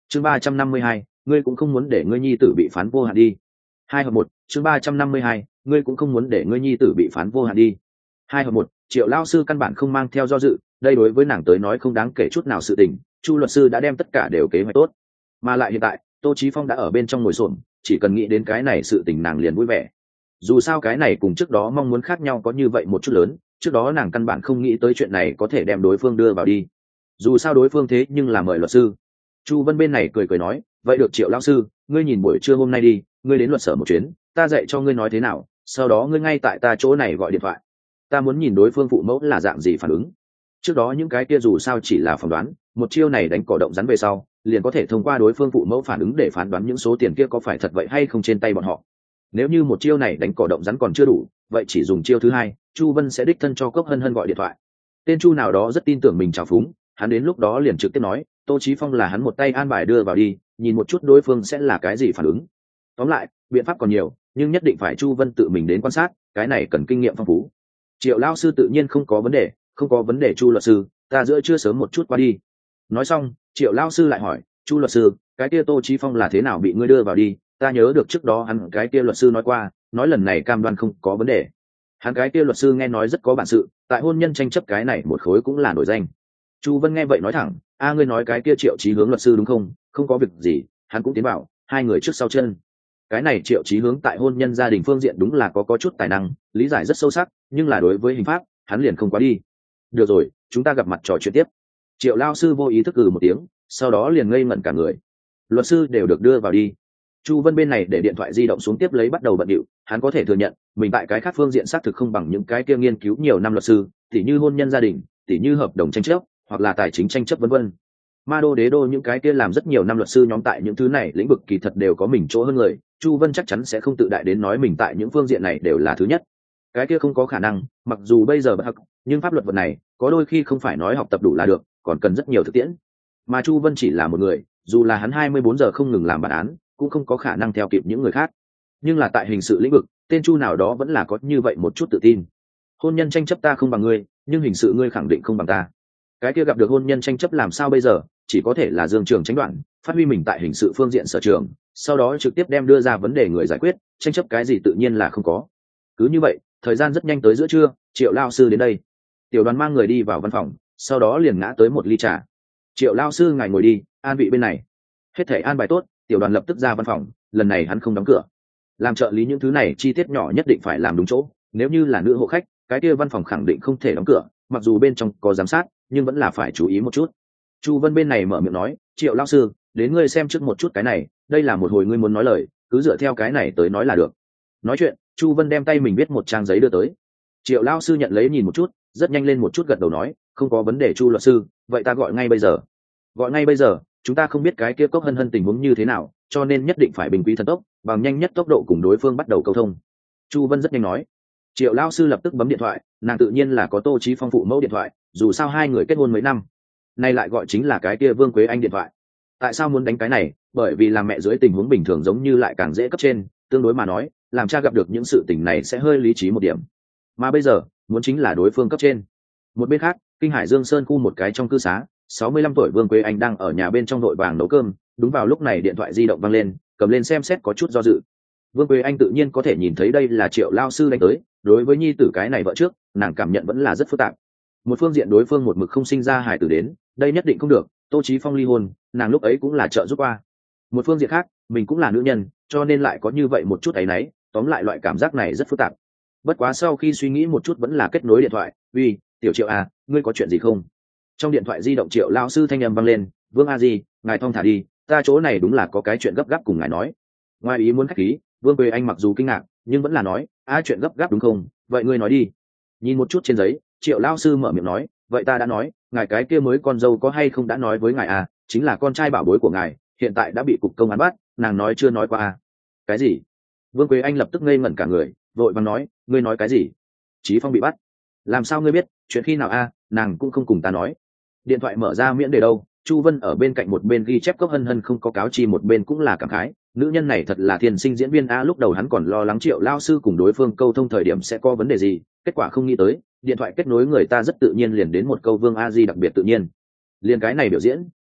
chương 352, ngươi cũng không muốn để ngươi nhi tử bị phán vô hạn đi. 2/1, chương 352, ngươi cũng không muốn để ngươi nhi tử bị phán vô hạn đi. 2/1, Triệu lao sư căn bản không mang theo do dự, đây đối với nàng tới nói không đáng kể chút nào sự tình, Chu luật sư đã đem tất cả đều kế hoạch tốt. Mà lại hiện tại, Tô Chí Phong đã ở bên trong ngồi xổm, chỉ cần nghĩ đến cái này sự tình nàng liền vui vẻ. Dù sao cái này cùng trước đó mong muốn khác nhau có như vậy một chút lớn, trước đó nàng căn bản không nghĩ tới chuyện này có thể đem đối phương đưa vào đi. Dù sao đối phương thế nhưng là mời luật sư. Chu Vân bên này cười cười nói, vậy được Triệu lão sư, ngươi nhìn buổi trưa hôm nay đi, ngươi đến luật sở một chuyến, ta dạy cho ngươi nói thế nào, sau đó ngươi ngay tại ta chỗ này gọi điện thoại. Ta muốn nhìn đối phương phụ mẫu là dạng gì phản ứng. Trước đó những cái kia dù sao chỉ là phỏng đoán, một chiêu này đánh cỏ động rắn về sau, liền có thể thông qua đối phương phụ mẫu phản ứng để phán đoán những số tiền kia có phải thật vậy hay không trên tay bọn họ. Nếu như một chiêu này đánh cỏ động rắn còn chưa đủ, vậy chỉ dùng chiêu thứ hai, Chu Vân sẽ đích thân cho Cốc Hân Hân gọi điện thoại. Tên Chu nào đó rất tin tưởng mình trào phúng, hắn đến lúc đó liền trực tiếp nói, Tô Chí Phong là hắn một tay an bài đưa vào đi, nhìn một chút đối phương sẽ là cái gì phản ứng. Tóm lại, biện pháp còn nhiều, nhưng nhất định phải Chu Vân tự mình đến quan sát, cái này cần kinh nghiệm phong phú. Triệu lão sư tự nhiên không có vấn đề, không có vấn đề Chu luật sư, ta giữa trưa sớm một chút qua đi. Nói xong, Triệu lão sư lại hỏi, Chu luật sư, cái kia Tô Chí Phong là thế nào bị ngươi đưa vào đi? Ta nhớ được trước đó hắn cái kia luật sư nói qua, nói lần này cam đoan không có vấn đề. Hắn cái kia luật sư nghe nói rất có bản sự, tại hôn nhân tranh chấp cái này một khối cũng là nổi danh. Chu Vân nghe vậy nói thẳng, ngươi nói cái kia Triệu Chí Hướng luật sư đúng không? Không có việc gì, hắn cũng tiến bảo, hai người trước sau chân. Cái này Triệu Chí Hướng tại hôn nhân gia đình phương diện đúng là có chút tài năng, lý giải rất sâu sắc, nhưng là đối với hình pháp, hắn liền không quá đi. Được rồi, chúng ta gặp mặt trò chuyện tiếp. Triệu lao sư vô ý thức một tiếng, sau đó liền ngây ngẩn cả người. Luật sư đều được đưa vào đi. Chu Vân bên này để điện thoại di động xuống tiếp lấy bắt đầu bận rộn, hắn có thể thừa nhận, mình tại cái khác phương diện xác thực không bằng những cái kia nghiên cứu nhiều năm luật sư, tỉ như hôn nhân gia đình, tỉ như hợp đồng tranh chấp, hoặc là tài chính tranh chấp vân vân. Ma đô đế đô những cái kia làm rất nhiều năm luật sư nhóm tại những thứ này lĩnh vực kỳ thật đều có mình chỗ hơn người, Chu Vân chắc chắn sẽ không tự đại đến nói mình tại những phương diện này đều là thứ nhất. Cái kia không có khả năng, mặc dù bây giờ bất học, nhưng pháp luật vật này có đôi khi không phải nói học tập đủ là được, còn cần rất nhiều thực tiễn. Mà Chu Vân chỉ là một người, dù là hắn 24 giờ không ngừng làm bản án, cũng không có khả năng theo kịp những người khác. Nhưng là tại hình sự lĩnh vực, tên Chu nào đó vẫn là có như vậy một chút tự tin. Hôn nhân tranh chấp ta không bằng ngươi, nhưng hình sự ngươi khẳng định không bằng ta. Cái kia gặp được hôn nhân tranh chấp làm sao bây giờ, chỉ có thể là dương trường tránh đoạn, phát huy mình tại hình sự phương diện sở trường, sau đó trực tiếp đem đưa ra vấn đề người giải quyết, tranh chấp cái gì tự nhiên là không có. Cứ như vậy, thời gian rất nhanh tới giữa trưa, Triệu lao sư đến đây. Tiểu Đoàn mang người đi vào văn phòng, sau đó liền ngã tới một ly trà. Triệu lao sư ngài ngồi đi, an vị bên này. Hết thể an bài tốt, Tiểu Đoàn lập tức ra văn phòng, lần này hắn không đóng cửa. Làm trợ lý những thứ này chi tiết nhỏ nhất định phải làm đúng chỗ, nếu như là nữ hộ khách, cái kia văn phòng khẳng định không thể đóng cửa, mặc dù bên trong có giám sát, nhưng vẫn là phải chú ý một chút. Chu Vân bên này mở miệng nói, Triệu lao sư, đến ngươi xem trước một chút cái này, đây là một hồi ngươi muốn nói lời, cứ dựa theo cái này tới nói là được. Nói chuyện, Chu Vân đem tay mình viết một trang giấy đưa tới. Triệu lao sư nhận lấy nhìn một chút, rất nhanh lên một chút gật đầu nói, không có vấn đề Chu luật sư, vậy ta gọi ngay bây giờ. Gọi ngay bây giờ, chúng ta không biết cái kia Cốc Hân Hân tình huống như thế nào, cho nên nhất định phải bình quý thần tốc, bằng nhanh nhất tốc độ cùng đối phương bắt đầu câu thông. Chu Vân rất nhanh nói. Triệu lao sư lập tức bấm điện thoại, nàng tự nhiên là có Tô Chí Phong phụ mẫu điện thoại, dù sao hai người kết hôn mấy năm, nay lại gọi chính là cái kia Vương Quế Anh điện thoại. Tại sao muốn đánh cái này? Bởi vì làm mẹ dưới tình huống bình thường giống như lại càng dễ cấp trên, tương đối mà nói, làm cha gặp được những sự tình này sẽ hơi lý trí một điểm. Mà bây giờ, muốn chính là đối phương cấp trên. Một bên khác, Kinh Hải Dương Sơn khu một cái trong cư xá, 65 tuổi Vương Quế Anh đang ở nhà bên trong đội vàng nấu cơm, đúng vào lúc này điện thoại di động vang lên, cầm lên xem xét có chút do dự. Vương Quế Anh tự nhiên có thể nhìn thấy đây là Triệu lao sư đánh tới, đối với nhi tử cái này vợ trước, nàng cảm nhận vẫn là rất phức tạp. Một phương diện đối phương một mực không sinh ra hài tử đến, đây nhất định không được, Tô Chí Phong ly hôn, nàng lúc ấy cũng là trợ giúp qua. Một phương diện khác, mình cũng là nữ nhân, cho nên lại có như vậy một chút ấy nấy, tóm lại loại cảm giác này rất phức tạp. Bất quá sau khi suy nghĩ một chút vẫn là kết nối điện thoại, uy, tiểu Triệu à, ngươi có chuyện gì không? Trong điện thoại di động Triệu lao sư thanh âm vang lên, Vương a di, ngài thong thả đi, ta chỗ này đúng là có cái chuyện gấp gáp cùng ngài nói. Ngoài ý muốn khách khí, Vương Quế Anh mặc dù kinh ngạc, nhưng vẫn là nói, chuyện gấp gáp đúng không? Vậy ngươi nói đi. Nhìn một chút trên giấy, Triệu lao sư mở miệng nói, vậy ta đã nói, ngài cái kia mới con dâu có hay không đã nói với ngài à, chính là con trai bảo bối của ngài, hiện tại đã bị cục công an bắt, nàng nói chưa nói qua à? Cái gì? Vương Quế Anh lập tức ngây ngẩn cả người, vội vàng nói, ngươi nói cái gì? Chí Phong bị bắt? Làm sao ngươi biết, chuyện khi nào à, nàng cũng không cùng ta nói. Điện thoại mở ra miễn đề đâu, Chu Vân ở bên cạnh một bên ghi chép Cốc Hân Hân không có cáo chi, một bên cũng là cảm khái, nữ nhân này thật là thiên sinh diễn viên a. Lúc đầu hắn còn lo lắng Triệu lao sư cùng đối phương câu thông thời điểm sẽ có vấn đề gì, kết quả không nghĩ tới, điện thoại kết nối người ta rất tự nhiên liền đến một câu Vương a di đặc biệt tự nhiên. Liền cái này biểu diễn,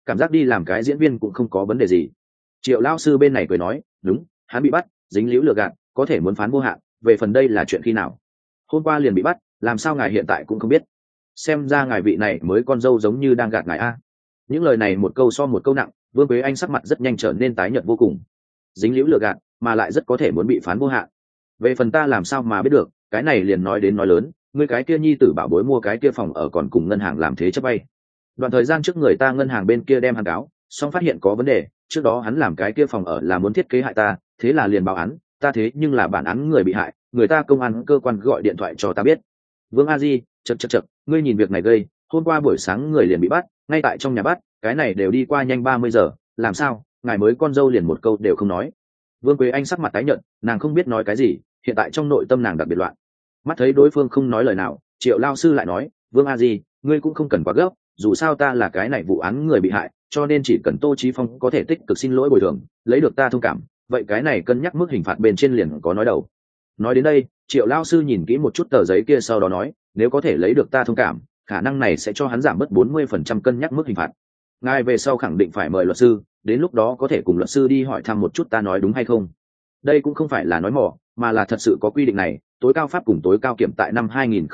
cảm giác đi làm cái diễn viên cũng không có vấn đề gì. Triệu lao sư bên này cười nói, đúng, hắn bị bắt dính líu lừa gạt, có thể muốn phán vô hạn, về phần đây là chuyện khi nào? Hôm qua liền bị bắt, làm sao ngài hiện tại cũng không biết? Xem ra ngài vị này mới con dâu giống như đang gạt ngài a. Những lời này một câu so một câu nặng, Vương Quế Anh sắc mặt rất nhanh trở nên tái nhợt vô cùng. Dính líu lừa gạt mà lại rất có thể muốn bị phán vô hạn. Về phần ta làm sao mà biết được, cái này liền nói đến nói lớn, ngươi cái kia nhi tử bảo bối mua cái kia phòng ở còn cùng ngân hàng làm thế chấp vay. Đoạn thời gian trước người ta ngân hàng bên kia đem hắn cáo, xong phát hiện có vấn đề, trước đó hắn làm cái kia phòng ở là muốn thiết kế hại ta, thế là liền báo án, ta thế nhưng là bản án người bị hại, người ta công an cơ quan gọi điện thoại cho ta biết. Vương A Di, chậc, ngươi nhìn việc này gây, hôm qua buổi sáng người liền bị bắt, ngay tại trong nhà bắt, cái này đều đi qua nhanh 30 giờ, làm sao, ngài mới con dâu liền một câu đều không nói. Vương Quế Anh sắc mặt tái nhợt, nàng không biết nói cái gì, hiện tại trong nội tâm nàng đặc biệt loạn. Mắt thấy đối phương không nói lời nào, Triệu lao sư lại nói, Vương A Di, ngươi cũng không cần quá gấp, dù sao ta là cái này vụ án người bị hại, cho nên chỉ cần Tô Chí Phong có thể tích cực xin lỗi bồi thường, lấy được ta thông cảm, vậy cái này cân nhắc mức hình phạt bên trên liền có nói đầu. Nói đến đây, Triệu lao sư nhìn kỹ một chút tờ giấy kia sau đó nói, nếu có thể lấy được ta thông cảm, khả năng này sẽ cho hắn giảm bớt 40% cân nhắc mức hình phạt. Ngài về sau khẳng định phải mời luật sư, đến lúc đó có thể cùng luật sư đi hỏi thăm một chút ta nói đúng hay không. Đây cũng không phải là nói mỏ, mà là thật sự có quy định này, tối cao pháp cùng tối cao kiểm tại năm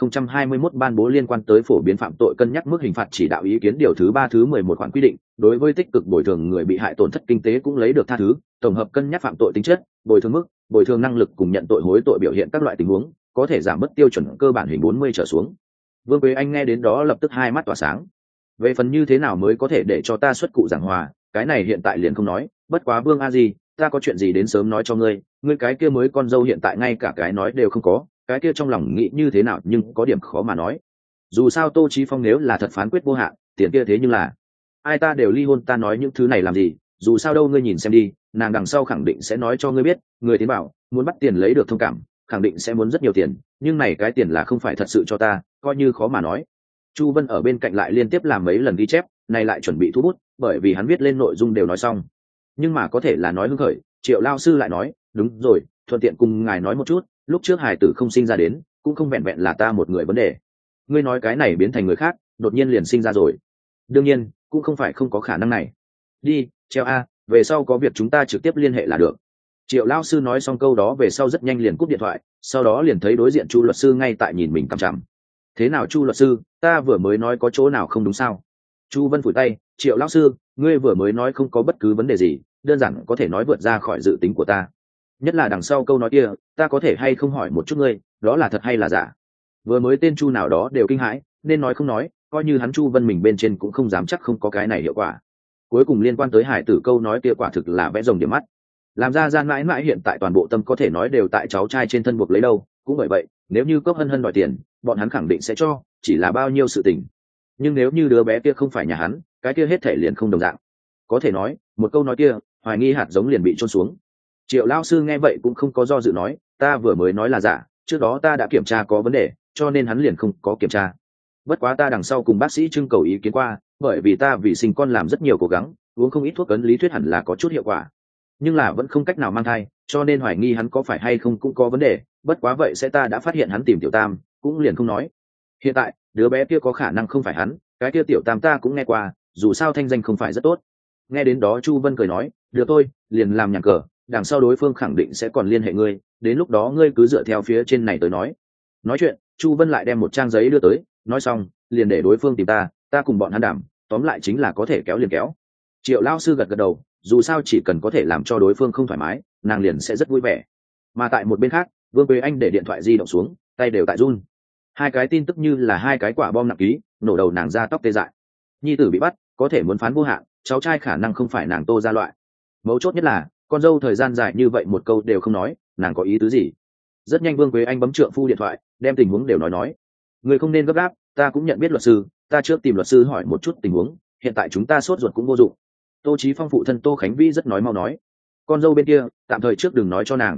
2021 ban bố liên quan tới phổ biến phạm tội cân nhắc mức hình phạt chỉ đạo ý kiến điều thứ 3 thứ 11 khoản quy định, đối với tích cực bồi thường người bị hại tổn thất kinh tế cũng lấy được tha thứ, tổng hợp cân nhắc phạm tội tính chất, bồi thường mức, bồi thường năng lực cùng nhận tội hối tội biểu hiện các loại tình huống, có thể giảm mất tiêu chuẩn cơ bản hình 40 trở xuống. Vương Quế Anh nghe đến đó lập tức hai mắt tỏa sáng. Về phần như thế nào mới có thể để cho ta xuất cụ giảng hòa, cái này hiện tại liền không nói, bất quá Vương A Di, ta có chuyện gì đến sớm nói cho ngươi, ngươi cái kia mới con dâu hiện tại ngay cả cái nói đều không có, cái kia trong lòng nghĩ như thế nào nhưng có điểm khó mà nói. Dù sao Tô Chí Phong nếu là thật phán quyết vô hạn, tiền kia thế nhưng là ai ta đều ly hôn, ta nói những thứ này làm gì, dù sao đâu ngươi nhìn xem đi, nàng đằng sau khẳng định sẽ nói cho ngươi biết, người tiến bảo muốn bắt tiền lấy được thông cảm, khẳng định sẽ muốn rất nhiều tiền, nhưng này cái tiền là không phải thật sự cho ta, coi như khó mà nói. Chu Vân ở bên cạnh lại liên tiếp làm mấy lần ghi chép, này lại chuẩn bị thu bút, bởi vì hắn viết lên nội dung đều nói xong. Nhưng mà có thể là nói hứng khởi, Triệu lao sư lại nói, đúng rồi, thuận tiện cùng ngài nói một chút, lúc trước hài tử không sinh ra đến, cũng không vẹn vẹn là ta một người vấn đề. Ngươi nói cái này biến thành người khác, đột nhiên liền sinh ra rồi. Đương nhiên, cũng không phải không có khả năng này. Đi, treo a, về sau có việc chúng ta trực tiếp liên hệ là được. Triệu lao sư nói xong câu đó về sau rất nhanh liền cúp điện thoại, sau đó liền thấy đối diện Chu luật sư ngay tại nhìn mình cằm chằm. Thế nào Chu luật sư, ta vừa mới nói có chỗ nào không đúng sao? Chu Vân phủi tay, Triệu lão sư, ngươi vừa mới nói không có bất cứ vấn đề gì, đơn giản có thể nói vượt ra khỏi dự tính của ta. Nhất là đằng sau câu nói kia, ta có thể hay không hỏi một chút ngươi, đó là thật hay là giả? Vừa mới tên Chu nào đó đều kinh hãi, nên nói không nói, coi như hắn Chu Vân mình bên trên cũng không dám chắc không có cái này hiệu quả. Cuối cùng liên quan tới hải tử câu nói kia quả thực là vẽ rồng điểm mắt. Làm ra gian mãi mãi hiện tại toàn bộ tâm có thể nói đều tại cháu trai trên thân buộc lấy đâu, cũng bởi vậy, nếu như Cốc Hân Hân đòi tiền, bọn hắn khẳng định sẽ cho, chỉ là bao nhiêu sự tình. Nhưng nếu như đứa bé kia không phải nhà hắn, cái kia hết thể liền không đồng dạng. Có thể nói, một câu nói kia, hoài nghi hạt giống liền bị trôn xuống. Triệu lao sư nghe vậy cũng không có do dự nói, ta vừa mới nói là giả, trước đó ta đã kiểm tra có vấn đề, cho nên hắn liền không có kiểm tra. Bất quá ta đằng sau cùng bác sĩ trưng cầu ý kiến qua, bởi vì ta vì sinh con làm rất nhiều cố gắng, uống không ít thuốc cấn lý thuyết hẳn là có chút hiệu quả, nhưng là vẫn không cách nào mang thai, cho nên hoài nghi hắn có phải hay không cũng có vấn đề. Bất quá vậy sẽ ta đã phát hiện hắn tìm tiểu tam, cũng liền không nói. Hiện tại đứa bé kia có khả năng không phải hắn, cái kia tiểu tam ta cũng nghe qua, dù sao thanh danh không phải rất tốt. Nghe đến đó Chu Vân cười nói, được thôi, liền làm nhàn cờ, đằng sau đối phương khẳng định sẽ còn liên hệ ngươi, đến lúc đó ngươi cứ dựa theo phía trên này tới nói. Nói chuyện, Chu Vân lại đem một trang giấy đưa tới, nói xong liền để đối phương tìm ta cùng bọn hắn đảm, tóm lại chính là có thể kéo liền kéo. Triệu lao sư gật gật đầu, dù sao chỉ cần có thể làm cho đối phương không thoải mái, nàng liền sẽ rất vui vẻ. Mà tại một bên khác, Vương Quế Anh để điện thoại di động xuống, tay đều tại run. Hai cái tin tức như là hai cái quả bom nặng ký, nổ đầu nàng ra tóc tê dại. Nhi tử bị bắt, có thể muốn phán vô hạn, cháu trai khả năng không phải nàng Tô gia loại. Mấu chốt nhất là, con dâu thời gian dài như vậy một câu đều không nói, nàng có ý tứ gì? Rất nhanh Vương Quế Anh bấm trượng phu điện thoại, đem tình huống đều nói. Người không nên gấp gáp, ta cũng nhận biết luật sư, ta trước tìm luật sư hỏi một chút tình huống, hiện tại chúng ta sốt ruột cũng vô dụng. Tô Chí Phong phụ thân Tô Khánh Vĩ rất nói mau nói, con dâu bên kia tạm thời trước đừng nói cho nàng,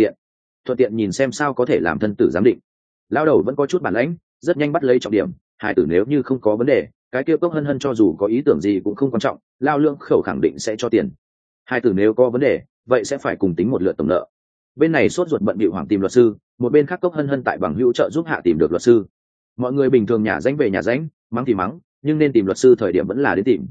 thuận tiện nhìn xem sao có thể làm thân tử giám định. Lao đầu vẫn có chút bản lãnh, rất nhanh bắt lấy trọng điểm, hài tử nếu như không có vấn đề, cái kia Cốc Hân Hân cho dù có ý tưởng gì cũng không quan trọng, Lao Lương khẩu khẳng định sẽ cho tiền. Hài tử nếu có vấn đề, vậy sẽ phải cùng tính một lượt tổng nợ. Bên này sốt ruột bận bịu hoảng tìm luật sư, một bên khác Cốc Hân Hân tại bằng hữu trợ giúp hạ tìm được luật sư. Mọi người bình thường nhà danh về nhà danh, mắng thì mắng, nhưng nên tìm luật sư thời điểm vẫn là đến tìm.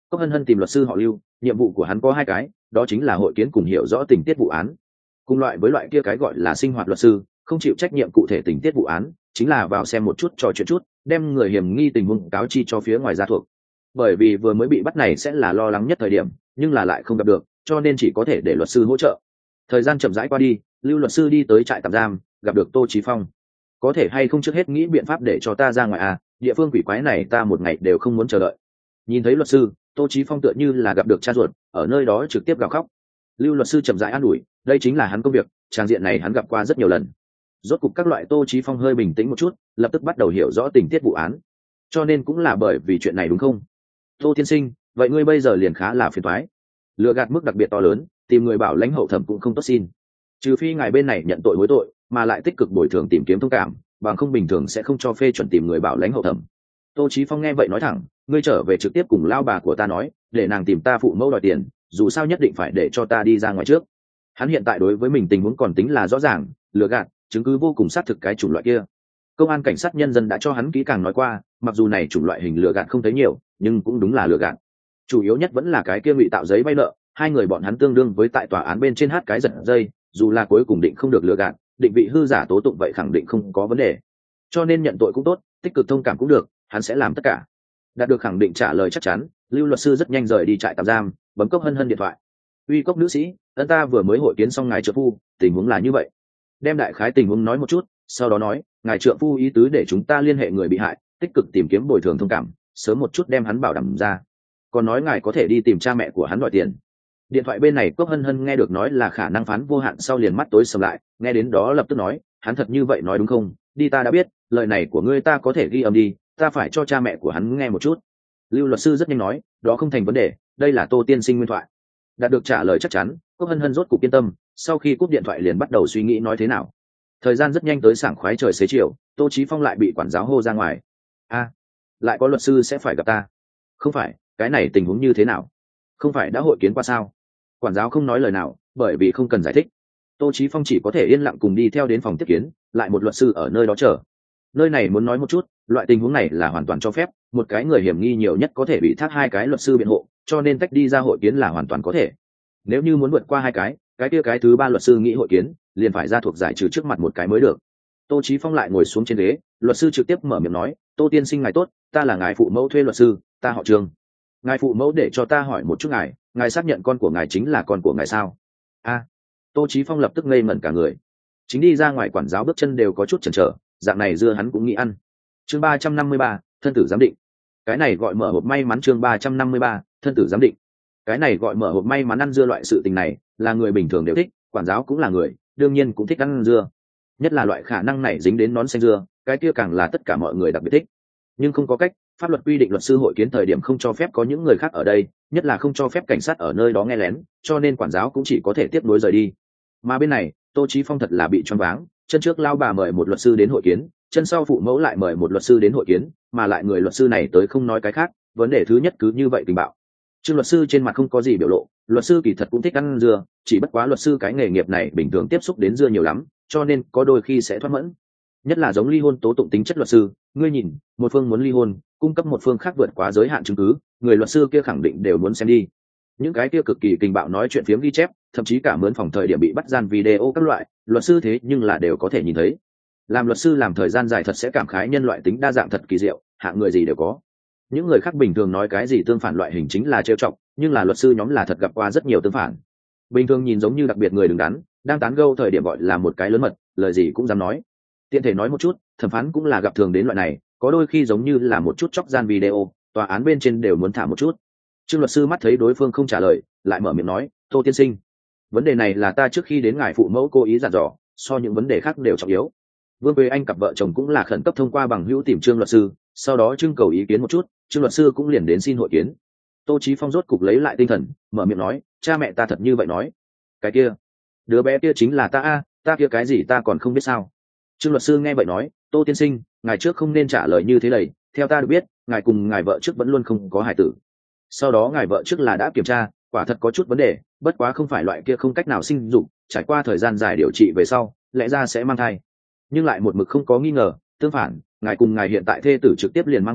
Cốc Hân Hân tìm luật sư họ Lưu, nhiệm vụ của hắn có hai cái, đó chính là hội kiến cùng hiểu rõ tình tiết vụ án. Cùng loại với loại kia cái gọi là sinh hoạt luật sư, không chịu trách nhiệm cụ thể tình tiết vụ án, chính là vào xem một chút trò chuyện chút, đem người hiểm nghi tình huống cáo chi cho phía ngoài gia thuộc. Bởi vì vừa mới bị bắt này sẽ là lo lắng nhất thời điểm, nhưng là lại không gặp được, cho nên chỉ có thể để luật sư hỗ trợ. Thời gian chậm rãi qua đi, Lưu luật sư đi tới trại tạm giam, gặp được Tô Chí Phong. Có thể hay không trước hết nghĩ biện pháp để cho ta ra ngoài à, địa phương quỷ quái này ta một ngày đều không muốn chờ đợi. Nhìn thấy luật sư, Tô Chí Phong tựa như là gặp được cha ruột, ở nơi đó trực tiếp gào khóc. Lưu luật sư chậm rãi an ủi, đây chính là hắn công việc, trang diện này hắn gặp qua rất nhiều lần. Rốt cục các loại Tô Chí Phong hơi bình tĩnh một chút, lập tức bắt đầu hiểu rõ tình tiết vụ án. Cho nên cũng là bởi vì chuyện này đúng không? Tô tiên sinh, vậy ngươi bây giờ liền khá là phiền toái. Lừa gạt mức đặc biệt to lớn, tìm người bảo lãnh hậu thẩm cũng không tốt xin. Trừ phi ngài bên này nhận tội hối tội, mà lại tích cực bồi thường tìm kiếm thông cảm, bằng không bình thường sẽ không cho phê chuẩn tìm người bảo lãnh hậu thẩm. Tô Chí Phong nghe vậy nói thẳng, ngươi trở về trực tiếp cùng lao bà của ta nói, để nàng tìm ta phụ mẫu đòi tiền, dù sao nhất định phải để cho ta đi ra ngoài trước. Hắn hiện tại đối với mình tình huống còn tính là rõ ràng, lừa gạt, chứng cứ vô cùng xác thực cái chủng loại kia. Công an cảnh sát nhân dân đã cho hắn kỹ càng nói qua, mặc dù này chủng loại hình lừa gạt không thấy nhiều, nhưng cũng đúng là lừa gạt. Chủ yếu nhất vẫn là cái kia ngụy tạo giấy vay nợ, hai người bọn hắn tương đương với tại tòa án bên trên hát cái giật dây, dù là cuối cùng định không được lừa gạt, định vị hư giả tố tụng vậy khẳng định không có vấn đề. Cho nên nhận tội cũng tốt, tích cực thông cảm cũng được, hắn sẽ làm tất cả. Đạt được khẳng định trả lời chắc chắn, Lưu luật sư rất nhanh rời đi trại tạm giam, bấm Cốc Hân Hân điện thoại. Uy Cốc nữ sĩ, ân ta vừa mới hội kiến xong ngài trợ phu, tình huống là như vậy. Đem đại khái tình huống nói một chút, sau đó nói, ngài trợ phu ý tứ để chúng ta liên hệ người bị hại, tích cực tìm kiếm bồi thường thông cảm, sớm một chút đem hắn bảo đảm ra. Còn nói ngài có thể đi tìm cha mẹ của hắn đòi tiền. Điện thoại bên này Cốc Hân Hân nghe được nói là khả năng phán vô hạn sau liền mắt tối sầm lại, nghe đến đó lập tức nói, hắn thật như vậy nói đúng không? Đi ta đã biết, lời này của ngươi ta có thể ghi âm đi, ta phải cho cha mẹ của hắn nghe một chút. Lưu luật sư rất nhanh nói, đó không thành vấn đề, đây là Tô tiên sinh nguyên thoại. Đạt được trả lời chắc chắn, Cốc Hân Hân rốt cục yên tâm, sau khi cúp điện thoại liền bắt đầu suy nghĩ nói thế nào. Thời gian rất nhanh tới sảng khoái trời xế chiều, Tô Chí Phong lại bị quản giáo hô ra ngoài. A, lại có luật sư sẽ phải gặp ta? Không phải, cái này tình huống như thế nào? Không phải đã hội kiến qua sao? Quản giáo không nói lời nào, bởi vì không cần giải thích. Tô Chí Phong chỉ có thể yên lặng cùng đi theo đến phòng tiếp kiến, lại một luật sư ở nơi đó chờ. Nơi này muốn nói một chút, loại tình huống này là hoàn toàn cho phép, một cái người hiểm nghi nhiều nhất có thể bị thác hai cái luật sư biện hộ, cho nên tách đi ra hội kiến là hoàn toàn có thể. Nếu như muốn vượt qua hai cái kia cái thứ ba luật sư nghĩ hội kiến, liền phải ra thuộc giải trừ trước mặt một cái mới được. Tô Chí Phong lại ngồi xuống trên ghế, luật sư trực tiếp mở miệng nói, Tô tiên sinh ngài tốt, ta là ngài phụ mẫu thuê luật sư, ta họ Trương. Ngài phụ mẫu để cho ta hỏi một chút ngài xác nhận con của ngài chính là con của ngài sao? A, Tô Chí Phong lập tức ngây ngẩn cả người. Chính đi ra ngoài quản giáo bước chân đều có chút chần chờ, dạng này dưa hắn cũng nghĩ ăn. Chương 353, thân tử giám định. Cái này gọi mở hộp may mắn. Chương 353, thân tử giám định. Cái này gọi mở hộp may mắn. Ăn dưa loại sự tình này là người bình thường đều thích, quản giáo cũng là người, đương nhiên cũng thích ăn dưa. Nhất là loại khả năng này dính đến nón xanh dưa, cái kia càng là tất cả mọi người đặc biệt thích. Nhưng không có cách, pháp luật quy định luật sư hội kiến thời điểm không cho phép có những người khác ở đây, nhất là không cho phép cảnh sát ở nơi đó nghe lén, cho nên quản giáo cũng chỉ có thể tiếp nối rời đi. Mà bên này, Tô Chí Phong thật là bị choáng váng, chân trước lao bà mời một luật sư đến hội kiến, chân sau phụ mẫu lại mời một luật sư đến hội kiến, mà lại người luật sư này tới không nói cái khác, vấn đề thứ nhất cứ như vậy tình bạo. Trương luật sư trên mặt không có gì biểu lộ, luật sư kỳ thật cũng thích ăn dưa, chỉ bất quá luật sư cái nghề nghiệp này bình thường tiếp xúc đến dưa nhiều lắm, cho nên có đôi khi sẽ thoát mẫn. Nhất là giống ly hôn tố tụng tính chất luật sư, ngươi nhìn, một phương muốn ly hôn, cung cấp một phương khác vượt quá giới hạn chứng cứ, người luật sư kia khẳng định đều muốn xem đi. Những cái kia cực kỳ kinh bạo nói chuyện phiếm ghi chép, thậm chí cả mướn phòng thời điểm bị bắt gian video các loại, luật sư thế nhưng là đều có thể nhìn thấy. Làm luật sư làm thời gian dài thật sẽ cảm khái nhân loại tính đa dạng thật kỳ diệu, hạng người gì đều có. Những người khác bình thường nói cái gì tương phản loại hình chính là trêu chọc, nhưng là luật sư nhóm là thật gặp qua rất nhiều tương phản. Bình thường nhìn giống như đặc biệt người đứng đắn, đang tán gẫu thời điểm gọi là một cái lớn mật, lời gì cũng dám nói. Tiện thể nói một chút, thẩm phán cũng là gặp thường đến loại này, có đôi khi giống như là một chút chóc gian video, tòa án bên trên đều muốn thả một chút. Trương luật sư mắt thấy đối phương không trả lời, lại mở miệng nói, Tô tiên sinh, vấn đề này là ta trước khi đến ngài phụ mẫu cố ý dặn dò, so những vấn đề khác đều trọng yếu. Vương Quế Anh cặp vợ chồng cũng là khẩn cấp thông qua bằng hữu tìm Trương luật sư, sau đó trưng cầu ý kiến một chút, Trương luật sư cũng liền đến xin hội kiến. Tô Chí Phong rốt cục lấy lại tinh thần, mở miệng nói, cha mẹ ta thật như vậy nói. Cái kia, đứa bé kia chính là ta a, ta kia cái gì ta còn không biết sao? Trương luật sư nghe vậy nói, Tô tiên sinh, ngài trước không nên trả lời như thế này, theo ta được biết, ngài cùng ngài vợ trước vẫn luôn không có hài tử. Sau đó ngài vợ trước là đã kiểm tra, quả thật có chút vấn đề, bất quá không phải loại kia không cách nào sinh dục, trải qua thời gian dài điều trị về sau, lẽ ra sẽ mang thai. Nhưng lại một mực không có nghi ngờ, tương phản, ngài cùng ngài hiện tại thê tử trực tiếp liền mang bầu,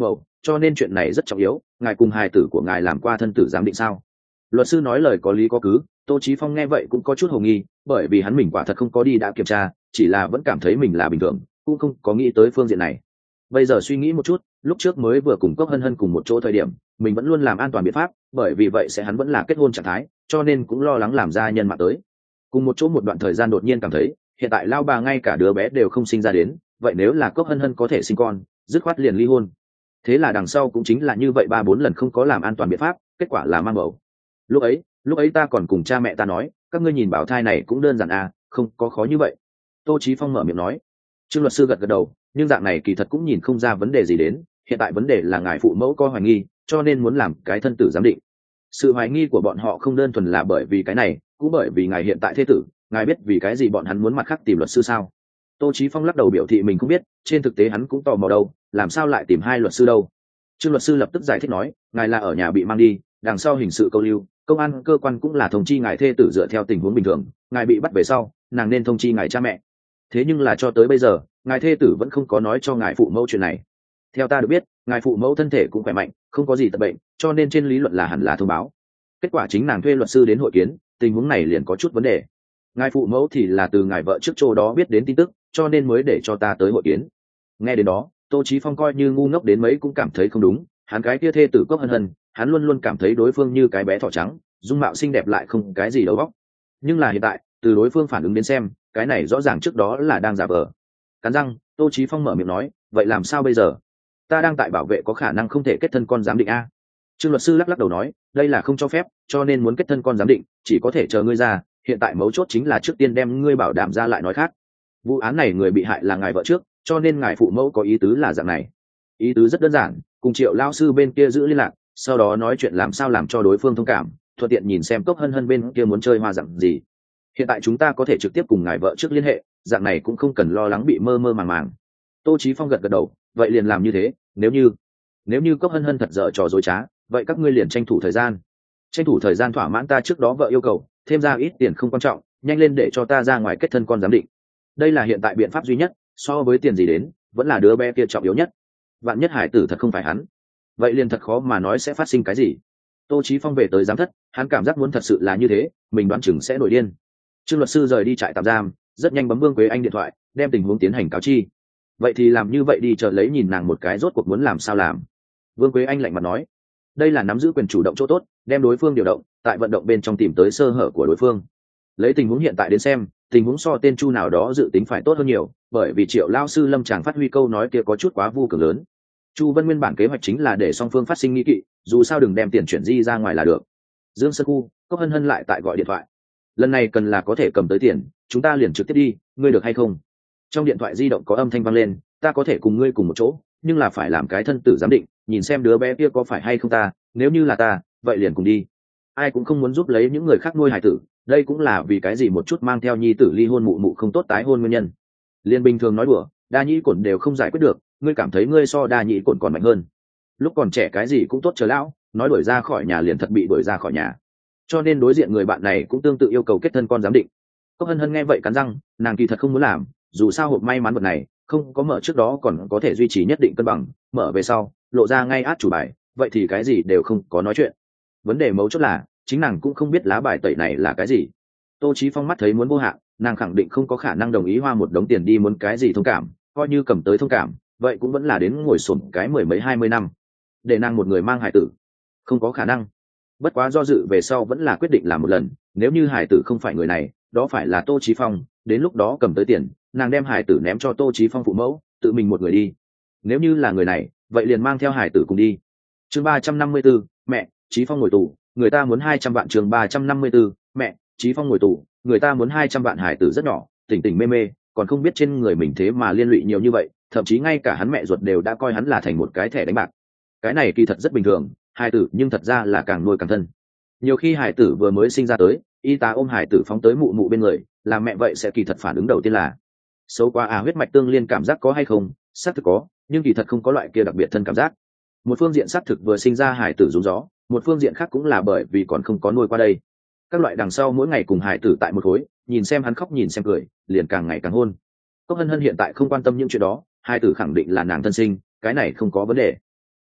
cho nên chuyện này rất trọng yếu. Ngài cùng hài tử của ngài làm qua thân tử giám định sao? Luật sư nói lời có lý có cứ. Tô Chí Phong nghe vậy cũng có chút hồ nghi, bởi vì hắn mình quả thật không có đi đã kiểm tra, chỉ là vẫn cảm thấy mình là bình thường, cũng không có nghĩ tới phương diện này. Bây giờ suy nghĩ một chút, lúc trước mới vừa cùng Cốc Hân Hân cùng một chỗ thời điểm, mình vẫn luôn làm an toàn biện pháp, bởi vì vậy sẽ hắn vẫn là kết hôn trạng thái, cho nên cũng lo lắng làm ra nhân mạng tới. Cùng một chỗ một đoạn thời gian đột nhiên cảm thấy, hiện tại lao bà ngay cả đứa bé đều không sinh ra đến, vậy nếu là Cốc Hân Hân có thể sinh con, dứt khoát liền ly hôn. Thế là đằng sau cũng chính là như vậy 3-4 lần không có làm an toàn biện pháp, kết quả là mang bầu. Lúc ấy ta còn cùng cha mẹ ta nói, các ngươi nhìn bảo thai này cũng đơn giản à, không có khó như vậy. Tô Chí Phong mở miệng nói. Trương luật sư gật gật đầu, nhưng dạng này kỳ thật cũng nhìn không ra vấn đề gì đến, hiện tại vấn đề là ngài phụ mẫu có hoài nghi, cho nên muốn làm cái thân tử giám định. Sự hoài nghi của bọn họ không đơn thuần là bởi vì cái này, cũng bởi vì ngài hiện tại thế tử, ngài biết vì cái gì bọn hắn muốn mặt khác tìm luật sư sao? Tô Chí Phong lắc đầu biểu thị mình không biết, trên thực tế hắn cũng tò mò đâu, làm sao lại tìm hai luật sư đâu? Trương luật sư lập tức giải thích nói, ngài là ở nhà bị mang đi, đằng sau hình sự câu lưu, công an cơ quan cũng là thông chi ngài thê tử dựa theo tình huống bình thường, ngài bị bắt về sau, nàng nên thông chi ngài cha mẹ. Thế nhưng là cho tới bây giờ, ngài thê tử vẫn không có nói cho ngài phụ mẫu chuyện này. Theo ta được biết, ngài phụ mẫu thân thể cũng khỏe mạnh, không có gì tật bệnh, cho nên trên lý luận là hẳn là thông báo. Kết quả chính nàng thuê luật sư đến hội kiến, tình huống này liền có chút vấn đề. Ngài phụ mẫu thì là từ ngài vợ trước chỗ đó biết đến tin tức, cho nên mới để cho ta tới hội kiến. Nghe đến đó, Tô Chí Phong coi như ngu ngốc đến mấy cũng cảm thấy không đúng, hắn cái kia thê tử Cốc Hân Hân, hắn luôn luôn cảm thấy đối phương như cái bé thỏ trắng, dung mạo xinh đẹp lại không cái gì đầu óc. Nhưng là hiện tại, từ đối phương phản ứng đến xem, cái này rõ ràng trước đó là đang giả vờ. Cắn răng, Tô Chí Phong mở miệng nói, vậy làm sao bây giờ? Ta đang tại bảo vệ có khả năng không thể kết thân con giám định a. Trương luật sư lắc lắc đầu nói, đây là không cho phép, cho nên muốn kết thân con giám định, chỉ có thể chờ ngươi ra, hiện tại mấu chốt chính là trước tiên đem ngươi bảo đảm ra lại nói khác. Vụ án này người bị hại là ngài vợ trước, cho nên ngài phụ mẫu có ý tứ là dạng này. Ý tứ rất đơn giản, cùng Triệu lão sư bên kia giữ liên lạc, sau đó nói chuyện làm sao làm cho đối phương thông cảm, thuận tiện nhìn xem Cốc Hân Hân bên kia muốn chơi hoa dạng gì. Hiện tại chúng ta có thể trực tiếp cùng ngài vợ trước liên hệ, dạng này cũng không cần lo lắng bị mơ mơ màng màng. Tô Chí Phong gật gật đầu, vậy liền làm như thế, nếu như Cốc Hân Hân thật dở trò dối trá, vậy các ngươi liền tranh thủ thời gian thỏa mãn ta trước đó vợ yêu cầu, thêm ra ít tiền không quan trọng, nhanh lên để cho ta ra ngoài kết thân con giám định. Đây là hiện tại biện pháp duy nhất, so với tiền gì đến, vẫn là đứa bé kia trọng yếu nhất. Vạn nhất hải tử thật không phải hắn, vậy liền thật khó mà nói sẽ phát sinh cái gì. Tô Chí Phong về tới giám thất, hắn cảm giác muốn thật sự là như thế, mình đoán chừng sẽ nổi điên. Trương luật sư rời đi trại tạm giam, rất nhanh bấm Vương Quế Anh điện thoại, đem tình huống tiến hành cáo chi. Vậy thì làm như vậy đi, chờ lấy nhìn nàng một cái rốt cuộc muốn làm sao làm. Vương Quế Anh lạnh mặt nói, đây là nắm giữ quyền chủ động chỗ tốt, đem đối phương điều động, tại vận động bên trong tìm tới sơ hở của đối phương. Lấy tình huống hiện tại đến xem, tình huống so tên Chu nào đó dự tính phải tốt hơn nhiều, bởi vì Triệu lão sư Lâm Tràng phát huy câu nói kia có chút quá vu cường lớn. Chu Vân nguyên bản kế hoạch chính là để song phương phát sinh nghi kỵ, dù sao đừng đem tiền chuyển di ra ngoài là được. Dương Sơn Khu, Cốc Hân Hân lại tại gọi điện thoại. Lần này cần là có thể cầm tới tiền, chúng ta liền trực tiếp đi, ngươi được hay không? Trong điện thoại di động có âm thanh vang lên, ta có thể cùng ngươi cùng một chỗ, nhưng là phải làm cái thân tử giám định, nhìn xem đứa bé kia có phải hay không ta, nếu như là ta, vậy liền cùng đi. Ai cũng không muốn giúp lấy những người khác nuôi hài tử, đây cũng là vì cái gì một chút mang theo nhi tử ly hôn mụ mụ không tốt tái hôn nguyên nhân. Liên bình thường nói đùa, đa nhĩ cổn đều không giải quyết được, ngươi cảm thấy ngươi so đa nhĩ cổn còn mạnh hơn. Lúc còn trẻ cái gì cũng tốt chờ lão, nói đuổi ra khỏi nhà liền thật bị đuổi ra khỏi nhà. Cho nên đối diện người bạn này cũng tương tự yêu cầu kết thân con giám định. Cốc Hân Hân nghe vậy cắn răng, nàng kỳ thật không muốn làm, dù sao hộp may mắn vật này không có mở trước đó còn có thể duy trì nhất định cân bằng, mở về sau lộ ra ngay át chủ bài, vậy thì cái gì đều không có nói chuyện. Vấn đề mấu chốt là chính nàng cũng không biết lá bài tẩy này là cái gì. Tô Chí Phong mắt thấy muốn vô hạn, nàng khẳng định không có khả năng đồng ý hoa một đống tiền đi muốn cái gì thông cảm, coi như cầm tới thông cảm, vậy cũng vẫn là đến ngồi xổm cái 10 mấy 20 năm. Để nàng một người mang hải tử, không có khả năng. Bất quá do dự về sau vẫn là quyết định làm một lần, nếu như hải tử không phải người này, đó phải là Tô Chí Phong, đến lúc đó cầm tới tiền, nàng đem hải tử ném cho Tô Chí Phong phụ mẫu, tự mình một người đi. Nếu như là người này, vậy liền mang theo hải tử cùng đi. Chương 354, mẹ, Chí Phong ngồi tù, người ta muốn 200 vạn. Chương 354, mẹ, Chí Phong ngồi tù, người ta muốn 200 vạn. Hải tử rất nhỏ, tỉnh tỉnh mê mê, còn không biết trên người mình thế mà liên lụy nhiều như vậy, thậm chí ngay cả hắn mẹ ruột đều đã coi hắn là thành một cái thẻ đánh bạc. Cái này kỳ thật rất bình thường, hải tử nhưng thật ra là càng nuôi càng thân. Nhiều khi hải tử vừa mới sinh ra tới, y tá ôm hải tử phóng tới mụ mụ bên người, làm mẹ vậy sẽ kỳ thật phản ứng đầu tiên là xấu quá à, huyết mạch tương liên cảm giác có hay không? Xác thực có, nhưng kỳ thật không có loại kia đặc biệt thân cảm giác. Một phương diện xác thực vừa sinh ra hải tử rúng gió, một phương diện khác cũng là bởi vì còn không có nuôi qua đây. Các loại đằng sau mỗi ngày cùng hải tử tại một khối, nhìn xem hắn khóc nhìn xem cười, liền càng ngày càng hôn. Cốc Hân Hân hiện tại không quan tâm những chuyện đó, hải tử khẳng định là nàng thân sinh, cái này không có vấn đề.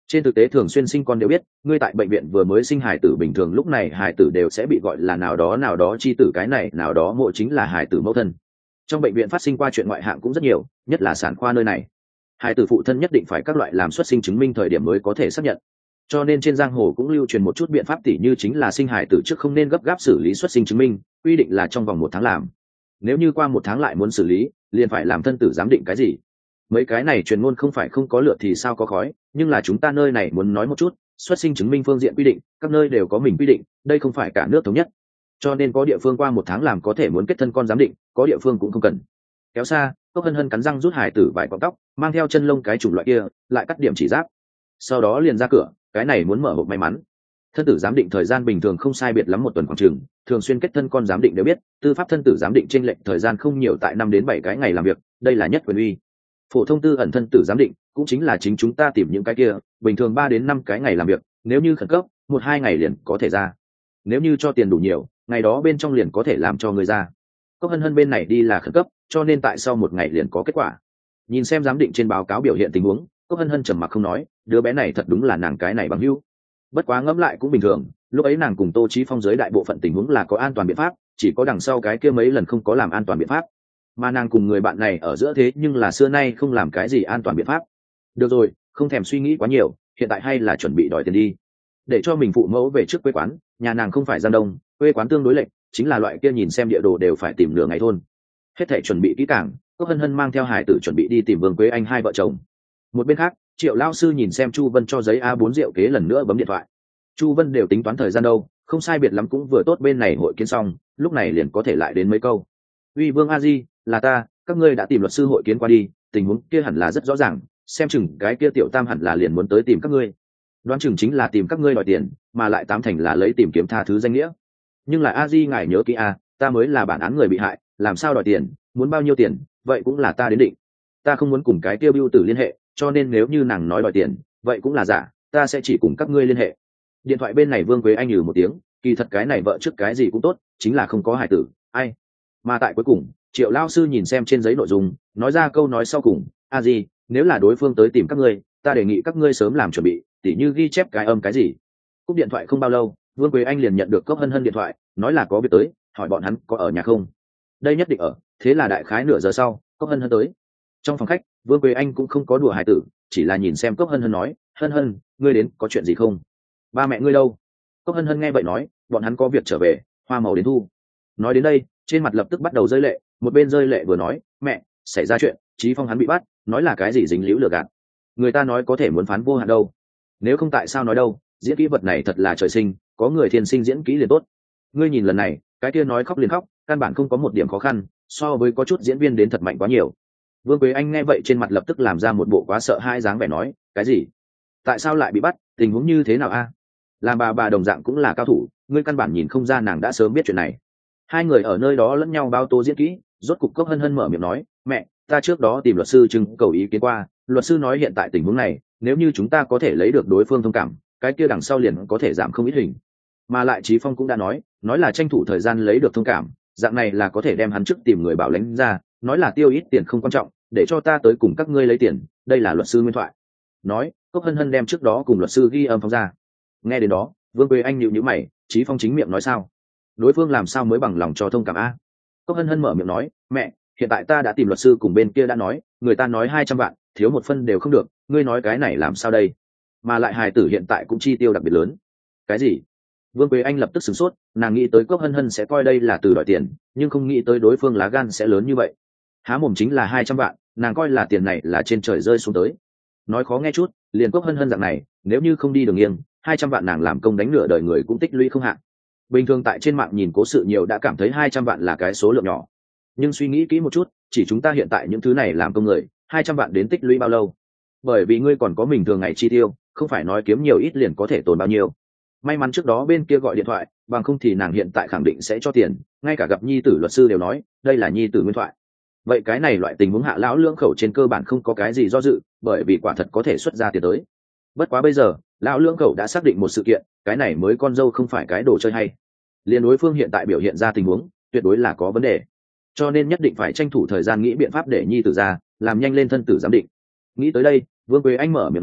Trên thực tế thường xuyên sinh con đều biết, ngươi tại bệnh viện vừa mới sinh hài tử bình thường lúc này hài tử đều sẽ bị gọi là nào đó chi tử, cái này nào đó mộ chính là hài tử mẫu thân. Trong bệnh viện phát sinh qua chuyện ngoại hạng cũng rất nhiều, nhất là sản khoa nơi này. Hài tử phụ thân nhất định phải các loại làm xuất sinh chứng minh thời điểm mới có thể xác nhận. Cho nên trên giang hồ cũng lưu truyền một chút biện pháp tỉ như chính là sinh hài tử trước không nên gấp gáp xử lý xuất sinh chứng minh, quy định là trong vòng 1 tháng làm. Nếu như qua 1 tháng lại muốn xử lý, liền phải làm thân tử giám định cái gì. Mấy cái này truyền ngôn không phải không có lửa thì sao có khói, nhưng là chúng ta nơi này muốn nói một chút, xuất sinh chứng minh phương diện quy định, các nơi đều có mình quy định, đây không phải cả nước thống nhất. Cho nên có địa phương qua 1 tháng làm có thể muốn kết thân con giám định, có địa phương cũng không cần. Kéo xa, Cốc Hân Hân cắn răng rút hài tử vài cọng tóc, mang theo chân lông cái chủng loại kia, lại cắt điểm chỉ giáp. Sau đó liền ra cửa, cái này muốn mở hộp may mắn. Thân tử giám định thời gian bình thường không sai biệt lắm 1 tuần khoảng chừng, thường xuyên kết thân con giám định đều biết, tư pháp thân tử giám định chênh lệch thời gian không nhiều, tại 5 đến 7 cái ngày làm việc, đây là nhất quyền uy. Phổ thông tư ẩn thân tử giám định cũng chính là chính chúng ta tìm những cái kia, bình thường 3 đến 5 cái ngày làm việc, nếu như khẩn cấp 1-2 ngày liền có thể ra. Nếu như cho tiền đủ nhiều, ngày đó bên trong liền có thể làm cho người ra. Cốc Hân Hân bên này đi là khẩn cấp, cho nên tại sau 1 ngày liền có kết quả. Nhìn xem giám định trên báo cáo biểu hiện tình huống, Cốc Hân Hân trầm mặc không nói, đứa bé này thật đúng là nàng cái này bằng hữu. Bất quá ngẫm lại cũng bình thường, lúc ấy nàng cùng Tô Chí Phong dưới đại bộ phận tình huống là có an toàn biện pháp, chỉ có đằng sau cái kia mấy lần không có làm an toàn biện pháp. Mà nàng cùng người bạn này ở giữa thế nhưng là xưa nay không làm cái gì an toàn biện pháp. Được rồi, không thèm suy nghĩ quá nhiều, hiện tại hay là chuẩn bị đòi tiền đi. Để cho mình phụ mẫu về trước quê quán, nhà nàng không phải Giang Đông, quê quán tương đối lệch, chính là loại kia nhìn xem địa đồ đều phải tìm nửa ngày thôn. Hết thảy chuẩn bị kỹ càng, Cốc Hân Hân mang theo hải tử chuẩn bị đi tìm Vương Quế Anh hai vợ chồng. Một bên khác, Triệu lão sư nhìn xem Chu Vân cho giấy A4 rượu kế lần nữa bấm điện thoại. Chu Vân đều tính toán thời gian đâu, không sai biệt lắm cũng vừa tốt bên này hội kiến xong, lúc này liền có thể lại đến mấy câu. Uy Vương A Di, là ta, các ngươi đã tìm luật sư hội kiến qua đi, tình huống kia hẳn là rất rõ ràng, xem chừng cái kia tiểu tam hẳn là liền muốn tới tìm các ngươi. Đoán chừng chính là tìm các ngươi đòi tiền, mà lại 8 thành là lấy tìm kiếm tha thứ danh nghĩa. Nhưng là A Di ngài nhớ kỹ a, ta mới là bản án người bị hại, làm sao đòi tiền, muốn bao nhiêu tiền, vậy cũng là ta đến định. Ta không muốn cùng cái kia bưu tử liên hệ, cho nên nếu như nàng nói đòi tiền, vậy cũng là giả, ta sẽ chỉ cùng các ngươi liên hệ. Điện thoại bên này Vương Quế Anh nhừ một tiếng, kỳ thật cái này vợ trước cái gì cũng tốt, chính là không có hài tử, ai. Mà tại cuối cùng, Triệu lao sư nhìn xem trên giấy nội dung, nói ra câu nói sau cùng, A Di, nếu là đối phương tới tìm các ngươi, ta đề nghị các ngươi sớm làm chuẩn bị, tỉ như ghi chép cái âm cái gì. Cúp điện thoại không bao lâu, Vương Quế Anh liền nhận được Cốc Hân Hân điện thoại, nói là có việc tới, hỏi bọn hắn có ở nhà không. Đây nhất định ở, thế là đại khái nửa giờ sau, Cốc Hân Hân tới. Trong phòng khách, Vương Quế Anh cũng không có đùa hài tử, chỉ là nhìn xem Cốc Hân Hân nói, Hân Hân, ngươi đến có chuyện gì không? Ba mẹ ngươi đâu? Cốc Hân Hân nghe vậy nói, bọn hắn có việc trở về, hoa màu đến thu. Nói đến đây, trên mặt lập tức bắt đầu rơi lệ, một bên rơi lệ vừa nói, mẹ, xảy ra chuyện, Chí Phong hắn bị bắt, nói là cái gì dính líu lừa gạt. Người ta nói có thể muốn phán vô hạn đâu. Nếu không tại sao nói đâu, diễn kỹ vật này thật là trời sinh, có người thiên sinh diễn kỹ liền tốt. Ngươi nhìn lần này, cái kia nói khóc liền khóc, căn bản không có một điểm khó khăn, so với có chút diễn viên đến thật mạnh quá nhiều. Vương Quế Anh nghe vậy trên mặt lập tức làm ra một bộ quá sợ hãi dáng vẻ nói, cái gì? Tại sao lại bị bắt, tình huống như thế nào a? Làm bà đồng dạng cũng là cao thủ, ngươi căn bản nhìn không ra nàng đã sớm biết chuyện này. Hai người ở nơi đó lẫn nhau bao tô diễn kỹ, rốt cục Cốc Hân Hân mở miệng nói, mẹ, ta trước đó tìm luật sư trưng cầu ý kiến qua, luật sư nói hiện tại tình huống này, nếu như chúng ta có thể lấy được đối phương thông cảm, cái kia đằng sau liền có thể giảm không ít hình. Mà lại Chí Phong cũng đã nói là tranh thủ thời gian lấy được thông cảm, dạng này là có thể đem hắn trước tìm người bảo lãnh ra, nói là tiêu ít tiền không quan trọng, để cho ta tới cùng các ngươi lấy tiền, đây là luật sư nguyên thoại. Nói, Cốc Hân Hân đem trước đó cùng luật sư ghi âm phóng ra. Nghe đến đó, Vương Quế Anh nhíu nhíu mày, Chí Phong chính miệng nói sao? Đối phương làm sao mới bằng lòng cho thông cảm a? Cốc Hân Hân mở miệng nói, mẹ, hiện tại ta đã tìm luật sư cùng bên kia đã nói, người ta nói 200 vạn, thiếu một phân đều không được, ngươi nói cái này làm sao đây? Mà lại hài tử hiện tại cũng chi tiêu đặc biệt lớn. Cái gì? Vương Quế Anh lập tức sửng sốt, nàng nghĩ tới Cốc Hân Hân sẽ coi đây là từ đòi tiền, nhưng không nghĩ tới đối phương lá gan sẽ lớn như vậy. Há mồm chính là 200 vạn, nàng coi là tiền này là trên trời rơi xuống tới. Nói khó nghe chút, liền Cốc Hân Hân dạng này, nếu như không đi đường nghiêng, 200 vạn nàng làm công đánh nửa đời người cũng tích lũy không hạn. Bình thường tại trên mạng nhìn cố sự nhiều đã cảm thấy 200 vạn là cái số lượng nhỏ. Nhưng suy nghĩ kỹ một chút, chỉ chúng ta hiện tại những thứ này làm công người, 200 vạn đến tích lũy bao lâu? Bởi vì ngươi còn có mình thường ngày chi tiêu, không phải nói kiếm nhiều ít liền có thể tồn bao nhiêu. May mắn trước đó bên kia gọi điện thoại, bằng không thì nàng hiện tại khẳng định sẽ cho tiền, ngay cả gặp nhi tử luật sư đều nói, đây là nhi tử nguyên thoại. Vậy cái này loại tình huống hạ lão lưỡng khẩu trên cơ bản không có cái gì do dự, bởi vì quả thật có thể xuất ra tiền tới. Bất quá bây giờ, lão lưỡng khẩu đã xác định một sự kiện, cái này mới con dâu không phải cái đồ chơi hay. Liên đối phương hiện tại biểu hiện ra tình huống, tuyệt đối là có vấn đề. Cho nên nhất định phải tranh thủ thời gian nghĩ biện pháp để nhi tử ra, làm nhanh lên thân tử giám định. Nghĩ tới đây, Vương Quế Anh mở miệng nói,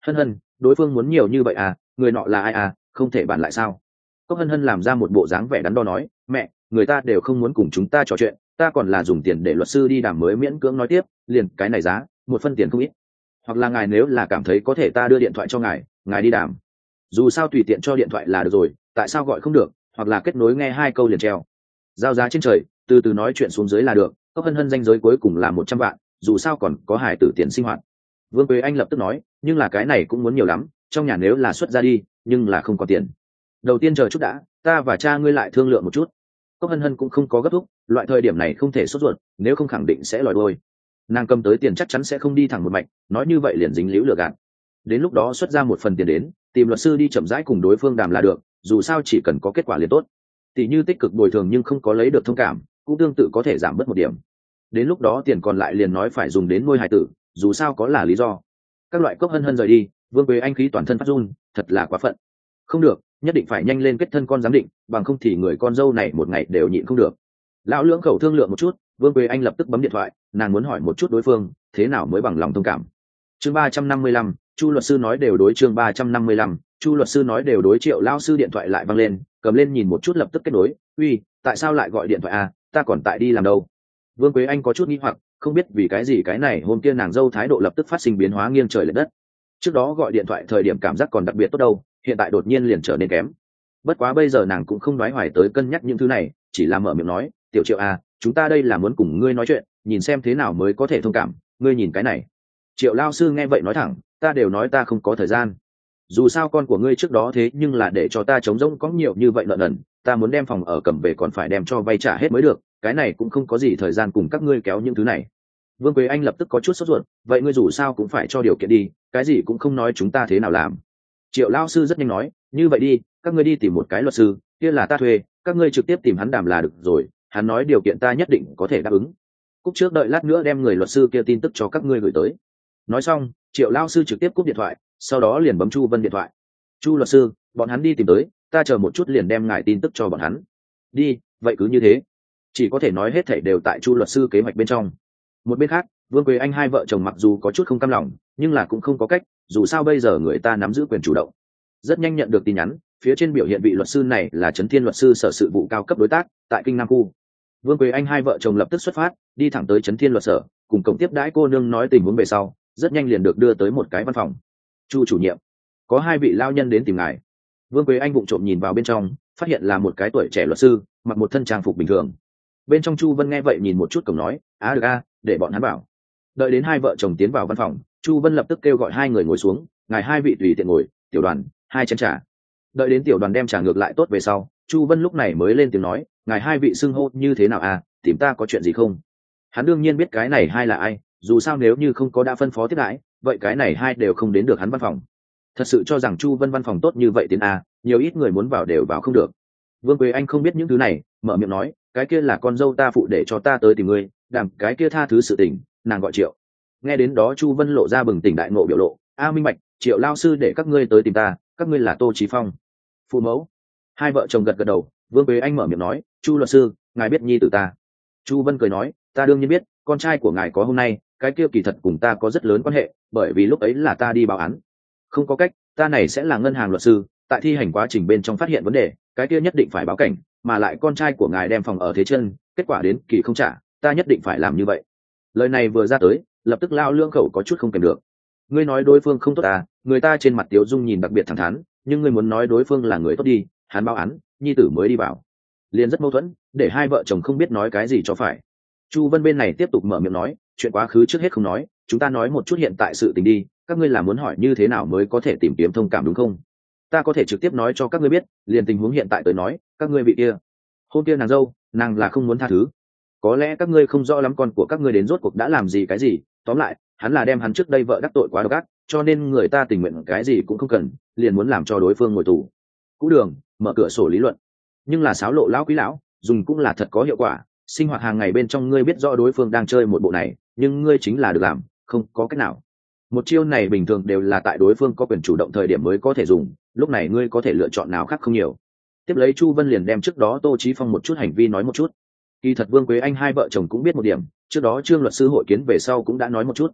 Hân Hân, đối phương muốn nhiều như vậy à, người nọ là ai à, không thể bàn lại sao? Cốc Hân Hân làm ra một bộ dáng vẻ đắn đo nói, mẹ, người ta đều không muốn cùng chúng ta trò chuyện, ta còn là dùng tiền để luật sư đi đàm mới miễn cưỡng nói tiếp, liền cái này giá, một phân tiền không ít. Hoặc là ngài nếu là cảm thấy có thể ta đưa điện thoại cho ngài đi đàm. Dù sao tùy tiện cho điện thoại là được rồi, tại sao gọi không được, hoặc là kết nối nghe 2 câu liền treo. Giao giá trên trời, từ từ nói chuyện xuống dưới là được. Cốc Hân Hân danh giới cuối cùng là 100 vạn, dù sao còn có hài tử tiền sinh hoạt. Vương Quế Anh lập tức nói, nhưng là cái này cũng muốn nhiều lắm, trong nhà nếu là xuất ra đi, nhưng là không có tiền. Đầu tiên chờ chút đã, ta và cha ngươi lại thương lượng một chút. Cốc Hân Hân cũng không có gấp thúc, loại thời điểm này không thể sốt ruột, nếu không khẳng định sẽ lòi đuôi. Nàng cầm tới tiền chắc chắn sẽ không đi thẳng một mạch, nói như vậy liền dính líu lừa gạt. Đến lúc đó xuất ra một phần tiền đến, tìm luật sư đi chậm rãi cùng đối phương đàm là được, dù sao chỉ cần có kết quả liền tốt. Tỷ như tích cực bồi thường nhưng không có lấy được thông cảm, cũng tương tự có thể giảm bớt một điểm. Đến lúc đó tiền còn lại liền nói phải dùng đến nuôi hài tử, dù sao có là lý do. Các loại. Cốc Hân Hân rời đi, Vương Quế Anh khí toàn thân phát run, thật là quá phận. Không được, nhất định phải nhanh lên kết thân con giám định, bằng không thì người con dâu này một ngày đều nhịn không được. Lão lưỡng khẩu thương lượng một chút, Vương Quế Anh lập tức bấm điện thoại, nàng muốn hỏi một chút đối phương thế nào mới bằng lòng thông cảm. Chương 355, Chu luật sư nói đều đối. Chương 355, Chu luật sư nói đều đối. Triệu lão sư điện thoại lại văng lên, cầm lên nhìn một chút lập tức kết nối. Uy, tại sao lại gọi điện thoại à, ta còn tại đi làm đâu. Vương Quế Anh có chút nghi hoặc, không biết vì cái gì cái này hôm kia nàng dâu thái độ lập tức phát sinh biến hóa nghiêng trời lệch đất. Trước đó gọi điện thoại thời điểm cảm giác còn đặc biệt tốt đâu, hiện tại đột nhiên liền trở nên kém. Bất quá bây giờ nàng cũng không đoái hoài tới cân nhắc những thứ này, chỉ là mở miệng nói, tiểu Triệu à, chúng ta đây là muốn cùng ngươi nói chuyện, nhìn xem thế nào mới có thể thông cảm, ngươi nhìn cái này. Triệu lao sư nghe vậy nói thẳng, ta đều nói ta không có thời gian. Dù sao con của ngươi trước đó thế nhưng là để cho ta chống rỗng có nhiều như vậy nợ nần, ta muốn đem phòng ở cầm về còn phải đem cho vay trả hết mới được, cái này cũng không có gì thời gian cùng các ngươi kéo những thứ này. Vương Quế Anh lập tức có chút sốt ruột, vậy ngươi dù sao cũng phải cho điều kiện đi, cái gì cũng không nói chúng ta thế nào làm. Triệu lao sư rất nhanh nói, như vậy đi, các ngươi đi tìm một cái luật sư, kia là ta thuê, các ngươi trực tiếp tìm hắn đàm là được rồi, hắn nói điều kiện ta nhất định có thể đáp ứng. Cúc trước đợi lát nữa đem người luật sư kia tin tức cho các ngươi gửi tới. Nói xong, Triệu lao sư trực tiếp cúp điện thoại, sau đó liền bấm Chu Vân điện thoại. Chu luật sư, bọn hắn đi tìm tới, ta chờ một chút liền đem ngài tin tức cho bọn hắn. Đi, vậy cứ như thế. Chỉ có thể nói hết thảy đều tại Chu luật sư kế hoạch bên trong. Một bên khác, Vương Quế Anh hai vợ chồng mặc dù có chút không cam lòng, nhưng là cũng không có cách, dù sao bây giờ người ta nắm giữ quyền chủ động. Rất nhanh nhận được tin nhắn, phía trên biểu hiện vị luật sư này là Trấn Thiên luật sư sở sự vụ cao cấp đối tác tại Kinh Nam khu. Vương Quế Anh hai vợ chồng lập tức xuất phát, đi thẳng tới Trấn Thiên luật sở, cùng cổng tiếp đãi cô nương nói tình huống về sau, rất nhanh liền được đưa tới một cái văn phòng. Chu chủ nhiệm, có 2 vị lao nhân đến tìm ngài. Vương Quế Anh vụng trộm nhìn vào bên trong, phát hiện là một cái tuổi trẻ luật sư, mặc một thân trang phục bình thường. Bên trong Chu Vân nghe vậy nhìn một chút cổng nói, được để bọn hắn bảo. Đợi đến hai vợ chồng tiến vào văn phòng, Chu Vân lập tức kêu gọi 2 người ngồi xuống, ngài 2 vị tùy tiện ngồi, tiểu đoàn 2 chén trà. Đợi đến tiểu đoàn đem trà ngược lại tốt về sau, Chu Vân lúc này mới lên tiếng nói, ngài 2 vị xưng hô như thế nào tìm ta có chuyện gì không? Hắn đương nhiên biết cái này 2 là ai, dù sao nếu như không có đã phân phó tiếp đãi, vậy cái này 2 đều không đến được hắn văn phòng. Thật sự cho rằng Chu Vân văn phòng tốt như vậy tiến nhiều ít người muốn vào đều vào không được. Vương Quế Anh không biết những thứ này, mở miệng nói, cái kia là con dâu ta phụ để cho ta tới tìm ngươi, đàm cái kia tha thứ sự tình, nàng gọi Triệu. Nghe đến đó Chu Vân lộ ra bừng tỉnh đại ngộ biểu lộ, minh bạch, Triệu lao sư để các ngươi tới tìm ta, các ngươi là Tô Chí Phong, phụ mẫu. 2 vợ chồng gật gật đầu. Vương Quế Anh mở miệng nói, Chu luật sư, ngài biết nhi tử ta? Chu Vân cười nói, ta đương nhiên biết, con trai của ngài có hôm nay, cái kia kỳ thật cùng ta có rất lớn quan hệ, bởi vì lúc ấy là ta đi báo án. Không có cách, ta này sẽ là ngân hàng luật sư, tại thi hành quá trình bên trong phát hiện vấn đề, cái kia nhất định phải báo cảnh, mà lại con trai của ngài đem phòng ở thế chân, kết quả đến kỳ không trả, ta nhất định phải làm như vậy. Lời này vừa ra tới, lập tức lao lương khẩu có chút không kèm được. Ngươi nói đối phương không tốt người ta trên mặt Tiếu Dung nhìn đặc biệt thẳng thắn, nhưng ngươi muốn nói đối phương là người tốt đi, hắn báo án, nhi tử mới đi bảo, liền rất mâu thuẫn, để 2 vợ chồng không biết nói cái gì cho phải. Chu Vân bên này tiếp tục mở miệng nói, chuyện quá khứ trước hết không nói, chúng ta nói một chút hiện tại sự tình đi, các ngươi là muốn hỏi như thế nào mới có thể tìm kiếm thông cảm đúng không? Ta có thể trực tiếp nói cho các ngươi biết, liền tình huống hiện tại tới nói, các ngươi bị kia. Hôm kia nàng dâu, nàng là không muốn tha thứ. Có lẽ các ngươi không rõ lắm con của các ngươi đến rốt cuộc đã làm gì cái gì, tóm lại, hắn là đem hắn trước đây vợ đắc tội quá độc ác, cho nên người ta tình nguyện cái gì cũng không cần, liền muốn làm cho đối phương ngồi tù. Cũ đường, mở cửa sổ lý luận. Nhưng là xáo lộ lão quý lão, dùng cũng là thật có hiệu quả, sinh hoạt hàng ngày bên trong ngươi biết rõ đối phương đang chơi một bộ này, nhưng ngươi chính là được làm, không có cách nào. Một chiêu này bình thường đều là tại đối phương có quyền chủ động thời điểm mới có thể dùng, lúc này ngươi có thể lựa chọn nào khác không nhiều. Tiếp lấy Chu Vân liền đem trước đó Tô Chí Phong một chút hành vi nói một chút. Kỳ thật Vương Quế Anh 2 vợ chồng cũng biết một điểm, trước đó Trương luật sư hội kiến về sau cũng đã nói một chút.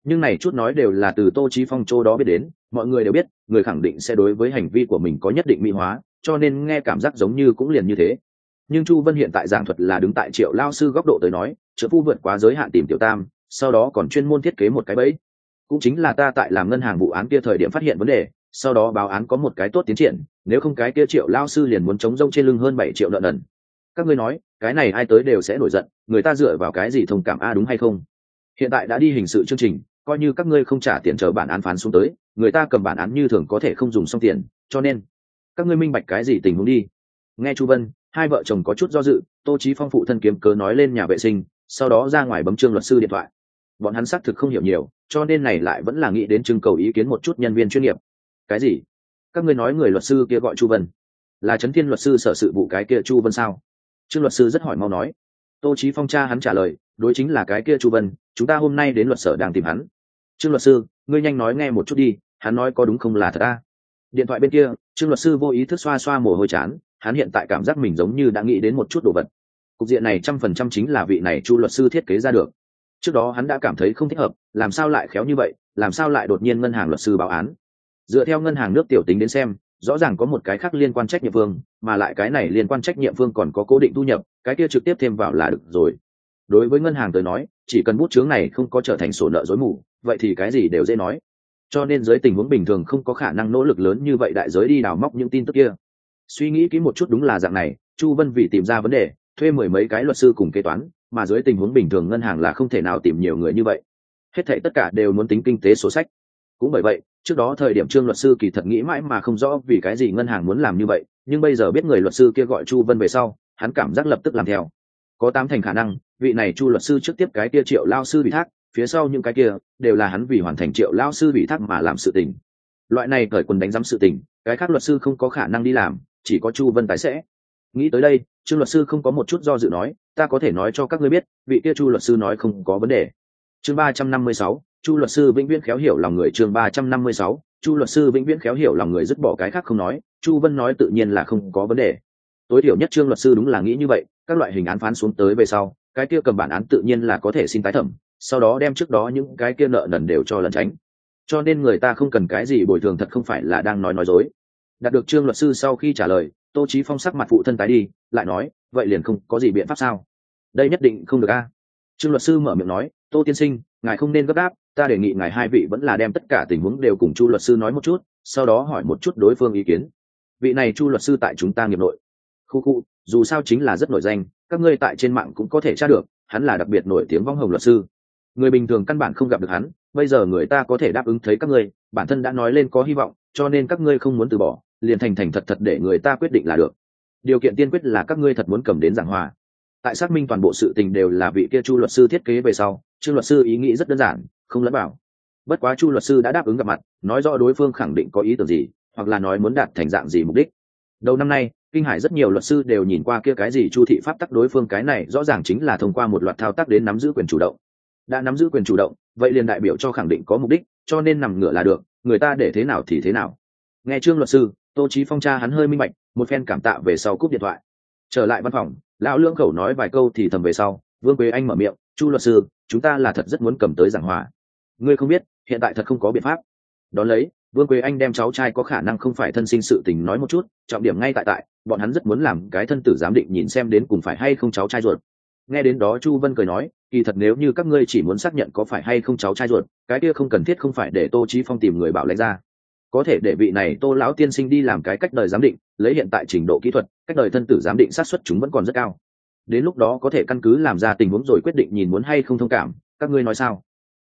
nhưng này chút nói đều là từ Tô Chí Phong chỗ đó biết đến, mọi người đều biết người khẳng định sẽ đối với hành vi của mình có nhất định mỹ hóa, cho nên nghe cảm giác giống như cũng liền như thế. Nhưng Chu Vân hiện tại giảng thuật là đứng tại Triệu lao sư góc độ tới nói, trợ phu vượt quá giới hạn tìm Tiểu Tam, sau đó còn chuyên môn thiết kế một cái bẫy, cũng chính là ta tại làm ngân hàng vụ án kia thời điểm phát hiện vấn đề, sau đó báo án có một cái tốt tiến triển, nếu không cái kia Triệu lao sư liền muốn chống rông trên lưng hơn 7 triệu nợ nần. Các ngươi nói cái này ai tới đều sẽ nổi giận, người ta dựa vào cái gì thông cảm a, đúng hay không? Hiện tại đã đi hình sự chương trình, coi như các ngươi không trả tiền chờ bản án phán xuống tới, người ta cầm bản án như thường có thể không dùng xong tiền, cho nên các ngươi minh bạch cái gì tình huống đi. Nghe Chu Vân, hai vợ chồng có chút do dự. Tô Chí Phong phụ thân kiếm cớ nói lên nhà vệ sinh, sau đó ra ngoài bấm Trương luật sư điện thoại. Bọn hắn xác thực không hiểu nhiều, cho nên này lại vẫn là nghĩ đến trưng cầu ý kiến một chút nhân viên chuyên nghiệp. Cái gì? Các ngươi nói người luật sư kia gọi Chu Vân, là Trấn Thiên luật sư sở sự vụ cái kia Chu Vân sao? Trương luật sư rất hỏi mau nói. Tô Chí Phong cha hắn trả lời, đối chính là cái kia Chu Vân, chúng ta hôm nay đến luật sở đang tìm hắn. Trương luật sư, ngươi nhanh nói nghe một chút đi, hắn nói có đúng không là thật à? Điện thoại bên kia, Trương luật sư vô ý thức xoa xoa mồ hôi chán, hắn hiện tại cảm giác mình giống như đã nghĩ đến một chút đồ vật. Cục diện này 100% chính là vị này Chu luật sư thiết kế ra được. Trước đó hắn đã cảm thấy không thích hợp, làm sao lại khéo như vậy, làm sao lại đột nhiên ngân hàng luật sư báo án. Dựa theo ngân hàng nước tiểu tính đến xem, rõ ràng có một cái khác liên quan trách nhiệm phương, mà lại cái này liên quan trách nhiệm phương còn có cố định thu nhập, cái kia trực tiếp thêm vào là được rồi. Đối với ngân hàng tới nói, chỉ cần bút chướng này không có trở thành sổ nợ rối mù, vậy thì cái gì đều dễ nói. Cho nên dưới tình huống bình thường không có khả năng nỗ lực lớn như vậy đại giới đi đào móc những tin tức kia. Suy nghĩ kỹ một chút đúng là dạng này, Chu Vân vì tìm ra vấn đề, thuê 10 mấy cái luật sư cùng kế toán, mà dưới tình huống bình thường ngân hàng là không thể nào tìm nhiều người như vậy. Hết thảy tất cả đều muốn tính kinh tế số sách. Cũng bởi vậy, trước đó thời điểm Trương luật sư kỳ thật nghĩ mãi mà không rõ vì cái gì ngân hàng muốn làm như vậy, nhưng bây giờ biết người luật sư kia gọi Chu Vân về sau, hắn cảm giác lập tức làm theo. Có 8 thành khả năng, vị này Chu luật sư trước tiếp cái kia Triệu lao sư ủy thác, phía sau những cái kia đều là hắn vì hoàn thành Triệu lao sư ủy thác mà làm sự tình. Loại này cởi quần đánh giám sự tình, cái khác luật sư không có khả năng đi làm, chỉ có Chu Vân tài sẽ. Nghĩ tới đây, Trương luật sư không có một chút do dự nói, ta có thể nói cho các ngươi biết, vị kia Chu luật sư nói không có vấn đề. Chương 356, Chu luật sư vĩnh viễn khéo hiểu lòng người. Chương 356, Chu luật sư vĩnh viễn khéo hiểu lòng người, dứt bỏ cái khác không nói, Chu Vân nói tự nhiên là không có vấn đề. Tối thiểu nhất Trương luật sư đúng là nghĩ như vậy, các loại hình án phán xuống tới về sau, cái kia cầm bản án tự nhiên là có thể xin tái thẩm, sau đó đem trước đó những cái kia nợ nần đều cho lẩn tránh. Cho nên người ta không cần cái gì bồi thường, thật không phải là đang nói dối. Đạt được Trương luật sư sau khi trả lời, Tô Chí Phong sắc mặt phụ thân tái đi, lại nói, vậy liền không có gì biện pháp sao? Đây nhất định không được a. Trương luật sư mở miệng nói, Tô tiên sinh, ngài không nên gấp gáp, ta đề nghị ngài hai vị vẫn là đem tất cả tình huống đều cùng Chu luật sư nói một chút, sau đó hỏi một chút đối phương ý kiến. Vị này Chu luật sư tại chúng ta nghiệp nội, khu dù sao chính là rất nổi danh, các ngươi tại trên mạng cũng có thể tra được, hắn là đặc biệt nổi tiếng vong hồng luật sư. Người bình thường căn bản không gặp được hắn, bây giờ người ta có thể đáp ứng thấy các ngươi, bản thân đã nói lên có hy vọng, cho nên các ngươi không muốn từ bỏ, liền thành thành thật thật để người ta quyết định là được. Điều kiện tiên quyết là các ngươi thật muốn cầm đến giảng hòa. Tại xác minh toàn bộ sự tình đều là vị kia Chu luật sư thiết kế về sau, Trương luật sư ý nghĩ rất đơn giản, không lẫn bảo. Bất quá Chu luật sư đã đáp ứng gặp mặt, nói rõ đối phương khẳng định có ý tưởng gì, hoặc là nói muốn đạt thành dạng gì mục đích. Đầu năm nay, Kinh Hải rất nhiều luật sư đều nhìn qua kia cái gì Chu thị pháp tắc, đối phương cái này rõ ràng chính là thông qua một loạt thao tác đến nắm giữ quyền chủ động. Đã nắm giữ quyền chủ động, vậy liền đại biểu cho khẳng định có mục đích, cho nên nằm ngửa là được, người ta để thế nào thì thế nào. Nghe Trương luật sư, Tô Chí Phong cha hắn hơi minh bạch, một phen cảm tạ về sau cúp điện thoại. Trở lại văn phòng, lão lưỡng khẩu nói vài câu thì thầm về sau, Vương Quế Anh mở miệng, Chu luật sư, chúng ta là thật rất muốn cầm tới giảng hòa. Ngươi không biết, hiện tại thật không có biện pháp. Đón lấy, Vương Quế Anh đem cháu trai có khả năng không phải thân sinh sự tình nói một chút, trọng điểm ngay tại bọn hắn rất muốn làm cái thân tử giám định nhìn xem đến cùng phải hay không cháu trai ruột. Nghe đến đó Chu Vân cười nói, kỳ thật nếu như các ngươi chỉ muốn xác nhận có phải hay không cháu trai ruột, cái kia không cần thiết không phải để Tô Chí Phong tìm người bảo lãnh ra. Có thể để vị này Tô lão tiên sinh đi làm cái cách đời giám định, lấy hiện tại trình độ kỹ thuật, cách đời thân tử giám định xác suất chúng vẫn còn rất cao. Đến lúc đó có thể căn cứ làm ra tình huống rồi quyết định nhìn muốn hay không thông cảm, các ngươi nói sao?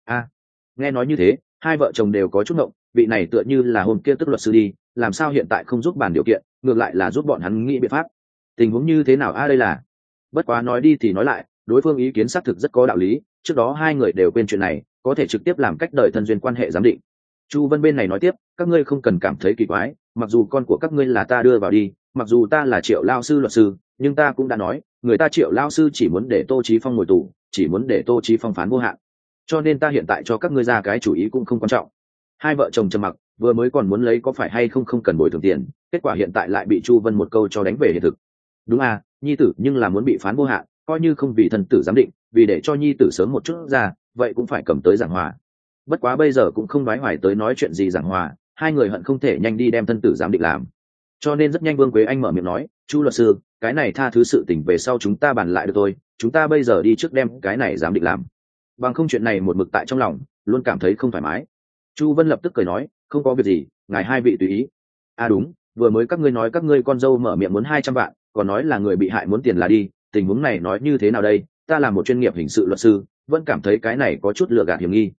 Nghe nói như thế, hai vợ chồng đều có chút ngộng, vị này tựa như là hôm kia tức luật sư đi, làm sao hiện tại không giúp bàn điều kiện, ngược lại là giúp bọn hắn nghĩ biện pháp. Tình huống như thế nào đây là? Bất quá nói đi thì nói lại, đối phương ý kiến xác thực rất có đạo lý, trước đó hai người đều quên chuyện này, có thể trực tiếp làm cách đời thân duyên quan hệ giám định. Chu Vân bên này nói tiếp, các ngươi không cần cảm thấy kỳ quái, mặc dù con của các ngươi là ta đưa vào đi, mặc dù ta là Triệu lao sư luật sư, nhưng ta cũng đã nói, người ta Triệu lao sư chỉ muốn để Tô Chí Phong ngồi tù, chỉ muốn để Tô Chí Phong phán vô hạn. Cho nên ta hiện tại cho các ngươi ra cái chủ ý cũng không quan trọng. Hai vợ chồng trầm mặc, vừa mới còn muốn lấy có phải hay không không cần bồi thường tiền, kết quả hiện tại lại bị Chu Vân một câu cho đánh về hiện thực. Đúng à, nhi tử nhưng là muốn bị phán vô hạn, coi như không vì thân tử giám định, vì để cho nhi tử sớm một chút ra, vậy cũng phải cầm tới giảng hòa. bất quá bây giờ cũng không nói hoài tới nói chuyện gì giảng hòa, hai người hận không thể nhanh đi đem thân tử giám định làm. Cho nên rất nhanh Vương Quế Anh mở miệng nói, chu luật sư, cái này tha thứ sự tình về sau chúng ta bàn lại được thôi, chúng ta bây giờ đi trước đem cái này giám định làm, bằng không chuyện này một mực tại trong lòng luôn cảm thấy không thoải mái. Chu Vân lập tức cười nói, không có việc gì, ngài hai vị tùy ý. À đúng, vừa mới các ngươi nói các ngươi con dâu mở miệng muốn 200 vạn, còn nói là người bị hại muốn tiền là đi, tình huống này nói như thế nào đây? Ta là một chuyên nghiệp hình sự luật sư, vẫn cảm thấy cái này có chút lừa gạt hiểm nghi.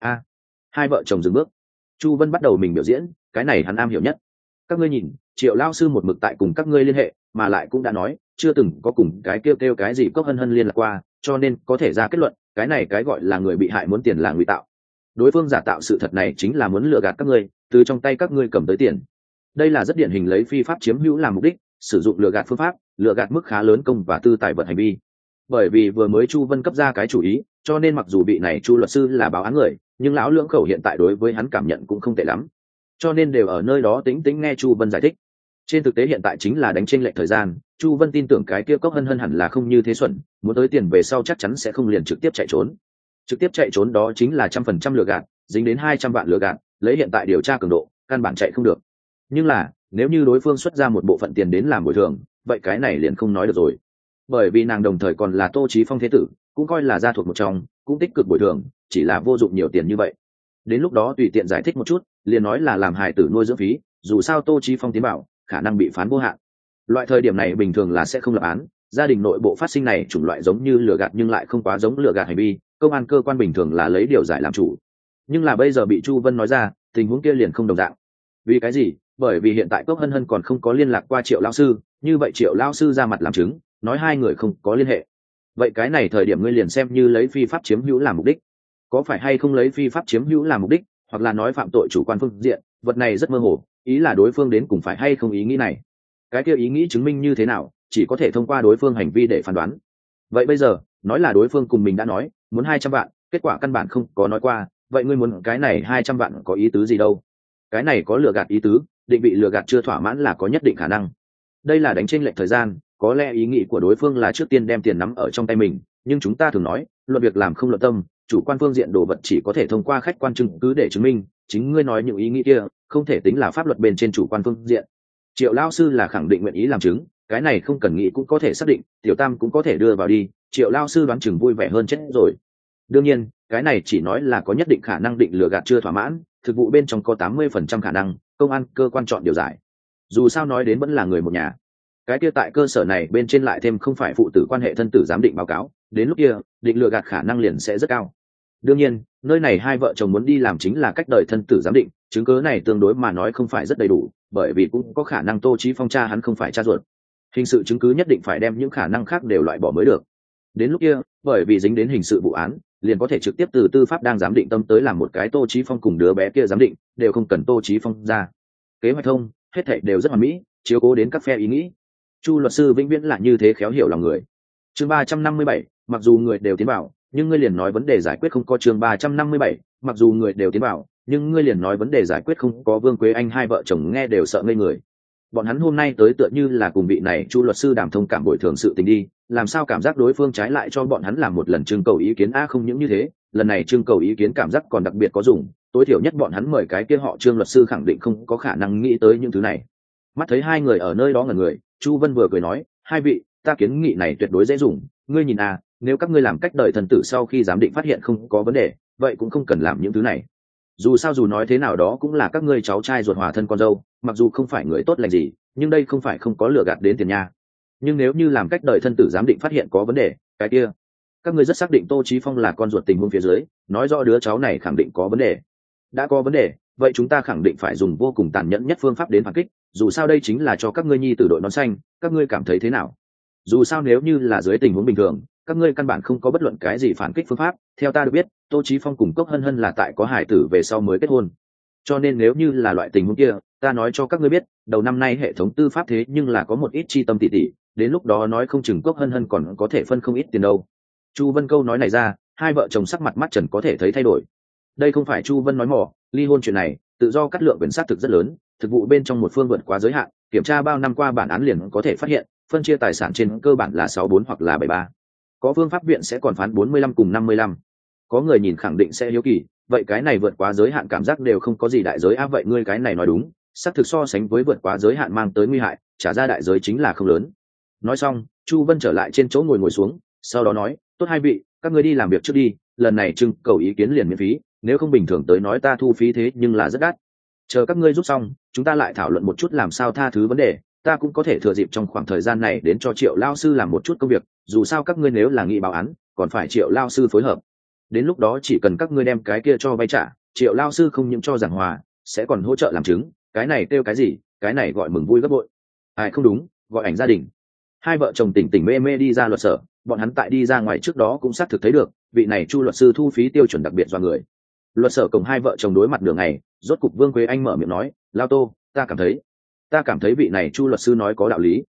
Hai vợ chồng dừng bước. Chu Vân bắt đầu mình biểu diễn, cái này hắn am hiểu nhất. Các ngươi nhìn, Triệu lao sư một mực tại cùng các ngươi liên hệ, mà lại cũng đã nói chưa từng có cùng cái kêu cái gì Cốc Hân Hân liên lạc qua, cho nên có thể ra kết luận cái này cái gọi là người bị hại muốn tiền là ngụy tạo. Đối phương giả tạo sự thật này chính là muốn lừa gạt các ngươi, từ trong tay các ngươi cầm tới tiền. Đây là rất điển hình lấy phi pháp chiếm hữu làm mục đích, sử dụng lừa gạt phương pháp, lừa gạt mức khá lớn công và tư tài vật hành vi. Bởi vì vừa mới Chu Vân cấp ra cái chủ ý, cho nên mặc dù bị này Chu luật sư là báo án người, nhưng lão lưỡng khẩu hiện tại đối với hắn cảm nhận cũng không tệ lắm, cho nên đều ở nơi đó tĩnh tĩnh nghe Chu Vân giải thích. Trên thực tế hiện tại chính là đánh chênh lệch thời gian, Chu Vân tin tưởng cái kia Cốc Hân Hân hẳn là không như thế xuẩn, muốn tới tiền về sau chắc chắn sẽ không liền trực tiếp chạy trốn. Trực tiếp chạy trốn đó chính là 100% lừa gạt, dính đến 200 vạn lừa gạt, lấy hiện tại điều tra cường độ, căn bản chạy không được. Nhưng là, nếu như đối phương xuất ra một bộ phận tiền đến làm bồi thường, vậy cái này liền không nói được rồi. Bởi vì nàng đồng thời còn là Tô Chí Phong thế tử, cũng coi là gia thuộc một trong, cũng tích cực bồi thường, chỉ là vô dụng nhiều tiền như vậy. Đến lúc đó tùy tiện giải thích một chút, liền nói là làm hài tử nuôi dưỡng phí, dù sao Tô Chí Phong tiến bảo, khả năng bị phán vô hạn. Loại thời điểm này bình thường là sẽ không lập án, gia đình nội bộ phát sinh này chủng loại giống như lừa gạt nhưng lại không quá giống lừa gạt hành vi, công an cơ quan bình thường là lấy điều giải làm chủ. Nhưng là bây giờ bị Chu Vân nói ra, tình huống kia liền không đồng dạng. Vì cái gì? Bởi vì hiện tại Cốc Hân Hân còn không có liên lạc qua Triệu lão sư, như vậy Triệu lão sư ra mặt làm chứng, nói hai người không có liên hệ. Vậy cái này thời điểm ngươi liền xem như lấy phi pháp chiếm hữu làm mục đích. Có phải hay không lấy phi pháp chiếm hữu làm mục đích, hoặc là nói phạm tội chủ quan phương diện, vật này rất mơ hồ, ý là đối phương đến cùng phải hay không ý nghĩ này. Cái kia ý nghĩ chứng minh như thế nào, chỉ có thể thông qua đối phương hành vi để phán đoán. Vậy bây giờ, nói là đối phương cùng mình đã nói, muốn 200 vạn, kết quả căn bản không có nói qua, vậy ngươi muốn cái này 200 vạn có ý tứ gì đâu? Cái này có lừa gạt ý tứ, định bị lừa gạt chưa thỏa mãn là có nhất định khả năng. Đây là đánh chênh lệch thời gian, có lẽ ý nghĩ của đối phương là trước tiên đem tiền nắm ở trong tay mình, nhưng chúng ta thường nói, luận việc làm không luận tâm, chủ quan phương diện đồ vật chỉ có thể thông qua khách quan chứng cứ để chứng minh, chính ngươi nói những ý nghĩ kia, không thể tính là pháp luật bên trên chủ quan phương diện. Triệu lão sư là khẳng định nguyện ý làm chứng, cái này không cần nghĩ cũng có thể xác định, tiểu tam cũng có thể đưa vào đi, Triệu lão sư đoán chừng vui vẻ hơn chết rồi. Đương nhiên, cái này chỉ nói là có nhất định khả năng định lừa gạt chưa thỏa mãn, thực vụ bên trong có 80% khả năng, công an cơ quan chọn điều giải. Dù sao nói đến vẫn là người một nhà. Cái kia tại cơ sở này bên trên lại thêm không phải phụ tử quan hệ thân tử giám định báo cáo, đến lúc kia, định lừa gạt khả năng liền sẽ rất cao. Đương nhiên, nơi này hai vợ chồng muốn đi làm chính là cách đời thân tử giám định, chứng cứ này tương đối mà nói không phải rất đầy đủ, bởi vì cũng có khả năng Tô Chí Phong cha hắn không phải cha ruột. Hình sự chứng cứ nhất định phải đem những khả năng khác đều loại bỏ mới được. Đến lúc kia, bởi vì dính đến hình sự vụ án, liền có thể trực tiếp từ tư pháp đang giám định tâm tới làm một cái Tô Chí Phong cùng đứa bé kia giám định, đều không cần Tô Chí Phong ra. Kế hoạch thông, hết thảy đều rất hoàn mỹ, chiếu cố đến các phe ý nghĩ. Chu luật sư vĩnh viễn là như thế khéo hiểu lòng người. Chương 357, mặc dù người đều tiến bảo, nhưng ngươi liền nói vấn đề giải quyết không có. Chương 357, mặc dù người đều tiến bảo, nhưng ngươi liền nói vấn đề giải quyết không có. Vương Quế Anh hai vợ chồng nghe đều sợ ngây người. Bọn hắn hôm nay tới tựa như là cùng vị này Chu luật sư đàm thông cảm bồi thường sự tình đi, làm sao cảm giác đối phương trái lại cho bọn hắn làm một lần trưng cầu ý kiến. Không những như thế, lần này trưng cầu ý kiến cảm giác còn đặc biệt có dùng, tối thiểu nhất bọn hắn mời cái kia họ Trương luật sư khẳng định không có khả năng nghĩ tới những thứ này. Mắt thấy hai người ở nơi đó ngẩn người, Chu Vân vừa cười nói, hai vị, ta kiến nghị này tuyệt đối dễ dùng, ngươi nhìn nếu các ngươi làm cách đời thần tử sau khi giám định phát hiện không có vấn đề, vậy cũng không cần làm những thứ này. Dù sao dù nói thế nào đó cũng là các ngươi cháu trai ruột hòa thân con dâu, mặc dù không phải người tốt lành gì, nhưng đây không phải không có lừa gạt đến tiền nha. Nhưng nếu như làm cách đời thân tử giám định phát hiện có vấn đề, cái kia các ngươi rất xác định Tô Chí Phong là con ruột tình huống phía dưới, nói rõ đứa cháu này khẳng định có vấn đề. Đã có vấn đề, vậy chúng ta khẳng định phải dùng vô cùng tàn nhẫn nhất phương pháp đến phản kích, dù sao đây chính là cho các ngươi nhi tử đội nón xanh, các ngươi cảm thấy thế nào? Dù sao nếu như là dưới tình huống bình thường, các ngươi căn bản không có bất luận cái gì phản kích phương pháp. Theo ta được biết, Tô Chí Phong cùng Cốc Hân Hân là tại có hài tử về sau mới kết hôn, cho nên nếu như là loại tình huống kia, ta nói cho các ngươi biết, đầu năm nay hệ thống tư pháp thế nhưng là có một ít chi tâm tỉ tỉ, đến lúc đó nói không chừng Cốc Hân Hân còn có thể phân không ít tiền đâu. Chu Vân câu nói này ra, hai vợ chồng sắc mặt mắt trần có thể thấy thay đổi. Đây không phải Chu Vân nói mỏ, ly hôn chuyện này, tự do cắt lượng quyền sát thực rất lớn, thực vụ bên trong một phương vượt quá giới hạn, kiểm tra bao năm qua bản án liền có thể phát hiện, phân chia tài sản trên cơ bản là 64 hoặc là 73. Có phương pháp viện sẽ còn phán 45 cùng 55. Có người nhìn khẳng định sẽ hiếu kỳ, vậy cái này vượt quá giới hạn cảm giác đều không có gì đại giới vậy ngươi cái này nói đúng, xác thực so sánh với vượt quá giới hạn mang tới nguy hại, trả ra đại giới chính là không lớn. Nói xong Chu Vân trở lại trên chỗ ngồi xuống, sau đó nói, tốt hai vị, các ngươi đi làm việc trước đi, lần này trưng cầu ý kiến liền miễn phí, nếu không bình thường tới nói ta thu phí thế nhưng là rất đắt. Chờ các ngươi giúp xong chúng ta lại thảo luận một chút làm sao tha thứ vấn đề, ta cũng có thể thừa dịp trong khoảng thời gian này đến cho Triệu lao sư làm một chút công việc, dù sao các ngươi nếu là nghị báo án còn phải Triệu lao sư phối hợp, đến lúc đó chỉ cần các ngươi đem cái kia cho vay trả, Triệu lao sư không những cho giảng hòa sẽ còn hỗ trợ làm chứng, cái này kêu cái gì, cái này gọi mừng vui gấp bội. Ai không đúng, gọi ảnh gia đình. Hai vợ chồng tỉnh tỉnh mê mê đi ra luật sở, bọn hắn tại đi ra ngoài trước đó cũng xác thực thấy được vị này Chu luật sư thu phí tiêu chuẩn đặc biệt do người. Luật sở cùng hai vợ chồng đối mặt đường này, rốt cục Vương Quế Anh mở miệng nói, lao Tô, ta cảm thấy vị này Chu luật sư nói có đạo lý,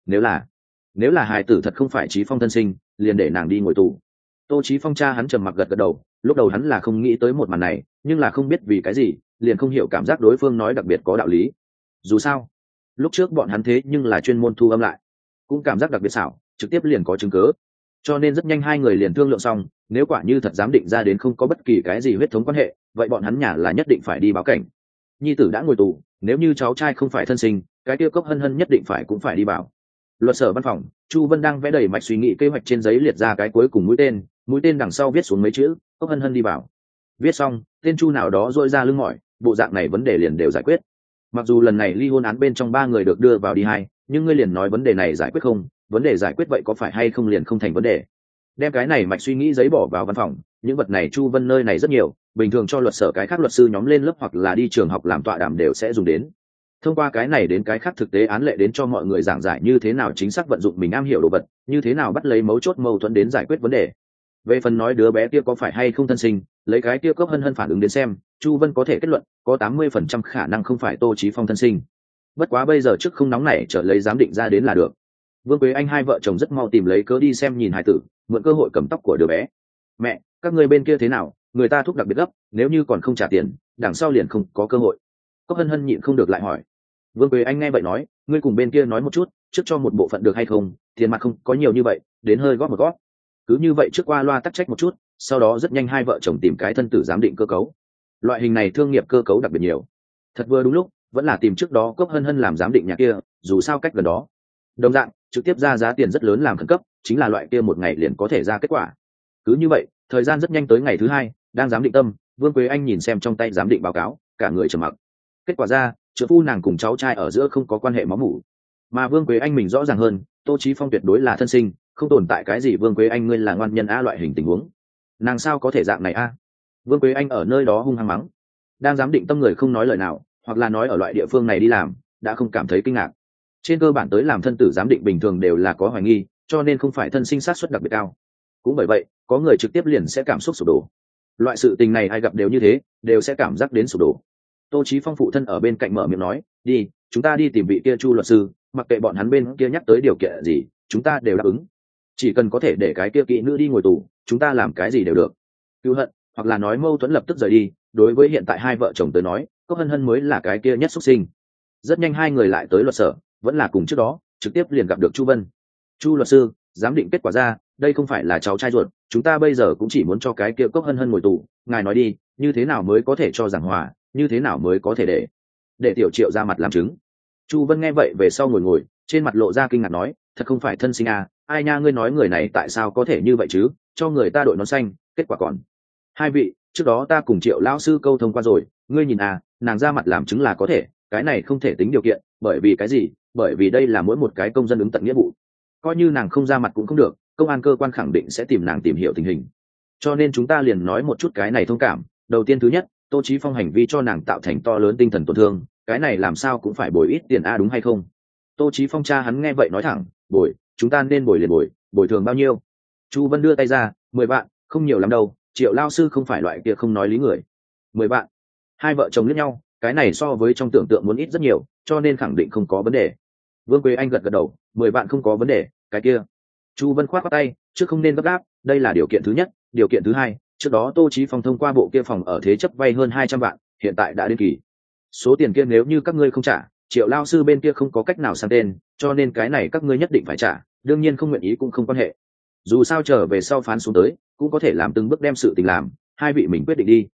nếu là hài tử thật không phải Chí Phong thân sinh, liền để nàng đi ngồi tù. Tô Chí Phong cha hắn trầm mặc gật đầu, lúc đầu hắn là không nghĩ tới một màn này, nhưng là không biết vì cái gì liền không hiểu cảm giác đối phương nói đặc biệt có đạo lý. Dù sao lúc trước bọn hắn thế nhưng là chuyên môn thu âm lại, cũng cảm giác đặc biệt xảo, trực tiếp liền có chứng cứ, cho nên rất nhanh hai người liền thương lượng xong, nếu quả như thật dám định ra đến không có bất kỳ cái gì huyết thống quan hệ, vậy bọn hắn nhà là nhất định phải đi báo cảnh. Nhi tử đã ngồi tù, nếu như cháu trai không phải thân sinh, cái kia Cốc Hân Hân nhất định phải cũng phải đi bảo. Luật sở văn phòng, Chu Vân đang vẽ đầy mạch suy nghĩ kế hoạch trên giấy, liệt ra cái cuối cùng mũi tên đằng sau viết xuống mấy chữ, Cốc Hân Hân đi bảo. Viết xong, tên Chu nào đó dội ra lưng mỏi, bộ dạng này vấn đề liền đều giải quyết. Mặc dù lần này ly hôn án bên trong 3 người được đưa vào đi 2, nhưng ngươi liền nói vấn đề này giải quyết không, vấn đề giải quyết vậy có phải hay không liền không thành vấn đề. Đem cái này mạch suy nghĩ giấy bỏ vào văn phòng, những vật này Chu Vân nơi này rất nhiều, bình thường cho luật sở cái khác luật sư nhóm lên lớp hoặc là đi trường học làm tọa đàm đều sẽ dùng đến. Thông qua cái này đến cái khác thực tế án lệ đến cho mọi người giảng giải như thế nào chính xác vận dụng mình am hiểu đồ vật, như thế nào bắt lấy mấu chốt mâu thuẫn đến giải quyết vấn đề. Về phần nói đứa bé kia có phải hay không thân sinh, lấy cái kia Cốc Hân Hân phản ứng đến xem, Chu Vân có thể kết luận có 80% khả năng không phải Tô Chí Phong thân sinh. Bất quá bây giờ trước không nóng nảy trở lấy giám định ra đến là được. Vương Quế Anh hai vợ chồng rất mau tìm lấy cớ đi xem nhìn hài tử, mượn cơ hội cầm tóc của đứa bé. Mẹ, các ngươi bên kia thế nào, người ta thúc đặc biệt gấp, nếu như còn không trả tiền đằng sau liền không có cơ hội. Cốc Hân Hân nhịn không được lại hỏi. Vương Quế Anh nghe vậy nói, ngươi cùng bên kia nói một chút, trước cho một bộ phận được hay không, tiền mặt không có nhiều như vậy, đến hơi góp một góp. Cứ như vậy trước qua loa tắc trách một chút, sau đó rất nhanh hai vợ chồng tìm cái thân tử giám định cơ cấu. Loại hình này thương nghiệp cơ cấu đặc biệt nhiều. Thật vừa đúng lúc, vẫn là tìm trước đó Cốc Hân Hân làm giám định nhà kia, dù sao cách gần đó. Đồng dạng, trực tiếp ra giá tiền rất lớn làm khẩn cấp, chính là loại kia một ngày liền có thể ra kết quả. Cứ như vậy, thời gian rất nhanh tới ngày thứ 2, đang giám định tâm, Vương Quế Anh nhìn xem trong tay giám định báo cáo, cả người trầm mặc. Kết quả ra, trợ phu nàng cùng cháu trai ở giữa không có quan hệ máu mủ, mà Vương Quế Anh mình rõ ràng hơn, Tô Chí Phong tuyệt đối là thân sinh, không tồn tại cái gì Vương Quế Anh ngươi là ngoan nhân a loại hình tình huống. Nàng sao có thể dạng này a? Vương Quế Anh ở nơi đó hung hăng mắng. Đang giám định tâm người không nói lời nào, hoặc là nói ở loại địa phương này đi làm, đã không cảm thấy kinh ngạc. Trên cơ bản tới làm thân tử giám định bình thường đều là có hoài nghi, cho nên không phải thân sinh sát suất đặc biệt cao. Cũng bởi vậy, có người trực tiếp liền sẽ cảm xúc sụp đổ. Loại sự tình này ai gặp đều như thế, đều sẽ cảm giác đến sụp đổ. Tô Chí Phong phụ thân ở bên cạnh mở miệng nói, đi, chúng ta đi tìm vị kia Chu luật sư, mặc kệ bọn hắn bên kia nhắc tới điều kiện gì, chúng ta đều đáp ứng. Chỉ cần có thể để cái kia kỹ nữ đi ngồi tù, chúng ta làm cái gì đều được. Cứu hận, hoặc là nói mâu thuẫn lập tức rời đi. Đối với hiện tại hai vợ chồng tới nói, Cốc Hân Hân mới là cái kia nhất xuất sinh. Rất nhanh hai người lại tới luật sở, vẫn là cùng trước đó, trực tiếp liền gặp được Chu Vân. Chu luật sư, giám định kết quả ra, đây không phải là cháu trai ruột, chúng ta bây giờ cũng chỉ muốn cho cái kia Cốc Hân Hân ngồi tù, ngài nói đi, như thế nào mới có thể cho giảng hòa, như thế nào mới có thể để Tiểu Triệu ra mặt làm chứng. Chu Vân nghe vậy về sau ngồi, trên mặt lộ ra kinh ngạc nói, thật không phải thân sinh à, ai nha, ngươi nói người này tại sao có thể như vậy chứ, cho người ta đội nón xanh, kết quả còn. Hai vị, trước đó ta cùng Triệu lão sư câu thông qua rồi, ngươi nhìn à, nàng ra mặt làm chứng là có thể, cái này không thể tính điều kiện, bởi vì cái gì, bởi vì đây là mỗi một cái công dân ứng tận nghĩa vụ. Coi như nàng không ra mặt cũng không được, công an cơ quan khẳng định sẽ tìm nàng tìm hiểu tình hình. Cho nên chúng ta liền nói một chút cái này thông cảm. Đầu tiên thứ nhất, Tô Chí Phong hành vi cho nàng tạo thành to lớn tinh thần tổn thương, cái này làm sao cũng phải bồi ít tiền a, đúng hay không? Tô Chí Phong cha hắn nghe vậy nói thẳng, bồi, chúng ta nên bồi liền bồi thường bao nhiêu? Chu Vân đưa tay ra, 10 vạn, không nhiều lắm đâu, Triệu lao sư không phải loại kia không nói lý người. 10 vạn. Hai vợ chồng liếc nhau, cái này so với trong tưởng tượng muốn ít rất nhiều, cho nên khẳng định không có vấn đề. Vương Quế Anh gật đầu, 10 vạn không có vấn đề, cái kia. Chu Vân khoát tay, trước không nên gấp gáp, đây là điều kiện thứ nhất, điều kiện thứ hai, trước đó Tô Chí Phong thông qua bộ kia phòng ở thế chấp vay hơn 200 vạn, hiện tại đã đến kỳ. Số tiền kia nếu như các ngươi không trả, Triệu lao sư bên kia không có cách nào sang tên, cho nên cái này các ngươi nhất định phải trả, đương nhiên không nguyện ý cũng không quan hệ. Dù sao trở về sau phán xuống tới, cũng có thể làm từng bước đem sự tình làm, hai vị mình quyết định đi.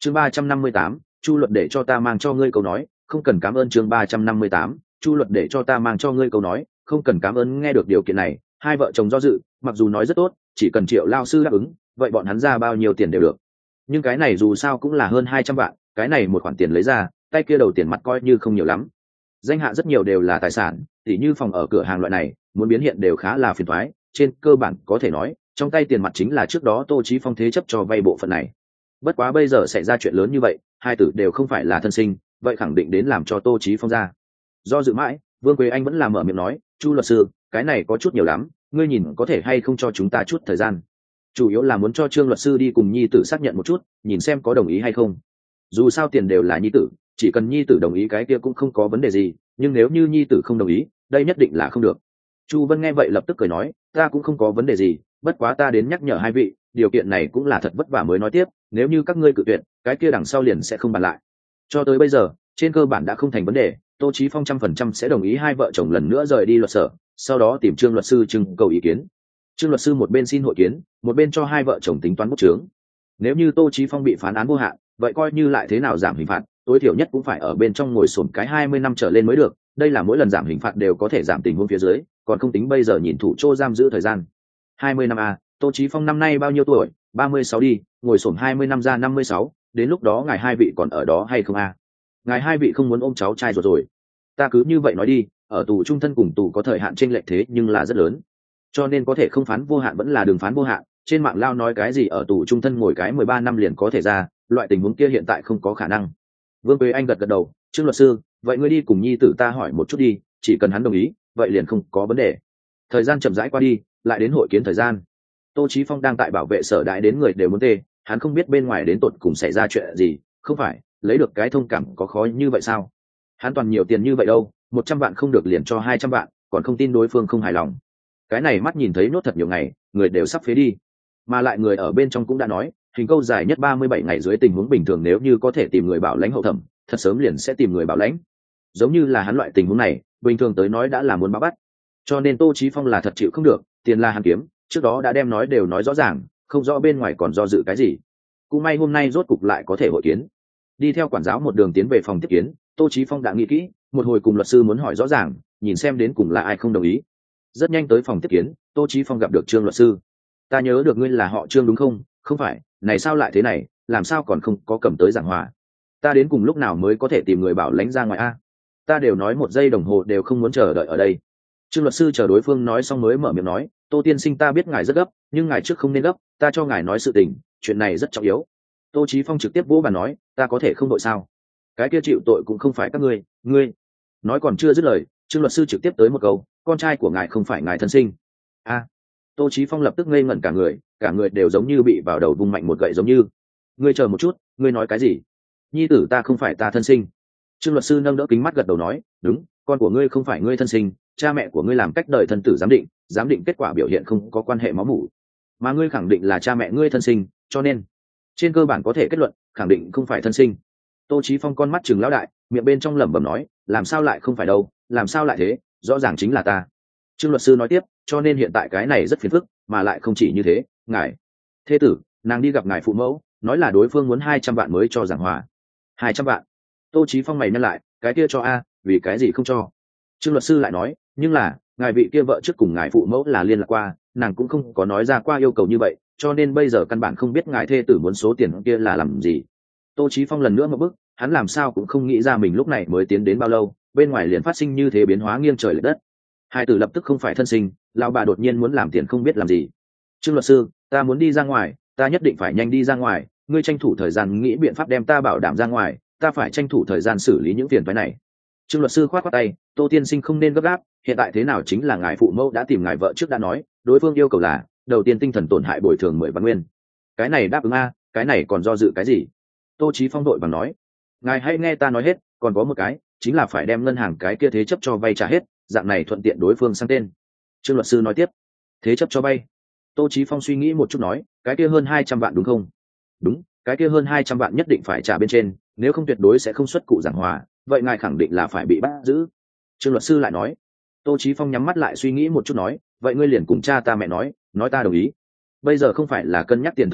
chương 358, chu luật để cho ta mang cho ngươi câu nói, không cần cảm ơn. chương 358, chu luật để cho ta mang cho ngươi câu nói, không cần cảm ơn. Nghe được điều kiện này, hai vợ chồng do dự, mặc dù nói rất tốt, chỉ cần Triệu lao sư đáp ứng, vậy bọn hắn ra bao nhiêu tiền đều được. Nhưng cái này dù sao cũng là hơn 200 vạn, cái này một khoản tiền lấy ra, tay kia đầu tiền mặt coi như không nhiều lắm. Danh hạ rất nhiều đều là tài sản, tỉ như phòng ở cửa hàng loại này, muốn biến hiện đều khá là phiền toái, trên cơ bản có thể nói, trong tay tiền mặt chính là trước đó Tô Chí Phong thế chấp cho vay bộ phận này. Bất quá bây giờ xảy ra chuyện lớn như vậy, hai tử đều không phải là thân sinh, vậy khẳng định đến làm cho Tô Chí Phong ra. Do dự mãi, Vương Quế Anh vẫn là mở miệng nói, "Chu luật sư, cái này có chút nhiều lắm, ngươi nhìn có thể hay không cho chúng ta chút thời gian?" Chủ yếu là muốn cho Trương luật sư đi cùng nhi tử xác nhận một chút, nhìn xem có đồng ý hay không. Dù sao tiền đều là nhi tử, chỉ cần nhi tử đồng ý cái kia cũng không có vấn đề gì, nhưng nếu như nhi tử không đồng ý, đây nhất định là không được. Chu Vân nghe vậy lập tức cười nói, "Ta cũng không có vấn đề gì, bất quá ta đến nhắc nhở hai vị, điều kiện này cũng là thật vất vả mới nói tiếp, nếu như các ngươi cự tuyệt, cái kia đằng sau liền sẽ không bàn lại." Cho tới bây giờ, trên cơ bản đã không thành vấn đề, Tô Chí Phong 100% sẽ đồng ý hai vợ chồng lần nữa rời đi luật sở, sau đó tìm Trương luật sư trưng cầu ý kiến. Trương luật sư một bên xin hội kiến, một bên cho hai vợ chồng tính toán bút chướng. Nếu như Tô Chí Phong bị phán án vô hạn, vậy coi như lại thế nào giảm hình phạt, tối thiểu nhất cũng phải ở bên trong ngồi xổm cái 20 năm trở lên mới được, đây là mỗi lần giảm hình phạt đều có thể giảm tình huống phía dưới, còn không tính bây giờ nhìn thủ chô giam giữ thời gian. 20 năm à, Tô Chí Phong năm nay bao nhiêu tuổi? 36 đi, ngồi xổm 20 năm ra 56, đến lúc đó ngài hai vị còn ở đó hay không à? Ngài hai vị không muốn ôm cháu trai rồi. Ta cứ như vậy nói đi, ở tù trung thân cùng tù có thời hạn chênh lệch thế nhưng là rất lớn. Cho nên có thể không phán vô hạn vẫn là đừng phán vô hạn, trên mạng lao nói cái gì ở tù trung thân ngồi cái 13 năm liền có thể ra, loại tình huống kia hiện tại không có khả năng. Vương Quế Anh gật gật đầu, Trương luật sư, vậy ngươi đi cùng nhi tử ta hỏi một chút đi, chỉ cần hắn đồng ý, vậy liền không có vấn đề. Thời gian chậm rãi qua đi, lại đến hội kiến thời gian. Tô Chí Phong đang tại bảo vệ sở đại đến người đều muốn tê, hắn không biết bên ngoài đến tột cùng xảy ra chuyện gì, không phải, lấy được cái thông cảm có khó như vậy sao? Hắn toàn nhiều tiền như vậy đâu, 100 vạn không được liền cho 200 vạn, còn không tin đối phương không hài lòng. Cái này mắt nhìn thấy nốt thật nhiều ngày, người đều sắp phế đi. Mà lại người ở bên trong cũng đã nói, hình câu dài nhất 37 ngày dưới tình huống bình thường nếu như có thể tìm người bảo lãnh hậu thẩm, thật sớm liền sẽ tìm người bảo lãnh. Giống như là hắn loại tình huống này, bình thường tới nói đã là muốn báo bắt. Cho nên Tô Chí Phong là thật chịu không được, tiền là hắn kiếm, trước đó đã đem nói đều nói rõ ràng, không rõ bên ngoài còn do dự cái gì. Cũng may hôm nay rốt cục lại có thể hội kiến. Đi theo quản giáo một đường tiến về phòng tiếp kiến, Tô Chí Phong đã nghĩ kỹ, một hồi cùng luật sư muốn hỏi rõ ràng, nhìn xem đến cùng là ai không đồng ý. Rất nhanh tới phòng tiếp kiến, Tô Chí Phong gặp được Trương luật sư. "Ta nhớ được ngươi là họ Trương đúng không?" "Không phải, này sao lại thế này, làm sao còn không có cầm tới giảng hòa? Ta đến cùng lúc nào mới có thể tìm người bảo lãnh ra ngoài a? Ta đều nói 1 giây đồng hồ đều không muốn chờ đợi ở đây." Trương luật sư chờ đối phương nói xong mới mở miệng nói, "Tô tiên sinh, ta biết ngài rất gấp, nhưng ngài trước không nên gấp, ta cho ngài nói sự tình, chuyện này rất trọng yếu." Tô Chí Phong trực tiếp vỗ bàn nói, "Ta có thể không đội sao? Cái kia chịu tội cũng không phải các ngươi." Nói còn chưa dứt lời, Trương luật sư trực tiếp tới một câu, "Con trai của ngài không phải ngài thân sinh." A. Tô Chí Phong lập tức ngây ngẩn cả người đều giống như bị vào đầu vung mạnh một gậy giống như. "Ngươi chờ một chút, ngươi nói cái gì? Nhi tử ta không phải ta thân sinh." Trương luật sư nâng đỡ kính mắt gật đầu nói, "Đúng, con của ngươi không phải ngươi thân sinh, cha mẹ của ngươi làm cách đời thân tử giám định kết quả biểu hiện không có quan hệ máu mủ, mà ngươi khẳng định là cha mẹ ngươi thân sinh, cho nên trên cơ bản có thể kết luận khẳng định không phải thân sinh." Tô Chí Phong con mắt trừng lão đại, miệng bên trong lẩm bẩm nói, "Làm sao lại không phải đâu, làm sao lại thế, rõ ràng chính là ta." Trương luật sư nói tiếp, "Cho nên hiện tại cái này rất phiền phức, mà lại không chỉ như thế, ngài thế tử, nàng đi gặp ngài phụ mẫu, nói là đối phương muốn 200 vạn mới cho giảng hòa." 200 vạn? Tô Chí Phong mày nhăn lại, "Cái kia cho a, vì cái gì không cho?" Trương luật sư lại nói, "Nhưng là, ngài vị kia vợ trước cùng ngài phụ mẫu là liên lạc qua, nàng cũng không có nói ra qua yêu cầu như vậy, cho nên bây giờ căn bản không biết ngài thê tử muốn số tiền kia là làm gì." Tô Chí Phong lần nữa một bước, hắn làm sao cũng không nghĩ ra mình lúc này mới tiến đến bao lâu, bên ngoài liền phát sinh như thế biến hóa nghiêng trời lệch đất. Hai tử lập tức không phải thân sinh, lão bà đột nhiên muốn làm tiền không biết làm gì. "Trương luật sư, ta muốn đi ra ngoài, ta nhất định phải nhanh đi ra ngoài, ngươi tranh thủ thời gian nghĩ biện pháp đem ta bảo đảm ra ngoài, ta phải tranh thủ thời gian xử lý những phiền toái này." Trương luật sư khoát khoát tay, "Tô tiên sinh không nên gấp gáp, hiện tại thế nào chính là ngài phụ mẫu đã tìm ngài vợ trước đã nói, đối phương yêu cầu là đầu tiên tinh thần tổn hại bồi thường 10 vạn nguyên. Cái này đáp ứng a, cái này còn do dự cái gì?" Tô Chí Phong đội vàng nói, "Ngài hãy nghe ta nói hết, còn có một cái, chính là phải đem ngân hàng cái kia thế chấp cho vay trả hết, dạng này thuận tiện đối phương sang tên." Trương luật sư nói tiếp, "Thế chấp cho vay?" Tô Chí Phong suy nghĩ một chút nói, "Cái kia hơn 200 vạn đúng không?" "Đúng, cái kia hơn 200 vạn nhất định phải trả bên trên, nếu không tuyệt đối sẽ không xuất cụ giảng hòa, vậy ngài khẳng định là phải bị bắt giữ." Trương luật sư lại nói. Tô Chí Phong nhắm mắt lại suy nghĩ một chút nói, "Vậy ngươi liền cùng cha ta mẹ nói ta đồng ý. Bây giờ không phải là cân nhắc tiền thời điểm,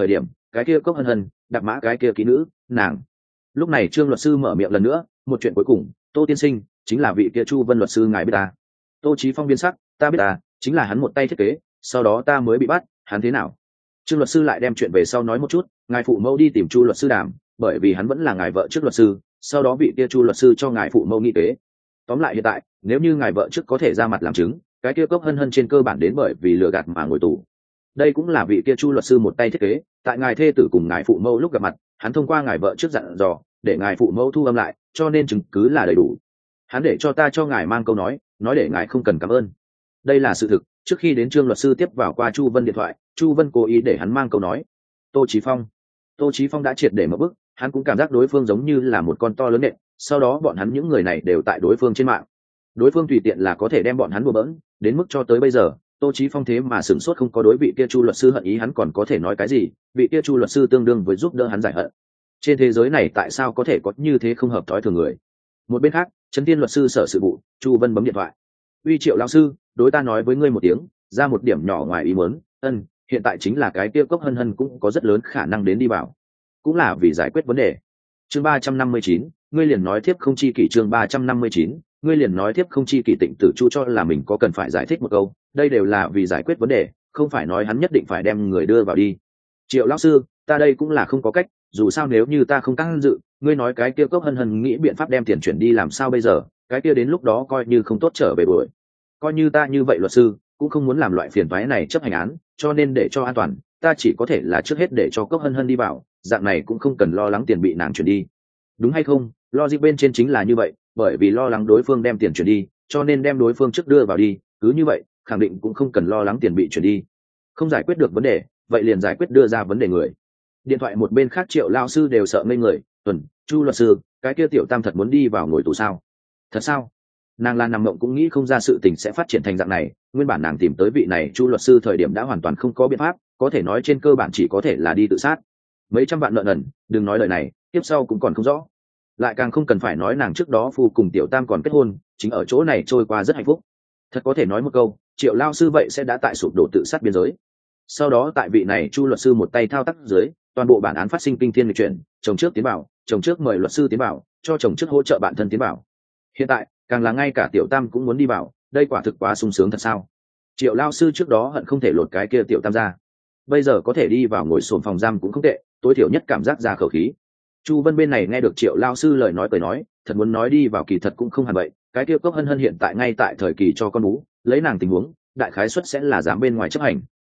cái kia cốc hân hân, đạp mã cái kia kỹ nữ, nàng. Lúc này Trương luật sư mở miệng lần nữa, một chuyện cuối cùng, Tô tiên sinh, chính là vị kia Chu Vân luật sư ngài biết ta. Tô Chí Phong biến sắc, ta biết ta, chính là hắn một tay thiết kế, sau đó ta mới bị bắt, hắn thế nào? Trương luật sư lại đem chuyện về sau nói một chút, ngài phụ mẫu đi tìm Chu luật sư đàm, bởi vì hắn vẫn là ngài vợ trước luật sư, sau đó vị kia Chu luật sư cho ngài phụ mẫu nghị kế. Tóm lại hiện tại, nếu như ngài vợ trước có thể ra mặt làm chứng, cái kia cốc hân hân trên cơ bản đến bởi vì lừa gạt mà ngồi tù. Đây cũng là vị kia Chu luật sư một tay thiết kế, tại ngài thê tử cùng ngài phụ mẫu lúc gặp mặt, hắn thông qua ngài vợ trước dặn dò, để ngài phụ mẫu thu âm lại, cho nên chứng cứ là đầy đủ. Hắn để cho ta cho ngài mang câu nói để ngài không cần cảm ơn. Đây là sự thực. Trước khi đến Trương luật sư tiếp vào qua Chu Vân điện thoại, Chu Vân cố ý để hắn mang câu nói. Tô Chí Phong đã triệt để mở bức, hắn cũng cảm giác đối phương giống như là một con to lớn nện, sau đó bọn hắn những người này đều tại đối phương trên mạng. Đối phương tùy tiện là có thể đem bọn hắn đùa bỡn, đến mức cho tới bây giờ, Tô Chí Phong thế mà sửng sốt không có đối vị kia Chu luật sư hận ý, hắn còn có thể nói cái gì, vị kia Chu luật sư tương đương với giúp đỡ hắn giải hận. Trên thế giới này tại sao có thể có như thế không hợp thói thường người? Một bên khác, Trấn Thiên luật sư sở sự vụ, Chu Vân bấm điện thoại. Uy Triệu lão sư, đối ta nói với ngươi một tiếng, ra một điểm nhỏ ngoài ý muốn, hiện tại chính là cái kia cốc hân hân cũng có rất lớn khả năng đến đi vào, cũng là vì giải quyết vấn đề. Chương 359, ngươi liền nói tiếp không chi kỷ. Chương 359, ngươi liền nói tiếp không chi kỷ. Tịnh Tử Chu cho là mình có cần phải giải thích một câu, đây đều là vì giải quyết vấn đề, không phải nói hắn nhất định phải đem người đưa vào đi. Triệu lão sư, ta đây cũng là không có cách, dù sao nếu như ta không can dự, ngươi nói cái kia cốc hân hân nghĩ biện pháp đem tiền chuyển đi làm sao bây giờ, cái kia đến lúc đó coi như không tốt trở về buổi. Coi như ta như vậy luật sư, cũng không muốn làm loại phiền toái này chấp hành án, cho nên để cho an toàn, ta chỉ có thể là trước hết để cho cốc hân hân đi vào, dạng này cũng không cần lo lắng tiền bị nàng chuyển đi. Đúng hay không? Logic bên trên chính là như vậy, bởi vì lo lắng đối phương đem tiền chuyển đi, cho nên đem đối phương trước đưa vào đi, cứ như vậy, khẳng định cũng không cần lo lắng tiền bị chuyển đi. Không giải quyết được vấn đề, vậy liền giải quyết đưa ra vấn đề người. Điện thoại một bên khác Triệu lao sư đều sợ ngây người, Tuần, Chu luật sư, cái kia tiểu tam thật muốn đi vào ngồi tù sao? Thật sao? Nàng là nằm mộng cũng nghĩ không ra sự tình sẽ phát triển thành dạng này, nguyên bản nàng tìm tới vị này Chu luật sư thời điểm đã hoàn toàn không có biện pháp, có thể nói trên cơ bản chỉ có thể là đi tự sát. Mấy trăm vạn nợ nần, đừng nói lời này, tiếp sau cũng còn không rõ. Lại càng không cần phải nói nàng trước đó phu cùng tiểu tam còn kết hôn, chính ở chỗ này trôi qua rất hạnh phúc. Thật có thể nói một câu, Triệu lao sư vậy sẽ đã tại sụp đổ tự sát biên giới. Sau đó tại vị này Chu luật sư một tay thao tác dưới, toàn bộ bản án phát sinh kinh thiên nghịch chuyển, chồng trước tiến bảo, chồng trước mời luật sư tiến bảo, cho chồng trước hỗ trợ bạn thân tiến bảo. Hiện tại, càng là ngay cả tiểu tam cũng muốn đi bảo, đây quả thực quá sung sướng thật sao? Triệu lao sư trước đó hận không thể lột cái kia tiểu tam ra, bây giờ có thể đi vào ngồi sồn phòng giam cũng không tệ, tối thiểu nhất cảm giác ra khẩu khí. Chu Vân bên này nghe được Triệu lao sư lời nói cười nói, thật muốn nói đi vào kỳ thật cũng không hẳn vậy, cái kia cốc hân hân hiện tại ngay tại thời kỳ cho con bú, lấy nàng tình huống, đại khái suất sẽ là dám bên ngoài chấp hành.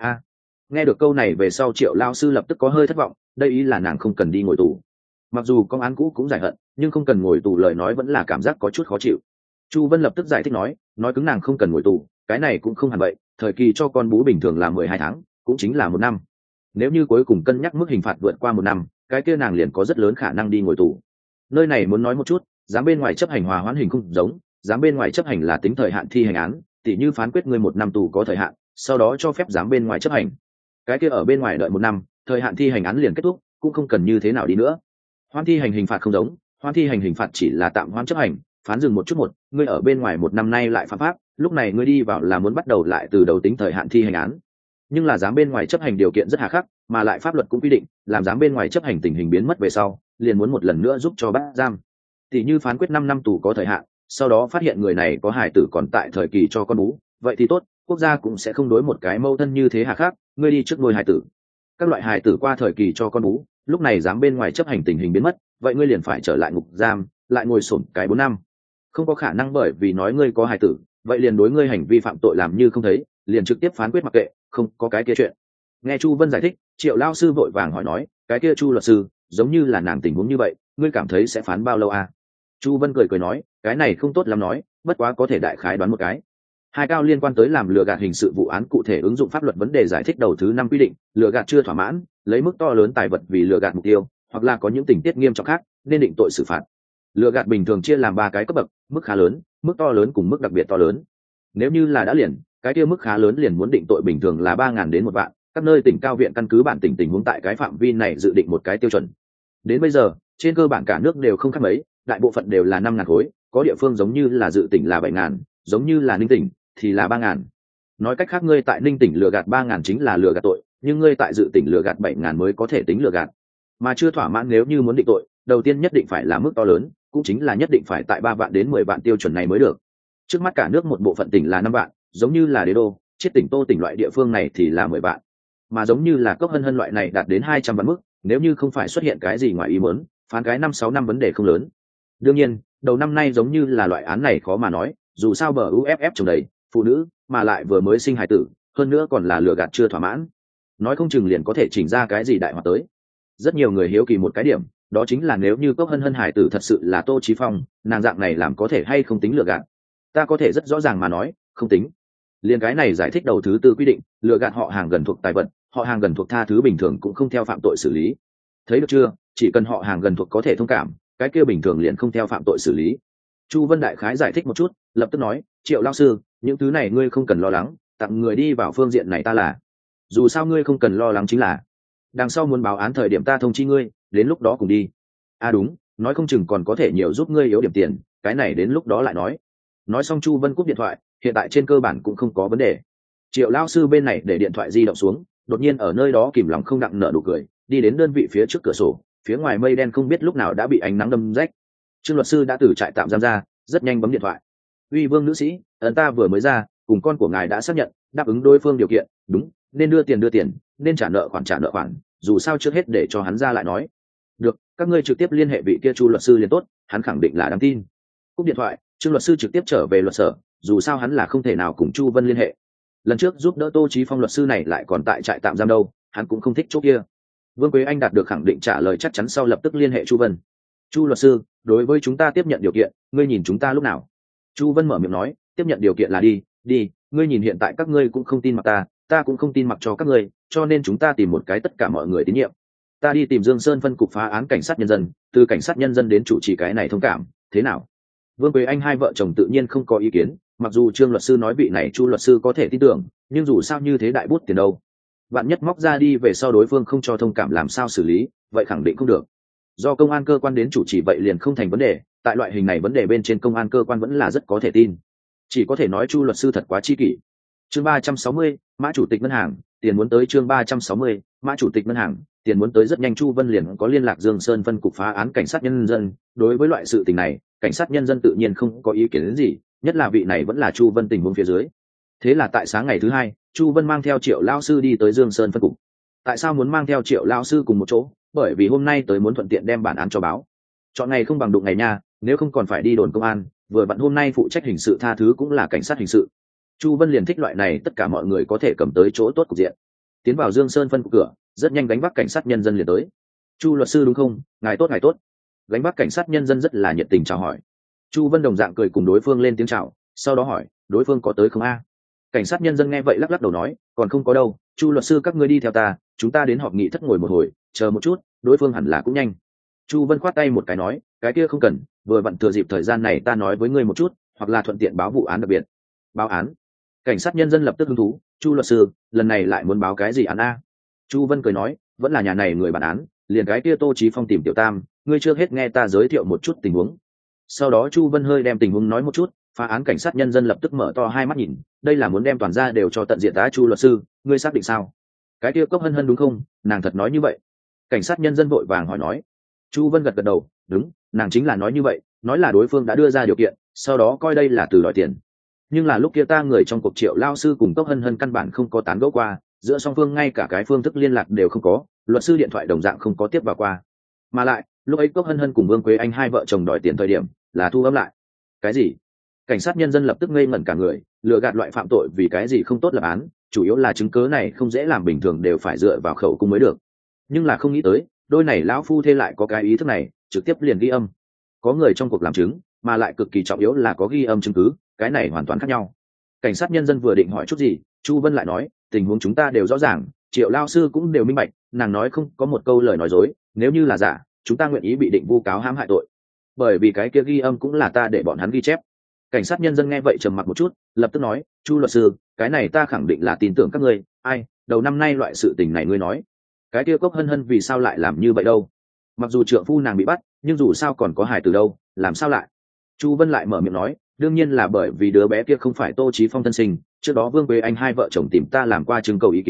Nghe được câu này về sau Triệu lao sư lập tức có hơi thất vọng, đây ý là nàng không cần đi ngồi tù. Mặc dù công án cũ cũng giải hận, nhưng không cần ngồi tù lời nói vẫn là cảm giác có chút khó chịu. Chu Vân lập tức giải thích nói cứng nàng không cần ngồi tù, cái này cũng không hẳn vậy, thời kỳ cho con bú bình thường là 12 tháng, cũng chính là 1 năm. Nếu như cuối cùng cân nhắc mức hình phạt vượt qua 1 năm, cái kia nàng liền có rất lớn khả năng đi ngồi tù. Nơi này muốn nói một chút, dám bên ngoài chấp hành hòa hoãn hình không giống, dám bên ngoài chấp hành là tính thời hạn thi hành án, tỉ như phán quyết người 1 năm tù có thời hạn, sau đó cho phép dám bên ngoài chấp hành. Cái kia ở bên ngoài đợi 1 năm, thời hạn thi hành án liền kết thúc, cũng không cần như thế nào đi nữa. Hoãn thi hành hình phạt không giống, hoãn thi hành hình phạt chỉ là tạm hoãn chấp hành, phán dừng một chút ngươi ở bên ngoài 1 năm nay lại phạm pháp, lúc này ngươi đi vào là muốn bắt đầu lại từ đầu tính thời hạn thi hành án. Nhưng là dám bên ngoài chấp hành điều kiện rất hà khắc, mà lại pháp luật cũng quy định, làm dám bên ngoài chấp hành tình hình biến mất về sau, liền muốn một lần nữa giúp cho bắt giam. Tỷ như phán quyết 5 năm tù có thời hạn, sau đó phát hiện người này có hài tử còn tại thời kỳ cho con bú, vậy thì tốt, quốc gia cũng sẽ không đối một cái mâu thân như thế hà khắc, ngươi đi trước nuôi hài tử. Các loại hài tử qua thời kỳ cho con bú, lúc này dám bên ngoài chấp hành tình hình biến mất, vậy ngươi liền phải trở lại ngục giam, lại ngồi xổm cái 4 năm. Không có khả năng bởi vì nói ngươi có hài tử, vậy liền đối ngươi hành vi phạm tội làm như không thấy, liền trực tiếp phán quyết mặc kệ, không có cái kia chuyện. Nghe Chu Vân giải thích, Triệu lao sư vội vàng hỏi nói, cái kia Chu luật sư, giống như là nàng tình huống như vậy, ngươi cảm thấy sẽ phán bao lâu à? Chu Vân cười nói, cái này không tốt lắm nói, bất quá có thể đại khái đoán một cái. Hai cao liên quan tới làm lừa gạt hình sự vụ án cụ thể ứng dụng pháp luật vấn đề giải thích đầu thứ 5 quy định, lừa gạt chưa thỏa mãn, lấy mức to lớn tài vật vì lừa gạt mục tiêu, hoặc là có những tình tiết nghiêm trọng khác, nên định tội xử phạt. Lừa gạt bình thường chia làm 3 cái cấp bậc, mức khá lớn, mức to lớn cùng mức đặc biệt to lớn. Nếu như là đã liền, cái kia mức khá lớn liền muốn định tội bình thường là 3.000 đến 1 vạn, các nơi tỉnh cao viện căn cứ bản tình huống tại cái phạm vi này dự định một cái tiêu chuẩn. Đến bây giờ, trên cơ bản cả nước đều không khác mấy, đại bộ phận đều là 5.000 khối, có địa phương giống như là dự tỉnh là 7.000, giống như là Ninh tỉnh thì là 3.000. Nói cách khác ngươi tại Ninh tỉnh lừa gạt 3.000 chính là lừa gạt tội, nhưng ngươi tại dự tỉnh lừa gạt 7.000 mới có thể tính lừa gạt, mà chưa thỏa mãn. Nếu như muốn định tội, đầu tiên nhất định phải là mức to lớn, cũng chính là nhất định phải tại 3 vạn đến 10 vạn tiêu chuẩn này mới được. Trước mắt cả nước một bộ phận tỉnh là 5 vạn, giống như là Đế Đô, Chiết tỉnh, Tô tỉnh loại địa phương này thì là 10 vạn, mà giống như là Cốc Hân Hân loại này đạt đến 200 vạn mức, nếu như không phải xuất hiện cái gì ngoài ý muốn, phán cái 5-6 năm vấn đề không lớn. Đương nhiên, đầu năm nay giống như là loại án này khó mà nói, dù sao bờ UFF trồng đầy phụ nữ, mà lại vừa mới sinh hài tử, hơn nữa còn là lừa gạt chưa thỏa mãn, nói không chừng liền có thể chỉnh ra cái gì đại hoạt tới. Rất nhiều người hiếu kỳ một cái điểm, đó chính là nếu như Cốc Hân Hân hài tử thật sự là Tô Chí Phong, nàng dạng này làm có thể hay không tính lừa gạt. Ta có thể rất rõ ràng mà nói, không tính. Liên cái này giải thích đầu thứ tư quy định, lừa gạt họ hàng gần thuộc tài vật, họ hàng gần thuộc tha thứ bình thường cũng không theo phạm tội xử lý. Thấy được chưa, chỉ cần họ hàng gần thuộc có thể thông cảm, cái kia bình thường liền không theo phạm tội xử lý. Chu Vân đại khái giải thích một chút, lập tức nói, Triệu lão sư, những thứ này ngươi không cần lo lắng, tặng người đi vào phương diện này ta là. Dù sao ngươi không cần lo lắng chính là, đằng sau muốn báo án thời điểm ta thông chi ngươi, đến lúc đó cùng đi. À đúng, nói không chừng còn có thể nhiều giúp ngươi yếu điểm tiền, cái này đến lúc đó lại nói. Nói xong Chu Vân cúp điện thoại, hiện tại trên cơ bản cũng không có vấn đề. Triệu lão sư bên này để điện thoại di động xuống, đột nhiên ở nơi đó kìm lòng không đặng nở nụ cười, đi đến đơn vị phía trước cửa sổ, phía ngoài mây đen không biết lúc nào đã bị ánh nắng đâm rách. Trương luật sư đã từ trại tạm giam ra, rất nhanh bấm điện thoại. Uy Vương nữ sĩ, ấn ta vừa mới ra, cùng con của ngài đã xác nhận, đáp ứng đối phương điều kiện, đúng, nên đưa tiền, nên trả nợ khoản, dù sao trước hết để cho hắn ra lại nói. Được, các ngươi trực tiếp liên hệ vị kia Chu luật sư liền tốt, hắn khẳng định là đáng tin. Cúp điện thoại, Trương luật sư trực tiếp trở về luật sở, dù sao hắn là không thể nào cùng Chu Vân liên hệ. Lần trước giúp đỡ Tô Chí Phong luật sư này lại còn tại trại tạm giam đâu, hắn cũng không thích chỗ kia. Vương Quế Anh đạt được khẳng định trả lời chắc chắn sau lập tức liên hệ Chu Vân. Chu luật sư, đối với chúng ta tiếp nhận điều kiện, ngươi nhìn chúng ta lúc nào? Chu Vân mở miệng nói, tiếp nhận điều kiện là đi, ngươi nhìn hiện tại các ngươi cũng không tin mặc ta cũng không tin mặc cho các ngươi, cho nên chúng ta tìm một cái tất cả mọi người tín nhiệm. Ta đi tìm Dương Sơn phân cục phá án cảnh sát nhân dân, từ cảnh sát nhân dân đến chủ trì cái này thông cảm, thế nào? Vương Quế Anh hai vợ chồng tự nhiên không có ý kiến, mặc dù Trương luật sư nói vị này Chu luật sư có thể tin tưởng, nhưng dù sao như thế đại bút tiền đâu. Bạn nhất móc ra đi về sau đối phương không cho thông cảm làm sao xử lý, vậy khẳng định không được. Do công an cơ quan đến chủ trì vậy liền không thành vấn đề, tại loại hình này vấn đề bên trên công an cơ quan vẫn là rất có thể tin. Chỉ có thể nói Chu luật sư thật quá chi kỷ. Chương 360, Mã chủ tịch ngân hàng, tiền muốn tới. Chương 360, Mã chủ tịch ngân hàng, tiền muốn tới. Rất nhanh Chu Vân liền có liên lạc Dương Sơn phân cục phá án cảnh sát nhân dân. Đối với loại sự tình này, cảnh sát nhân dân tự nhiên không có ý kiến đến gì, nhất là vị này vẫn là Chu Vân tình huống phía dưới. Thế là tại sáng ngày thứ hai, Chu Vân mang theo Triệu lão sư đi tới Dương Sơn phân cục. Tại sao muốn mang theo Triệu lão sư cùng một chỗ? Bởi vì hôm nay tới muốn thuận tiện đem bản án cho báo. Chọn ngày không bằng đụng ngày nha, nếu không còn phải đi đồn công an, vừa vặn hôm nay phụ trách hình sự tha thứ cũng là cảnh sát hình sự. Chu Vân liền thích loại này tất cả mọi người có thể cầm tới chỗ tốt cục diện. Tiến vào Dương Sơn phân cục cửa, rất nhanh gánh vác cảnh sát nhân dân liền tới. Chu luật sư đúng không? Ngài tốt. Gánh vác cảnh sát nhân dân rất là nhiệt tình chào hỏi. Chu Vân đồng dạng cười cùng đối phương lên tiếng chào, sau đó hỏi, đối phương có tới không a? Cảnh sát nhân dân nghe vậy lắc lắc đầu nói, còn không có đâu, Chu luật sư các ngươi đi theo ta, chúng ta đến họp nghị thất ngồi một hồi, chờ một chút, đối phương hẳn là cũng nhanh. Chu Vân khoát tay một cái nói, cái kia không cần, vừa vặn thừa dịp thời gian này ta nói với ngươi một chút, hoặc là thuận tiện báo vụ án đặc biệt. Báo án? Cảnh sát nhân dân lập tức hứng thú, Chu luật sư, lần này lại muốn báo cái gì án a? Chu Vân cười nói, vẫn là nhà này người bản án, liền cái kia Tô Chí Phong tìm Tiểu Tam, ngươi chưa hết nghe ta giới thiệu một chút tình huống. Sau đó Chu Vân hơi đem tình huống nói một chút, phá án cảnh sát nhân dân lập tức mở to hai mắt nhìn, đây là muốn đem toàn gia đều cho tận diện tá. Chu luật sư, ngươi xác định sao? Cái kia Cốc Hân Hân đúng không? Nàng thật nói như vậy? Cảnh sát nhân dân vội vàng hỏi nói. Chu Vân gật đầu, đúng, nàng chính là nói như vậy, nói là đối phương đã đưa ra điều kiện, sau đó coi đây là từ đòi tiền. Nhưng là lúc kia ta người trong cuộc Triệu lao sư cùng Cốc Hân Hân căn bản không có tán gẫu qua, giữa song phương ngay cả cái phương thức liên lạc đều không có, luật sư điện thoại đồng dạng không có tiếp vào qua. Mà lại, lúc ấy Cốc Hân Hân cùng Vương Quế Anh hai vợ chồng đòi tiền thời điểm, là thu âm lại. Cái gì? Cảnh sát nhân dân lập tức ngây ngẩn cả người, lừa gạt loại phạm tội vì cái gì không tốt lập án, chủ yếu là chứng cớ này không dễ làm, bình thường đều phải dựa vào khẩu cung mới được. Nhưng là không nghĩ tới, đôi này lão phu thê lại có cái ý thức này, trực tiếp liền ghi âm. Có người trong cuộc làm chứng, mà lại cực kỳ trọng yếu là có ghi âm chứng cứ, cái này hoàn toàn khác nhau. Cảnh sát nhân dân vừa định hỏi chút gì, Chu Vân lại nói, tình huống chúng ta đều rõ ràng, Triệu lao sư cũng đều minh bạch, nàng nói không có một câu lời nói dối, nếu như là giả, chúng ta nguyện ý bị định vu cáo hãm hại tội. Bởi vì cái kia ghi âm cũng là ta để bọn hắn ghi chép. Cảnh sát nhân dân nghe vậy trầm mặc một chút, lập tức nói, Chu luật sư, cái này ta khẳng định là tin tưởng các ngươi, ai, đầu năm nay loại sự tình này ngươi nói, cái kia Cốc Hân Hân vì sao lại làm như vậy đâu? Mặc dù trượng phu nàng bị bắt, nhưng dù sao còn có hài từ đâu, làm sao lại? Chu Vân lại mở miệng nói, đương nhiên là bởi vì đứa bé kia không phải Tô Chí Phong thân sinh, trước đó Vương Quế Anh hai vợ chồng tìm ta làm qua trưng cầu ý kiến,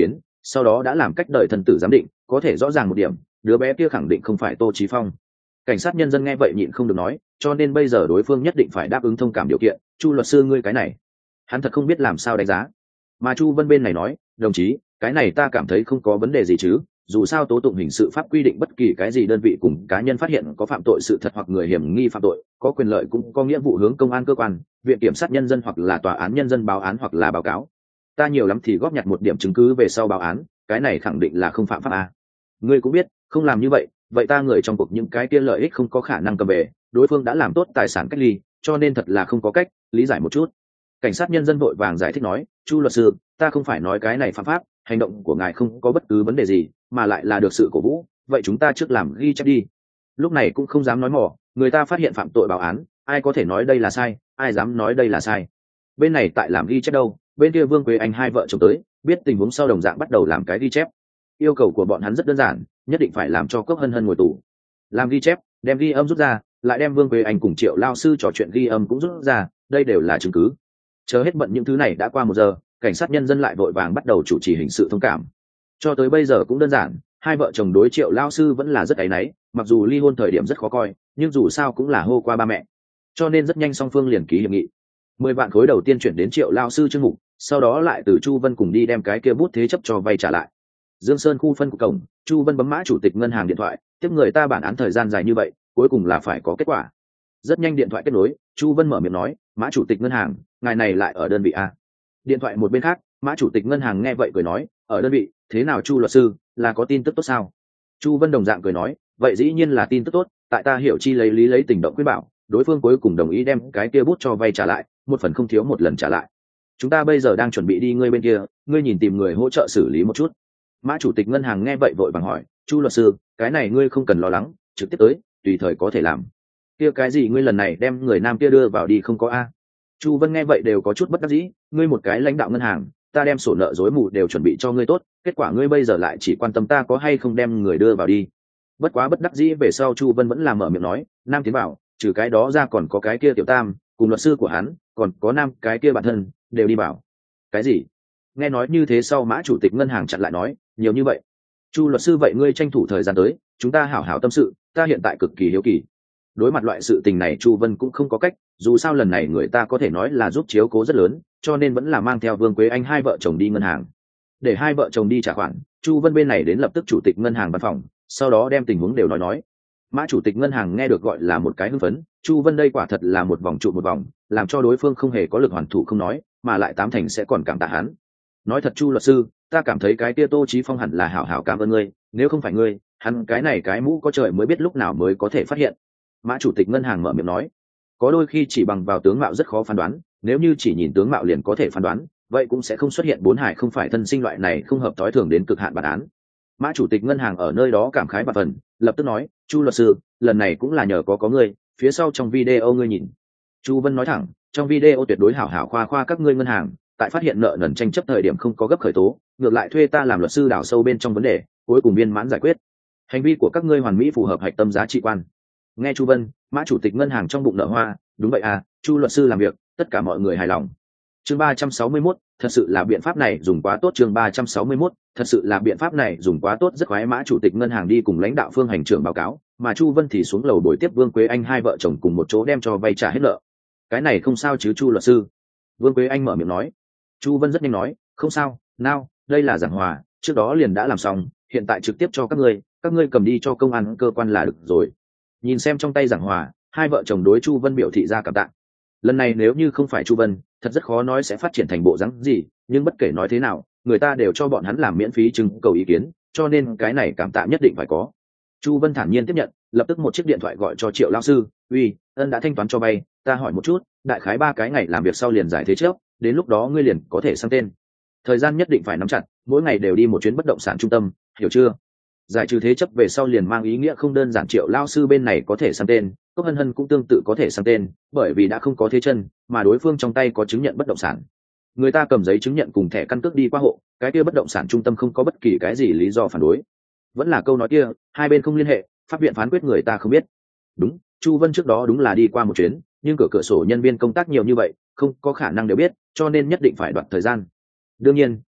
sau đó đã làm cách đợi thân tử giám định, có thể rõ ràng một điểm, đứa bé kia khẳng định không phải Tô Chí Phong. Cảnh sát nhân dân nghe vậy nhịn không được nói, cho nên bây giờ đối phương nhất định phải đáp ứng thông cảm điều kiện. Chu luật sư ngươi cái này, hắn thật không biết làm sao đánh giá. Mà Chu Vân bên này nói, đồng chí, cái này ta cảm thấy không có vấn đề gì chứ, dù sao tố tụng hình sự pháp quy định bất kỳ cái gì đơn vị cùng cá nhân phát hiện có phạm tội sự thật hoặc người hiểm nghi phạm tội, có quyền lợi cũng có nghĩa vụ hướng công an cơ quan, viện kiểm sát nhân dân hoặc là tòa án nhân dân báo án hoặc là báo cáo. Ta nhiều lắm thì góp nhặt một điểm chứng cứ về sau báo án, cái này khẳng định là không phạm pháp à. Ngươi cũng biết, không làm như vậy, vậy ta người trong cuộc những cái kia lợi ích không có khả năng cầm về, đối phương đã làm tốt tài sản cách ly, cho nên thật là không có cách, lý giải một chút. Cảnh sát nhân dân vội vàng giải thích nói, Chu luật sư, ta không phải nói cái này phạm pháp, hành động của ngài không có bất cứ vấn đề gì, mà lại là được sự cổ vũ, vậy chúng ta trước làm ghi chép đi. Lúc này cũng không dám nói mỏ, người ta phát hiện phạm tội báo án, ai có thể nói đây là sai, ai dám nói đây là sai. Bên này tại làm ghi chép đâu, bên kia Vương Quế Anh hai vợ chồng tới, biết tình huống sau đồng dạng bắt đầu làm cái ghi chép. Yêu cầu của bọn hắn rất đơn giản, nhất định phải làm cho Cốc Hân Hân ngồi tù. Làm ghi chép, đem ghi âm rút ra, lại đem Vương Quế Anh cùng Triệu lao sư trò chuyện ghi âm cũng rút ra, đây đều là chứng cứ. Chờ hết bận những thứ này đã qua 1 giờ, cảnh sát nhân dân lại vội vàng bắt đầu chủ trì hình sự thông cảm. Cho tới bây giờ cũng đơn giản, hai vợ chồng đối Triệu lao sư vẫn là rất áy náy, mặc dù ly hôn thời điểm rất khó coi, nhưng dù sao cũng là hô qua ba mẹ, cho nên rất nhanh song phương liền ký hiệp nghị. 10 vạn khối đầu tiên chuyển đến Triệu lao sư chương mục, sau đó lại từ Chu Vân cùng đi đem cái kia bút thế chấp cho vay trả lại. Dương Sơn khu phân cục cổng, Chu Vân bấm mã chủ tịch ngân hàng điện thoại, tiếp người ta bản án thời gian dài như vậy, cuối cùng là phải có kết quả. Rất nhanh điện thoại kết nối, Chu Vân mở miệng nói, mã chủ tịch ngân hàng, ngài này lại ở đơn vị a? Điện thoại một bên khác, mã chủ tịch ngân hàng nghe vậy cười nói, ở đơn vị, thế nào Chu luật sư, là có tin tức tốt sao? Chu Vân đồng dạng cười nói, vậy dĩ nhiên là tin tức tốt, tại ta hiểu chi lấy lý lấy tình động quyết bảo, đối phương cuối cùng đồng ý đem cái kia bút cho vay trả lại, một phần không thiếu một lần trả lại. Chúng ta bây giờ đang chuẩn bị đi ngươi bên kia, ngươi nhìn tìm người hỗ trợ xử lý một chút. Mã chủ tịch ngân hàng nghe vậy vội vàng hỏi, Chu luật sư, cái này ngươi không cần lo lắng, trực tiếp tới, tùy thời có thể làm. Kia cái gì ngươi lần này đem người nam kia đưa vào đi không có a? Chu Vân nghe vậy đều có chút bất đắc dĩ, ngươi một cái lãnh đạo ngân hàng, ta đem sổ nợ rối mù đều chuẩn bị cho ngươi tốt, kết quả ngươi bây giờ lại chỉ quan tâm ta có hay không đem người đưa vào đi. Bất quá bất đắc dĩ về sau Chu Vân vẫn làm mở miệng nói, nam tiến bảo, trừ cái đó ra còn có cái kia tiểu tam, cùng luật sư của hắn, còn có nam cái kia bản thân, đều đi bảo. Cái gì? Nghe nói như thế sau mã chủ tịch ngân hàng chặn lại nói, nhiều như vậy. Chu luật sư vậy ngươi tranh thủ thời gian tới, chúng ta hảo hảo tâm sự, ta hiện tại cực kỳ hiếu kỳ. Đối mặt loại sự tình này Chu Vân cũng không có cách, dù sao lần này người ta có thể nói là giúp chiếu cố rất lớn, cho nên vẫn là mang theo Vương Quế Anh hai vợ chồng đi ngân hàng. Để hai vợ chồng đi trả khoản, Chu Vân bên này đến lập tức chủ tịch ngân hàng văn phòng, sau đó đem tình huống đều nói. Mã chủ tịch ngân hàng nghe được gọi là một cái hưng phấn, Chu Vân đây quả thật là một vòng trụ một vòng, làm cho đối phương không hề có lực hoàn thủ không nói, mà lại tám thành sẽ còn cảm tạ hắn. Nói thật Chu luật sư, ta cảm thấy cái tia Tô Chí Phong hẳn là hảo hảo cảm ơn ngươi, nếu không phải ngươi, hắn cái này cái mũ có trời mới biết lúc nào mới có thể phát hiện. Mã chủ tịch ngân hàng mở miệng nói, có đôi khi chỉ bằng vào tướng mạo rất khó phán đoán, nếu như chỉ nhìn tướng mạo liền có thể phán đoán, vậy cũng sẽ không xuất hiện bốn hải không phải thân sinh loại này không hợp tối thường đến cực hạn bản án. Mã chủ tịch ngân hàng ở nơi đó cảm khái và phần, lập tức nói, Chu luật sư, lần này cũng là nhờ có ngươi, phía sau trong video ngươi nhìn. Chu Vân nói thẳng, trong video tuyệt đối hảo hảo khoa khoa các ngươi ngân hàng, tại phát hiện nợ nần tranh chấp thời điểm không có gấp khởi tố, ngược lại thuê ta làm luật sư đào sâu bên trong vấn đề, cuối cùng viên mãn giải quyết. Hành vi của các ngươi hoàn mỹ phù hợp hạch tâm giá trị quan. Nghe Chu Vân, mã chủ tịch ngân hàng trong bụng nở hoa, đúng vậy à, Chu luật sư làm việc, tất cả mọi người hài lòng. Chương 361, thật sự là biện pháp này dùng quá tốt. Chương 361, thật sự là biện pháp này dùng quá tốt. Rất khoái mã chủ tịch ngân hàng đi cùng lãnh đạo phương hành trưởng báo cáo, mà Chu Vân thì xuống lầu buổi tiếp Vương Quế Anh hai vợ chồng cùng một chỗ đem cho vay trả hết nợ. Cái này không sao chứ Chu luật sư? Vương Quế Anh mở miệng nói. Chu Vân rất nhanh nói, không sao, nào, đây là giảng hòa, trước đó liền đã làm xong, hiện tại trực tiếp cho các ngươi cầm đi cho công an cơ quan là được rồi. Nhìn xem trong tay giảng hòa, hai vợ chồng đối Chu Vân biểu thị ra cảm tạ. Lần này nếu như không phải Chu Vân, thật rất khó nói sẽ phát triển thành bộ dáng gì, nhưng bất kể nói thế nào, người ta đều cho bọn hắn làm miễn phí trưng cầu ý kiến, cho nên cái này cảm tạ nhất định phải có. Chu Vân thản nhiên tiếp nhận, lập tức một chiếc điện thoại gọi cho Triệu lão sư, uy, ân đã thanh toán cho vay, ta hỏi một chút, đại khái 3 cái ngày làm việc sau liền giải thế trước, đến lúc đó ngươi liền có thể sang tên. Thời gian nhất định phải nắm chặt, mỗi ngày đều đi một chuyến bất động sản trung tâm, hiểu chưa? Giải trừ thế chấp về sau liền mang ý nghĩa không đơn giản Triệu lão sư bên này có thể sang tên, Cốc Hân Hân cũng tương tự có thể sang tên, bởi vì đã không có thế chân, mà đối phương trong tay có chứng nhận bất động sản. Người ta cầm giấy chứng nhận cùng thẻ căn cước đi qua hộ, cái kia bất động sản trung tâm không có bất kỳ cái gì lý do phản đối. Vẫn là câu nói kia, hai bên không liên hệ, pháp viện phán quyết người ta không biết. Đúng, Chu Vân trước đó đúng là đi qua một chuyến, nhưng cửa sổ nhân viên công tác nhiều như vậy, không có khả năng đều biết, cho nên nhất định phải đoạt thời gian. Đương nhiên,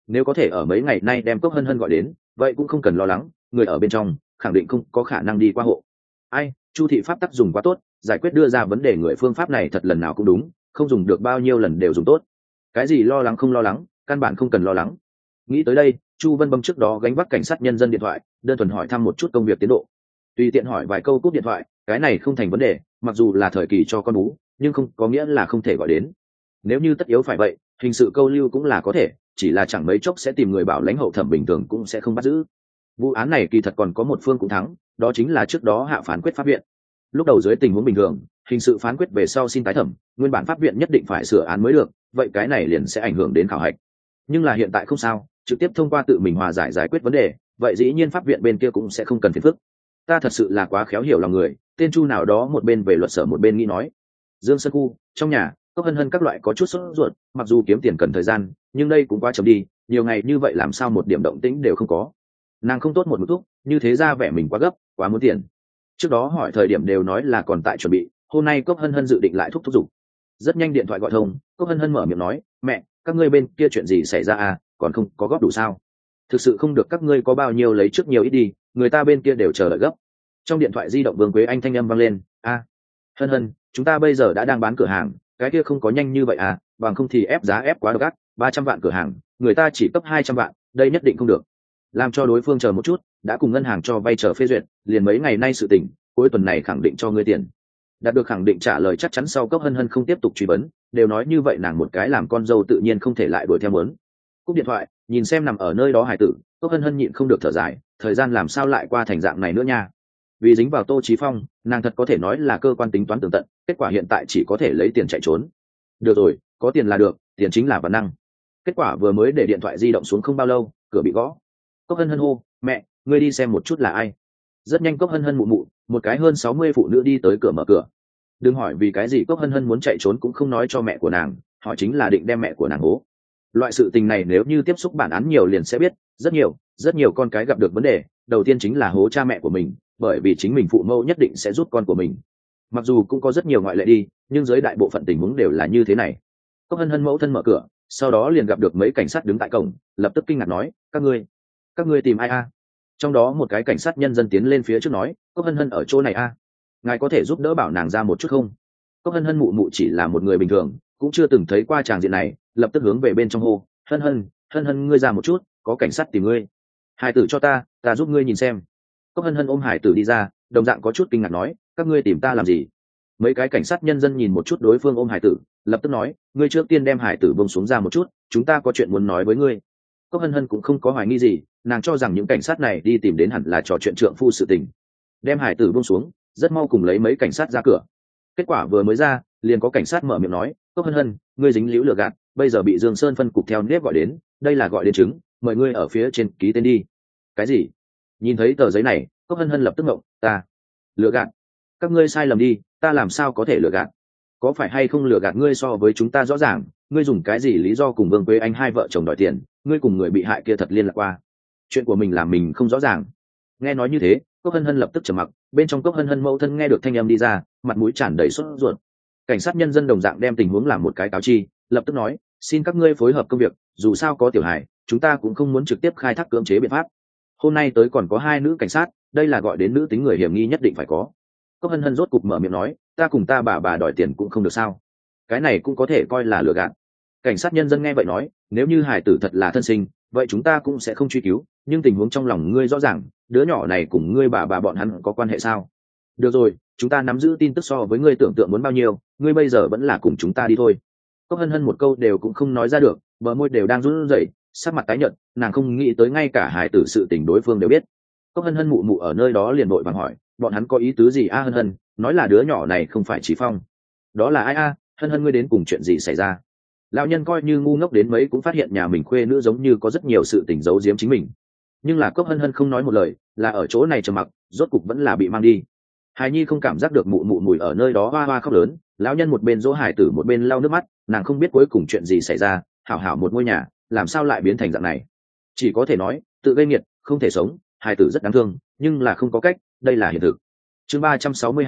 nếu có thể ở mấy ngày nay đem Cốc Hân Hân gọi đến, vậy cũng không cần lo lắng, người ở bên trong khẳng định không có khả năng đi qua hộ. Ai, Chu thị pháp tắc dùng quá tốt, giải quyết đưa ra vấn đề người phương pháp này thật lần nào cũng đúng, không dùng được bao nhiêu lần đều dùng tốt. Cái gì lo lắng không lo lắng, căn bản không cần lo lắng. Nghĩ tới đây, Chu Vân Bâm trước đó gánh vác cảnh sát nhân dân điện thoại, đơn thuần hỏi thăm một chút công việc tiến độ. Tùy tiện hỏi vài câu cúp điện thoại, cái này không thành vấn đề, mặc dù là thời kỳ cho con bú, nhưng không có nghĩa là không thể gọi đến. Nếu như tất yếu phải vậy, hình sự câu lưu cũng là có thể, chỉ là chẳng mấy chốc sẽ tìm người bảo lãnh hậu thẩm bình thường cũng sẽ không bắt giữ. Vụ án này kỳ thật còn có một phương cũng thắng, đó chính là trước đó hạ phán quyết pháp viện. Lúc đầu dưới tình huống bình thường, hình sự phán quyết về sau xin tái thẩm, nguyên bản pháp viện nhất định phải sửa án mới được, vậy cái này liền sẽ ảnh hưởng đến khảo hạch. Nhưng là hiện tại không sao, trực tiếp thông qua tự mình hòa giải giải quyết vấn đề, vậy dĩ nhiên pháp viện bên kia cũng sẽ không cần phiền phức. Ta thật sự là quá khéo hiểu lòng người, tên Chu nào đó một bên về luật sở một bên nghĩ nói. Dương Sơn Khu, trong nhà, Cốc Hân Hân các loại có chút sốt ruột, mặc dù kiếm tiền cần thời gian, nhưng đây cũng quá chậm đi, nhiều ngày như vậy làm sao một điểm động tĩnh đều không có. Nàng không tốt một thuốc, như thế ra vẻ mình quá gấp, quá muốn tiền. Trước đó hỏi thời điểm đều nói là còn tại chuẩn bị, hôm nay Cốc Hân Hân dự định lại thúc giục. Rất nhanh điện thoại gọi thông, Cốc Hân Hân mở miệng nói, mẹ, các ngươi bên kia chuyện gì xảy ra à, còn không có góp đủ sao? Thực sự không được các ngươi có bao nhiêu lấy trước nhiều ít đi, người ta bên kia đều chờ đợi gấp. Trong điện thoại di động Vương Quế Anh thanh âm vang lên, Hân Hân, chúng ta bây giờ đã đang bán cửa hàng, cái kia không có nhanh như vậy à, bằng không thì ép giá ép quá độc ác, 300 vạn cửa hàng, người ta chỉ cấp 200 vạn, đây nhất định không được. Làm cho đối phương chờ một chút, đã cùng ngân hàng cho vay chờ phê duyệt, liền mấy ngày nay sự tình, cuối tuần này khẳng định cho ngươi tiền. Đạt được khẳng định trả lời chắc chắn sau Cốc Hân Hân không tiếp tục truy vấn, đều nói như vậy nàng một cái làm con dâu tự nhiên không thể lại đuổi theo muốn. Cúp điện thoại, nhìn xem nằm ở nơi đó hải tử, Cốc Hân Hân nhịn không được thở dài, thời gian làm sao lại qua thành dạng này nữa nha. Vì dính vào Tô Chí Phong, nàng thật có thể nói là cơ quan tính toán tường tận, kết quả hiện tại chỉ có thể lấy tiền chạy trốn. Được rồi, có tiền là được, tiền chính là bản năng. Kết quả vừa mới để điện thoại di động xuống không bao lâu, cửa bị gõ. Cốc Hân Hân hô, mẹ, ngươi đi xem một chút là ai. Rất nhanh Cốc Hân Hân mụ mụ, một cái hơn 60 phụ nữ đi tới cửa mở cửa. Đừng hỏi vì cái gì Cốc Hân Hân muốn chạy trốn cũng không nói cho mẹ của nàng, họ chính là định đem mẹ của nàng hố. Loại sự tình này nếu như tiếp xúc bản án nhiều liền sẽ biết, rất nhiều con cái gặp được vấn đề, đầu tiên chính là hố cha mẹ của mình, bởi vì chính mình phụ mẫu nhất định sẽ giúp con của mình. Mặc dù cũng có rất nhiều ngoại lệ đi, nhưng dưới đại bộ phận tình huống đều là như thế này. Cốc Hân Hân mẫu thân mở cửa, sau đó liền gặp được mấy cảnh sát đứng tại cổng, lập tức kinh ngạc nói, các ngươi tìm ai a? Trong đó một cái cảnh sát nhân dân tiến lên phía trước nói, Cốc Hân Hân ở chỗ này a, ngài có thể giúp đỡ bảo nàng ra một chút không? Cốc Hân Hân mụ mụ chỉ là một người bình thường, cũng chưa từng thấy qua tràng diện này, lập tức hướng về bên trong hô, Hân Hân ngươi ra một chút, có cảnh sát tìm ngươi. Hải tử cho ta giúp ngươi nhìn xem. Cốc Hân Hân ôm hải tử đi ra, đồng dạng có chút kinh ngạc nói, các ngươi tìm ta làm gì? Mấy cái cảnh sát nhân dân nhìn một chút đối phương ôm hải tử, lập tức nói, ngươi trước tiên đem hải tử bông xuống ra một chút, chúng ta có chuyện muốn nói với ngươi. Cốc Hân Hân cũng không có hoài nghi gì, nàng cho rằng những cảnh sát này đi tìm đến hẳn là trò chuyện trượng phu sự tình. Đem hải tử bông xuống, rất mau cùng lấy mấy cảnh sát ra cửa. Kết quả vừa mới ra, liền có cảnh sát mở miệng nói, Cốc Hân Hân, ngươi dính líu lừa gạt, bây giờ bị Dương Sơn phân cục theo nếp gọi đến, đây là gọi đến chứng, mời ngươi ở phía trên ký tên đi. Cái gì? Nhìn thấy tờ giấy này, Cốc Hân Hân lập tức ngộng, ta lừa gạt? Các ngươi sai lầm đi, ta làm sao có thể lừa gạt? Có phải hay không lừa gạt ngươi so với chúng ta rõ ràng, ngươi dùng cái gì lý do cùng Vương Quế Anh hai vợ chồng đòi tiền, ngươi cùng người bị hại kia thật liên lạc qua. Chuyện của mình làm mình không rõ ràng. Nghe nói như thế, Cốc Hân Hân lập tức trầm mặc, bên trong Cốc Hân Hân mẫu thân nghe được thanh âm đi ra, mặt mũi tràn đầy sốt ruột. Cảnh sát nhân dân đồng dạng đem tình huống làm một cái cáo chi, lập tức nói, xin các ngươi phối hợp công việc, dù sao có tiểu hài, chúng ta cũng không muốn trực tiếp khai thác cưỡng chế biện pháp. Hôm nay tới còn có 2 nữ cảnh sát, đây là gọi đến nữ tính người hiểm nghi nhất định phải có. Cốc Hân Hân rốt cục mở miệng nói, ta cùng ta bà đòi tiền cũng không được sao? Cái này cũng có thể coi là lừa gạt. Cảnh sát nhân dân nghe vậy nói, nếu như hài tử thật là thân sinh, vậy chúng ta cũng sẽ không truy cứu, nhưng tình huống trong lòng ngươi rõ ràng, đứa nhỏ này cùng ngươi bà bọn hắn có quan hệ sao? Được rồi, chúng ta nắm giữ tin tức so với ngươi tưởng tượng muốn bao nhiêu, ngươi bây giờ vẫn là cùng chúng ta đi thôi. Cốc Hân Hân một câu đều cũng không nói ra được, bờ môi đều đang run rẩy, sắc mặt tái nhợt, nàng không nghĩ tới ngay cả hài tử sự tình đối phương đều biết. Cốc Hân Hân mụ mụ ở nơi đó liền vội vàng hỏi, bọn hắn có ý tứ gì a? Hân Hân nói là đứa nhỏ này không phải Chí Phong. Đó là ai a? Hân Hân ngươi đến cùng chuyện gì xảy ra? Lão nhân coi như ngu ngốc đến mấy cũng phát hiện nhà mình khuê nữ giống như có rất nhiều sự tình giấu giếm chính mình. Nhưng là Cốc Hân Hân không nói một lời, là ở chỗ này trầm mặc, rốt cục vẫn là bị mang đi. Hài Nhi không cảm giác được mụ mụ mùi ở nơi đó hoa hoa khóc lớn, lão nhân một bên dỗ hải tử một bên lau nước mắt, nàng không biết cuối cùng chuyện gì xảy ra, hảo hảo một ngôi nhà, làm sao lại biến thành dạng này? Chỉ có thể nói, tự gây nghiệt, không thể sống, hải tử rất đáng thương, nhưng là không có cách, đây là hiện thực. Chương 362,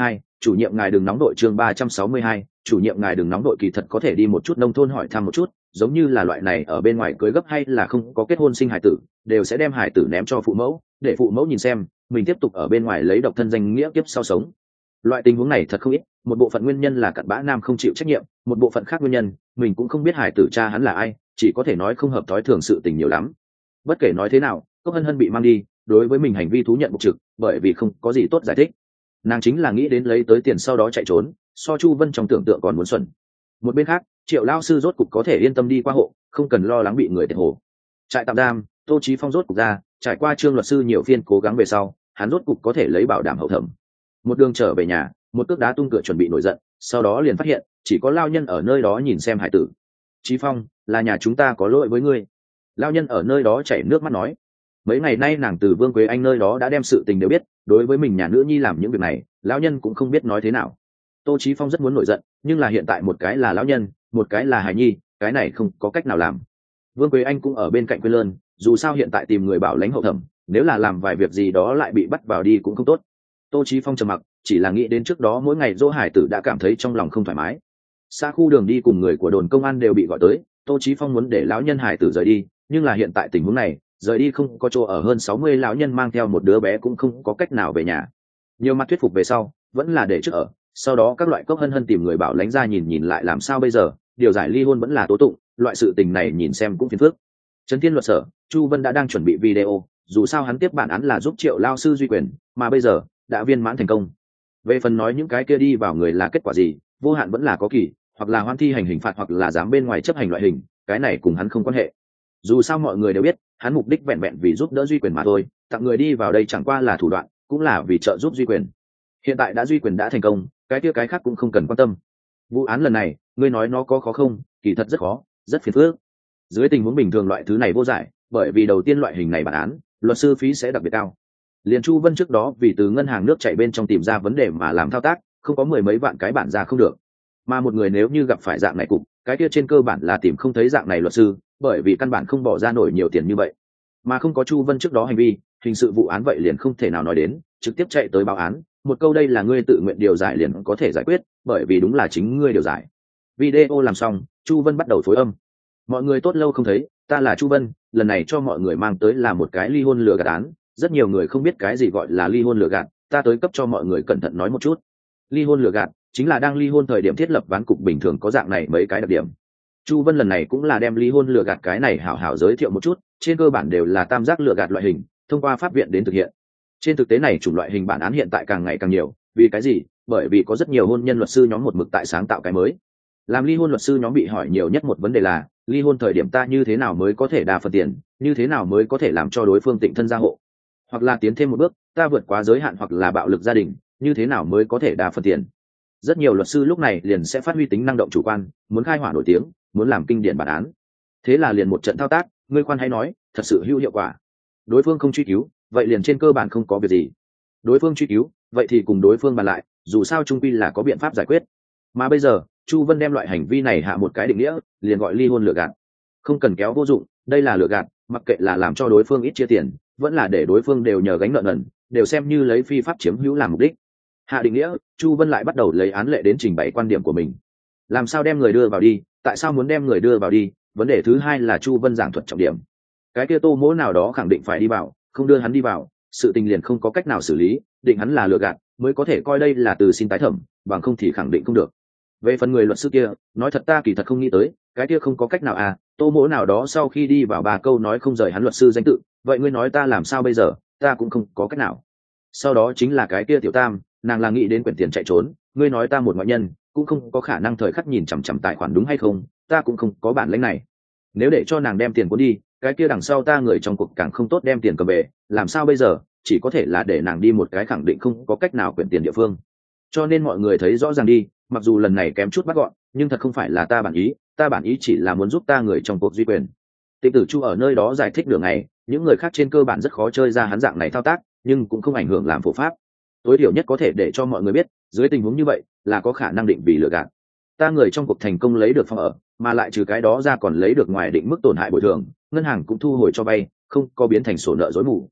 chủ nhiệm ngài đừng nóng đội. Chương 362, chủ nhiệm ngài đừng nóng đội. Kỳ thật có thể đi một chút nông thôn hỏi thăm một chút, giống như là loại này ở bên ngoài cưới gấp hay là không có kết hôn sinh hải tử, đều sẽ đem hải tử ném cho phụ mẫu, để phụ mẫu nhìn xem mình tiếp tục ở bên ngoài lấy độc thân danh nghĩa kiếp sau sống. Loại tình huống này thật không ít, một bộ phận nguyên nhân là cặn bã nam không chịu trách nhiệm, một bộ phận khác nguyên nhân mình cũng không biết hải tử cha hắn là ai, chỉ có thể nói không hợp thói thường sự tình nhiều lắm. Bất kể nói thế nào, Cốc Hân Hân bị mang đi, đối với mình hành vi thú nhận bục trực, bởi vì không có gì tốt giải thích. Nàng chính là nghĩ đến lấy tới tiền sau đó chạy trốn, so Chu Vân trong tưởng tượng còn muốn xuẩn. Một bên khác, Triệu lao sư rốt cục có thể yên tâm đi qua hộ, không cần lo lắng bị người tiệt hồ. Trại tạm giam, Tô Chí Phong rốt cục ra, trải qua Trương luật sư nhiều phiên cố gắng về sau, hắn rốt cục có thể lấy bảo đảm hậu thẩm. Một đường trở về nhà, một cước đá tung cửa chuẩn bị nổi giận, sau đó liền phát hiện chỉ có lao nhân ở nơi đó nhìn xem hải tử. Chí Phong, là nhà chúng ta có lỗi với ngươi. Lao nhân ở nơi đó chảy nước mắt nói, mấy ngày nay nàng từ Vương Quế Anh nơi đó đã đem sự tình đều biết, đối với mình nhà nữ nhi làm những việc này, lão nhân cũng không biết nói thế nào. Tô Chí Phong rất muốn nổi giận, nhưng là hiện tại một cái là lão nhân, một cái là hài nhi, cái này không có cách nào làm. Vương Quế Anh cũng ở bên cạnh quên lơn, dù sao hiện tại tìm người bảo lãnh hậu thẩm, nếu là làm vài việc gì đó lại bị bắt vào đi cũng không tốt. Tô Chí Phong trầm mặc, chỉ là nghĩ đến trước đó mỗi ngày dỗ hải tử đã cảm thấy trong lòng không thoải mái. Xa khu đường đi cùng người của đồn công an đều bị gọi tới, Tô Chí Phong muốn để lão nhân hải tử rời đi, nhưng là hiện tại tình huống này, rời đi không có chỗ ở, hơn 60 lão nhân mang theo một đứa bé cũng không có cách nào về nhà. Nhiều mặt thuyết phục về sau, vẫn là để trước ở, sau đó các loại Cốc Hân Hân tìm người bảo lãnh ra nhìn lại làm sao bây giờ, điều giải ly hôn vẫn là tố tụng, loại sự tình này nhìn xem cũng phiền phức. Trấn Thiên luật sở, Chu Vân đã đang chuẩn bị video, dù sao hắn tiếp bản án là giúp Triệu lao sư duy quyền, mà bây giờ đã viên mãn thành công. Về phần nói những cái kia đi vào người là kết quả gì, vô hạn vẫn là có kỳ, hoặc là hoan thi hành hình phạt hoặc là dám bên ngoài chấp hành loại hình, cái này cùng hắn không quan hệ. Dù sao mọi người đều biết, hắn mục đích vẹn vẹn vì giúp đỡ duy quyền mà thôi, tặng người đi vào đây chẳng qua là thủ đoạn, cũng là vì trợ giúp duy quyền. Hiện tại đã duy quyền đã thành công, cái kia cái khác cũng không cần quan tâm. Vụ án lần này, ngươi nói nó có khó không? Kỳ thật rất khó, rất phiền phức. Dưới tình huống bình thường loại thứ này vô giải, bởi vì đầu tiên loại hình này bản án, luật sư phí sẽ đặc biệt cao. Liên Chu Vân trước đó vì từ ngân hàng nước chảy bên trong tìm ra vấn đề mà làm thao tác, không có mười mấy vạn cái bản ra không được. Mà một người nếu như gặp phải dạng này cục, cái kia trên cơ bản là tìm không thấy dạng này luật sư, bởi vì căn bản không bỏ ra nổi nhiều tiền như vậy. Mà không có Chu Vân trước đó hành vi, hình sự vụ án vậy liền không thể nào nói đến, trực tiếp chạy tới báo án, một câu đây là ngươi tự nguyện điều giải liền có thể giải quyết, bởi vì đúng là chính ngươi điều giải. Video làm xong, Chu Vân bắt đầu phối âm. Mọi người tốt lâu không thấy, ta là Chu Vân, lần này cho mọi người mang tới là một cái ly hôn lừa gạt án, rất nhiều người không biết cái gì gọi là ly hôn lừa gạt, ta tới cấp cho mọi người cẩn thận nói một chút. Ly hôn lừa gạt chính là đang ly hôn thời điểm thiết lập ván cục bình thường có dạng này mấy cái đặc điểm. Chu Vân lần này cũng là đem ly hôn lừa gạt cái này hảo hảo giới thiệu một chút, trên cơ bản đều là tam giác lừa gạt loại hình, thông qua pháp viện đến thực hiện. Trên thực tế này chủng loại hình bản án hiện tại càng ngày càng nhiều, vì cái gì? Bởi vì có rất nhiều hôn nhân luật sư nhóm một mực tại sáng tạo cái mới. Làm ly hôn luật sư nhóm bị hỏi nhiều nhất một vấn đề là, ly hôn thời điểm ta như thế nào mới có thể đa phần tiền, như thế nào mới có thể làm cho đối phương tịnh thân gia hộ, hoặc là tiến thêm một bước, ta vượt quá giới hạn hoặc là bạo lực gia đình, như thế nào mới có thể đa phần tiền. Rất nhiều luật sư lúc này liền sẽ phát huy tính năng động chủ quan, muốn khai hỏa nổi tiếng, muốn làm kinh điển bản án. Thế là liền một trận thao tác, ngươi khoan hay nói, thật sự hữu hiệu quả. Đối phương không truy cứu, vậy liền trên cơ bản không có việc gì. Đối phương truy cứu, vậy thì cùng đối phương bàn lại, dù sao chung quy là có biện pháp giải quyết. Mà bây giờ, Chu Vân đem loại hành vi này hạ một cái định nghĩa, liền gọi ly hôn lừa gạt. Không cần kéo vô dụng, đây là lừa gạt, mặc kệ là làm cho đối phương ít chia tiền, vẫn là để đối phương đều nhờ gánh nợ nần, đều xem như lấy phi pháp chiếm hữu làm mục đích. Hạ định nghĩa, Chu Vân lại bắt đầu lấy án lệ đến trình bày quan điểm của mình. Làm sao đem người đưa vào đi, tại sao muốn đem người đưa vào đi, vấn đề thứ hai là Chu Vân giảng thuật trọng điểm. Cái kia Tô Mỗ nào đó khẳng định phải đi vào, không đưa hắn đi vào, sự tình liền không có cách nào xử lý, định hắn là lừa gạt, mới có thể coi đây là từ xin tái thẩm, bằng không thì khẳng định không được. Về phần người luật sư kia, nói thật ta kỳ thật không nghĩ tới, cái kia không có cách nào à, Tô Mỗ nào đó sau khi đi vào 3 câu nói không rời hắn luật sư danh tự, vậy ngươi nói ta làm sao bây giờ, ta cũng không có cách nào. Sau đó chính là cái kia Tiểu Tam, nàng là nghĩ đến quyển tiền chạy trốn, ngươi nói ta một ngoại nhân, cũng không có khả năng thời khắc nhìn chằm chằm tài khoản đúng hay không, ta cũng không có bản lĩnh này. Nếu để cho nàng đem tiền cuốn đi, cái kia đằng sau ta người trong cuộc càng không tốt đem tiền cầm về, làm sao bây giờ, chỉ có thể là để nàng đi một cái khẳng định không có cách nào quyển tiền địa phương. Cho nên mọi người thấy rõ ràng đi, mặc dù lần này kém chút bắt gọn, nhưng thật không phải là ta bản ý chỉ là muốn giúp ta người trong cuộc duy quyền. Tịnh Tử Chu ở nơi đó giải thích đường này, những người khác trên cơ bản rất khó chơi ra hắn dạng này thao tác, nhưng cũng không ảnh hưởng làm phổ pháp. Tối thiểu nhất có thể để cho mọi người biết, dưới tình huống như vậy là có khả năng định vì lừa gạt. Ta người trong cuộc thành công lấy được phòng ở, mà lại trừ cái đó ra còn lấy được ngoài định mức tổn hại bồi thường, ngân hàng cũng thu hồi cho vay, không có biến thành sổ nợ rối mù.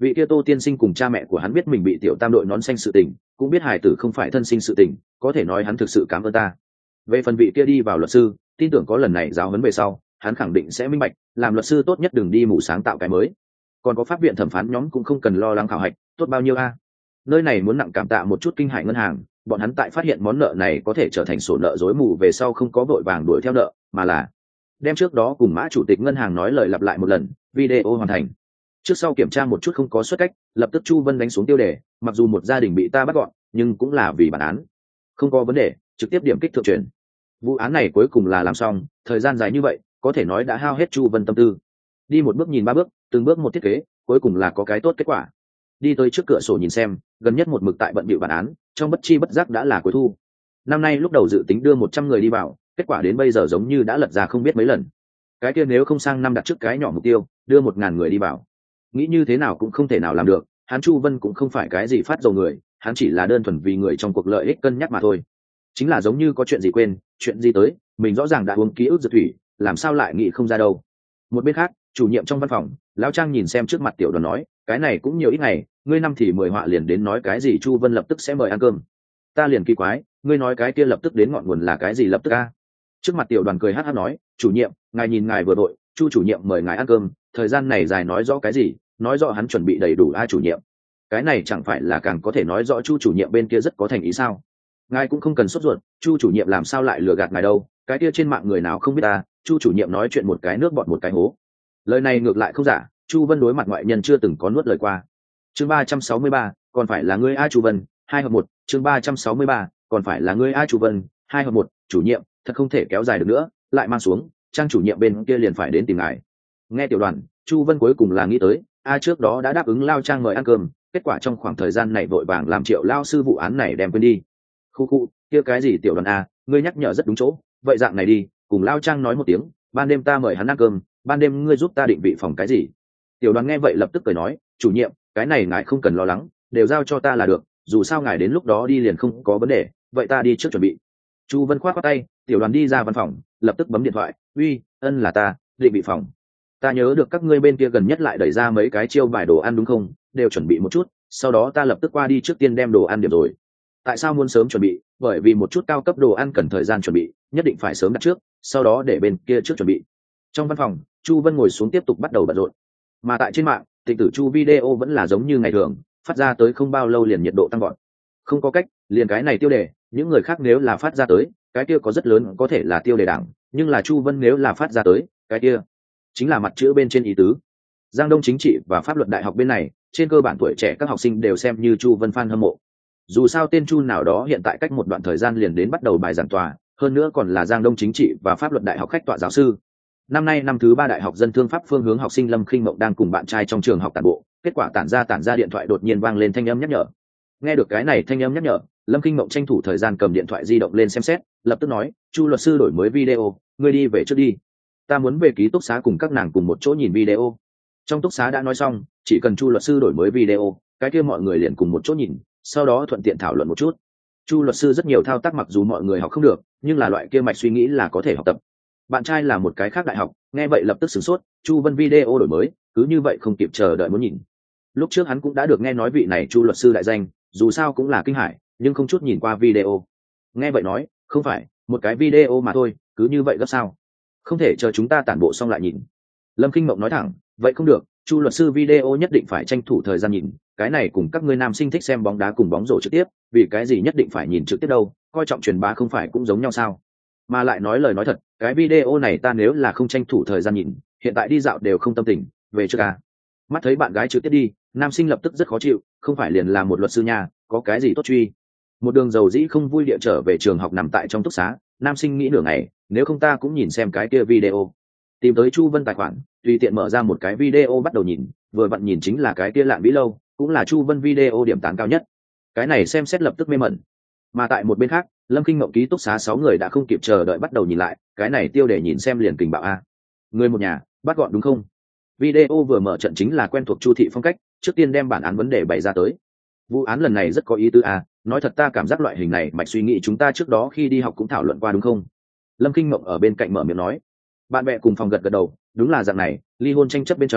Vị kia Tô tiên sinh cùng cha mẹ của hắn biết mình bị tiểu tam đội nón xanh sự tình, cũng biết hải tử không phải thân sinh sự tình, có thể nói hắn thực sự cảm ơn ta. Về phần vị kia đi vào luật sư, tin tưởng có lần này giáo huấn về sau, hắn khẳng định sẽ minh bạch, làm luật sư tốt nhất đừng đi mù sáng tạo cái mới. Còn có pháp viện thẩm phán nhóm cũng không cần lo lắng khảo hạch, tốt bao nhiêu a. Nơi này muốn nặng cảm tạ một chút Kinh Hải ngân hàng, bọn hắn tại phát hiện món nợ này có thể trở thành sổ nợ rối mù về sau không có vội vàng đuổi theo nợ, mà là đem trước đó cùng Mã chủ tịch ngân hàng nói lời lặp lại một lần, video hoàn thành. Trước sau kiểm tra một chút không có xuất cách, lập tức Chu Vân đánh xuống tiêu đề, mặc dù một gia đình bị ta bắt gọn, nhưng cũng là vì bản án. Không có vấn đề, trực tiếp điểm kích thượng truyền. Vụ án này cuối cùng là làm xong, thời gian dài như vậy, có thể nói đã hao hết Chu Vân tâm tư. Đi một bước nhìn ba bước, từng bước một thiết kế, cuối cùng là có cái tốt kết quả. Đi tới trước cửa sổ nhìn xem, gần nhất một mực tại bận bịu bản án, trong bất chi bất giác đã là cuối thu. Năm nay lúc đầu dự tính đưa 100 người đi vào, kết quả đến bây giờ giống như đã lật ra không biết mấy lần. Cái kia nếu không sang năm đặt trước cái nhỏ mục tiêu, đưa 1000 người đi vào. Nghĩ như thế nào cũng không thể nào làm được, hắn Chu Vân cũng không phải cái gì phát dầu người, hắn chỉ là đơn thuần vì người trong cuộc lợi ích cân nhắc mà thôi. Chính là giống như có chuyện gì quên, chuyện gì tới, mình rõ ràng đã uống ký ức dược thủy, làm sao lại nghĩ không ra đâu. Một bên khác, chủ nhiệm trong văn phòng, lão Trang nhìn xem trước mặt tiểu đoàn nói, cái này cũng nhiều ít ngày, ngươi năm thì 10 họa liền đến nói cái gì Chu Vân lập tức sẽ mời ăn cơm. Ta liền kỳ quái, ngươi nói cái kia lập tức đến ngọn nguồn là cái gì lập tức a? Trước mặt tiểu đoàn cười hắc hắc nói, chủ nhiệm, ngài nhìn ngài vừa đội, Chu chủ nhiệm mời ngài ăn cơm, thời gian này dài nói rõ cái gì, nói rõ hắn chuẩn bị đầy đủ a chủ nhiệm. Cái này chẳng phải là càng có thể nói rõ Chu chủ nhiệm bên kia rất có thành ý sao? Ngài cũng không cần sốt ruột, Chu chủ nhiệm làm sao lại lừa gạt ngài đâu, cái kia trên mạng người nào không biết ta, Chu chủ nhiệm nói chuyện một cái nước bọt một cái hố. Lời này ngược lại không giả, Chu Vân đối mặt ngoại nhân chưa từng có nuốt lời qua. Chương 363, còn phải là ngươi a Chu Vân, 2/1, chương 363, còn phải là ngươi a Chu Vân, 2/1, chủ nhiệm, thật không thể kéo dài được nữa, lại mang xuống, Trang chủ nhiệm bên kia liền phải đến tìm ngài. Nghe tiểu đoàn, Chu Vân cuối cùng là nghĩ tới, trước đó đã đáp ứng lao Trang mời ăn cơm, kết quả trong khoảng thời gian này vội vàng làm Triệu lao sư vụ án này đem quên đi. Khu, kia cái gì tiểu đoàn a, ngươi nhắc nhở rất đúng chỗ, vậy dạng này đi, cùng lao Trang nói một tiếng, ban đêm ta mời hắn ăn cơm, ban đêm ngươi giúp ta định vị phòng cái gì. Tiểu đoàn nghe vậy lập tức cười nói, chủ nhiệm, cái này ngài không cần lo lắng, đều giao cho ta là được, dù sao ngài đến lúc đó đi liền không có vấn đề, vậy ta đi trước chuẩn bị. Chu Vân khoát khoát tay, tiểu đoàn đi ra văn phòng, lập tức bấm điện thoại, uy, ân là ta, định vị phòng. Ta nhớ được các ngươi bên kia gần nhất lại đẩy ra mấy cái chiêu bài đồ ăn đúng không, đều chuẩn bị một chút, sau đó ta lập tức qua đi trước tiên đem đồ ăn điểm rồi. Tại sao muốn sớm chuẩn bị? Bởi vì một chút cao cấp đồ ăn cần thời gian chuẩn bị, nhất định phải sớm đặt trước, sau đó để bên kia trước chuẩn bị. Trong văn phòng, Chu Vân ngồi xuống tiếp tục bắt đầu bận rộn. Mà tại trên mạng, Tịnh Tử Chu video vẫn là giống như ngày thường, phát ra tới không bao lâu liền nhiệt độ tăng vọt. Không có cách, liền cái này tiêu đề, những người khác nếu là phát ra tới, cái kia có rất lớn có thể là tiêu đề đảng, nhưng là Chu Vân nếu là phát ra tới, cái kia chính là mặt chữ bên trên ý tứ. Giang Đông chính trị và pháp luật đại học bên này, trên cơ bản tuổi trẻ các học sinh đều xem như Chu Vân fan hâm mộ. Dù sao tên Chu nào đó hiện tại cách một đoạn thời gian liền đến bắt đầu bài giảng tòa, hơn nữa còn là Giang Đông chính trị và pháp luật đại học khách tọa giáo sư. Năm nay năm thứ 3 đại học dân thương pháp phương hướng học sinh Lâm Khinh Mộng đang cùng bạn trai trong trường học tản bộ, kết quả tản ra điện thoại đột nhiên vang lên thanh âm nhắc nhở. Nghe được cái này thanh âm nhắc nhở, Lâm Khinh Mộng tranh thủ thời gian cầm điện thoại di động lên xem xét, lập tức nói, Chu luật sư đổi mới video, ngươi đi về trước đi, ta muốn về ký túc xá cùng các nàng cùng một chỗ nhìn video. Trong túc xá đã nói xong, chỉ cần Chu luật sư đổi mới video, cái kia mọi người liền cùng một chỗ nhìn, sau đó thuận tiện thảo luận một chút. Chu luật sư rất nhiều thao tác mặc dù mọi người học không được, nhưng là loại kia mạch suy nghĩ là có thể học tập. Bạn trai là một cái khác đại học, nghe vậy lập tức sửng sốt, Chu Vân video đổi mới, cứ như vậy không kịp chờ đợi muốn nhìn. Lúc trước hắn cũng đã được nghe nói vị này Chu luật sư đại danh, dù sao cũng là Kinh Hải, nhưng không chút nhìn qua video. Nghe vậy nói, không phải, một cái video mà thôi, cứ như vậy gấp sao? Không thể chờ chúng ta tản bộ xong lại nhìn. Lâm Kinh Mộng nói thẳng, vậy không được, Chu luật sư video nhất định phải tranh thủ thời gian nhìn, cái này cùng các ngươi nam sinh thích xem bóng đá cùng bóng rổ trực tiếp, vì cái gì nhất định phải nhìn trực tiếp đâu, coi trọng truyền bá không phải cũng giống nhau sao? Mà lại nói lời nói thật, cái video này ta nếu là không tranh thủ thời gian nhìn, hiện tại đi dạo đều không tâm tình, về trước à. Mắt thấy bạn gái trực tiếp đi, nam sinh lập tức rất khó chịu, không phải liền là một luật sư nhà, có cái gì tốt truy. Một đường dầu dĩ không vui địa trở về trường học nằm tại trong túc xá, nam sinh nghĩ nửa ngày, nếu không ta cũng nhìn xem cái kia video. Tìm tới Chu Vân tài khoản, tùy tiện mở ra một cái video bắt đầu nhìn, vừa vặn nhìn chính là cái kia Lạn Vĩ Lâu, cũng là Chu Vân video điểm tán cao nhất. Cái này xem xét lập tức mê mẩn. Mà tại một bên khác, Lâm Kinh Mộng ký túc xá 6 người đã không kịp chờ đợi bắt đầu nhìn lại, cái này tiêu để nhìn xem liền kình bạo a. Người một nhà, bắt gọn đúng không? Video vừa mở trận chính là quen thuộc Chu thị phong cách, trước tiên đem bản án vấn đề bày ra tới. Vụ án lần này rất có ý tứ a, nói thật ta cảm giác loại hình này mạch suy nghĩ chúng ta trước đó khi đi học cũng thảo luận qua đúng không? Lâm Kinh Mộng ở bên cạnh mở miệng nói. Bạn bè cùng phòng gật gật đầu, đúng là dạng này, ly hôn tranh chấp bên trong,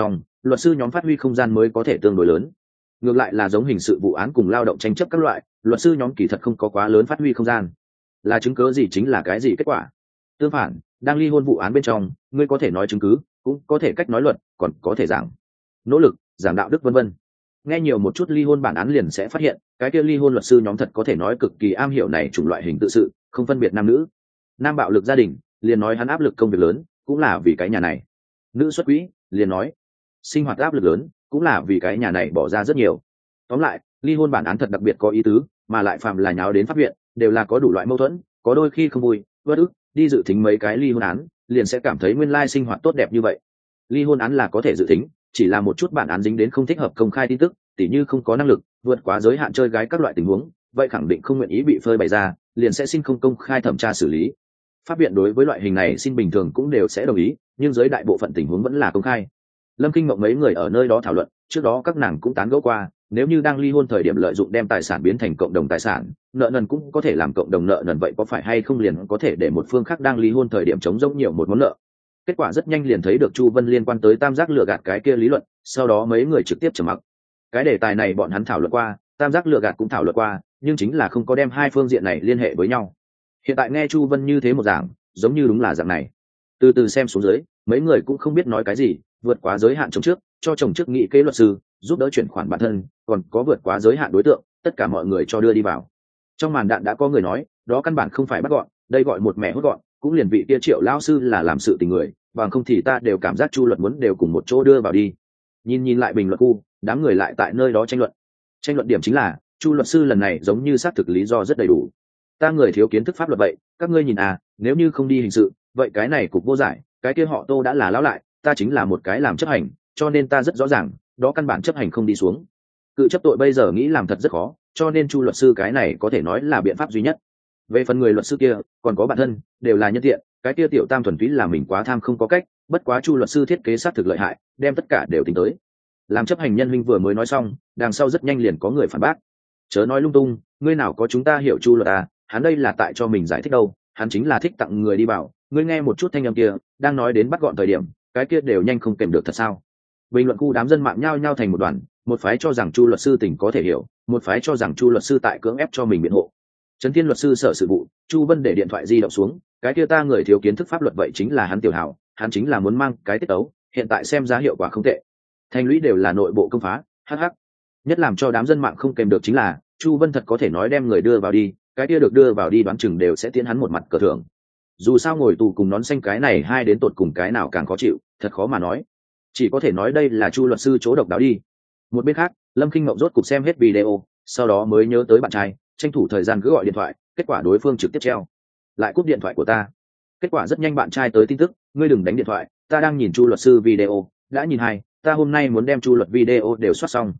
luật sư nhóm phát huy không gian mới có thể tương đối lớn. Ngược lại là giống hình sự vụ án cùng lao động tranh chấp các loại, luật sư nhóm kỳ thật không có quá lớn phát huy không gian. Là chứng cứ gì chính là cái gì kết quả. Tương phản, đang ly hôn vụ án bên trong, ngươi có thể nói chứng cứ, cũng có thể cách nói luật, còn có thể giảng nỗ lực, giảng đạo đức vân vân. Nghe nhiều một chút ly hôn bản án liền sẽ phát hiện, cái kia ly hôn luật sư nhóm thật có thể nói cực kỳ am hiểu này chủng loại hình tự sự, không phân biệt nam nữ. Nam bạo lực gia đình, liền nói hắn áp lực công việc lớn, cũng là vì cái nhà này. Nữ xuất quỹ, liền nói sinh hoạt áp lực lớn, cũng là vì cái nhà này bỏ ra rất nhiều. Tóm lại, ly hôn bản án thật đặc biệt có ý tứ, mà lại phạm là nháo đến pháp viện, đều là có đủ loại mâu thuẫn, có đôi khi không vui, bất ức, đi dự tính mấy cái ly hôn án, liền sẽ cảm thấy nguyên lai sinh hoạt tốt đẹp như vậy. Ly hôn án là có thể dự tính, chỉ là một chút bản án dính đến không thích hợp công khai tin tức, tỉ như không có năng lực, vượt quá giới hạn chơi gái các loại tình huống, vậy khẳng định không nguyện ý bị phơi bày ra, liền sẽ xin không công khai thẩm tra xử lý. Pháp viện đối với loại hình này xin bình thường cũng đều sẽ đồng ý, nhưng giới đại bộ phận tình huống vẫn là công khai. Lâm Kinh Mộng mấy người ở nơi đó thảo luận, trước đó các nàng cũng tán gẫu qua, nếu như đang ly hôn thời điểm lợi dụng đem tài sản biến thành cộng đồng tài sản, nợ nần cũng có thể làm cộng đồng nợ nần, vậy có phải hay không liền có thể để một phương khác đang ly hôn thời điểm chống rỗng nhiều một món nợ. Kết quả rất nhanh liền thấy được Chu Vân liên quan tới tam giác lừa gạt cái kia lý luận, sau đó mấy người trực tiếp trầm mặc. Cái đề tài này bọn hắn thảo luận qua, tam giác lừa gạt cũng thảo luận qua, nhưng chính là không có đem hai phương diện này liên hệ với nhau. Hiện tại nghe Chu Vân như thế một giảng, giống như đúng là dạng này. Từ từ xem xuống dưới, mấy người cũng không biết nói cái gì, vượt quá giới hạn chồng trước, cho chồng trước nghị kế luật sư, giúp đỡ chuyển khoản bản thân, còn có vượt quá giới hạn đối tượng, tất cả mọi người cho đưa đi vào. Trong màn đạn đã có người nói, đó căn bản không phải bắt gọn, đây gọi một mẹ hốt gọn, cũng liền vị kia Triệu lão sư là làm sự tình người, bằng không thì ta đều cảm giác Chu luật muốn đều cùng một chỗ đưa vào đi. Nhìn lại bình luận khu, đám người lại tại nơi đó tranh luận điểm chính là Chu luật sư lần này giống như xác thực lý do rất đầy đủ. Ta người thiếu kiến thức pháp luật vậy, các ngươi nhìn à, nếu như không đi hình sự, vậy cái này cục vô giải, cái kia họ Tô đã là lão lại, ta chính là một cái làm chấp hành, cho nên ta rất rõ ràng, đó căn bản chấp hành không đi xuống. Cự chấp tội bây giờ nghĩ làm thật rất khó, cho nên Chu luật sư cái này có thể nói là biện pháp duy nhất. Về phần người luật sư kia, còn có bản thân, đều là nhân tiện, cái kia tiểu tam thuần túy là mình quá tham không có cách, bất quá Chu luật sư thiết kế sát thực lợi hại, đem tất cả đều tính tới. Làm chấp hành nhân huynh vừa mới nói xong, đằng sau rất nhanh liền có người phản bác. Chớ nói lung tung, ngươi nào có chúng ta hiểu Chu luật à, hắn đây là tại cho mình giải thích đâu, hắn chính là thích tặng người đi bảo, ngươi nghe một chút thanh âm kia, đang nói đến bắt gọn thời điểm, cái kia đều nhanh không kèm được thật sao. Bình luận khu đám dân mạng nhao nhao thành một đoàn, một phái cho rằng Chu luật sư tỉnh có thể hiểu, một phái cho rằng Chu luật sư tại cưỡng ép cho mình biện hộ. Trấn Thiên luật sư sở sự vụ, Chu Vân để điện thoại di động xuống, cái kia ta người thiếu kiến thức pháp luật vậy chính là hắn tiểu hảo, hắn chính là muốn mang cái tiết tấu, hiện tại xem ra hiệu quả không tệ. Thành lũy đều là nội bộ công phá, hắc. Nhất làm cho đám dân mạng không kèm được chính là, Chu Vân thật có thể nói đem người đưa vào đi, cái kia được đưa vào đi đoán chừng đều sẽ tiến hắn một mặt cờ thưởng. Dù sao ngồi tù cùng nón xanh cái này hai đến tột cùng cái nào càng khó chịu, thật khó mà nói. Chỉ có thể nói đây là Chu luật sư chỗ độc đáo đi. Một bên khác, Lâm Kinh Ngộng rốt cục xem hết video, sau đó mới nhớ tới bạn trai, tranh thủ thời gian cứ gọi điện thoại, kết quả đối phương trực tiếp treo. Lại cúp điện thoại của ta. Kết quả rất nhanh bạn trai tới tin tức, ngươi đừng đánh điện thoại, ta đang nhìn Chu luật sư video, đã nhìn hai, ta hôm nay muốn đem Chu luật video đều soát xong.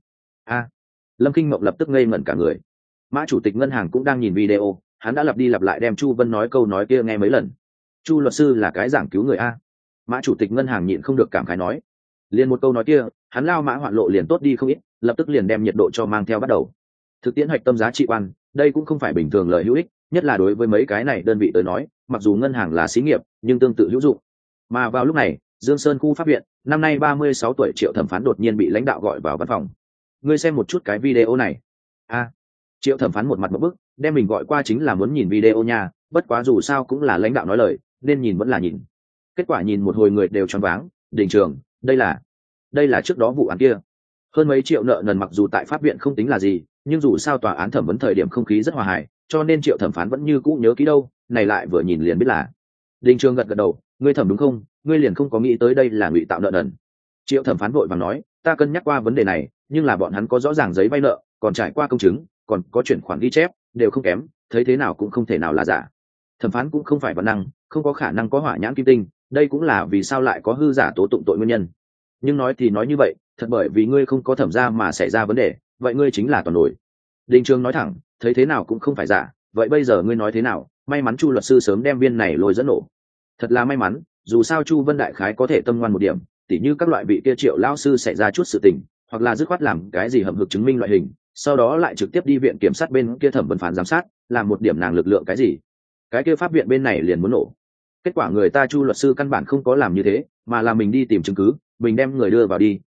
Lâm Kinh Ngộng lập tức ngây ngẩn cả người. Mã chủ tịch ngân hàng cũng đang nhìn video, hắn đã lặp đi lặp lại đem Chu Vân nói câu nói kia nghe mấy lần. Chu luật sư là cái giảng cứu người a. Mã chủ tịch ngân hàng nhịn không được cảm khái nói. Liền một câu nói kia, hắn lao mã hoạn lộ liền tốt đi không ít, lập tức liền đem nhiệt độ cho mang theo bắt đầu. Thực tiễn hoạch tâm giá trị quan, đây cũng không phải bình thường lời hữu ích, nhất là đối với mấy cái này đơn vị tới nói, mặc dù ngân hàng là xí nghiệp, nhưng tương tự hữu dụng. Mà vào lúc này, Dương Sơn khu pháp viện, năm nay 36 tuổi Triệu thẩm phán đột nhiên bị lãnh đạo gọi vào văn phòng. Ngươi xem một chút cái video này. Triệu thẩm phán một mặt một bức, đem mình gọi qua chính là muốn nhìn video nha, bất quá dù sao cũng là lãnh đạo nói lời, nên nhìn vẫn là nhìn. Kết quả nhìn một hồi người đều choáng váng, Đình Trường, đây là trước đó vụ án kia. Hơn mấy triệu nợ nần mặc dù tại pháp viện không tính là gì, nhưng dù sao tòa án thẩm vấn thời điểm không khí rất hòa hài, cho nên Triệu thẩm phán vẫn như cũ nhớ kỹ đâu, này lại vừa nhìn liền biết là. Đình Trường gật gật đầu, ngươi thẩm đúng không, ngươi liền không có nghĩ tới đây là ngụy tạo nợ nần. Triệu thẩm phán vội vàng nói, ta cân nhắc qua vấn đề này, nhưng là bọn hắn có rõ ràng giấy vay nợ, còn trải qua công chứng, còn có chuyển khoản ghi chép, đều không kém, thấy thế nào cũng không thể nào là giả. Thẩm phán cũng không phải văn năng, không có khả năng có hỏa nhãn kim tinh, đây cũng là vì sao lại có hư giả tố tụng tội nguyên nhân. Nhưng nói thì nói như vậy, thật bởi vì ngươi không có thẩm ra mà xảy ra vấn đề, vậy ngươi chính là toàn nổi. Đình Trường nói thẳng, thấy thế nào cũng không phải giả, vậy bây giờ ngươi nói thế nào? May mắn Chu luật sư sớm đem viên này lôi dẫn nổ. Thật là may mắn, dù sao Chu Vân đại khái có thể tâm ngoan một điểm, tỉ như các loại vị kia Triệu lão sư xảy ra chút sự tình, hoặc là dứt khoát làm cái gì hầm hực chứng minh loại hình, sau đó lại trực tiếp đi viện kiểm sát bên kia thẩm vấn phán giám sát, làm một điểm nàng lực lượng cái gì, cái kia pháp viện bên này liền muốn nổ. Kết quả người ta Chu luật sư căn bản không có làm như thế, mà là mình đi tìm chứng cứ, mình đem người đưa vào đi,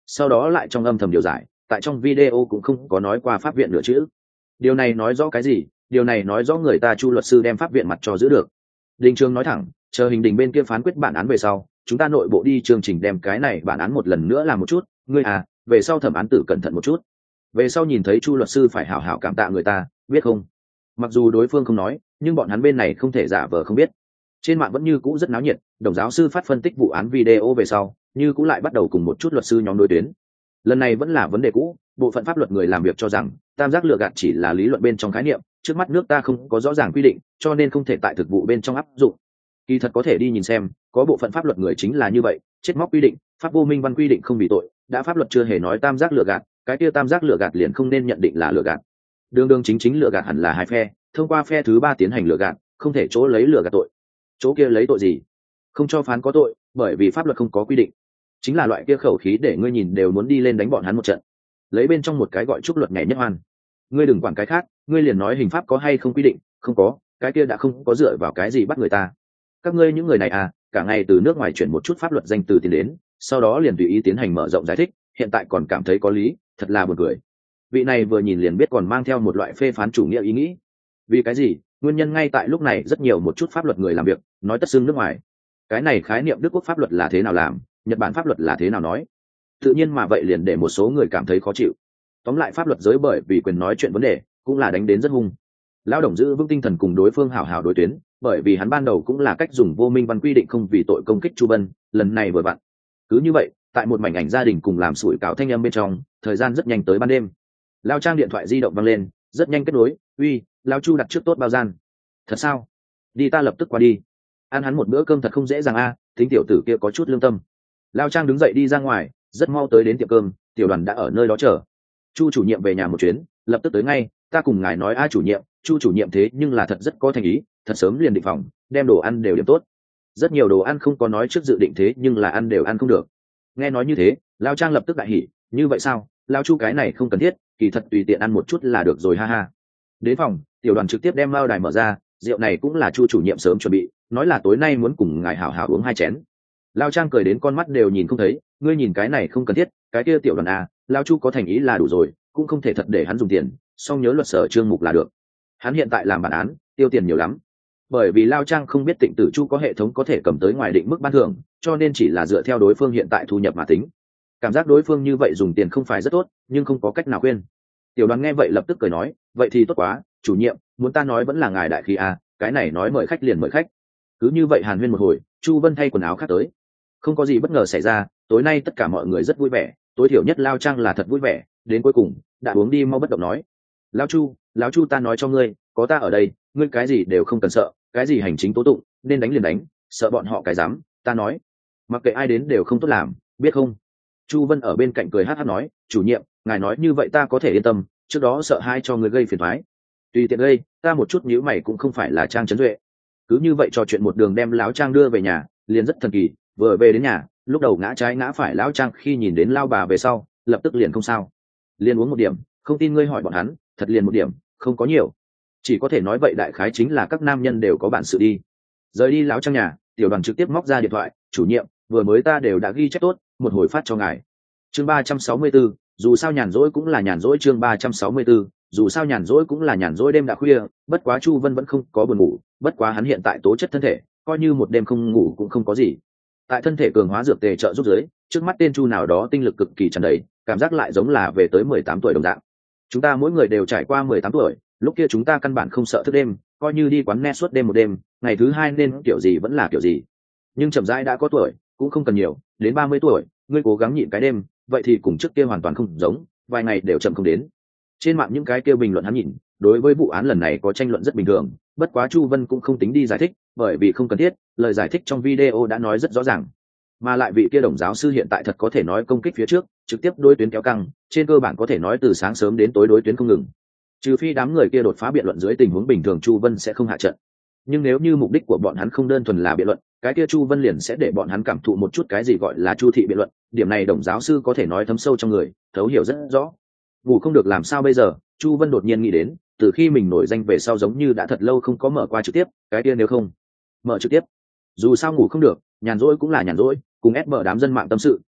sau đó lại trong âm thầm điều giải, tại trong video cũng không có nói qua pháp viện nửa chữ. Điều này nói rõ cái gì? Điều này nói rõ người ta Chu luật sư đem pháp viện mặt cho giữ được. Đình Trường nói thẳng, chờ hình đình bên kia phán quyết bản án về sau, chúng ta nội bộ đi chương trình đem cái này bản án một lần nữa làm một chút, ngươi về sau thẩm án tử cẩn thận một chút. Về sau nhìn thấy Chu luật sư phải hảo hảo cảm tạ người ta, biết không? Mặc dù đối phương không nói, nhưng bọn hắn bên này không thể giả vờ không biết. Trên mạng vẫn như cũ rất náo nhiệt, Đồng giáo sư phát phân tích vụ án video về sau, như cũng lại bắt đầu cùng một chút luật sư nhóm đối tuyến. Lần này vẫn là vấn đề cũ, bộ phận pháp luật người làm việc cho rằng tam giác lừa gạt chỉ là lý luận bên trong khái niệm, trước mắt nước ta không có rõ ràng quy định, cho nên không thể tại thực vụ bên trong áp dụng. Kỳ thật có thể đi nhìn xem, có bộ phận pháp luật người chính là như vậy, chết móc quy định, pháp vô minh văn quy định không bị tội, đã pháp luật chưa hề nói tam giác lừa gạt, cái kia tam giác lừa gạt liền không nên nhận định là lừa gạt. Đường chính lừa gạt hẳn là hai phe, thông qua phe thứ ba tiến hành lừa gạt, không thể chỗ lấy lừa gạt tội. Chỗ kia lấy tội gì? Không cho phán có tội, bởi vì pháp luật không có quy định. Chính là loại kia khẩu khí để ngươi nhìn đều muốn đi lên đánh bọn hắn một trận. Lấy bên trong một cái gọi trúc luật nhảy nhất hoan. Ngươi đừng quản cái khác, ngươi liền nói hình pháp có hay không quy định, không có, cái kia đã không có dựa vào cái gì bắt người ta. Các ngươi những người này cả ngày từ nước ngoài chuyển một chút pháp luật danh từ tiền đến, sau đó liền tùy ý tiến hành mở rộng giải thích, hiện tại còn cảm thấy có lý, thật là buồn cười. Vị này vừa nhìn liền biết còn mang theo một loại phê phán chủ nghĩa ý nghĩ. Vì cái gì? Nguyên nhân ngay tại lúc này rất nhiều một chút pháp luật người làm việc nói tất xưng nước ngoài. Cái này khái niệm Đức quốc pháp luật là thế nào làm, Nhật Bản pháp luật là thế nào nói, tự nhiên mà vậy liền để một số người cảm thấy khó chịu. Tóm lại pháp luật giới bởi vì quyền nói chuyện vấn đề cũng là đánh đến rất hung. Lão Đồng giữ vững tinh thần cùng đối phương hảo hảo đối tuyến, bởi vì hắn ban đầu cũng là cách dùng vô minh văn quy định không vì tội công kích Chu Bân, lần này vừa vặn. Cứ như vậy, tại một mảnh ảnh gia đình cùng làm sủi cảo thanh âm bên trong, thời gian rất nhanh tới ban đêm. Lao Trang điện thoại di động vang lên, rất nhanh kết nối. Uy, Lao Chu đặt trước tốt bao gian. Thật sao? Đi ta lập tức qua đi. Ăn hắn một bữa cơm thật không dễ dàng tính tiểu tử kia có chút lương tâm. Lao Trang đứng dậy đi ra ngoài, rất mau tới đến tiệm cơm, tiểu đoàn đã ở nơi đó chờ. Chu chủ nhiệm về nhà một chuyến, lập tức tới ngay. Ta cùng ngài nói chủ nhiệm, Chu chủ nhiệm thế nhưng là thật rất có thành ý, thật sớm liền định phòng, đem đồ ăn đều điểm tốt. Rất nhiều đồ ăn không có nói trước dự định thế nhưng là ăn đều ăn không được. Nghe nói như thế, Lao Trang lập tức đại hỉ, như vậy sao? Lao Chu cái này không cần thiết, kỳ thật tùy tiện ăn một chút là được rồi ha ha. Đến phòng, tiểu đoàn trực tiếp đem mao đài mở ra, rượu này cũng là Chu chủ nhiệm sớm chuẩn bị, nói là tối nay muốn cùng ngài hảo hảo uống 2 chén. Lao Trang cười đến con mắt đều nhìn không thấy, ngươi nhìn cái này không cần thiết, cái kia tiểu đoàn Lao Chu có thành ý là đủ rồi, cũng không thể thật để hắn dùng tiền, song nhớ luật sở chương mục là được. Hắn hiện tại làm bản án, tiêu tiền nhiều lắm. Bởi vì Lao Trang không biết Tịnh Tử Chu có hệ thống có thể cầm tới ngoài định mức ban thưởng, cho nên chỉ là dựa theo đối phương hiện tại thu nhập mà tính. Cảm giác đối phương như vậy dùng tiền không phải rất tốt, nhưng không có cách nào khuyên. Tiểu đoàn nghe vậy lập tức cười nói, vậy thì tốt quá, chủ nhiệm, muốn ta nói vẫn là ngài đại khí cái này nói mời khách liền mời khách. Cứ như vậy hàn huyên một hồi, Chu Vân thay quần áo khác tới. Không có gì bất ngờ xảy ra, tối nay tất cả mọi người rất vui vẻ, tối thiểu nhất Lao Trang là thật vui vẻ, đến cuối cùng đã uống đi mau bất động nói. Lão Chu ta nói cho ngươi, có ta ở đây, ngươi cái gì đều không cần sợ, cái gì hành chính tố tụng, nên đánh liền đánh, sợ bọn họ cái dám, ta nói. Mặc kệ ai đến đều không tốt làm, biết không? Chu Vân ở bên cạnh cười hát hát nói, chủ nhiệm, ngài nói như vậy ta có thể yên tâm, trước đó sợ hai cho người gây phiền toái. Tùy tiện gây, ta một chút nhíu mày cũng không phải là Trang Trấn Duệ. Cứ như vậy trò chuyện một đường đem Lão Trang đưa về nhà, liền rất thần kỳ, vừa về đến nhà, lúc đầu ngã trái ngã phải Lão Trang khi nhìn đến Lao bà về sau, lập tức liền không sao. Liền uống một điểm, không tin ngươi hỏi bọn hắn, thật liền một điểm, không có nhiều. Chỉ có thể nói vậy đại khái chính là các nam nhân đều có bản sự đi. Rời đi Lão Trang nhà, tiểu đoàn trực tiếp móc ra điện thoại, chủ nhiệm, vừa mới ta đều đã ghi chép tốt, một hồi phát cho ngài. Chương 364, dù sao nhàn rỗi cũng là nhàn rỗi. Chương 364, dù sao nhàn rỗi cũng là nhàn rỗi. Đêm đã khuya, bất quá Chu Vân vẫn không có buồn ngủ, bất quá hắn hiện tại tố chất thân thể, coi như một đêm không ngủ cũng không có gì. Tại thân thể cường hóa dược tề trợ giúp dưới, trước mắt tên Chu nào đó tinh lực cực kỳ tràn đầy, cảm giác lại giống là về tới 18 tuổi đồng dạng. Chúng ta mỗi người đều trải qua 18 tuổi, lúc kia chúng ta căn bản không sợ thức đêm, coi như đi quán net suốt đêm một đêm, ngày thứ hai nên kiểu gì vẫn là kiểu gì. Nhưng chậm rãi đã có tuổi, cũng không cần nhiều, đến 30 tuổi, ngươi cố gắng nhịn cái đêm, vậy thì cùng trước kia hoàn toàn không giống, vài ngày đều chậm không đến. Trên mạng những cái kia bình luận hắn nhìn, đối với vụ án lần này có tranh luận rất bình thường, bất quá Chu Vân cũng không tính đi giải thích, bởi vì không cần thiết, lời giải thích trong video đã nói rất rõ ràng. Mà lại vị kia Đồng giáo sư hiện tại thật có thể nói công kích phía trước, trực tiếp đối tuyến kéo căng, trên cơ bản có thể nói từ sáng sớm đến tối đối tuyến không ngừng. Trừ phi đám người kia đột phá biện luận dưới tình huống bình thường Chu Vân sẽ không hạ trận. Nhưng nếu như mục đích của bọn hắn không đơn thuần là biện luận, cái kia Chu Vân liền sẽ để bọn hắn cảm thụ một chút cái gì gọi là chu thị biện luận, điểm này Đồng giáo sư có thể nói thấm sâu trong người, thấu hiểu rất rõ. Ngủ không được làm sao bây giờ, Chu Vân đột nhiên nghĩ đến, từ khi mình nổi danh về sau giống như đã thật lâu không có mở qua trực tiếp, cái kia nếu không mở trực tiếp, dù sao ngủ không được, nhàn rỗi cũng là nhàn rỗi, cùng ép mở đám dân mạng tâm sự,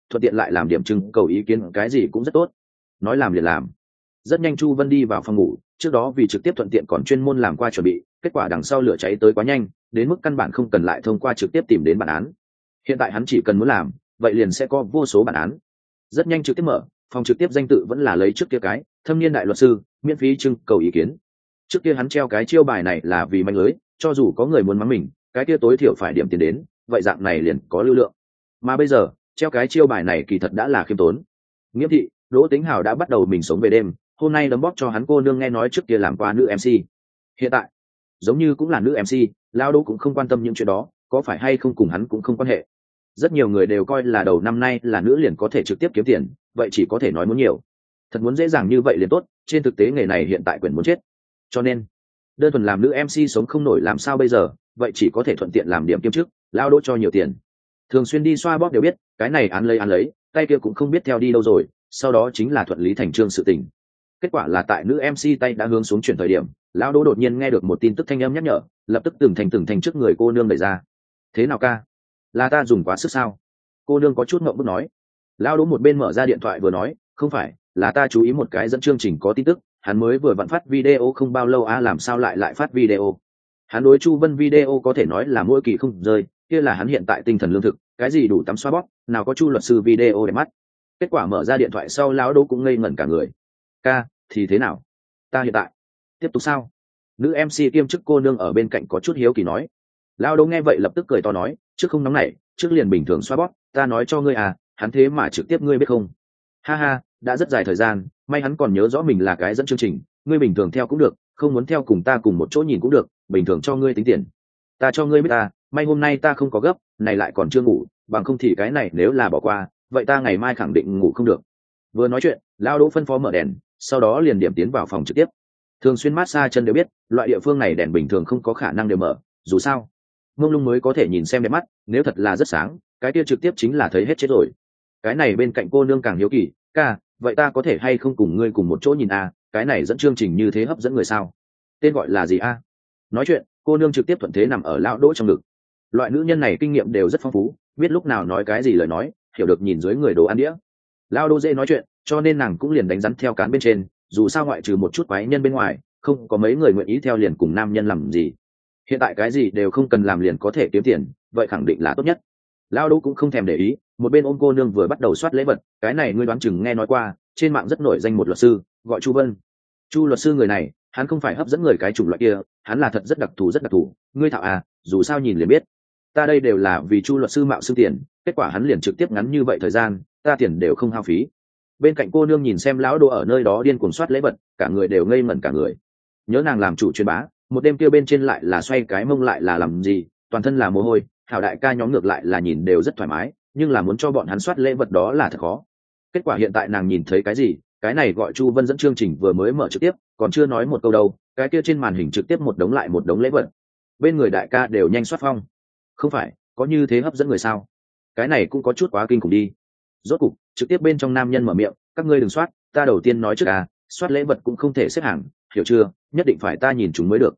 thuận tiện lại làm điểm trưng cầu ý kiến, cái gì cũng rất tốt. Nói làm liền làm. Rất nhanh Chu Vân đi vào phòng ngủ, trước đó vì trực tiếp thuận tiện còn chuyên môn làm qua chuẩn bị, kết quả đằng sau lửa cháy tới quá nhanh, đến mức căn bản không cần lại thông qua trực tiếp tìm đến bản án. Hiện tại hắn chỉ cần muốn làm, vậy liền sẽ có vô số bản án. Rất nhanh trực tiếp mở, phòng trực tiếp danh tự vẫn là lấy trước kia cái thâm niên đại luật sư, miễn phí trưng cầu ý kiến. Trước kia hắn treo cái chiêu bài này là vì manh lưới, cho dù có người muốn mắng mình, cái kia tối thiểu phải điểm tiền đến, vậy dạng này liền có lưu lượng. Mà bây giờ treo cái chiêu bài này kỳ thật đã là khiêm tốn. Nghiêm thị, Đỗ Tính Hào đã bắt đầu mình sống về đêm, hôm nay đấm bóp cho hắn cô nương nghe nói trước kia làm qua nữ MC, hiện tại giống như cũng là nữ MC. Lao Đỗ cũng không quan tâm những chuyện đó, có phải hay không cùng hắn cũng không quan hệ. Rất nhiều người đều coi là đầu năm nay là nữ liền có thể trực tiếp kiếm tiền, vậy chỉ có thể nói muốn nhiều. Thật muốn dễ dàng như vậy liền tốt, trên thực tế nghề này hiện tại quyền muốn chết. Cho nên đơn thuần làm nữ MC sống không nổi làm sao bây giờ, vậy chỉ có thể thuận tiện làm điểm kiêm chức, Lao Đỗ cho nhiều tiền. Thường xuyên đi xoa bóp đều biết, cái này án lấy, tay kia cũng không biết theo đi đâu rồi, sau đó chính là thuận lý thành trương sự tình. Kết quả là tại nữ MC tay đã hướng xuống chuyển thời điểm, Lão Đỗ đột nhiên nghe được một tin tức thanh âm nhắc nhở, lập tức từng thành trước người cô nương đẩy ra. Thế nào ca? Là ta dùng quá sức sao? Cô nương có chút ngượng bức nói. Lão Đỗ một bên mở ra điện thoại vừa nói, không phải, là ta chú ý một cái dẫn chương trình có tin tức, hắn mới vừa vặn phát video không bao lâu làm sao lại phát video. Hắn đối Chu Vân video có thể nói là mỗi kỳ không rơi, kia là hắn hiện tại tinh thần lương thực, cái gì đủ tắm xoa bóp, nào có Chu luật sư video để mắt. Kết quả mở ra điện thoại sau Lão Đỗ cũng ngây ngẩn cả người. Ca, thì thế nào? Ta hiện tại tiếp tục sao? Nữ MC kiêm chức cô nương ở bên cạnh có chút hiếu kỳ nói. Lão Đỗ nghe vậy lập tức cười to nói, trước không nóng nảy, trước liền bình thường xoa bóp, ta nói cho ngươi hắn thế mà trực tiếp ngươi biết không? Ha ha, đã rất dài thời gian, may hắn còn nhớ rõ mình là cái dẫn chương trình, ngươi bình thường theo cũng được, không muốn theo cùng ta cùng một chỗ nhìn cũng được, bình thường cho ngươi tính tiền. Ta cho ngươi biết may hôm nay ta không có gấp, này lại còn chưa ngủ, bằng không thì cái này nếu là bỏ qua, vậy ta ngày mai khẳng định ngủ không được. Vừa nói chuyện, Lão Đỗ phân phó mở đèn, sau đó liền điểm tiến vào phòng trực tiếp. Thường xuyên massage chân đều biết, loại địa phương này đèn bình thường không có khả năng đều mở, dù sao mông lung mới có thể nhìn xem đẹp mắt, nếu thật là rất sáng, cái kia trực tiếp chính là thấy hết chết rồi. Cái này bên cạnh cô nương càng hiếu kỳ, ca, vậy ta có thể hay không cùng ngươi cùng một chỗ nhìn cái này dẫn chương trình như thế hấp dẫn người sao? Tên gọi là gì Nói chuyện, cô nương trực tiếp thuận thế nằm ở Lão Đỗ trong ngực. Loại nữ nhân này kinh nghiệm đều rất phong phú, biết lúc nào nói cái gì lời nói, hiểu được nhìn dưới người đồ ăn đĩa. Lão Đỗ dễ nói chuyện, cho nên nàng cũng liền đánh rắn theo cán bên trên, dù sao ngoại trừ một chút quái nhân bên ngoài, không có mấy người nguyện ý theo liền cùng nam nhân làm gì. Hiện tại cái gì đều không cần làm liền có thể kiếm tiền, vậy khẳng định là tốt nhất. Lão Đỗ cũng không thèm để ý, một bên ôm cô nương vừa bắt đầu soát lễ vật, cái này ngươi đoán chừng nghe nói qua, trên mạng rất nổi danh một luật sư, gọi Chu Vân. Chu luật sư người này, hắn không phải hấp dẫn người cái chủng loại kia, hắn là thật rất đặc thù, ngươi thạo dù sao nhìn liền biết. Ta đây đều là vì Chu luật sư mạo xưng tiền, kết quả hắn liền trực tiếp ngắn như vậy thời gian, ta tiền đều không hao phí. Bên cạnh cô nương nhìn xem Lão Đỗ ở nơi đó điên cuồng soát lễ vật, cả người đều ngây ngẩn cả người. Nhớ nàng làm chủ truyền bá, một đêm kia bên trên lại là xoay cái mông lại là làm gì, toàn thân là mồ hôi, hảo đại ca nhóm ngược lại là nhìn đều rất thoải mái, nhưng là muốn cho bọn hắn soát lễ vật đó là thật khó. Kết quả hiện tại nàng nhìn thấy cái gì, cái này gọi Chu Vân dẫn chương trình vừa mới mở trực tiếp, còn chưa nói một câu đâu, cái kia trên màn hình trực tiếp một đống lại một đống lễ vật. Bên người đại ca đều nhanh soát phong. Không phải, có như thế hấp dẫn người sao? Cái này cũng có chút quá kinh khủng đi. Rốt cục, trực tiếp bên trong nam nhân mở miệng, các ngươi đừng soát, ta đầu tiên nói trước soát lễ vật cũng không thể xếp hàng, hiểu chưa, nhất định phải ta nhìn chúng mới được.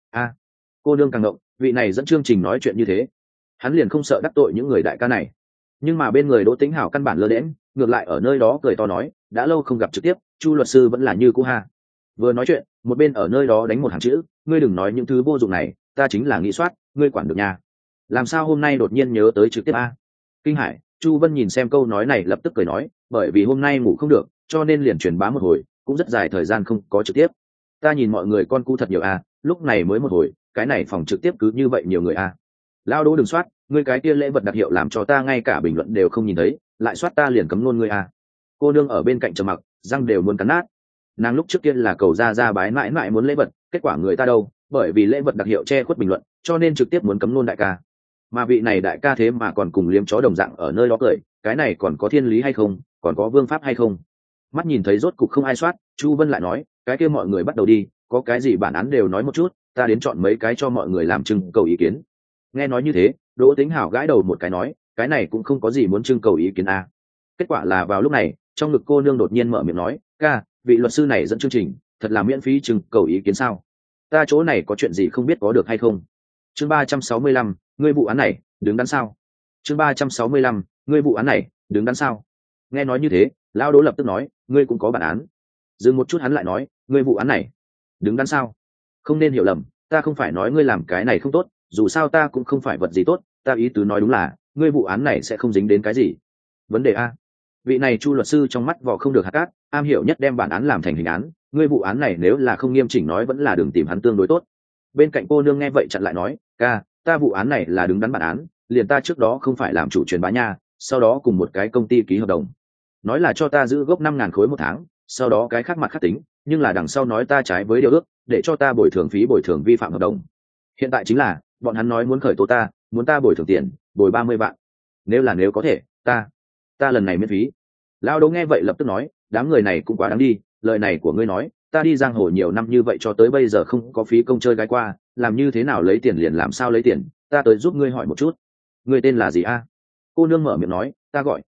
Cô nương càng động, vị này dẫn chương trình nói chuyện như thế, hắn liền không sợ đắc tội những người đại ca này. Nhưng mà bên người Đỗ Tĩnh Hảo căn bản lơ đễnh, ngược lại ở nơi đó cười to nói, đã lâu không gặp trực tiếp, Chu luật sư vẫn là như cũ Vừa nói chuyện, một bên ở nơi đó đánh một hàng chữ, ngươi đừng nói những thứ vô dụng này, ta chính là nghĩ soát, ngươi quản được nhà. Làm sao hôm nay đột nhiên nhớ tới trực tiếp Kinh hải, Chu Vân nhìn xem câu nói này lập tức cười nói, bởi vì hôm nay ngủ không được, cho nên liền truyền bá một hồi, cũng rất dài thời gian không có trực tiếp. Ta nhìn mọi người con cu thật nhiều lúc này mới một hồi, cái này phòng trực tiếp cứ như vậy nhiều người Lao Đỗ đừng soát, ngươi cái kia lễ vật đặc hiệu làm cho ta ngay cả bình luận đều không nhìn thấy, lại soát ta liền cấm luôn ngươi Cô nương ở bên cạnh trầm mặc, răng đều muốn cắn nát. Nàng lúc trước kia là cầu ra bái mãi mãi muốn lễ vật, kết quả người ta đâu, bởi vì lễ vật đặc hiệu che khuất bình luận, cho nên trực tiếp muốn cấm luôn đại ca. Mà vị này đại ca thế mà còn cùng liếm chó đồng dạng ở nơi đó cười, cái này còn có thiên lý hay không, còn có vương pháp hay không? Mắt nhìn thấy rốt cục không ai soát, Chu Vân lại nói, cái kia mọi người bắt đầu đi, có cái gì bản án đều nói một chút, ta đến chọn mấy cái cho mọi người làm trưng cầu ý kiến. Nghe nói như thế, Đỗ Tĩnh Hảo gãi đầu một cái nói, cái này cũng không có gì muốn trưng cầu ý kiến Kết quả là vào lúc này, trong ngực cô nương đột nhiên mở miệng nói, ca, vị luật sư này dẫn chương trình, thật là miễn phí trưng cầu ý kiến sao? Ta chỗ này có chuyện gì không biết có được hay không? Chương 365, ngươi vụ án này đứng đắn sao? Chương 365, ngươi vụ án này đứng đắn sao? Nghe nói như thế, lao đỗ lập tức nói, ngươi cũng có bản án. Dừng một chút hắn lại nói, ngươi vụ án này đứng đắn sao? Không nên hiểu lầm, ta không phải nói ngươi làm cái này không tốt, dù sao ta cũng không phải vật gì tốt, ta ý tứ nói đúng là ngươi vụ án này sẽ không dính đến cái gì. Vấn đề a, vị này Chu luật sư trong mắt vỏ không được hạt cát, am hiểu nhất đem bản án làm thành hình án, ngươi vụ án này nếu là không nghiêm chỉnh nói vẫn là đừng tìm hắn tương đối tốt. Bên cạnh cô nương nghe vậy chặn lại nói, ca, ta vụ án này là đứng đắn bản án, liền ta trước đó không phải làm chủ truyền bá nha, sau đó cùng một cái công ty ký hợp đồng, nói là cho ta giữ gốc 5.000 khối một tháng, sau đó cái khác mặt khác tính, nhưng là đằng sau nói ta trái với điều ước, để cho ta bồi thường phí bồi thường vi phạm hợp đồng. Hiện tại chính là bọn hắn nói muốn khởi tố ta, muốn ta bồi thường tiền, bồi 30 vạn. Nếu có thể, ta lần này miễn phí. Lao Đỗ nghe vậy lập tức nói, đám người này cũng quá đáng đi, lời này của ngươi nói, ta đi giang hồ nhiều năm như vậy cho tới bây giờ không có phí công chơi gái qua, làm như thế nào lấy tiền liền làm sao lấy tiền, ta tới giúp ngươi hỏi một chút. Ngươi tên là gì a? Cô nương mở miệng nói, ta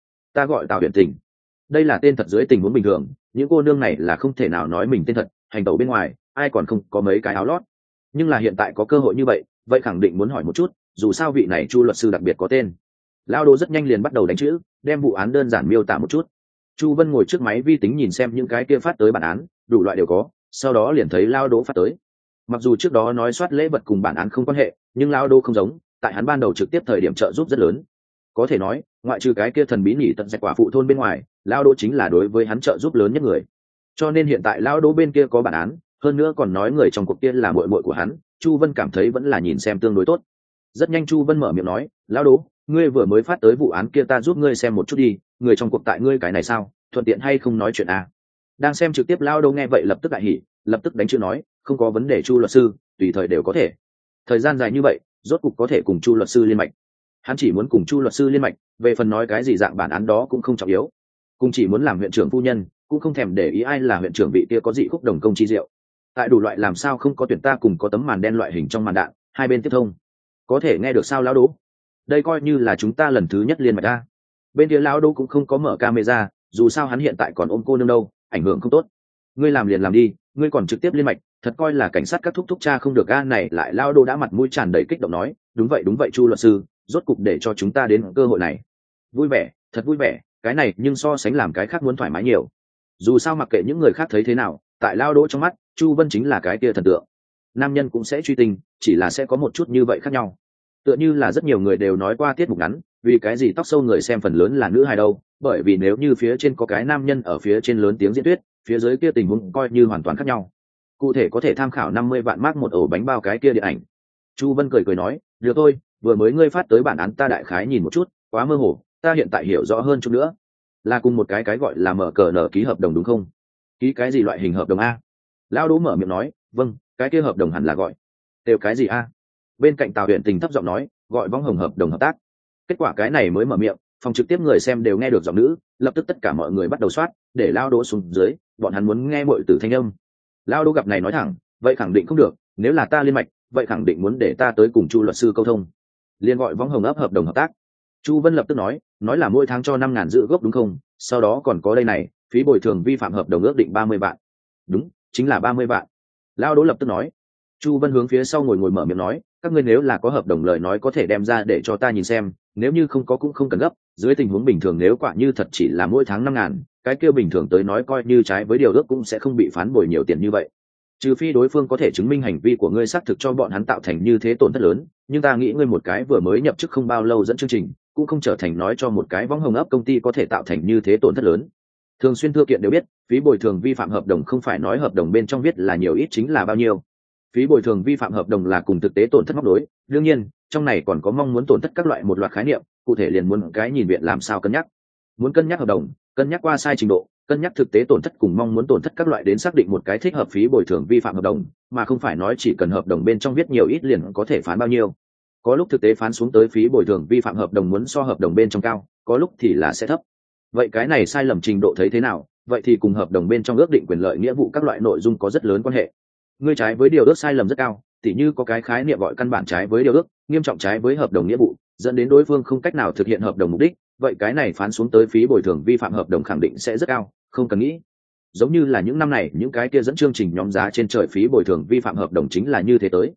gọi Tào Huyền Tình. Đây là tên thật dưới tình huống bình thường, những cô nương này là không thể nào nói mình tên thật, hành tẩu bên ngoài ai còn không có mấy cái áo lót, nhưng là hiện tại có cơ hội như vậy khẳng định muốn hỏi một chút, dù sao vị này Chu luật sư đặc biệt có tên. Lao Đỗ rất nhanh liền bắt đầu đánh chữ, đem vụ án đơn giản miêu tả một chút. Chu Vân ngồi trước máy vi tính nhìn xem những cái kia phát tới bản án, đủ loại đều có, sau đó liền thấy Lao Đỗ phát tới. Mặc dù trước đó nói soát lễ vật cùng bản án không quan hệ, nhưng Lao Đỗ không giống, tại hắn ban đầu trực tiếp thời điểm trợ giúp rất lớn. Có thể nói, ngoại trừ cái kia thần bí nhị tận dạch quả phụ thôn bên ngoài, Lao Đỗ chính là đối với hắn trợ giúp lớn nhất người. Cho nên hiện tại Lao Đỗ bên kia có bản án, hơn nữa còn nói người trong cuộc kia là muội muội của hắn, Chu Vân cảm thấy vẫn là nhìn xem tương đối tốt. Rất nhanh Chu Vân mở miệng nói, Lao Đỗ, ngươi vừa mới phát tới vụ án kia ta giúp ngươi xem một chút đi, người trong cuộc tại ngươi cái này sao, thuận tiện hay không nói chuyện à? Đang xem trực tiếp Lao Đỗ nghe vậy lập tức đại hỉ, lập tức đánh chữ nói, không có vấn đề Chu luật sư, tùy thời đều có thể. Thời gian dài như vậy, rốt cục có thể cùng Chu luật sư liên mạch. Hắn chỉ muốn cùng Chu luật sư liên mạch, về phần nói cái gì dạng bản án đó cũng không trọng yếu, cũng chỉ muốn làm huyện trưởng phu nhân, cũng không thèm để ý ai là huyện trưởng vị kia có dị khúc đồng công chi diệu. Tại đủ loại làm sao không có tuyển ta cùng có tấm màn đen loại hình trong màn đạn, hai bên tiếp thông. Có thể nghe được sao Lão Đỗ? Đây coi như là chúng ta lần thứ nhất liên mạch ra. Bên kia Lão Đỗ cũng không có mở camera, dù sao hắn hiện tại còn ôm cô nương đâu, ảnh hưởng không tốt. Ngươi làm liền làm đi, ngươi còn trực tiếp liên mạch, thật coi là cảnh sát các thúc thúc cha không được ga này lại. Lão Đỗ đã mặt mũi tràn đầy kích động nói, đúng vậy Chu luật sư, rốt cục để cho chúng ta đến cơ hội này. Vui vẻ, thật vui vẻ, cái này nhưng so sánh làm cái khác muốn thoải mái nhiều. Dù sao mặc kệ những người khác thấy thế nào, tại Lao Đỗ trong mắt, Chu Vân chính là cái kia thần tượng. Nam nhân cũng sẽ truy tình, chỉ là sẽ có một chút như vậy khác nhau. Tựa như là rất nhiều người đều nói qua tiết mục ngắn, vì cái gì tóc sâu người xem phần lớn là nữ hài đâu, bởi vì nếu như phía trên có cái nam nhân ở phía trên lớn tiếng diễn thuyết, phía dưới kia tình huống coi như hoàn toàn khác nhau. Cụ thể có thể tham khảo 50 vạn mark một ổ bánh bao cái kia điện ảnh. Chu Vân cười nói, được thôi, vừa mới ngươi phát tới bản án ta đại khái nhìn một chút, quá mơ hồ, ta hiện tại hiểu rõ hơn chút nữa. Là cùng một cái gọi là mở cờ nở ký hợp đồng đúng không? Ký cái gì loại hình hợp đồng a? Lão Đỗ mở miệng nói, vâng, cái kia hợp đồng hẳn là gọi đều cái gì a? Bên cạnh Tào Huyền Tình thấp giọng nói, gọi võng hồng hợp đồng hợp tác. Kết quả cái này mới mở miệng, phòng trực tiếp người xem đều nghe được giọng nữ, lập tức tất cả mọi người bắt đầu soát, để Lão Đỗ xuống dưới, bọn hắn muốn nghe muội tử thanh âm. Lão Đỗ gặp này nói thẳng, vậy khẳng định không được, nếu là ta liên mạch, vậy khẳng định muốn để ta tới cùng Chu luật sư câu thông. Liên gọi võng hồng ấp hợp đồng hợp tác. Chu Vân lập tức nói là mỗi tháng cho 5.000 giữ gốc đúng không? Sau đó còn có đây này, phí bồi thường vi phạm hợp đồng ước định 30 vạn. Đúng, chính là 30 vạn. Lao Đỗ lập tức nói. Chu Vân hướng phía sau ngồi mở miệng nói, các ngươi nếu là có hợp đồng lời nói có thể đem ra để cho ta nhìn xem, nếu như không có cũng không cần gấp, dưới tình huống bình thường nếu quả như thật chỉ là mỗi tháng 5.000, cái kia bình thường tới nói coi như trái với điều ước cũng sẽ không bị phán bồi nhiều tiền như vậy. Trừ phi đối phương có thể chứng minh hành vi của ngươi xác thực cho bọn hắn tạo thành như thế tổn thất lớn, nhưng ta nghĩ ngươi một cái vừa mới nhập chức không bao lâu dẫn chương trình, cũng không trở thành nói cho một cái võng hồng ấp công ty có thể tạo thành như thế tổn thất lớn. Thường xuyên thư kiện đều biết, phí bồi thường vi phạm hợp đồng không phải nói hợp đồng bên trong viết là nhiều ít chính là bao nhiêu. Phí bồi thường vi phạm hợp đồng là cùng thực tế tổn thất móc đối, đương nhiên, trong này còn có mong muốn tổn thất các loại một loạt khái niệm, cụ thể liền muốn cái nhìn viện làm sao cân nhắc. Muốn cân nhắc hợp đồng, cân nhắc qua sai trình độ, cân nhắc thực tế tổn thất cùng mong muốn tổn thất các loại đến xác định một cái thích hợp phí bồi thường vi phạm hợp đồng, mà không phải nói chỉ cần hợp đồng bên trong viết nhiều ít liền có thể phán bao nhiêu. Có lúc thực tế phán xuống tới phí bồi thường vi phạm hợp đồng muốn so hợp đồng bên trong cao, có lúc thì là sẽ thấp. Vậy cái này sai lầm trình độ thấy thế nào? Vậy thì cùng hợp đồng bên trong ước định quyền lợi nghĩa vụ các loại nội dung có rất lớn quan hệ. Ngươi trái với điều ước sai lầm rất cao, tỉ như có cái khái niệm gọi căn bản trái với điều ước, nghiêm trọng trái với hợp đồng nghĩa vụ, dẫn đến đối phương không cách nào thực hiện hợp đồng mục đích, vậy cái này phán xuống tới phí bồi thường vi phạm hợp đồng khẳng định sẽ rất cao, không cần nghĩ. Giống như là những năm này những cái kia dẫn chương trình nhóm giá trên trời phí bồi thường vi phạm hợp đồng chính là như thế tới.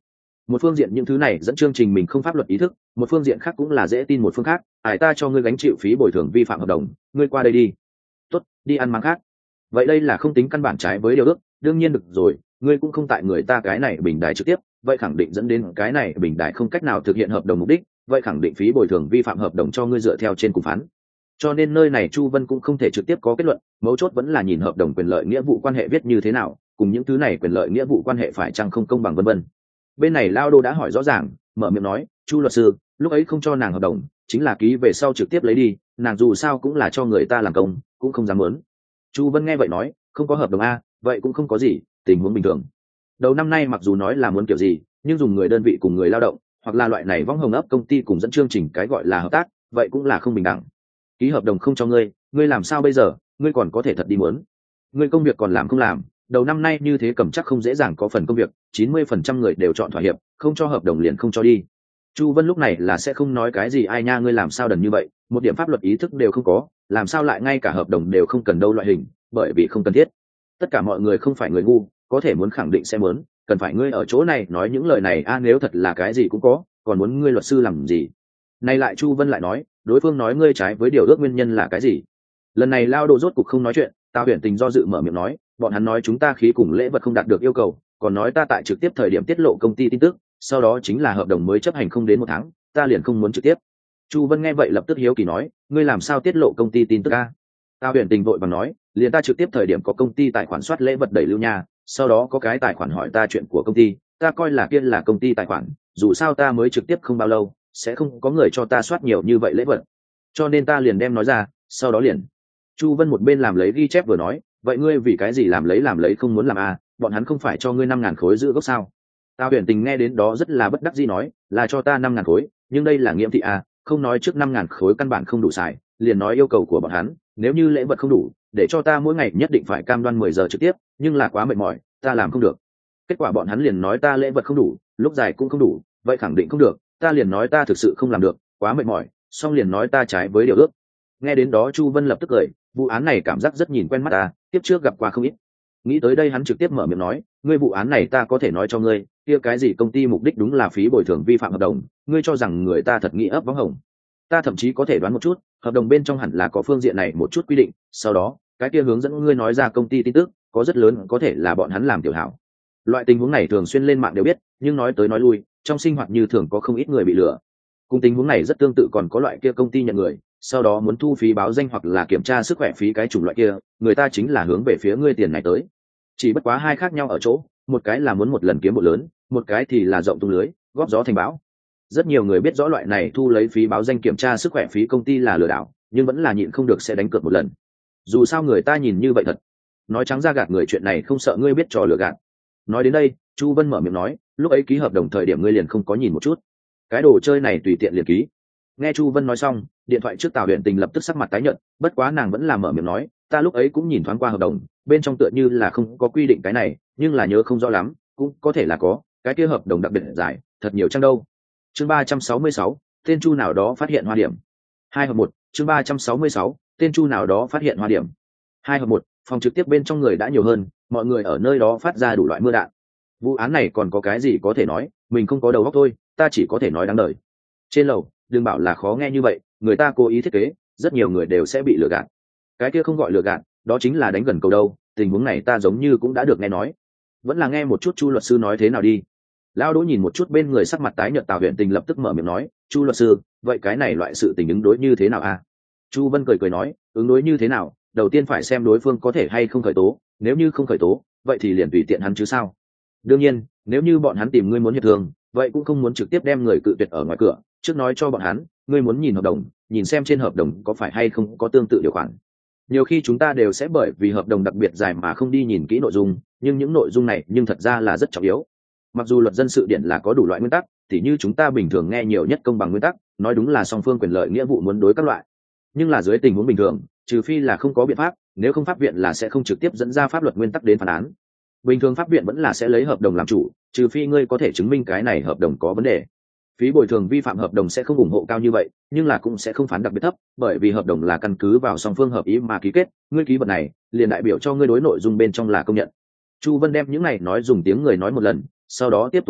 Một phương diện những thứ này dẫn chương trình mình không pháp luật ý thức, một phương diện khác cũng là dễ tin một phương khác, ta cho ngươi gánh chịu phí bồi thường vi phạm hợp đồng, ngươi qua đây đi. Tốt, đi ăn máng khác. Vậy đây là không tính căn bản trái với điều ước, đương nhiên được rồi, ngươi cũng không tại người ta cái này bình đài trực tiếp, vậy khẳng định dẫn đến cái này bình đài không cách nào thực hiện hợp đồng mục đích, vậy khẳng định phí bồi thường vi phạm hợp đồng cho ngươi dựa theo trên cùng phán. Cho nên nơi này Chu Vân cũng không thể trực tiếp có kết luận, mấu chốt vẫn là nhìn hợp đồng quyền lợi nghĩa vụ quan hệ viết như thế nào, cùng những thứ này quyền lợi nghĩa vụ quan hệ phải chăng không công bằng vân vân. Bên này Lao Đô đã hỏi rõ ràng, mở miệng nói, Chu luật sư, lúc ấy không cho nàng hợp đồng, chính là ký về sau trực tiếp lấy đi, nàng dù sao cũng là cho người ta làm công, cũng không dám muốn. Chu Vân nghe vậy nói, không có hợp đồng a, vậy cũng không có gì, tình huống bình thường. Đầu năm nay mặc dù nói là muốn kiểu gì, nhưng dùng người đơn vị cùng người lao động, hoặc là loại này võng hồng ấp công ty cùng dẫn chương trình cái gọi là hợp tác, vậy cũng là không bình đẳng. Ký hợp đồng không cho ngươi làm sao bây giờ, ngươi còn có thể thật đi muốn. Ngươi công việc còn làm không làm, đầu năm nay như thế cầm chắc không dễ dàng có phần công việc, 90% người đều chọn thỏa hiệp, không cho hợp đồng liền không cho đi. Chu Vân lúc này là sẽ không nói cái gì ai nha ngươi làm sao đần như vậy, một điểm pháp luật ý thức đều không có, làm sao lại ngay cả hợp đồng đều không cần đâu loại hình, bởi vì không cần thiết. Tất cả mọi người không phải người ngu, có thể muốn khẳng định sẽ muốn, cần phải ngươi ở chỗ này nói những lời này nếu thật là cái gì cũng có, còn muốn ngươi luật sư làm gì? Này lại Chu Vân lại nói, đối phương nói ngươi trái với điều ước nguyên nhân là cái gì? Lần này Lao Đô rốt cục không nói chuyện, Tào Huyền Tình do dự mở miệng nói, bọn hắn nói chúng ta khí cùng lễ vật không đạt được yêu cầu, còn nói ta tại trực tiếp thời điểm tiết lộ công ty tin tức, sau đó chính là hợp đồng mới chấp hành không đến 1 tháng, ta liền không muốn trực tiếp. Chu Vân nghe vậy lập tức hiếu kỳ nói, ngươi làm sao tiết lộ công ty tin tức a? Tào Huyền Tình vội vàng nói, liền ta trực tiếp thời điểm có công ty tài khoản soát lễ vật đẩy lưu nha, sau đó có cái tài khoản hỏi ta chuyện của công ty, ta coi là kia là công ty tài khoản, dù sao ta mới trực tiếp không bao lâu, sẽ không có người cho ta soát nhiều như vậy lễ vật, cho nên ta liền đem nói ra, sau đó liền. Chu Vân một bên làm lấy ghi chép vừa nói, vậy ngươi vì cái gì làm lấy không muốn làm bọn hắn không phải cho ngươi 5.000 khối giữ gốc sao? Tao Huyền Tình nghe đến đó rất là bất đắc dĩ nói, là cho ta 5.000 khối, nhưng đây là nghiệm thị không nói trước 5.000 khối căn bản không đủ xài, liền nói yêu cầu của bọn hắn, nếu như lễ vật không đủ, để cho ta mỗi ngày nhất định phải cam đoan 10 giờ trực tiếp, nhưng là quá mệt mỏi, ta làm không được. Kết quả bọn hắn liền nói ta lễ vật không đủ, lúc dài cũng không đủ, vậy khẳng định không được, ta liền nói ta thực sự không làm được, quá mệt mỏi, xong liền nói ta trái với điều ước. Nghe đến đó Chu Vân lập tức cười, vụ án này cảm giác rất nhìn quen mắt ta, tiếp trước gặp qua không ít. Nghĩ tới đây hắn trực tiếp mở miệng nói, ngươi vụ án này ta có thể nói cho ngươi, kia cái gì công ty mục đích đúng là phí bồi thường vi phạm hợp đồng, ngươi cho rằng người ta thật nghĩ ấp võng hồng. Ta thậm chí có thể đoán một chút, hợp đồng bên trong hẳn là có phương diện này một chút quy định, sau đó, cái kia hướng dẫn ngươi nói ra công ty tin tức, có rất lớn có thể là bọn hắn làm tiểu hảo. Loại tình huống này thường xuyên lên mạng đều biết, nhưng nói tới nói lui, trong sinh hoạt như thường có không ít người bị lừa. Cùng tình huống này rất tương tự còn có loại kia công ty nhận người, sau đó muốn thu phí báo danh hoặc là kiểm tra sức khỏe phí cái chủng loại kia, người ta chính là hướng về phía ngươi tiền này tới. Chỉ bất quá hai khác nhau ở chỗ, một cái là muốn một lần kiếm một lớn, một cái thì là rộng tung lưới, góp gió thành bão. Rất nhiều người biết rõ loại này thu lấy phí báo danh kiểm tra sức khỏe phí công ty là lừa đảo, nhưng vẫn là nhịn không được sẽ đánh cược một lần. Dù sao người ta nhìn như vậy thật. Nói trắng ra gạt người chuyện này không sợ ngươi biết trò lừa gạt. Nói đến đây, Chu Vân mở miệng nói, lúc ấy ký hợp đồng thời điểm ngươi liền không có nhìn một chút. Cái đồ chơi này tùy tiện liền ký. Nghe Chu Vân nói xong, điện thoại trước Tào Huyền Tình lập tức sắc mặt tái nhợt, bất quá nàng vẫn là mở miệng nói, ta lúc ấy cũng nhìn thoáng qua hợp đồng, bên trong tựa như là không có quy định cái này, nhưng là nhớ không rõ lắm, cũng có thể là có, cái kia hợp đồng đặc biệt dài, thật nhiều trang đâu. Chương 366, tên Chu nào đó phát hiện hoa điểm. 2/1, chương 366, tên Chu nào đó phát hiện hoa điểm. 2/1, phòng trực tiếp bên trong người đã nhiều hơn, mọi người ở nơi đó phát ra đủ loại mưa đạn. Vụ án này còn có cái gì có thể nói, mình không có đầu óc thôi, ta chỉ có thể nói đáng đời. Trên lầu, đừng bảo là khó nghe như vậy, người ta cố ý thiết kế, rất nhiều người đều sẽ bị lừa gạt. Cái kia không gọi lừa gạt, đó chính là đánh gần cầu đâu, tình huống này ta giống như cũng đã được nghe nói. Vẫn là nghe một chút Chu luật sư nói thế nào đi. Lão Đỗ nhìn một chút bên người sắc mặt tái nhợt Tào Huyền Tình lập tức mở miệng nói, Chu luật sư, vậy cái này loại sự tình ứng đối như thế nào Chu Vân cười nói, ứng đối như thế nào, đầu tiên phải xem đối phương có thể hay không khởi tố, nếu như không khởi tố, vậy thì liền tùy tiện hắn chứ sao. Đương nhiên, nếu như bọn hắn tìm ngươi muốn hiệp thương, vậy cũng không muốn trực tiếp đem người cự tuyệt ở ngoài cửa, trước nói cho bọn hắn, ngươi muốn nhìn hợp đồng, nhìn xem trên hợp đồng có phải hay không có tương tự điều khoản. Nhiều khi chúng ta đều sẽ bởi vì hợp đồng đặc biệt dài mà không đi nhìn kỹ nội dung, nhưng những nội dung này nhưng thật ra là rất trọng yếu. Mặc dù luật dân sự điển là có đủ loại nguyên tắc, tỉ như chúng ta bình thường nghe nhiều nhất công bằng nguyên tắc, nói đúng là song phương quyền lợi nghĩa vụ muốn đối các loại. Nhưng là dưới tình huống bình thường, trừ phi là không có biện pháp, nếu không pháp viện là sẽ không trực tiếp dẫn ra pháp luật nguyên tắc đến phán án. Bình thường pháp viện vẫn là sẽ lấy hợp đồng làm chủ, trừ phi ngươi có thể chứng minh cái này hợp đồng có vấn đề. Phí bồi thường vi phạm hợp đồng sẽ không ủng hộ cao như vậy, nhưng là cũng sẽ không phán đặc biệt thấp, bởi vì hợp đồng là căn cứ vào song phương hợp ý mà ký kết, ngươi ký vật này liền đại biểu cho ngươi đối nội dung bên trong là công nhận. Chu Vân đem những này nói dùng tiếng người nói một lần, sau đó tiếp tục nói,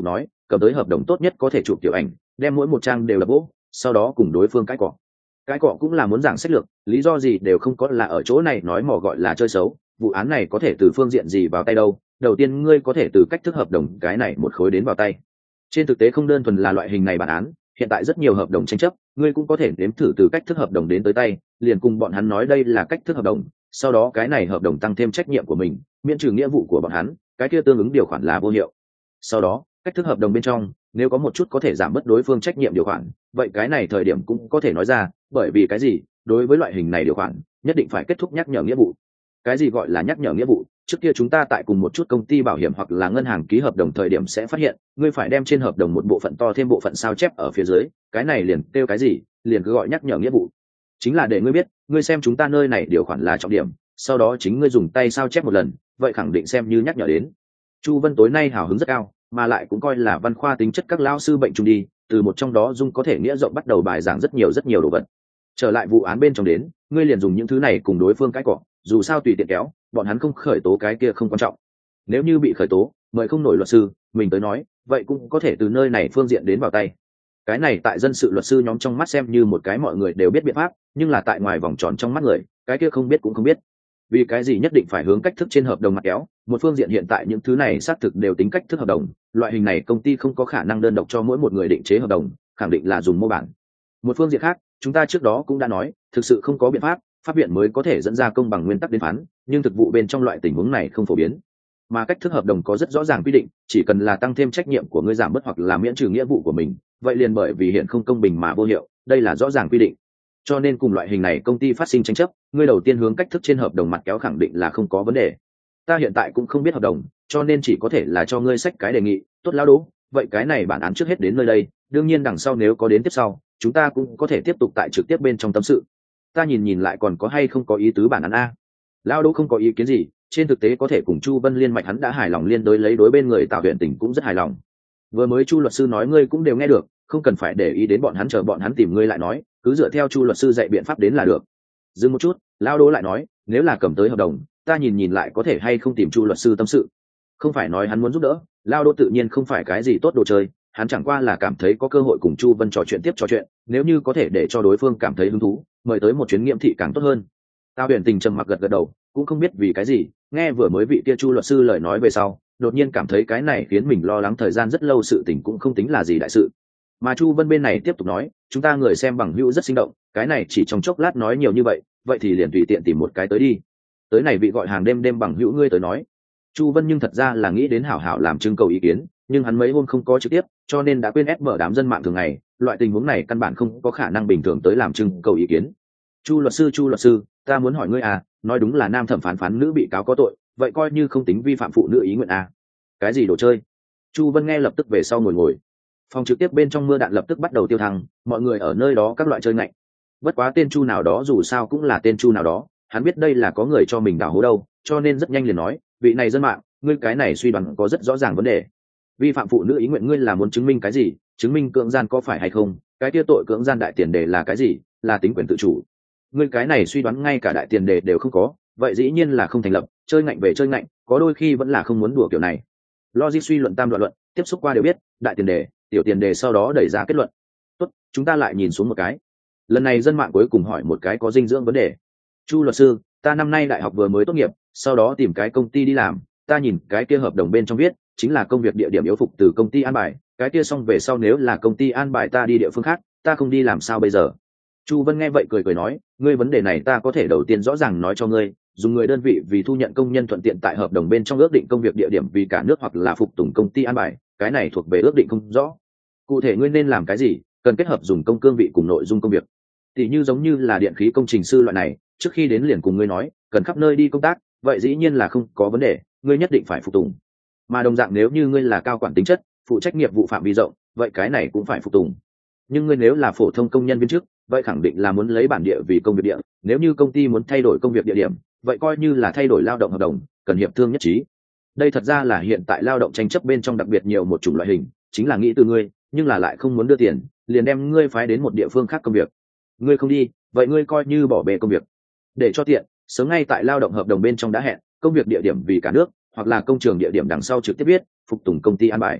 cầm tới hợp đồng tốt nhất có thể chụp tiểu ảnh, đem mỗi một trang đều là vỗ, sau đó cùng đối phương cãi cọ. Cãi cọ cũng là muốn giảng sách lược, lý do gì đều không có, là ở chỗ này nói mò gọi là chơi xấu. Vụ án này có thể từ phương diện gì vào tay đâu? Đầu tiên ngươi có thể từ cách thức hợp đồng cái này một khối đến vào tay. Trên thực tế không đơn thuần là loại hình này bản án, hiện tại rất nhiều hợp đồng tranh chấp, ngươi cũng có thể nếm thử từ cách thức hợp đồng đến tới tay, liền cùng bọn hắn nói đây là cách thức hợp đồng, sau đó cái này hợp đồng tăng thêm trách nhiệm của mình, miễn trừ nghĩa vụ của bọn hắn, cái kia tương ứng điều khoản là vô hiệu. Sau đó cách thức hợp đồng bên trong nếu có một chút có thể giảm bớt đối phương trách nhiệm điều khoản, vậy cái này thời điểm cũng có thể nói ra. Bởi vì cái gì? Đối với loại hình này điều khoản nhất định phải kết thúc nhắc nhở nghĩa vụ. Cái gì gọi là nhắc nhở nghĩa vụ? Trước kia chúng ta tại cùng một chút công ty bảo hiểm hoặc là ngân hàng ký hợp đồng thời điểm sẽ phát hiện, ngươi phải đem trên hợp đồng một bộ phận to thêm bộ phận sao chép ở phía dưới, cái này liền kêu cái gì? Liền cứ gọi nhắc nhở nghĩa vụ. Chính là để ngươi biết, ngươi xem chúng ta nơi này điều khoản là trọng điểm, sau đó chính ngươi dùng tay sao chép một lần, vậy khẳng định xem như nhắc nhở đến. Chu Vân tối nay hào hứng rất cao, mà lại cũng coi là văn khoa tính chất các lão sư bệnh chung đi, từ một trong đó dung có thể nghĩa rộng bắt đầu bài giảng rất nhiều đồ vật. Trở lại vụ án bên trong đến, ngươi liền dùng những thứ này cùng đối phương cãi cọ, dù sao tùy tiện kéo, bọn hắn không khởi tố cái kia không quan trọng. Nếu như bị khởi tố, mời không nổi luật sư, mình tới nói, vậy cũng có thể từ nơi này phương diện đến vào tay. Cái này tại dân sự luật sư nhóm trong mắt xem như một cái mọi người đều biết biện pháp, nhưng là tại ngoài vòng tròn trong mắt người, cái kia không biết cũng không biết. Vì cái gì nhất định phải hướng cách thức trên hợp đồng mặt kéo? Một phương diện hiện tại những thứ này xác thực đều tính cách thức hợp đồng, loại hình này công ty không có khả năng đơn độc cho mỗi một người định chế hợp đồng, khẳng định là dùng mô bản. Một phương diện khác, chúng ta trước đó cũng đã nói, thực sự không có biện pháp, pháp viện mới có thể dẫn ra công bằng nguyên tắc đến phán, nhưng thực vụ bên trong loại tình huống này không phổ biến. Mà cách thức hợp đồng có rất rõ ràng quy định, chỉ cần là tăng thêm trách nhiệm của ngươi giảm bớt hoặc là miễn trừ nghĩa vụ của mình, vậy liền bởi vì hiện không công bình mà vô hiệu, đây là rõ ràng quy định. Cho nên cùng loại hình này công ty phát sinh tranh chấp, ngươi đầu tiên hướng cách thức trên hợp đồng mặt kéo khẳng định là không có vấn đề. Ta hiện tại cũng không biết hợp đồng, cho nên chỉ có thể là cho ngươi sách cái đề nghị. Tốt lão Đỗ, vậy cái này bản án trước hết đến nơi đây, đương nhiên đằng sau nếu có đến tiếp sau, chúng ta cũng có thể tiếp tục tại trực tiếp bên trong tâm sự. Ta nhìn lại còn có hay không có ý tứ bản án a? Lão Đỗ không có ý kiến gì, trên thực tế có thể cùng Chu Vân liên mạch hắn đã hài lòng, liên đối lấy đối bên người Tạo Huyền Tình cũng rất hài lòng. Vừa mới Chu luật sư nói ngươi cũng đều nghe được, không cần phải để ý đến bọn hắn, chờ bọn hắn tìm ngươi lại nói, cứ dựa theo Chu luật sư dạy biện pháp đến là được. Dừng một chút, Lão Đỗ lại nói, nếu là cầm tới hợp đồng, ta nhìn lại có thể hay không tìm Chu luật sư tâm sự. Không phải nói hắn muốn giúp đỡ, Lão Đỗ tự nhiên không phải cái gì tốt đồ chơi, hắn chẳng qua là cảm thấy có cơ hội cùng Chu Vân trò chuyện, nếu như có thể để cho đối phương cảm thấy hứng thú, mời tới một chuyến nghiệm thị càng tốt hơn. Tao Huyền Tình trầm mặc gật đầu, cũng không biết vì cái gì, nghe vừa mới vị kia Chu luật sư lời nói về sau, đột nhiên cảm thấy cái này khiến mình lo lắng thời gian rất lâu sự tình cũng không tính là gì đại sự. Mà Chu Vân bên này tiếp tục nói, chúng ta người xem bằng hữu rất sinh động, cái này chỉ trong chốc lát nói nhiều như vậy thì liền tùy tiện tìm một cái tới đi. Tới này vị gọi hàng đêm bằng hữu ngươi tới nói. Chu Vân nhưng thật ra là nghĩ đến hảo hảo làm trưng cầu ý kiến, nhưng hắn mấy hôm không có trực tiếp, cho nên đã quên ép mở đám dân mạng thường ngày, loại tình huống này căn bản không có khả năng bình thường tới làm trưng cầu ý kiến. Chu luật sư, ta muốn hỏi ngươi à, nói đúng là nam thẩm phán nữ bị cáo có tội, vậy coi như không tính vi phạm phụ nữ ý nguyện à? Cái gì đồ chơi? Chu Vân nghe lập tức về sau ngồi. Phòng trực tiếp bên trong mưa đạn lập tức bắt đầu tiêu thăng, mọi người ở nơi đó các loại chơi ngạnh. Bất quá tên Chu nào đó dù sao cũng là tên Chu nào đó, hắn biết đây là có người cho mình đào hố đâu, cho nên rất nhanh liền nói, vị này dân mạng, ngươi cái này suy đoán có rất rõ ràng vấn đề. Vi phạm phụ nữ ý nguyện ngươi là muốn chứng minh cái gì? Chứng minh cưỡng gian có phải hay không? Cái kia tội cưỡng gian đại tiền đề là cái gì? Là tính quyền tự chủ. Ngươi cái này suy đoán ngay cả đại tiền đề đều không có, vậy dĩ nhiên là không thành lập, chơi ngạnh về chơi ngạnh, có đôi khi vẫn là không muốn đùa kiểu này. Logic suy luận tam đoạn luận, tiếp xúc qua đều biết, đại tiền đề, tiểu tiền đề sau đó đẩy ra kết luận. Tốt, chúng ta lại nhìn xuống một cái. Lần này dân mạng cuối cùng hỏi một cái có dinh dưỡng vấn đề. Chu luật sư, ta năm nay đại học vừa mới tốt nghiệp, sau đó tìm cái công ty đi làm, ta nhìn cái kia hợp đồng bên trong viết chính là công việc địa điểm yếu phục từ công ty an bài, cái kia xong về sau nếu là công ty an bài ta đi địa phương khác, ta không đi làm sao bây giờ? Chu Vân nghe vậy cười nói, ngươi vấn đề này ta có thể đầu tiên rõ ràng nói cho ngươi, dùng người đơn vị vì thu nhận công nhân thuận tiện tại hợp đồng bên trong ước định công việc địa điểm vì cả nước hoặc là phục tùng công ty an bài, cái này thuộc về ước định không rõ. Cụ thể ngươi nên làm cái gì, cần kết hợp dùng công cương vị cùng nội dung công việc. Tỷ như giống như là điện khí công trình sư loại này, trước khi đến liền cùng ngươi nói, cần khắp nơi đi công tác, vậy dĩ nhiên là không có vấn đề, ngươi nhất định phải phục tùng. Mà đồng dạng nếu như ngươi là cao quản tính chất, phụ trách nghiệp vụ phạm vi rộng, vậy cái này cũng phải phục tùng. Nhưng ngươi nếu là phổ thông công nhân viên chức, vậy khẳng định là muốn lấy bản địa vì công việc địa, nếu như công ty muốn thay đổi công việc địa điểm, vậy coi như là thay đổi lao động hợp đồng, cần hiệp thương nhất trí. Đây thật ra là hiện tại lao động tranh chấp bên trong đặc biệt nhiều một chủng loại hình, chính là nghĩ từ ngươi, nhưng là lại không muốn đưa tiền, liền đem ngươi phái đến một địa phương khác công việc. Ngươi không đi, vậy ngươi coi như bỏ bê công việc. Để cho tiện, sớm ngay tại lao động hợp đồng bên trong đã hẹn, công việc địa điểm vì cả nước, hoặc là công trường địa điểm đằng sau trực tiếp viết, phục tùng công ty an bài.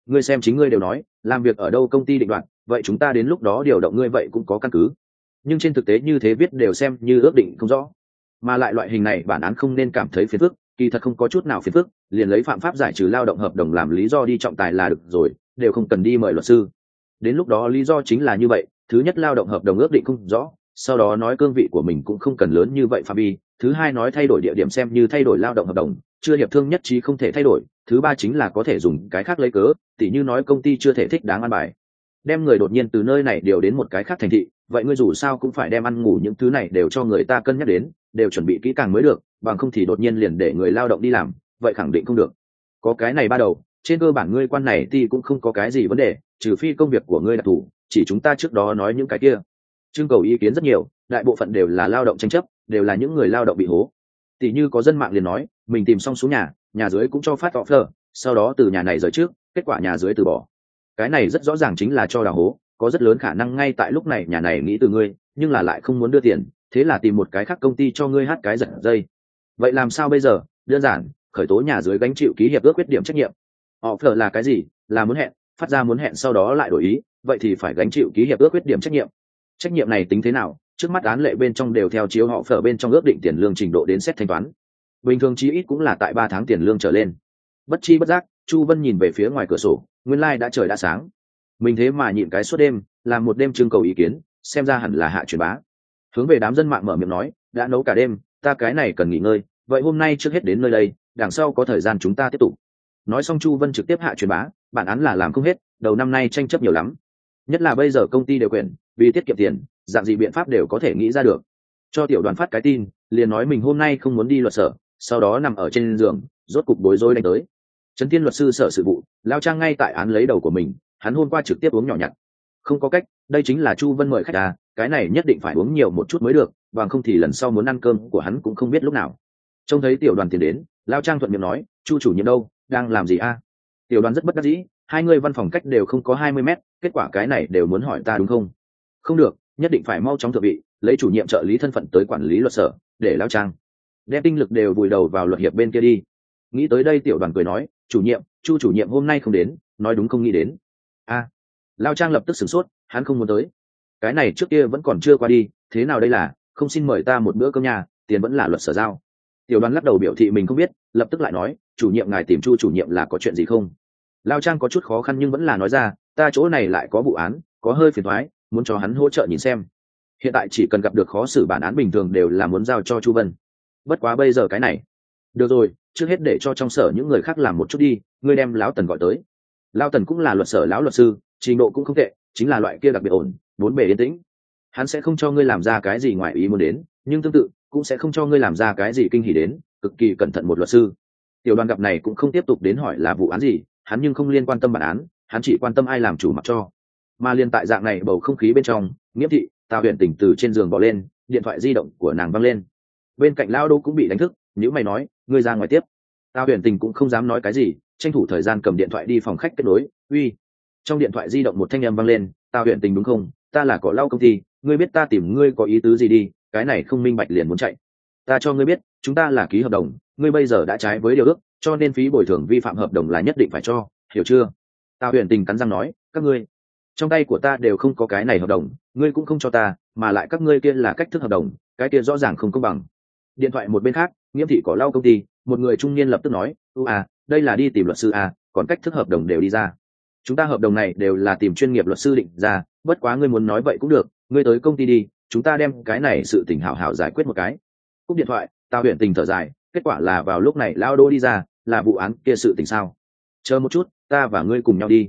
Ngươi xem chính ngươi đều nói làm việc ở đâu công ty định đoạt, vậy chúng ta đến lúc đó điều động ngươi vậy cũng có căn cứ. Nhưng trên thực tế như thế viết đều xem như ước định không rõ, mà lại loại hình này bản án không nên cảm thấy phiền phức, kỳ thật không có chút nào phiền phức, liền lấy phạm pháp giải trừ lao động hợp đồng làm lý do đi trọng tài là được rồi, đều không cần đi mời luật sư. Đến lúc đó lý do chính là như vậy, thứ nhất lao động hợp đồng ước định không rõ, sau đó nói cương vị của mình cũng không cần lớn như vậy phạm vi, thứ hai nói thay đổi địa điểm xem như thay đổi lao động hợp đồng, chưa hiệp thương nhất trí không thể thay đổi, thứ ba chính là có thể dùng cái khác lấy cớ, tỉ như nói công ty chưa thể thích đáng ăn bài, đem người đột nhiên từ nơi này điều đến một cái khác thành thị, vậy ngươi dù sao cũng phải đem ăn ngủ những thứ này đều cho người ta cân nhắc đến, đều chuẩn bị kỹ càng mới được, bằng không thì đột nhiên liền để người lao động đi làm, vậy khẳng định không được. Có cái này ba đầu, trên cơ bản ngươi quan này thì cũng không có cái gì vấn đề, trừ phi công việc của ngươi đặc thù, chỉ chúng ta trước đó nói những cái kia. Trưng cầu ý kiến rất nhiều, đại bộ phận đều là lao động tranh chấp, đều là những người lao động bị hố. Tỷ như có dân mạng liền nói, mình tìm xong xuống nhà dưới cũng cho phát offer, sau đó từ nhà này rời trước, kết quả nhà dưới từ bỏ. Cái này rất rõ ràng chính là cho đào hố, có rất lớn khả năng ngay tại lúc này nhà này nghĩ từ ngươi, nhưng là lại không muốn đưa tiền, thế là tìm một cái khác công ty cho ngươi hát cái giật dây. Vậy làm sao bây giờ? Đơn giản, khởi tố nhà dưới gánh chịu ký hiệp ước khuyết điểm trách nhiệm. Offer là cái gì? Là muốn hẹn, phát ra muốn hẹn sau đó lại đổi ý, vậy thì phải gánh chịu ký hiệp ước khuyết điểm trách nhiệm. Trách nhiệm này tính thế nào? Trước mắt án lệ bên trong đều theo chiếu họ phở bên trong ước định tiền lương trình độ đến xét thanh toán. Bình thường chí ít cũng là tại 3 tháng tiền lương trở lên. Bất chi bất giác, Chu Vân nhìn về phía ngoài cửa sổ, nguyên lai đã trời đã sáng. Mình thế mà nhịn cái suốt đêm, làm một đêm trưng cầu ý kiến, xem ra hẳn là hạ truyền bá. Hướng về đám dân mạng mở miệng nói, đã nấu cả đêm, ta cái này cần nghỉ ngơi, vậy hôm nay trước hết đến nơi đây, đằng sau có thời gian chúng ta tiếp tục. Nói xong Chu Vân trực tiếp hạ truyền bá, bản án là làm không hết, đầu năm nay tranh chấp nhiều lắm. Nhất là bây giờ công ty đều quyền, vì tiết kiệm tiền, dạng gì biện pháp đều có thể nghĩ ra được. Cho tiểu đoàn phát cái tin, liền nói mình hôm nay không muốn đi luật sở, sau đó nằm ở trên giường, rốt cục bối rối đánh tới. Trấn Thiên luật sư sở sự vụ, lao trang ngay tại án lấy đầu của mình, hắn hôm qua trực tiếp uống nhỏ nhặt. Không có cách, đây chính là Chu Vân mời khách à, cái này nhất định phải uống nhiều một chút mới được, bằng không thì lần sau muốn ăn cơm của hắn cũng không biết lúc nào. Trông thấy tiểu đoàn tiền đến, lao trang thuận miệng nói, Chu chủ nhiệm đâu, đang làm gì a? Tiểu đoàn rất bất đắc dĩ, hai người văn phòng cách đều không có 20 mét, kết quả cái này đều muốn hỏi ta đúng không? Không được, nhất định phải mau chóng thượng vị, lấy chủ nhiệm trợ lý thân phận tới quản lý luật sở, để lao trang đem tinh lực đều vùi đầu vào luật hiệp bên kia đi. Nghĩ tới đây tiểu đoàn cười nói, chủ nhiệm, Chu chủ nhiệm hôm nay không đến, nói đúng không nghĩ đến. A, lao trang lập tức sửng sốt, hắn không muốn tới. Cái này trước kia vẫn còn chưa qua đi, thế nào đây là, không xin mời ta một bữa cơm nhà, tiền vẫn là luật sở giao. Tiểu đoàn lắc đầu biểu thị mình không biết, lập tức lại nói, chủ nhiệm ngài tìm Chu chủ nhiệm là có chuyện gì không? Lao trang có chút khó khăn nhưng vẫn là nói ra, ta chỗ này lại có vụ án, có hơi phiền thoái, muốn cho hắn hỗ trợ nhìn xem. Hiện tại chỉ cần gặp được khó xử bản án bình thường đều là muốn giao cho Chu Vân. Bất quá bây giờ cái này, được rồi, trước hết để cho trong sở những người khác làm một chút đi, ngươi đem lão Tần gọi tới. Lão Tần cũng là luật sở lão luật sư, trình độ cũng không tệ, chính là loại kia đặc biệt ổn, bốn bề yên tĩnh. Hắn sẽ không cho ngươi làm ra cái gì ngoài ý muốn đến, nhưng tương tự cũng sẽ không cho ngươi làm ra cái gì kinh hỉ đến, cực kỳ cẩn thận một luật sư. Tiểu đoàn gặp này cũng không tiếp tục đến hỏi là vụ án gì, hắn nhưng không liên quan tâm bản án, hắn chỉ quan tâm ai làm chủ mặc cho. Mà liên tại dạng này bầu không khí bên trong, Nghiễm thị, Tào Huyền Tỉnh từ trên giường bỏ lên, điện thoại di động của nàng văng lên. Bên cạnh Lão Đỗ cũng bị đánh thức, nhíu mày nói, ngươi ra ngoài tiếp. Tào Huyền Tình cũng không dám nói cái gì, tranh thủ thời gian cầm điện thoại đi phòng khách kết nối. Uy. Trong điện thoại di động một thanh âm vang lên, Tào Huyền Tình đúng không? Ta là Cỏ Lau công ty, ngươi biết ta tìm ngươi có ý tứ gì đi, cái này không minh bạch liền muốn chạy. Ta cho ngươi biết, chúng ta là ký hợp đồng, ngươi bây giờ đã trái với điều ước, cho nên phí bồi thường vi phạm hợp đồng là nhất định phải cho, hiểu chưa? Tào Huyền Tình cắn răng nói, các ngươi, trong tay của ta đều không có cái này hợp đồng, ngươi cũng không cho ta, mà lại các ngươi kia là cách thức hợp đồng, cái kia rõ ràng không công bằng. Điện thoại một bên khác, Nghiễm thị Cỏ Lau công ty, một người trung niên lập tức nói, đây là đi tìm luật sư à, còn cách thức hợp đồng đều đi ra. Chúng ta hợp đồng này đều là tìm chuyên nghiệp luật sư định ra, bất quá ngươi muốn nói vậy cũng được, ngươi tới công ty đi, chúng ta đem cái này sự tình hảo hảo giải quyết một cái. Cúp điện thoại, Tào Huyền Tình thở dài, kết quả là vào lúc này Lão Đỗ đi ra, là vụ án kia sự tình sao? Chờ một chút, ta và ngươi cùng nhau đi.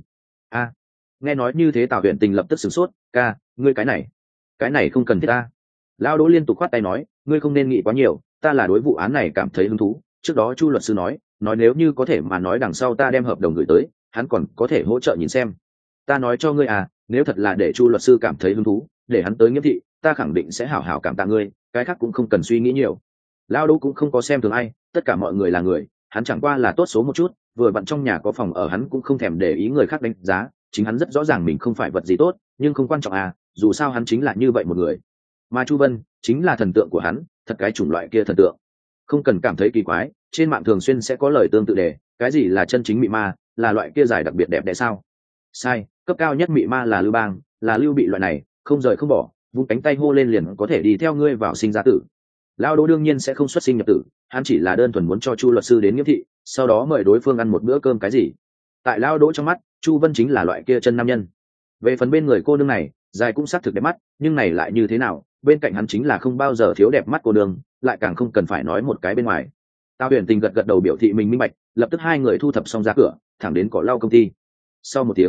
Nghe nói như thế Tào Huyền Tình lập tức sửng sốt, ca, ngươi cái này không cần thiết ta. Lão Đỗ liên tục khoát tay nói, ngươi không nên nghĩ quá nhiều, ta là đối vụ án này cảm thấy hứng thú, trước đó Chu luật sư nói nếu như có thể mà nói đằng sau ta đem hợp đồng gửi tới, hắn còn có thể hỗ trợ nhìn xem. Ta nói cho ngươi nếu thật là để Chu luật sư cảm thấy hứng thú, để hắn tới Nghiễm thị, ta khẳng định sẽ hảo hảo cảm tạ ngươi, cái khác cũng không cần suy nghĩ nhiều. Lão Đỗ cũng không có xem thường ai, tất cả mọi người là người, hắn chẳng qua là tốt số một chút, vừa vặn trong nhà có phòng ở hắn cũng không thèm để ý người khác đánh giá, chính hắn rất rõ ràng mình không phải vật gì tốt, nhưng không quan trọng dù sao hắn chính là như vậy một người. Mà Chu Vân chính là thần tượng của hắn, thật cái chủng loại kia thần tượng. Không cần cảm thấy kỳ quái, trên mạng thường xuyên sẽ có lời tương tự đề, cái gì là chân chính mị ma, là loại kia dài đặc biệt đẹp đẽ sao? Sai, cấp cao nhất mị ma là Lưu Bang, là Lưu Bị loại này, không rời không bỏ, vung cánh tay hô lên liền có thể đi theo ngươi vào sinh ra tử. Lão Đỗ đương nhiên sẽ không xuất sinh nhập tử, hắn chỉ là đơn thuần muốn cho Chu luật sư đến nghiêm thị, sau đó mời đối phương ăn một bữa cơm cái gì. Tại Lão Đỗ trong mắt, Chu Vân chính là loại kia chân nam nhân. Về phần bên người cô nương này, dài cũng xác thực đẹp mắt, nhưng này lại như thế nào, bên cạnh hắn chính là không bao giờ thiếu đẹp mắt cô nương, lại càng không cần phải nói một cái bên ngoài. Tao Huyền Tình gật gật đầu biểu thị mình minh bạch, lập tức hai người thu thập xong ra cửa, thẳng đến cỏ lau công ty. Sau một tiếng,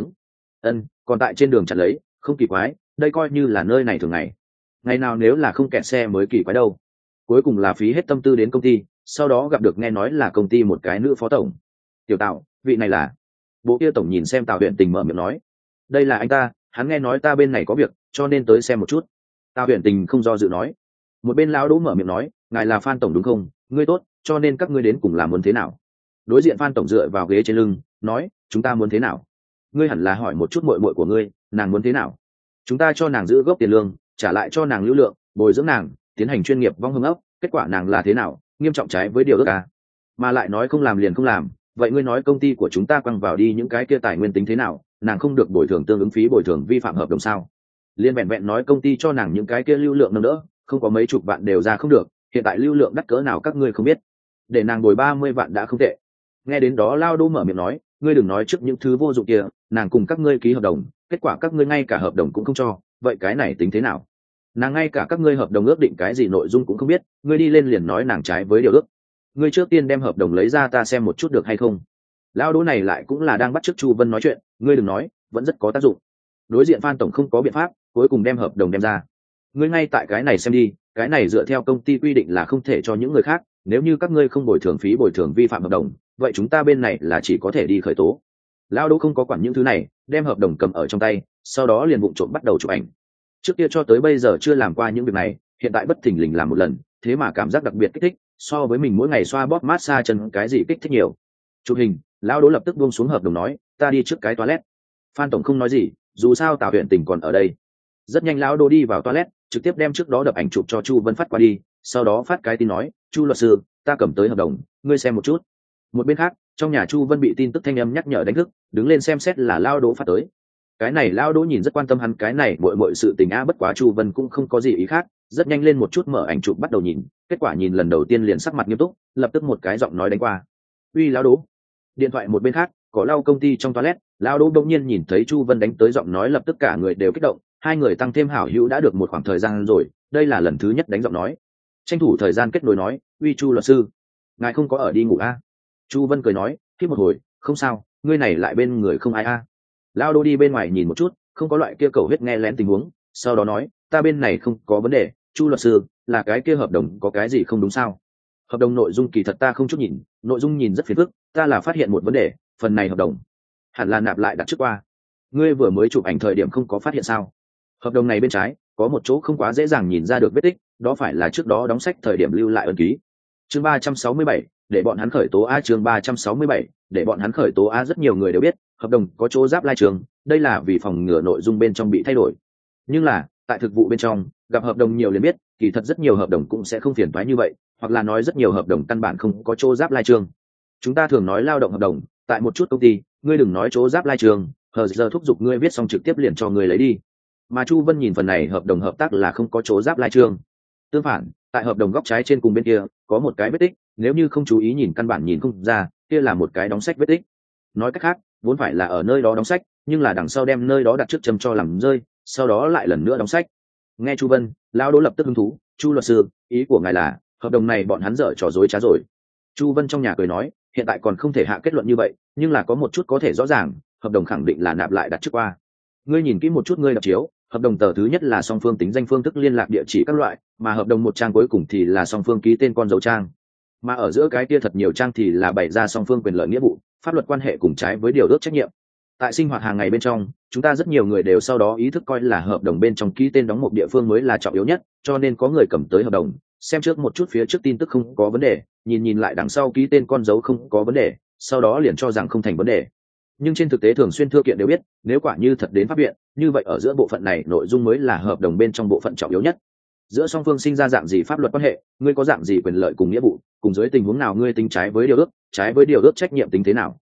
còn tại trên đường chặn lấy, không kỳ quái, đây coi như là nơi này thường ngày. Ngày nào nếu là không kẹt xe mới kỳ quái đâu. Cuối cùng là phí hết tâm tư đến công ty, sau đó gặp được nghe nói là công ty một cái nữ phó tổng. Tiểu Tạo, vị này là? Bộ kia tổng nhìn xem Tào Huyền Tình mở miệng nói, đây là anh ta, hắn nghe nói ta bên này có việc, cho nên tới xem một chút. Tào Huyền Tình không do dự nói. Một bên lão Đỗ mở miệng nói, ngài là Phan tổng đúng không? Ngươi tốt, cho nên các ngươi đến cùng làm muốn thế nào? Đối diện Phan tổng dựa vào ghế trên lưng, nói, chúng ta muốn thế nào? Ngươi hẳn là hỏi một chút muội muội của ngươi, nàng muốn thế nào? Chúng ta cho nàng giữ gốc tiền lương, trả lại cho nàng lưu lượng, bồi dưỡng nàng, tiến hành chuyên nghiệp vong hương ốc, kết quả nàng là thế nào? Nghiêm trọng trái với điều ước à? Mà lại nói không làm liền không làm, vậy ngươi nói công ty của chúng ta quăng vào đi những cái kia tài nguyên tính thế nào? Nàng không được bồi thường tương ứng phí bồi thường vi phạm hợp đồng sao? Liên vẹn vẹn nói công ty cho nàng những cái kia lưu lượng nâng đỡ, không có mấy chục vạn đều ra không được, hiện tại lưu lượng đắt cỡ nào các ngươi không biết, để nàng bồi 30 vạn đã không tệ. Nghe đến đó Lao Đỗ mở miệng nói, ngươi đừng nói trước những thứ vô dụng kia, nàng cùng các ngươi ký hợp đồng, kết quả các ngươi ngay cả hợp đồng cũng không cho, vậy cái này tính thế nào? Nàng ngay cả các ngươi hợp đồng ước định cái gì nội dung cũng không biết, ngươi đi lên liền nói nàng trái với điều ước. Ngươi trước tiên đem hợp đồng lấy ra ta xem một chút được hay không? Lao Đỗ này lại cũng là đang bắt chước Chu Vân nói chuyện, ngươi đừng nói, vẫn rất có tác dụng. Đối diện Phan tổng không có biện pháp, cuối cùng đem hợp đồng đem ra. Ngươi ngay tại cái này xem đi, cái này dựa theo công ty quy định là không thể cho những người khác, nếu như các ngươi không bồi thường phí bồi thường vi phạm hợp đồng, vậy chúng ta bên này là chỉ có thể đi khởi tố. Lão Đỗ không có quản những thứ này, đem hợp đồng cầm ở trong tay, sau đó liền vụng trộm bắt đầu chụp ảnh. Trước kia cho tới bây giờ chưa làm qua những việc này, hiện tại bất thình lình làm một lần, thế mà cảm giác đặc biệt kích thích, so với mình mỗi ngày xoa bóp massage chân cái gì kích thích nhiều. Chụp hình, Lão Đỗ lập tức buông xuống hợp đồng nói, ta đi trước cái toilet. Phan tổng không nói gì, dù sao Tào Huyền Tình còn ở đây. Rất nhanh Lão Đỗ đi vào toilet, trực tiếp đem trước đó đập ảnh chụp cho Chu Vân phát qua đi, sau đó phát cái tin nói, Chu luật sư, ta cầm tới hợp đồng, ngươi xem một chút. Một bên khác, trong nhà Chu Vân bị tin tức thanh âm nhắc nhở đánh thức, đứng lên xem xét là Lao Đỗ phát tới. Cái này Lao Đỗ nhìn rất quan tâm hắn cái này mọi sự tình bất quá Chu Vân cũng không có gì ý khác, rất nhanh lên một chút mở ảnh chụp bắt đầu nhìn, kết quả nhìn lần đầu tiên liền sắc mặt nghiêm túc, lập tức một cái giọng nói đánh qua. Uy Lao Đỗ. Điện thoại một bên khác, có lau công ty trong toilet, Lao Đỗ đột nhiên nhìn thấy Chu Vân đánh tới giọng nói lập tức cả người đều kích động, hai người tăng thêm hảo hữu đã được một khoảng thời gian rồi, đây là lần thứ nhất đánh giọng nói. Tranh thủ thời gian kết nối nói, uy Chu luật sư, ngài không có ở đi ngủ a? Chu Vân cười nói, khi một hồi, không sao, ngươi này lại bên người không ai a. Lao Đỗ đi bên ngoài nhìn một chút, không có loại kia cầu hết nghe lén tình huống, sau đó nói, ta bên này không có vấn đề, Chu luật sư, là cái kia hợp đồng có cái gì không đúng sao? Hợp đồng nội dung kỳ thật ta không chút nhìn, nội dung nhìn rất phiền phức, ta là phát hiện một vấn đề, phần này hợp đồng hẳn là nạp lại đặt trước qua. Ngươi vừa mới chụp ảnh thời điểm không có phát hiện sao? Hợp đồng này bên trái có một chỗ không quá dễ dàng nhìn ra được vết tích, đó phải là trước đó đóng sách thời điểm lưu lại ấn ký. Chương 367, để bọn hắn khởi tố a. Chương 367, để bọn hắn khởi tố a. Rất nhiều người đều biết hợp đồng có chỗ giáp lai trường, đây là vì phòng ngừa nội dung bên trong bị thay đổi. Nhưng là tại thực vụ bên trong gặp hợp đồng nhiều liền biết, kỳ thật rất nhiều hợp đồng cũng sẽ không phiền toái như vậy, hoặc là nói rất nhiều hợp đồng căn bản không có chỗ giáp lai trường. Chúng ta thường nói lao động hợp đồng, tại một chút công ty, ngươi đừng nói chỗ giáp lai trường, hờ giờ thúc giục ngươi viết xong trực tiếp liền cho ngươi lấy đi. Mà Chu Vân nhìn phần này hợp đồng hợp tác là không có chỗ giáp lai trường. Tương phản, tại hợp đồng góc trái trên cùng bên kia có một cái vết tích, nếu như không chú ý nhìn căn bản nhìn không ra, kia là một cái đóng sách vết tích. Nói cách khác, vốn phải là ở nơi đó đóng sách, nhưng là đằng sau đem nơi đó đặt trước châm cho làm rơi, sau đó lại lần nữa đóng sách. Nghe Chu Vân, Lão Đỗ lập tức hứng thú, Chu luật sư, ý của ngài là hợp đồng này bọn hắn dở trò dối trá rồi. Chu Vân trong nhà cười nói, hiện tại còn không thể hạ kết luận như vậy, nhưng là có một chút có thể rõ ràng, hợp đồng khẳng định là nạp lại đặt trước qua. Ngươi nhìn kỹ một chút ngươi đọc chiếu, hợp đồng tờ thứ nhất là song phương tính danh phương thức liên lạc địa chỉ các loại, mà hợp đồng một trang cuối cùng thì là song phương ký tên con dấu trang, mà ở giữa cái kia thật nhiều trang thì là bày ra song phương quyền lợi nghĩa vụ, pháp luật quan hệ cùng trái với điều ước trách nhiệm. Tại sinh hoạt hàng ngày bên trong, chúng ta rất nhiều người đều sau đó ý thức coi là hợp đồng bên trong ký tên đóng một địa phương mới là trọng yếu nhất, cho nên có người cầm tới hợp đồng, xem trước một chút phía trước tin tức không có vấn đề, nhìn lại đằng sau ký tên con dấu không có vấn đề, sau đó liền cho rằng không thành vấn đề. Nhưng trên thực tế thường xuyên thưa kiện đều biết, nếu quả như thật đến pháp viện, như vậy ở giữa bộ phận này nội dung mới là hợp đồng bên trong bộ phận trọng yếu nhất. Giữa song phương sinh ra dạng gì pháp luật quan hệ, ngươi có dạng gì quyền lợi cùng nghĩa vụ, cùng dưới tình huống nào ngươi tính trái với điều ước, trái với điều ước trách nhiệm tính thế nào.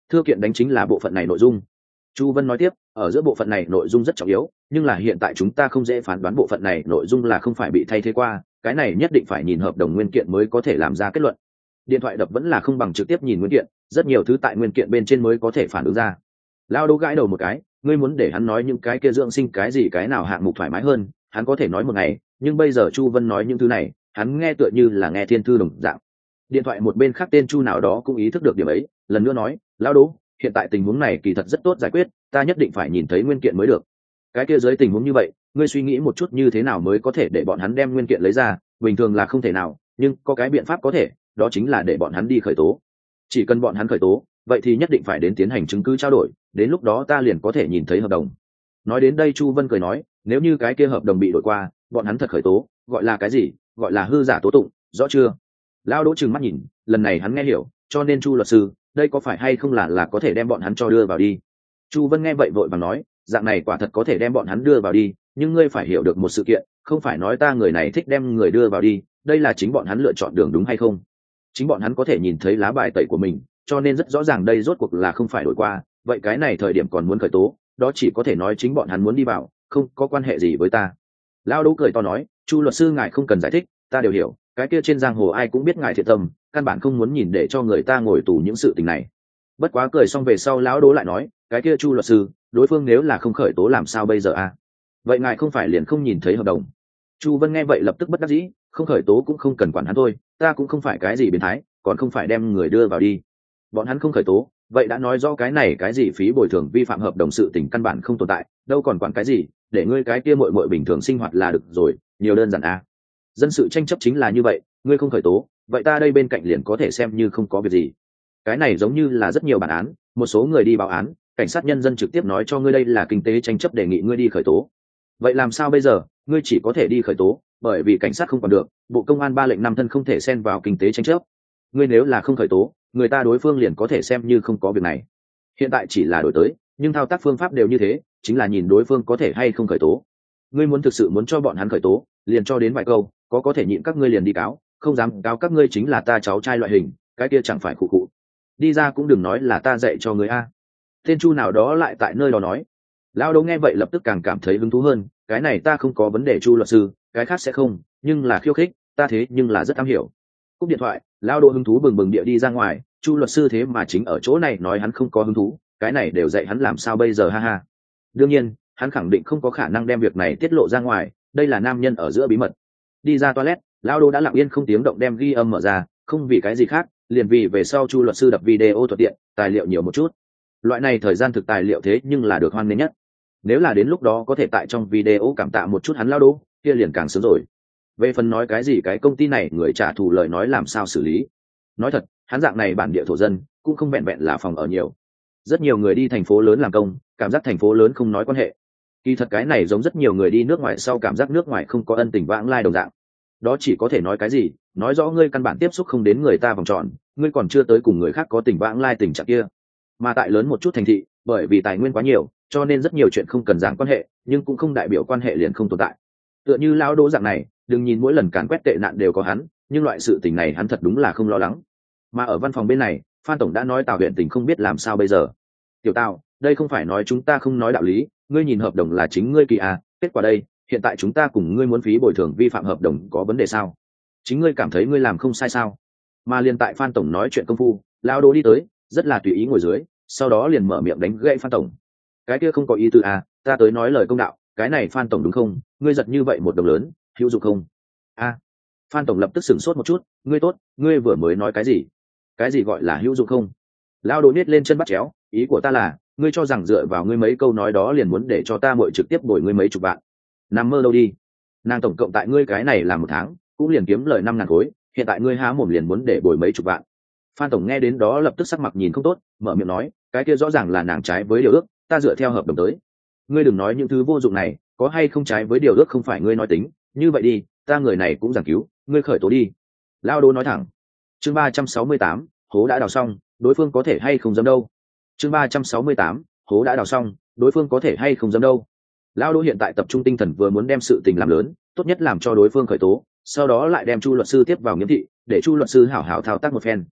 Thư kiện đánh chính là bộ phận này nội dung. Chu Vân nói tiếp, ở giữa bộ phận này nội dung rất trọng yếu, nhưng là hiện tại chúng ta không dễ phán đoán bộ phận này nội dung là không phải bị thay thế qua, cái này nhất định phải nhìn hợp đồng nguyên kiện mới có thể làm ra kết luận. Điện thoại đập vẫn là không bằng trực tiếp nhìn nguyên kiện, rất nhiều thứ tại nguyên kiện bên trên mới có thể phản ứng ra. Lao Đỗ gãi đầu một cái, ngươi muốn để hắn nói những cái kia dưỡng sinh cái gì cái nào hạng mục thoải mái hơn, hắn có thể nói một ngày, nhưng bây giờ Chu Vân nói những thứ này, hắn nghe tựa như là nghe thiên thư đồng dạng. Điện thoại một bên khác tên Chu nào đó cũng ý thức được điểm ấy, lần nữa nói, Lao Đỗ, hiện tại tình huống này kỳ thật rất tốt giải quyết, ta nhất định phải nhìn thấy nguyên kiện mới được. Cái kia dưới tình huống như vậy, ngươi suy nghĩ một chút như thế nào mới có thể để bọn hắn đem nguyên kiện lấy ra, bình thường là không thể nào, nhưng có cái biện pháp có thể, đó chính là để bọn hắn đi khởi tố. Chỉ cần bọn hắn khởi tố, vậy thì nhất định phải đến tiến hành chứng cứ trao đổi, đến lúc đó ta liền có thể nhìn thấy hợp đồng. Nói đến đây Chu Vân cười nói, nếu như cái kia hợp đồng bị đổi qua, bọn hắn thật khởi tố, gọi là cái gì? Gọi là hư giả tố tụng, rõ chưa? Lao Đỗ trừng mắt nhìn, lần này hắn nghe hiểu, cho nên Chu luật sư, đây có phải hay không là có thể đem bọn hắn cho đưa vào đi. Chu Vân nghe vậy vội vàng nói, dạng này quả thật có thể đem bọn hắn đưa vào đi, nhưng ngươi phải hiểu được một sự kiện, không phải nói ta người này thích đem người đưa vào đi, đây là chính bọn hắn lựa chọn đường đúng hay không. Chính bọn hắn có thể nhìn thấy lá bài tẩy của mình, cho nên rất rõ ràng đây rốt cuộc là không phải đổi qua, vậy cái này thời điểm còn muốn khởi tố, đó chỉ có thể nói chính bọn hắn muốn đi vào, không có quan hệ gì với ta. Lao Đỗ cười to nói, Chu luật sư ngài không cần giải thích, ta đều hiểu, cái kia trên giang hồ ai cũng biết ngài thiện tâm, căn bản không muốn nhìn để cho người ta ngồi tù những sự tình này. Bất quá cười xong về sau Lão Đỗ lại nói, cái kia Chu luật sư, đối phương nếu là không khởi tố làm sao bây giờ a? Vậy ngài không phải liền không nhìn thấy hợp đồng? Chu Vân nghe vậy lập tức bất đắc dĩ, không khởi tố cũng không cần quản hắn thôi, ta cũng không phải cái gì biến thái, còn không phải đem người đưa vào đi. Bọn hắn không khởi tố, vậy đã nói rõ cái này cái gì phí bồi thường vi phạm hợp đồng sự tình căn bản không tồn tại, đâu còn quản cái gì, để ngươi cái kia muội muội bình thường sinh hoạt là được rồi, nhiều đơn giản a. Dân sự tranh chấp chính là như vậy, ngươi không khởi tố, vậy ta đây bên cạnh liền có thể xem như không có việc gì. Cái này giống như là rất nhiều bản án, một số người đi báo án, cảnh sát nhân dân trực tiếp nói cho ngươi đây là kinh tế tranh chấp đề nghị ngươi đi khởi tố. Vậy làm sao bây giờ, ngươi chỉ có thể đi khởi tố, bởi vì cảnh sát không còn được, bộ công an 3 lệnh 5 thân không thể xen vào kinh tế tranh chấp. Ngươi nếu là không khởi tố, người ta đối phương liền có thể xem như không có việc này. Hiện tại chỉ là đổi tới, nhưng thao tác phương pháp đều như thế, chính là nhìn đối phương có thể hay không khởi tố. Ngươi muốn thực sự muốn cho bọn hắn khởi tố, liền cho đến vài câu, có thể nhịn các ngươi liền đi cáo, không dám cáo các ngươi chính là ta cháu trai loại hình, cái kia chẳng phải khụ khụ. Đi ra cũng đừng nói là ta dạy cho ngươi a. Tên Chu nào đó lại tại nơi đó nói. Lão Đỗ nghe vậy lập tức càng cảm thấy hứng thú hơn, cái này ta không có vấn đề Chu luật sư, cái khác sẽ không, nhưng là khiêu khích, ta thế nhưng là rất am hiểu. Cúp điện thoại, Lão Đỗ hứng thú bừng bừng địa đi ra ngoài, Chu luật sư thế mà chính ở chỗ này nói hắn không có hứng thú, cái này đều dạy hắn làm sao bây giờ ha ha. Đương nhiên, hắn khẳng định không có khả năng đem việc này tiết lộ ra ngoài, đây là nam nhân ở giữa bí mật. Đi ra toilet, Lão Đỗ đã lặng yên không tiếng động đem ghi âm mở ra, không vì cái gì khác, liền vì về sau Chu luật sư đập video thuận tiện, tài liệu nhiều một chút. Loại này thời gian thực tài liệu thế nhưng là được hoan nghênh nhất. Nếu là đến lúc đó có thể tại trong video cảm tạ một chút hắn Lão Đỗ, kia liền càng sớm rồi. Về phần nói cái gì cái công ty này người trả thù lời nói làm sao xử lý, nói thật, hắn dạng này bản địa thổ dân cũng không vẹn vẹn là phòng ở nhiều. Rất nhiều người đi thành phố lớn làm công, cảm giác thành phố lớn không nói quan hệ. Kỳ thật cái này giống rất nhiều người đi nước ngoài sau cảm giác nước ngoài không có ân tình vãng lai đồng dạng. Đó chỉ có thể nói cái gì, nói rõ ngươi căn bản tiếp xúc không đến người ta vòng tròn, ngươi còn chưa tới cùng người khác có tình vãng lai tình trạng kia. Mà tại lớn một chút thành thị, bởi vì tài nguyên quá nhiều, cho nên rất nhiều chuyện không cần giảng quan hệ, nhưng cũng không đại biểu quan hệ liền không tồn tại. Tựa như Lão Đỗ dạng này, đừng nhìn mỗi lần càn quét tệ nạn đều có hắn, nhưng loại sự tình này hắn thật đúng là không lo lắng. Mà ở văn phòng bên này, Phan tổng đã nói Tào huyện tỉnh không biết làm sao bây giờ. Tiểu Tào, đây không phải nói chúng ta không nói đạo lý, ngươi nhìn hợp đồng là chính ngươi kỳ à, kết quả đây, hiện tại chúng ta cùng ngươi muốn phí bồi thường vi phạm hợp đồng có vấn đề sao? Chính ngươi cảm thấy ngươi làm không sai sao? Mà liền tại Phan tổng nói chuyện công phu, Lão Đỗ đi tới, rất là tùy ý ngồi dưới, sau đó liền mở miệng đánh gãy Phan tổng. Cái kia không có ý tư à, ta tới nói lời công đạo, cái này Phan tổng đúng không? Ngươi giật như vậy một đồng lớn, hữu dụng không? A. Phan tổng lập tức sửng sốt một chút, ngươi tốt, ngươi vừa mới nói cái gì? Cái gì gọi là hữu dụng không? Lão Đỗ nhếch lên chân bắt chéo, ý của ta là, ngươi cho rằng dựa vào ngươi mấy câu nói đó liền muốn để cho ta muội trực tiếp bồi ngươi mấy chục vạn. Nằm mơ đâu đi. Nàng tổng cộng tại ngươi cái này làm 1 tháng, cũng liền kiếm lời 5.000 khối, hiện tại ngươi há mồm liền muốn để bồi mấy chục vạn. Phan tổng nghe đến đó lập tức sắc mặt nhìn không tốt, mở miệng nói, cái kia rõ ràng là nàng trái với điều ước, ta dựa theo hợp đồng tới. Ngươi đừng nói những thứ vô dụng này, có hay không trái với điều ước không phải ngươi nói tính, như vậy đi, ta người này cũng giảng cứu, ngươi khởi tố đi. Lão Đỗ nói thẳng. Chương 368, hố đã đào xong, đối phương có thể hay không dám đâu. Chương 368, hố đã đào xong, đối phương có thể hay không dám đâu. Lão Đỗ hiện tại tập trung tinh thần vừa muốn đem sự tình làm lớn, tốt nhất làm cho đối phương khởi tố, sau đó lại đem Chu luật sư tiếp vào nghiễm thị, để Chu luật sư hảo hảo thao tác một phen.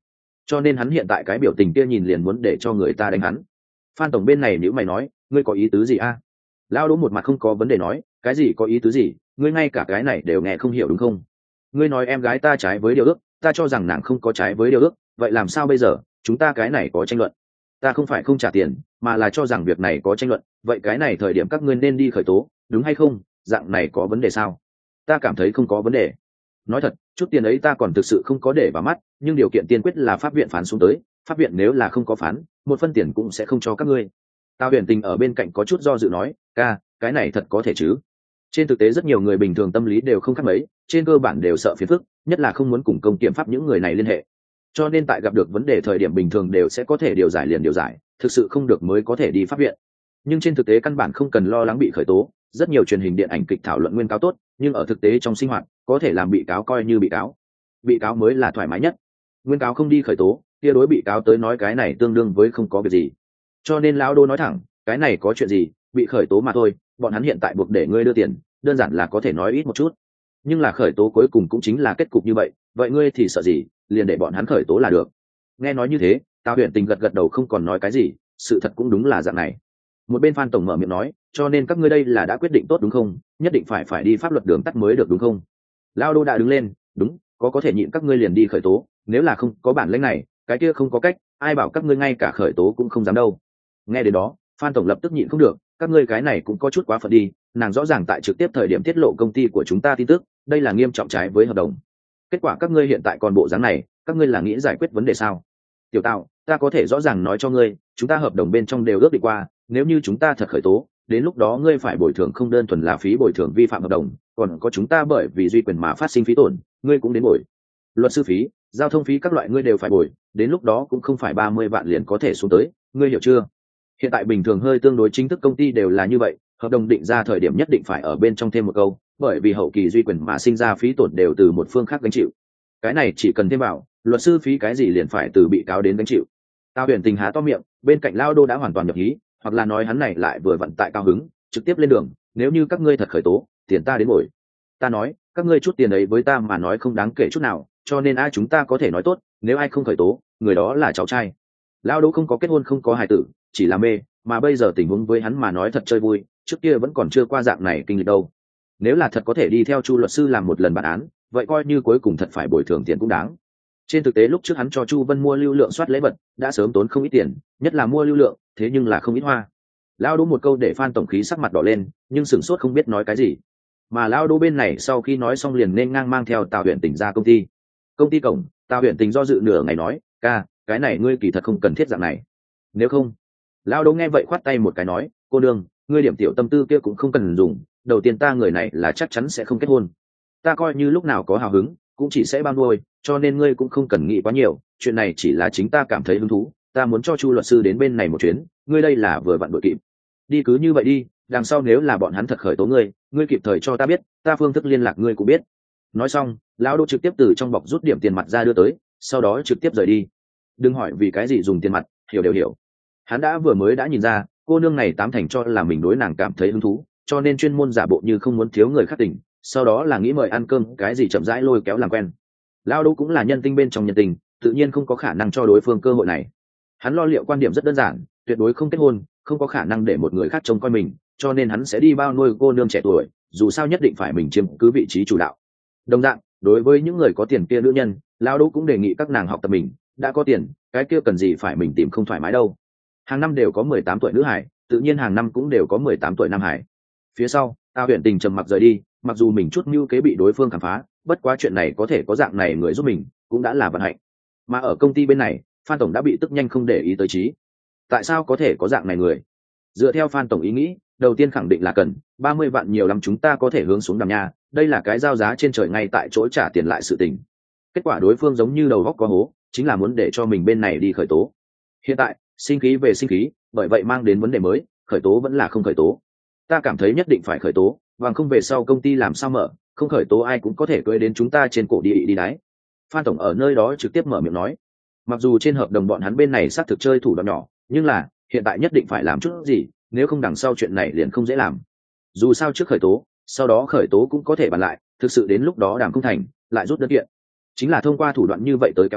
cho nên hắn hiện tại cái biểu tình kia nhìn liền muốn để cho người ta đánh hắn. Phan tổng bên này nếu mày nói, ngươi có ý tứ gì a? Lão Đỗ một mặt không có vấn đề nói, cái gì có ý tứ gì, ngươi ngay cả cái này đều nghe không hiểu đúng không? Ngươi nói em gái ta trái với điều ước, ta cho rằng nàng không có trái với điều ước, vậy làm sao bây giờ? Chúng ta cái này có tranh luận. Ta không phải không trả tiền, mà là cho rằng việc này có tranh luận, vậy cái này thời điểm các ngươi nên đi khởi tố, đúng hay không? Dạng này có vấn đề sao? Ta cảm thấy không có vấn đề. Nói thật, chút tiền ấy ta còn thực sự không có để vào mắt, nhưng điều kiện tiên quyết là pháp viện phán xuống tới, pháp viện nếu là không có phán, một phân tiền cũng sẽ không cho các ngươi. Tào Huyền Tình ở bên cạnh có chút do dự nói, ca, cái này thật có thể chứ? Trên thực tế rất nhiều người bình thường tâm lý đều không khác mấy, trên cơ bản đều sợ phiền phức, nhất là không muốn cùng công kiểm pháp những người này liên hệ. Cho nên tại gặp được vấn đề thời điểm bình thường đều sẽ có thể điều giải liền điều giải, thực sự không được mới có thể đi pháp viện. Nhưng trên thực tế căn bản không cần lo lắng bị khởi tố, rất nhiều truyền hình điện ảnh kịch thảo luận nguyên cáo tốt, nhưng ở thực tế trong sinh hoạt, có thể làm bị cáo coi như bị cáo mới là thoải mái nhất. Nguyên cáo không đi khởi tố, kia đối bị cáo tới nói cái này tương đương với không có việc gì. Cho nên lão Đô nói thẳng, cái này có chuyện gì, bị khởi tố mà thôi, bọn hắn hiện tại buộc để ngươi đưa tiền, đơn giản là có thể nói ít một chút. Nhưng là khởi tố cuối cùng cũng chính là kết cục như vậy, vậy ngươi thì sợ gì, liền để bọn hắn khởi tố là được. Nghe nói như thế, Tào Huyền Tình gật gật đầu không còn nói cái gì, sự thật cũng đúng là dạng này. Một bên Phan tổng mở miệng nói, cho nên các ngươi đây là đã quyết định tốt đúng không, nhất định phải đi pháp luật đường tắt mới được đúng không? Lao Đô đã đứng lên, đúng, có thể nhịn các ngươi liền đi khởi tố, nếu là không có bản lĩnh này, cái kia không có cách, ai bảo các ngươi ngay cả khởi tố cũng không dám đâu. Nghe đến đó, Phan tổng lập tức nhịn không được, các ngươi cái này cũng có chút quá phận đi, nàng rõ ràng tại trực tiếp thời điểm tiết lộ công ty của chúng ta tin tức, đây là nghiêm trọng trái với hợp đồng. Kết quả các ngươi hiện tại còn bộ dáng này, các ngươi là nghĩ giải quyết vấn đề sao? Tiểu Tạo, ta có thể rõ ràng nói cho ngươi, chúng ta hợp đồng bên trong đều ước định qua, nếu như chúng ta thật khởi tố, đến lúc đó ngươi phải bồi thường không đơn thuần là phí bồi thường vi phạm hợp đồng, còn có chúng ta bởi vì duy quyền mà phát sinh phí tổn, ngươi cũng đến bồi. Luật sư phí, giao thông phí các loại ngươi đều phải bồi, đến lúc đó cũng không phải 30 vạn liền có thể xuống tới, ngươi hiểu chưa? Hiện tại bình thường hơi tương đối chính thức công ty đều là như vậy, hợp đồng định ra thời điểm nhất định phải ở bên trong thêm một câu, bởi vì hậu kỳ duy quyền mà sinh ra phí tổn đều từ một phương khác gánh chịu. Cái này chỉ cần thêm vào, luật sư phí cái gì liền phải từ bị cáo đến gánh chịu. Tao Huyền Tình há to miệng, bên cạnh Lao Đô đã hoàn toàn nhập ý, hoặc là nói hắn này lại vừa vận tại cao hứng, trực tiếp lên đường, nếu như các ngươi thật khởi tố, tiền ta đến bồi. Ta nói, các ngươi chút tiền ấy với ta mà nói không đáng kể chút nào, cho nên ai chúng ta có thể nói tốt, nếu ai không khởi tố, người đó là cháu trai. Lao Đô không có kết hôn không có hài tử, chỉ là mê, mà bây giờ tình huống với hắn mà nói thật chơi vui, trước kia vẫn còn chưa qua dạng này kinh lịch đâu. Nếu là thật có thể đi theo Chu luật sư làm một lần bản án, vậy coi như cuối cùng thật phải bồi thường tiền cũng đáng. Trên thực tế lúc trước hắn cho Chu Vân mua lưu lượng soát lễ vật, đã sớm tốn không ít tiền, nhất là mua lưu lượng, thế nhưng là không ít hoa. Lao Đỗ một câu để Phan tổng khí sắc mặt đỏ lên, nhưng sửng sốt không biết nói cái gì. Mà Lao Đỗ bên này sau khi nói xong liền nên ngang mang theo Tào Huyền Tình ra công ty. Công ty cổng, Tào Huyền Tình do dự nửa ngày nói, ca, cái này ngươi kỳ thật không cần thiết dạng này. Nếu không, Lao Đỗ nghe vậy khoát tay một cái nói, cô đương, ngươi điểm tiểu tâm tư kia cũng không cần dùng. Đầu tiên ta người này là chắc chắn sẽ không kết hôn. Ta coi như lúc nào có hào hứng, cũng chỉ sẽ bao nuôi, cho nên ngươi cũng không cần nghĩ quá nhiều, chuyện này chỉ là chính ta cảm thấy hứng thú, ta muốn cho Chu luật sư đến bên này một chuyến, ngươi đây là vừa vặn đội kịp. Đi cứ như vậy đi, đằng sau nếu là bọn hắn thật khởi tố ngươi kịp thời cho ta biết, ta phương thức liên lạc ngươi cũng biết. Nói xong, lão Đỗ trực tiếp từ trong bọc rút điểm tiền mặt ra đưa tới, sau đó trực tiếp rời đi. Đừng hỏi vì cái gì dùng tiền mặt, hiểu đều hiểu. Hắn vừa mới đã nhìn ra, cô nương này tám thành cho là mình đối nàng cảm thấy hứng thú, cho nên chuyên môn giả bộ như không muốn thiếu người khác tình, sau đó là nghĩ mời ăn cơm cái gì chậm rãi lôi kéo làm quen. Lao Đỗ cũng là nhân tinh bên trong nhân tình, tự nhiên không có khả năng cho đối phương cơ hội này. Hắn lo liệu quan điểm rất đơn giản, tuyệt đối không kết hôn, không có khả năng để một người khác trông coi mình, cho nên hắn sẽ đi bao nuôi cô nương trẻ tuổi, dù sao nhất định phải mình chiếm cứ vị trí chủ đạo. Đồng dạng, đối với những người có tiền kia nữ nhân, Lao Đỗ cũng đề nghị các nàng học tập mình, đã có tiền, cái kia cần gì phải mình tìm không thoải mái đâu. Hàng năm đều có 18 tuổi nữ hải, tự nhiên hàng năm cũng đều có 18 tuổi nam hải. Phía sau, Tào Huyền Tình trầm mặc rời đi, mặc dù mình chút mưu kế bị đối phương khám phá, bất quá chuyện này có thể có dạng này người giúp mình cũng đã là vận hạnh. Mà ở công ty bên này, Phan tổng đã bị tức nhanh không để ý tới trí. Tại sao có thể có dạng này người? Dựa theo Phan tổng ý nghĩ, đầu tiên khẳng định là cần 30 vạn nhiều lắm chúng ta có thể hướng xuống đàm nha, đây là cái giao giá trên trời ngay tại chỗ trả tiền lại sự tình. Kết quả đối phương giống như đầu góc có hố, chính là muốn để cho mình bên này đi khởi tố. Hiện tại sinh khí về sinh khí, bởi vậy mang đến vấn đề mới, khởi tố vẫn là không khởi tố. Ta cảm thấy nhất định phải khởi tố, bằng không về sau công ty làm sao mở, không khởi tố ai cũng có thể cưỡi đến chúng ta trên cổ đi đáy. Phan tổng ở nơi đó trực tiếp mở miệng nói, mặc dù trên hợp đồng bọn hắn bên này xác thực chơi thủ đoạn nhỏ, nhưng là hiện tại nhất định phải làm chút gì, nếu không đằng sau chuyện này liền không dễ làm. Dù sao trước khởi tố, sau đó khởi tố cũng có thể bàn lại, thực sự đến lúc đó đàm không thành, lại rút đơn kiện. Chính là thông qua thủ đoạn như vậy tới kéo kéo,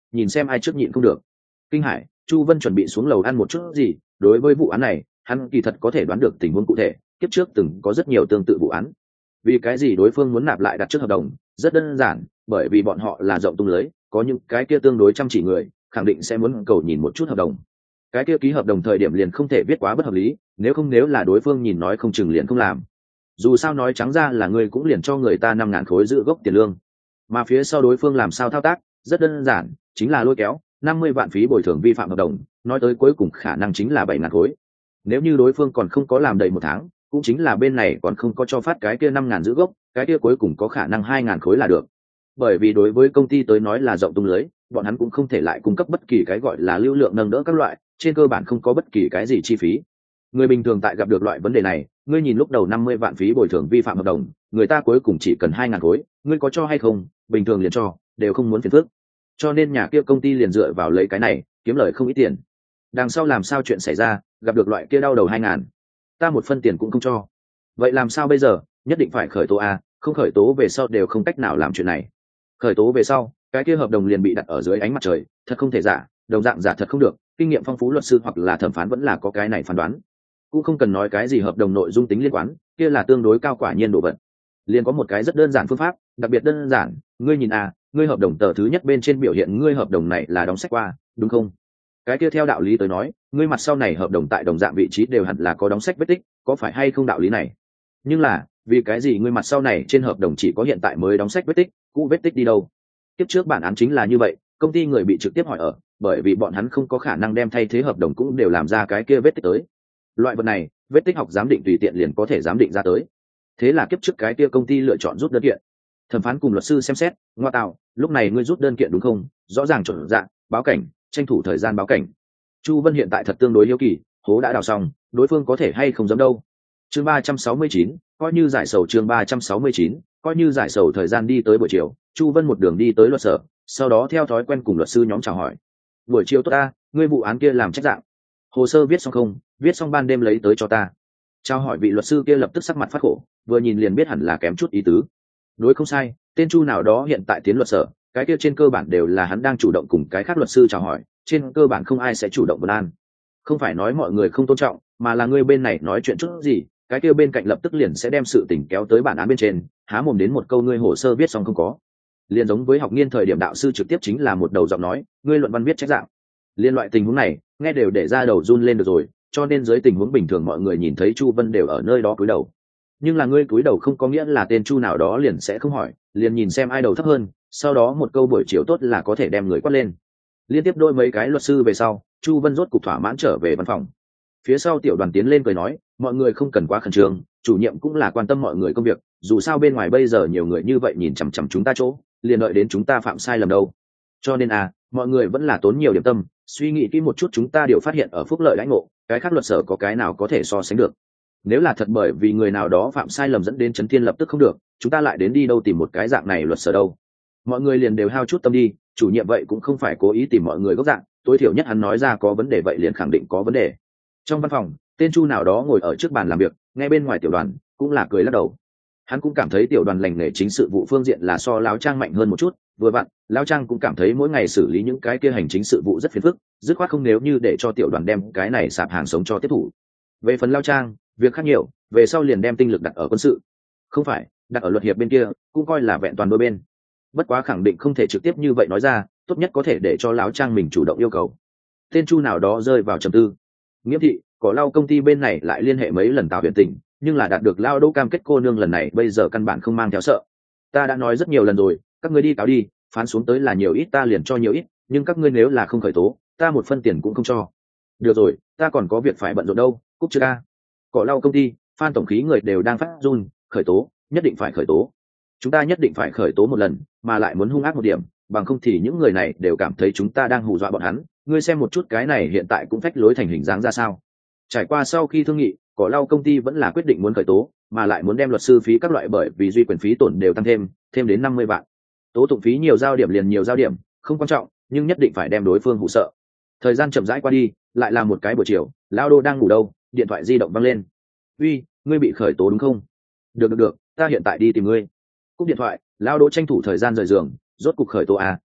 nhìn xem ai trước nhịn không được. Kinh hải, Chu Vân chuẩn bị xuống lầu ăn một chút gì. Đối với vụ án này, hắn kỳ thật có thể đoán được tình huống cụ thể, kiếp trước từng có rất nhiều tương tự vụ án. Vì cái gì đối phương muốn nạp lại đặt trước hợp đồng? Rất đơn giản, bởi vì bọn họ là rộng tung lưới, có những cái kia tương đối chăm chỉ người, khẳng định sẽ muốn cầu nhìn một chút hợp đồng. Cái kia ký hợp đồng thời điểm liền không thể viết quá bất hợp lý, nếu là đối phương nhìn nói không chừng liền không làm. Dù sao nói trắng ra là ngươi cũng liền cho người ta 5.000 khối giữ gốc tiền lương, mà phía sau đối phương làm sao thao tác? Rất đơn giản, chính là lôi kéo 50 vạn phí bồi thường vi phạm hợp đồng, nói tới cuối cùng khả năng chính là 7.000 khối. Nếu như đối phương còn không có làm đầy 1 tháng, cũng chính là bên này còn không có cho phát cái kia 5.000 giữ gốc, cái kia cuối cùng có khả năng 2.000 khối là được. Bởi vì đối với công ty tới nói là rộng tung lưới, bọn hắn cũng không thể lại cung cấp bất kỳ cái gọi là lưu lượng nâng đỡ các loại, trên cơ bản không có bất kỳ cái gì chi phí. Người bình thường tại gặp được loại vấn đề này, ngươi nhìn lúc đầu 50 vạn phí bồi thường vi phạm hợp đồng, người ta cuối cùng chỉ cần 2.000 khối, ngươi có cho hay không, bình thường liền cho, đều không muốn phiền phức. Cho nên nhà kia công ty liền dựa vào lấy cái này, kiếm lời không ít tiền. Đằng sau làm sao chuyện xảy ra, gặp được loại kia đau đầu 2.000, ta một phân tiền cũng không cho. Vậy làm sao bây giờ? Nhất định phải khởi tố à, không khởi tố về sau đều không cách nào làm chuyện này. Khởi tố về sau, cái kia hợp đồng liền bị đặt ở dưới ánh mặt trời, thật không thể giả, đồng dạng giả thật không được, kinh nghiệm phong phú luật sư hoặc là thẩm phán vẫn là có cái này phán đoán. Cũng không cần nói cái gì hợp đồng nội dung tính liên quan, kia là tương đối cao quả nhiên đồ vật. Liền có một cái rất đơn giản phương pháp, đặc biệt đơn giản, ngươi nhìn à, ngươi hợp đồng tờ thứ nhất bên trên biểu hiện ngươi hợp đồng này là đóng sách qua, đúng không? Cái kia theo đạo lý tới nói, ngươi mặt sau này hợp đồng tại đồng dạng vị trí đều hẳn là có đóng sách vết tích, có phải hay không đạo lý này? Nhưng là, vì cái gì ngươi mặt sau này trên hợp đồng chỉ có hiện tại mới đóng sách vết tích, cũ vết tích đi đâu? Tiếp trước bản án chính là như vậy, công ty người bị trực tiếp hỏi ở, bởi vì bọn hắn không có khả năng đem thay thế hợp đồng cũng đều làm ra cái kia vết tích tới. Loại vật này, vết tích học giám định tùy tiện liền có thể giám định ra tới. Thế là kiếp trước cái kia công ty lựa chọn rút đơn kiện. Thẩm phán cùng luật sư xem xét, ngoa tạo, lúc này ngươi rút đơn kiện đúng không? Rõ ràng chuẩn dạng, báo cảnh, tranh thủ thời gian báo cảnh. Chu Vân hiện tại thật tương đối hiếu kỳ, hố đã đào xong, đối phương có thể hay không dám đâu. Chương 369, coi như giải sầu. Chương 369, coi như giải sầu. Thời gian đi tới buổi chiều, Chu Vân một đường đi tới luật sở, sau đó theo thói quen cùng luật sư nhóm chào hỏi. Buổi chiều tốt ta, ngươi vụ án kia làm trách dạng, hồ sơ viết xong không? Viết xong ban đêm lấy tới cho ta. Chào hỏi vị luật sư kia lập tức sắc mặt phát khổ, vừa nhìn liền biết hẳn là kém chút ý tứ. Đối không sai, tên Chu nào đó hiện tại tiến luật sở, cái kia trên cơ bản đều là hắn đang chủ động cùng cái khác luật sư chào hỏi, trên cơ bản không ai sẽ chủ động vấn an. Không phải nói mọi người không tôn trọng, mà là ngươi bên này nói chuyện chút gì, cái kia bên cạnh lập tức liền sẽ đem sự tình kéo tới bản án bên trên, há mồm đến một câu ngươi hồ sơ viết xong không có. Liền giống với học nghiên thời điểm đạo sư trực tiếp chính là một đầu giọng nói, ngươi luận văn viết trách dạng. Liên loại tình huống này, nghe đều để ra đầu run lên được rồi, cho nên dưới tình huống bình thường mọi người nhìn thấy Chu Vân đều ở nơi đó cúi đầu. Nhưng là ngươi cúi đầu không có nghĩa là tên Chu nào đó liền sẽ không hỏi, liền nhìn xem ai đầu thấp hơn, sau đó một câu buổi chiều tốt là có thể đem người quát lên. Liên tiếp đôi mấy cái luật sư về sau, Chu Vân rốt cục thỏa mãn trở về văn phòng. Phía sau tiểu đoàn tiến lên cười nói, mọi người không cần quá khẩn trương, chủ nhiệm cũng là quan tâm mọi người công việc, dù sao bên ngoài bây giờ nhiều người như vậy nhìn chằm chằm chúng ta chỗ, liền đợi đến chúng ta phạm sai lầm đâu. Cho nên mọi người vẫn là tốn nhiều điểm tâm, suy nghĩ kỹ một chút chúng ta đều phát hiện ở phúc lợi đãi ngộ, cái khác luật sở có cái nào có thể so sánh được. Nếu là thật bởi vì người nào đó phạm sai lầm dẫn đến chấn thiên lập tức không được, chúng ta lại đến đi đâu tìm một cái dạng này luật sở đâu. Mọi người liền đều hao chút tâm đi, chủ nhiệm vậy cũng không phải cố ý tìm mọi người gốc dạng, tối thiểu nhất hắn nói ra có vấn đề vậy liền khẳng định có vấn đề. Trong văn phòng, tên Chu nào đó ngồi ở trước bàn làm việc, ngay bên ngoài tiểu đoàn cũng là cười lắc đầu. Hắn cũng cảm thấy tiểu đoàn lành nghề chính sự vụ phương diện là so Lão Trang mạnh hơn một chút, vừa vặn Lão Trang cũng cảm thấy mỗi ngày xử lý những cái kia hành chính sự vụ rất phiền phức, dứt khoát không nếu như để cho tiểu đoàn đem cái này sạp hàng sống cho tiếp thủ. Về phần Lão Trang, việc khác nhiều, về sau liền đem tinh lực đặt ở quân sự, không phải đặt ở luật hiệp bên kia, cũng coi là vẹn toàn đôi bên. Bất quá khẳng định không thể trực tiếp như vậy nói ra, tốt nhất có thể để cho Lão Trang mình chủ động yêu cầu. Tên Chu nào đó rơi vào trầm tư. Nghiêm thị, Cỏ Lau công ty bên này lại liên hệ mấy lần Tào Huyền Tỉnh, nhưng là đạt được Lao Đỗ cam kết cô nương lần này bây giờ căn bản không mang theo sợ. Ta đã nói rất nhiều lần rồi, các ngươi đi cáo đi, phán xuống tới là nhiều ít ta liền cho nhiều ít, nhưng các ngươi nếu là không khởi tố, ta một phân tiền cũng không cho. Được rồi, ta còn có việc phải bận rộn đâu, cúp chưa ca. Cỏ Lau công ty, Phan tổng khí người đều đang phát run, khởi tố, nhất định phải khởi tố. Chúng ta nhất định phải khởi tố một lần, mà lại muốn hung ác một điểm, bằng không thì những người này đều cảm thấy chúng ta đang hù dọa bọn hắn. Ngươi xem một chút cái này hiện tại cũng phách lối thành hình dáng ra sao. Trải qua sau khi thương nghị, Cỏ Lau công ty vẫn là quyết định muốn khởi tố, mà lại muốn đem luật sư phí các loại bởi vì duy quyền phí tổn đều tăng thêm đến 50 vạn. Tố tụng phí nhiều giao điểm liền nhiều giao điểm, không quan trọng, nhưng nhất định phải đem đối phương hụ sợ. Thời gian chậm rãi qua đi, lại là một cái buổi chiều, Lao Đô đang ngủ đâu, điện thoại di động vang lên. Uy, ngươi bị khởi tố đúng không? Được, ta hiện tại đi tìm ngươi. Cúp điện thoại, Lao Đô tranh thủ thời gian rời giường, rốt cục khởi tố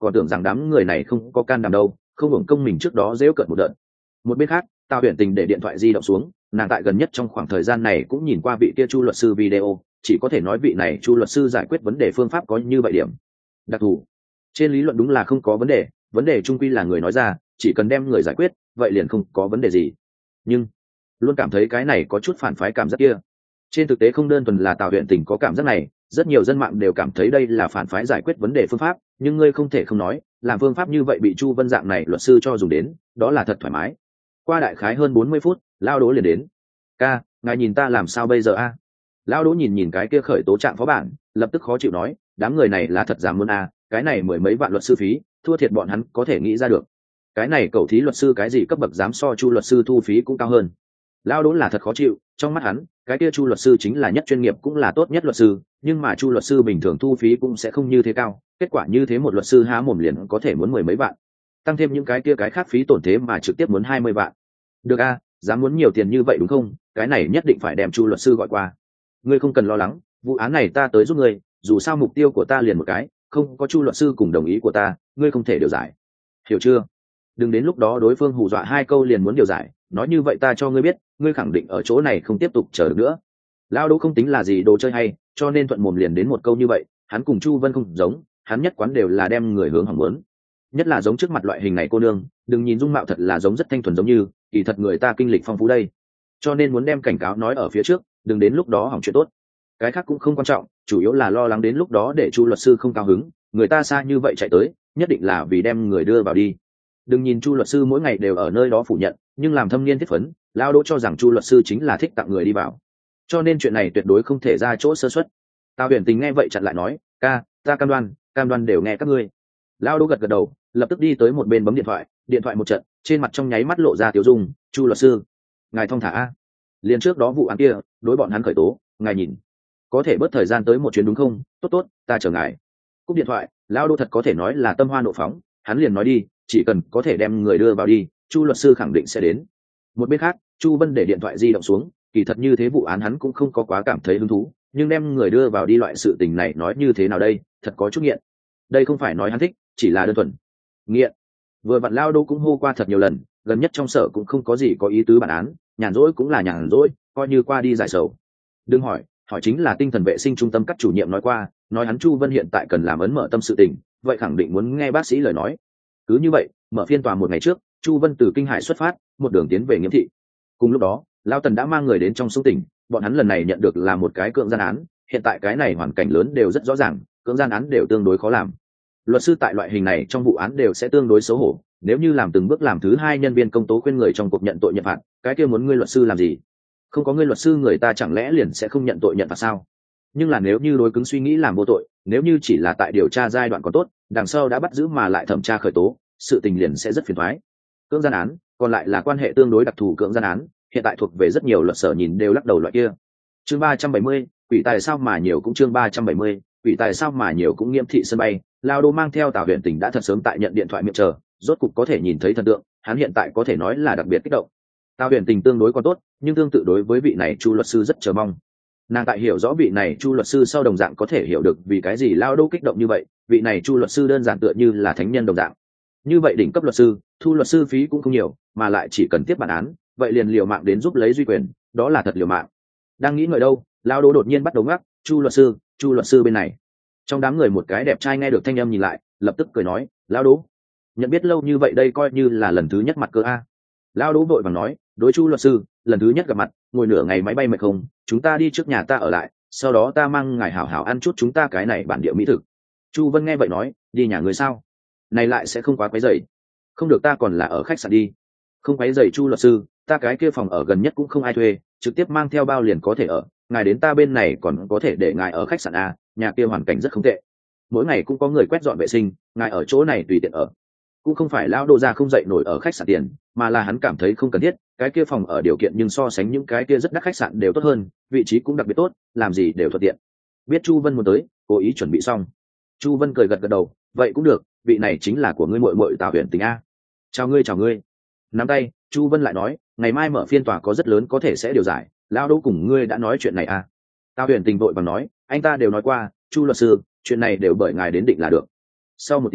còn tưởng rằng đám người này không có can đảm đâu, không hưởng công mình trước đó giễu cợt một đợt. Một bên khác, Tào Huyền Tình để điện thoại di động xuống, nàng tại gần nhất trong khoảng thời gian này cũng nhìn qua vị kia Chu luật sư video, chỉ có thể nói vị này Chu luật sư giải quyết vấn đề phương pháp có như vậy điểm đặc thù. Trên lý luận đúng là không có vấn đề trung quy là người nói ra, chỉ cần đem người giải quyết, vậy liền không có vấn đề gì. Nhưng luôn cảm thấy cái này có chút phản phái cảm giác kia. Trên thực tế không đơn thuần là Tào Huyền Tình có cảm giác này, rất nhiều dân mạng đều cảm thấy đây là phản phái giải quyết vấn đề phương pháp, nhưng ngươi không thể không nói, làm phương pháp như vậy bị Chu Vân dạng này luật sư cho dùng đến, đó là thật thoải mái. Qua đại khái hơn 40 phút, Lao Đỗ liền đến. Ca, ngài nhìn ta làm sao bây giờ a? Lao Đỗ nhìn cái kia khởi tố trạng phó bản, lập tức khó chịu nói, đám người này là thật dám muốn a, cái này mười mấy vạn luật sư phí, thua thiệt bọn hắn có thể nghĩ ra được. Cái này cậu thí luật sư cái gì cấp bậc dám so Chu luật sư thu phí cũng cao hơn. Lao Đỗ là thật khó chịu, trong mắt hắn, cái kia Chu luật sư chính là nhất chuyên nghiệp cũng là tốt nhất luật sư, nhưng mà Chu luật sư bình thường thu phí cũng sẽ không như thế cao, kết quả như thế một luật sư há mồm liền có thể muốn mười mấy vạn, tăng thêm những cái kia cái khác phí tổn thế mà trực tiếp muốn 20 vạn. Được a, dám muốn nhiều tiền như vậy đúng không? Cái này nhất định phải đem Chu luật sư gọi qua. Ngươi không cần lo lắng, vụ án này ta tới giúp ngươi, dù sao mục tiêu của ta liền một cái, không có Chu luật sư cùng đồng ý của ta, ngươi không thể điều giải. Hiểu chưa? Đừng đến lúc đó đối phương hù dọa hai câu liền muốn điều giải, nói như vậy ta cho ngươi biết, ngươi khẳng định ở chỗ này không tiếp tục chờ được nữa. Lao Đỗ không tính là gì đồ chơi hay, cho nên thuận mồm liền đến một câu như vậy, hắn cùng Chu Vân không giống, hắn nhất quán đều là đem người hướng hỏng muốn. Nhất là giống trước mặt loại hình này cô nương, đừng nhìn dung mạo thật là giống rất thanh thuần giống như, kỳ thật người ta kinh lịch phong phú đây. Cho nên muốn đem cảnh cáo nói ở phía trước, đừng đến lúc đó hỏng chuyện tốt. Cái khác cũng không quan trọng, chủ yếu là lo lắng đến lúc đó để Chu luật sư không cao hứng, người ta xa như vậy chạy tới, nhất định là vì đem người đưa vào đi. Đừng nhìn Chu luật sư mỗi ngày đều ở nơi đó phủ nhận, nhưng làm thâm niên thiết phấn, Lao Đỗ cho rằng Chu luật sư chính là thích tặng người đi vào. Cho nên chuyện này tuyệt đối không thể ra chỗ sơ suất. Tào Huyền Tình nghe vậy chặn lại nói, ca, ta cam đoan đều nghe các ngươi. Lao Đỗ gật gật đầu, lập tức đi tới một bên bấm điện thoại một trận, trên mặt trong nháy mắt lộ ra tiêu dung, Chu luật sư, ngài thong thả a. Liền trước đó vụ án kia, đối bọn hắn khởi tố, ngài nhìn, có thể bớt thời gian tới một chuyến đúng không? Tốt, ta chờ ngài. Cúp điện thoại, Lao Đỗ thật có thể nói là tâm hoa nộ phóng, hắn liền nói đi, chỉ cần có thể đem người đưa vào đi, Chu luật sư khẳng định sẽ đến. Một bên khác, Chu Vân để điện thoại di động xuống, kỳ thật như thế vụ án hắn cũng không có quá cảm thấy hứng thú, nhưng đem người đưa vào đi loại sự tình này nói như thế nào đây, thật có chút nghiện. Đây không phải nói hắn thích, chỉ là đơn thuần nghiện. Vừa vặn Lao Đỗ cũng hô qua thật nhiều lần, gần nhất trong sở cũng không có gì có ý tứ bản án, nhàn rỗi cũng là nhàn rỗi, coi như qua đi giải sầu. Đừng hỏi chính là tinh thần vệ sinh trung tâm các chủ nhiệm nói qua, nói hắn Chu Vân hiện tại cần làm ấn mở tâm sự tình, vậy khẳng định muốn nghe bác sĩ lời nói. Cứ như vậy, mở phiên tòa một ngày trước, Chu Vân từ Kinh Hải xuất phát, một đường tiến về Nghiễm Thị. Cùng lúc đó, Lao Tần đã mang người đến trong sông tỉnh, bọn hắn lần này nhận được là một cái cưỡng gian án, hiện tại cái này hoàn cảnh lớn đều rất rõ ràng, cưỡng gian án đều tương đối khó làm. Luật sư tại loại hình này trong vụ án đều sẽ tương đối xấu hổ, nếu như làm từng bước làm thứ hai nhân viên công tố khuyên người trong cuộc nhận tội nhận phạt, cái kia muốn ngươi luật sư làm gì? Không có ngươi luật sư người ta chẳng lẽ liền sẽ không nhận tội nhận phạt sao? Nhưng là nếu như đối cứng suy nghĩ làm vô tội, nếu như chỉ là tại điều tra giai đoạn còn tốt, đằng sau đã bắt giữ mà lại thẩm tra khởi tố, sự tình liền sẽ rất phiền toái. Cưỡng gian án, còn lại là quan hệ tương đối đặc thù cưỡng gian án, hiện tại thuộc về rất nhiều luật sở nhìn đều lắc đầu loại kia. Chương 370, quỷ tài sao mà nhiều cũng chương 370, quỷ tài sao mà nhiều cũng Nghiễm Thị sân bay, Lao Đỗ mang theo Tào Huyền Tình đã thật sớm tại nhận điện thoại miệng chờ, rốt cục có thể nhìn thấy thần tượng, hắn hiện tại có thể nói là đặc biệt kích động. Tào Huyền Tình tương đối còn tốt, nhưng tương tự đối với vị này Chu luật sư rất chờ mong. Nàng tại hiểu rõ vị này Chu luật sư sau đồng dạng có thể hiểu được vì cái gì Lao Đỗ kích động như vậy, vị này Chu luật sư đơn giản tựa như là thánh nhân đồng dạng. Như vậy đỉnh cấp luật sư, thu luật sư phí cũng không nhiều, mà lại chỉ cần tiếp bản án, vậy liền liều mạng đến giúp lấy duy quyền, đó là thật liều mạng. Đang nghĩ ngợi đâu, Lao Đỗ đột nhiên bắt đầu ngắc, Chu luật sư bên này. Trong đám người một cái đẹp trai nghe được thanh âm nhìn lại, lập tức cười nói, Lao Đỗ, nhận biết lâu như vậy đây coi như là lần thứ nhất mặt cơ a. Lao Đỗ vội vàng nói, đối Chu luật sư, lần thứ nhất gặp mặt, ngồi nửa ngày máy bay mệt không, chúng ta đi trước nhà ta ở lại, sau đó ta mang ngài hảo hảo ăn chút chúng ta cái này bản địa mỹ thực. Chu Vân nghe vậy nói, đi nhà người sao? Này lại sẽ không quá quấy rầy. Không được, ta còn là ở khách sạn đi. Không quấy rầy Chu luật sư, ta cái kia phòng ở gần nhất cũng không ai thuê, trực tiếp mang theo bao liền có thể ở, ngài đến ta bên này còn có thể để ngài ở khách sạn a, nhà kia hoàn cảnh rất không tệ. Mỗi ngày cũng có người quét dọn vệ sinh, ngài ở chỗ này tùy tiện ở. Cũng không phải Lão Đỗ ra không dậy nổi ở khách sạn tiền, mà là hắn cảm thấy không cần thiết, cái kia phòng ở điều kiện nhưng so sánh những cái kia rất đắt khách sạn đều tốt hơn, vị trí cũng đặc biệt tốt, làm gì đều thuận tiện. Biết Chu Vân muốn tới, cố ý chuẩn bị xong. Chu Vân cười gật gật đầu, vậy cũng được, vị này chính là của ngươi muội muội Tào Huyền Tình a. Chào ngươi. Nắm tay, Chu Vân lại nói, ngày mai mở phiên tòa có rất lớn có thể sẽ điều giải, Lão Đỗ cùng ngươi đã nói chuyện này a. Tào Huyền Tình vội vàng nói, anh ta đều nói qua, Chu luật sư, chuyện này đều bởi ngài đến định là được. Sau một tiếng,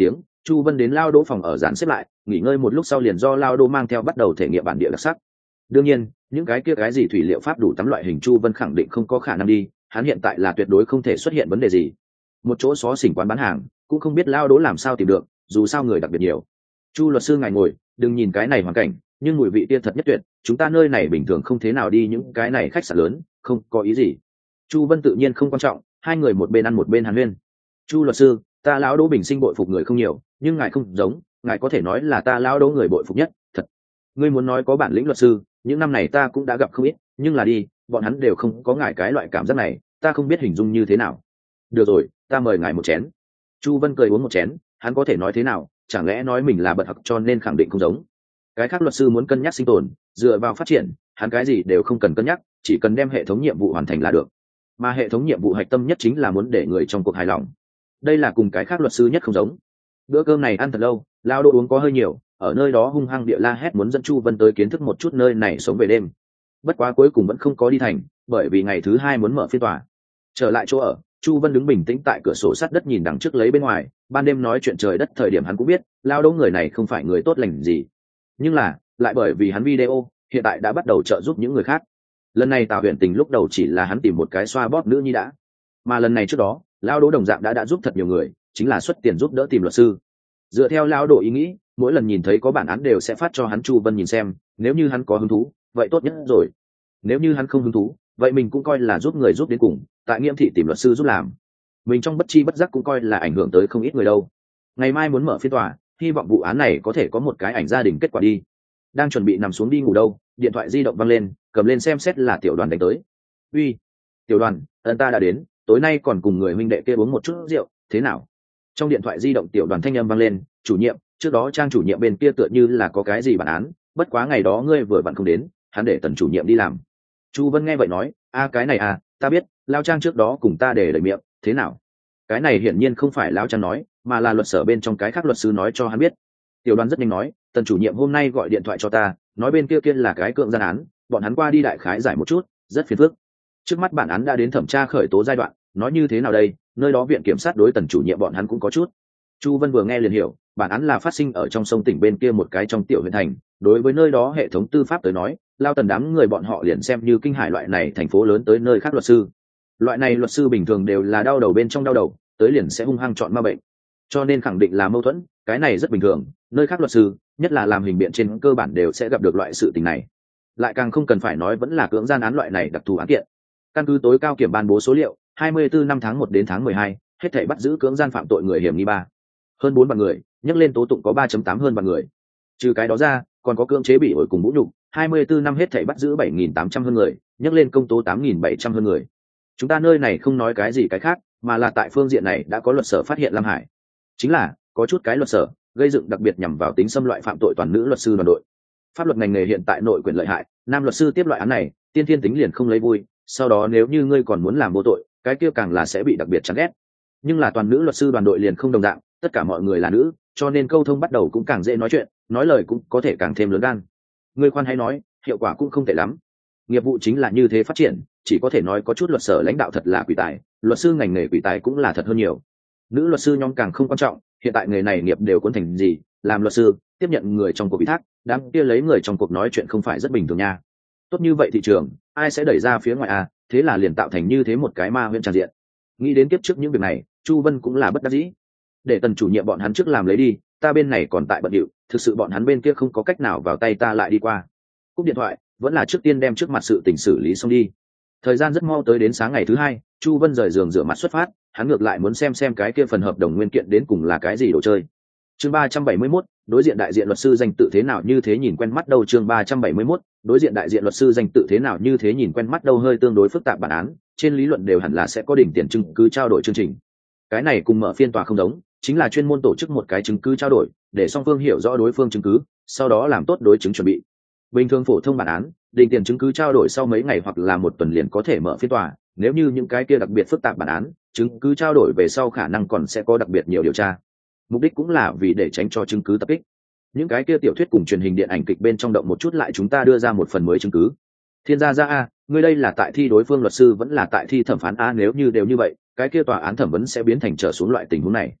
Chu Vân đến lao đỗ phòng ở dàn xếp lại, nghỉ ngơi một lúc sau liền do lao đỗ mang theo bắt đầu thể nghiệm bản địa đặc sắc. Đương nhiên, những cái gì thủy liệu pháp đủ tắm loại hình Chu Vân khẳng định không có khả năng đi, hắn hiện tại là tuyệt đối không thể xuất hiện vấn đề gì. Một chỗ xó xỉnh quán bán hàng, cũng không biết lao đỗ làm sao tìm được, dù sao người đặc biệt nhiều. Chu luật sư ngài ngồi, đừng nhìn cái này hoàn cảnh, nhưng mùi vị kia thật nhất tuyệt, chúng ta nơi này bình thường không thế nào đi những cái này khách sạn lớn, không có ý gì. Chu Vân tự nhiên không quan trọng, hai người một bên ăn một bên hàn huyên. Chu luật sư, ta lão đỗ bình sinh bội phục người không nhiều, nhưng ngài không giống, ngài có thể nói là ta lão đỗ người bội phục nhất, thật. Ngươi muốn nói có bản lĩnh luật sư, những năm này ta cũng đã gặp không ít, nhưng là đi, bọn hắn đều không có ngài cái loại cảm giác này, ta không biết hình dung như thế nào. Được rồi, ta mời ngài một chén. Chu Vân cười uống một chén, hắn có thể nói thế nào, chẳng lẽ nói mình là bật học cho nên khẳng định không giống. Cái khác luật sư muốn cân nhắc sinh tồn, dựa vào phát triển, hắn cái gì đều không cần cân nhắc, chỉ cần đem hệ thống nhiệm vụ hoàn thành là được. Mà hệ thống nhiệm vụ hạch tâm nhất chính là muốn để người trong cuộc hài lòng. Đây là cùng cái khác luật sư nhất không giống. Bữa cơm này ăn thật lâu, lao đỗ uống có hơi nhiều, ở nơi đó hung hăng địa la hét muốn dẫn Chu Vân tới kiến thức một chút nơi này sống về đêm. Bất quá cuối cùng vẫn không có đi thành, bởi vì ngày thứ hai muốn mở phiên tòa. Trở lại chỗ ở, Chu Vân đứng bình tĩnh tại cửa sổ sát đất nhìn đằng trước lấy bên ngoài, ban đêm nói chuyện trời đất thời điểm hắn cũng biết, lao đỗ người này không phải người tốt lành gì. Nhưng là, lại bởi vì hắn video, hiện tại đã bắt đầu trợ giúp những người khác. Lần này Tào Huyền Tình lúc đầu chỉ là hắn tìm một cái xoa bóp nữ nhi đã, mà lần này trước đó, lao đỗ đồng dạng đã giúp thật nhiều người, chính là xuất tiền giúp đỡ tìm luật sư. Dựa theo lao đỗ ý nghĩ, mỗi lần nhìn thấy có bản án đều sẽ phát cho hắn Chu Vân nhìn xem, nếu như hắn có hứng thú, vậy tốt nhất rồi. Nếu như hắn không hứng thú, vậy mình cũng coi là giúp người giúp đến cùng, tại Nghiêm thị tìm luật sư giúp làm. Mình trong bất chi bất giác cũng coi là ảnh hưởng tới không ít người đâu. Ngày mai muốn mở phiên tòa, hy vọng vụ án này có thể có một cái ảnh gia đình kết quả đi. Đang chuẩn bị nằm xuống đi ngủ đâu, điện thoại di động văng lên, cầm lên xem xét là Tiểu Đoàn đánh tới. Uy, Tiểu Đoàn, ta đã đến, tối nay còn cùng người huynh đệ kia uống một chút rượu, thế nào? Trong điện thoại di động Tiểu Đoàn thanh âm vang lên, chủ nhiệm, trước đó Trang chủ nhiệm bên kia tựa như là có cái gì bản án, bất quá ngày đó ngươi vừa vặn không đến, hắn để Tần chủ nhiệm đi làm. Chu Vân nghe vậy nói, cái này ta biết, Lao Trang trước đó cùng ta để lời miệng, thế nào? Cái này hiển nhiên không phải Lao Trang nói, mà là luật sở bên trong cái khác luật sư nói cho hắn biết. Tiểu Đoàn rất nhanh nói, Tần chủ nhiệm hôm nay gọi điện thoại cho ta, nói bên kia là cái cưỡng gian án, bọn hắn qua đi đại khái giải một chút, rất phiền phức. Trước mắt bản án đã đến thẩm tra khởi tố giai đoạn, nói như thế nào đây, nơi đó viện kiểm sát đối Tần chủ nhiệm bọn hắn cũng có chút. Chu Vân vừa nghe liền hiểu, bản án là phát sinh ở trong sông tỉnh bên kia một cái trong tiểu huyện thành, đối với nơi đó hệ thống tư pháp tới nói, Lao Tần đám người bọn họ liền xem như kinh hải loại này thành phố lớn tới nơi khác luật sư. Loại này luật sư bình thường đều là đau đầu bên trong đau đầu, tới liền sẽ hung hăng chọn ma bệnh. Cho nên khẳng định là mâu thuẫn, cái này rất bình thường, nơi khác luật sư, nhất là làm hình biện trên cơ bản đều sẽ gặp được loại sự tình này. Lại càng không cần phải nói vẫn là cưỡng gian án loại này đặc thù án kiện. Căn cứ tối cao kiểm ban bố số liệu, 24 năm tháng 1 đến tháng 12, hết thảy bắt giữ cưỡng gian phạm tội người hiểm nghi hơn 4 vạn người, nhắc lên tố tụng có 3.8 hơn vạn người. Trừ cái đó ra, còn có cưỡng chế bị ổi cùng vũ nhục, 24 năm hết thảy bắt giữ 7.800 hơn người, nhắc lên công tố 8.700 hơn người. Chúng ta nơi này không nói cái gì cái khác, mà là tại phương diện này đã có luật sở phát hiện Lam Hải. Chính là, có chút cái luật sở, gây dựng đặc biệt nhằm vào tính xâm loại phạm tội toàn nữ luật sư đoàn đội. Pháp luật ngành nghề hiện tại nội quyền lợi hại, nam luật sư tiếp loại án này, tiên thiên tính liền không lấy vui, sau đó nếu như ngươi còn muốn làm vô tội, cái kia càng là sẽ bị đặc biệt chán ghét. Nhưng là toàn nữ luật sư đoàn đội liền không đồng dạng, tất cả mọi người là nữ, cho nên câu thông bắt đầu cũng càng dễ nói chuyện, nói lời cũng có thể càng thêm lớn gan. Ngươi khoan hay nói, hiệu quả cũng không tệ lắm. Nghiệp vụ chính là như thế phát triển, chỉ có thể nói có chút luật sở lãnh đạo thật là quỷ tài, luật sư ngành nghề quỷ tài cũng là thật hơn nhiều. Nữ luật sư nhóm càng không quan trọng, hiện tại nghề này nghiệp đều cuốn thành gì, làm luật sư, tiếp nhận người trong cuộc ủy thác, đám kia lấy người trong cuộc nói chuyện không phải rất bình thường nha. Tốt như vậy thị trường, ai sẽ đẩy ra phía ngoài thế là liền tạo thành như thế một cái ma huyễn tràn diện. Nghĩ đến tiếp trước những việc này, Chu Vân cũng là bất đắc dĩ. Để Tần chủ nhiệm bọn hắn trước làm lấy đi, ta bên này còn tại bận điệu, thực sự bọn hắn bên kia không có cách nào vào tay ta lại đi qua. Cúp điện thoại, vẫn là trước tiên đem trước mặt sự tình xử lý xong đi. Thời gian rất mau tới đến sáng ngày thứ hai, Chu Vân rời giường rửa mặt xuất phát, hắn ngược lại muốn xem cái kia phần hợp đồng nguyên kiện đến cùng là cái gì đồ chơi. Chương 371, đối diện đại diện luật sư danh tự thế nào như thế nhìn quen mắt đâu. Chương 371, đối diện đại diện luật sư danh tự thế nào như thế nhìn quen mắt đâu. Hơi tương đối phức tạp bản án, trên lý luận đều hẳn là sẽ có đỉnh tiền chứng cứ trao đổi chương trình. Cái này cùng mở phiên tòa không giống, chính là chuyên môn tổ chức một cái chứng cứ trao đổi, để song phương hiểu rõ đối phương chứng cứ, sau đó làm tốt đối chứng chuẩn bị. Bình thường phổ thông bản án, đỉnh tiền chứng cứ trao đổi sau mấy ngày hoặc là một tuần liền có thể mở phiên tòa, nếu như những cái kia đặc biệt phức tạp bản án, chứng cứ trao đổi về sau khả năng còn sẽ có đặc biệt nhiều điều tra. Mục đích cũng là vì để tránh cho chứng cứ tập kích. Những cái kia tiểu thuyết cùng truyền hình điện ảnh kịch bên trong động một chút lại chúng ta đưa ra một phần mới chứng cứ. Thiên gia ra ngươi đây là tại thi đối phương luật sư vẫn là tại thi thẩm phán nếu như đều như vậy, cái kia tòa án thẩm vấn sẽ biến thành trở xuống loại tình huống này.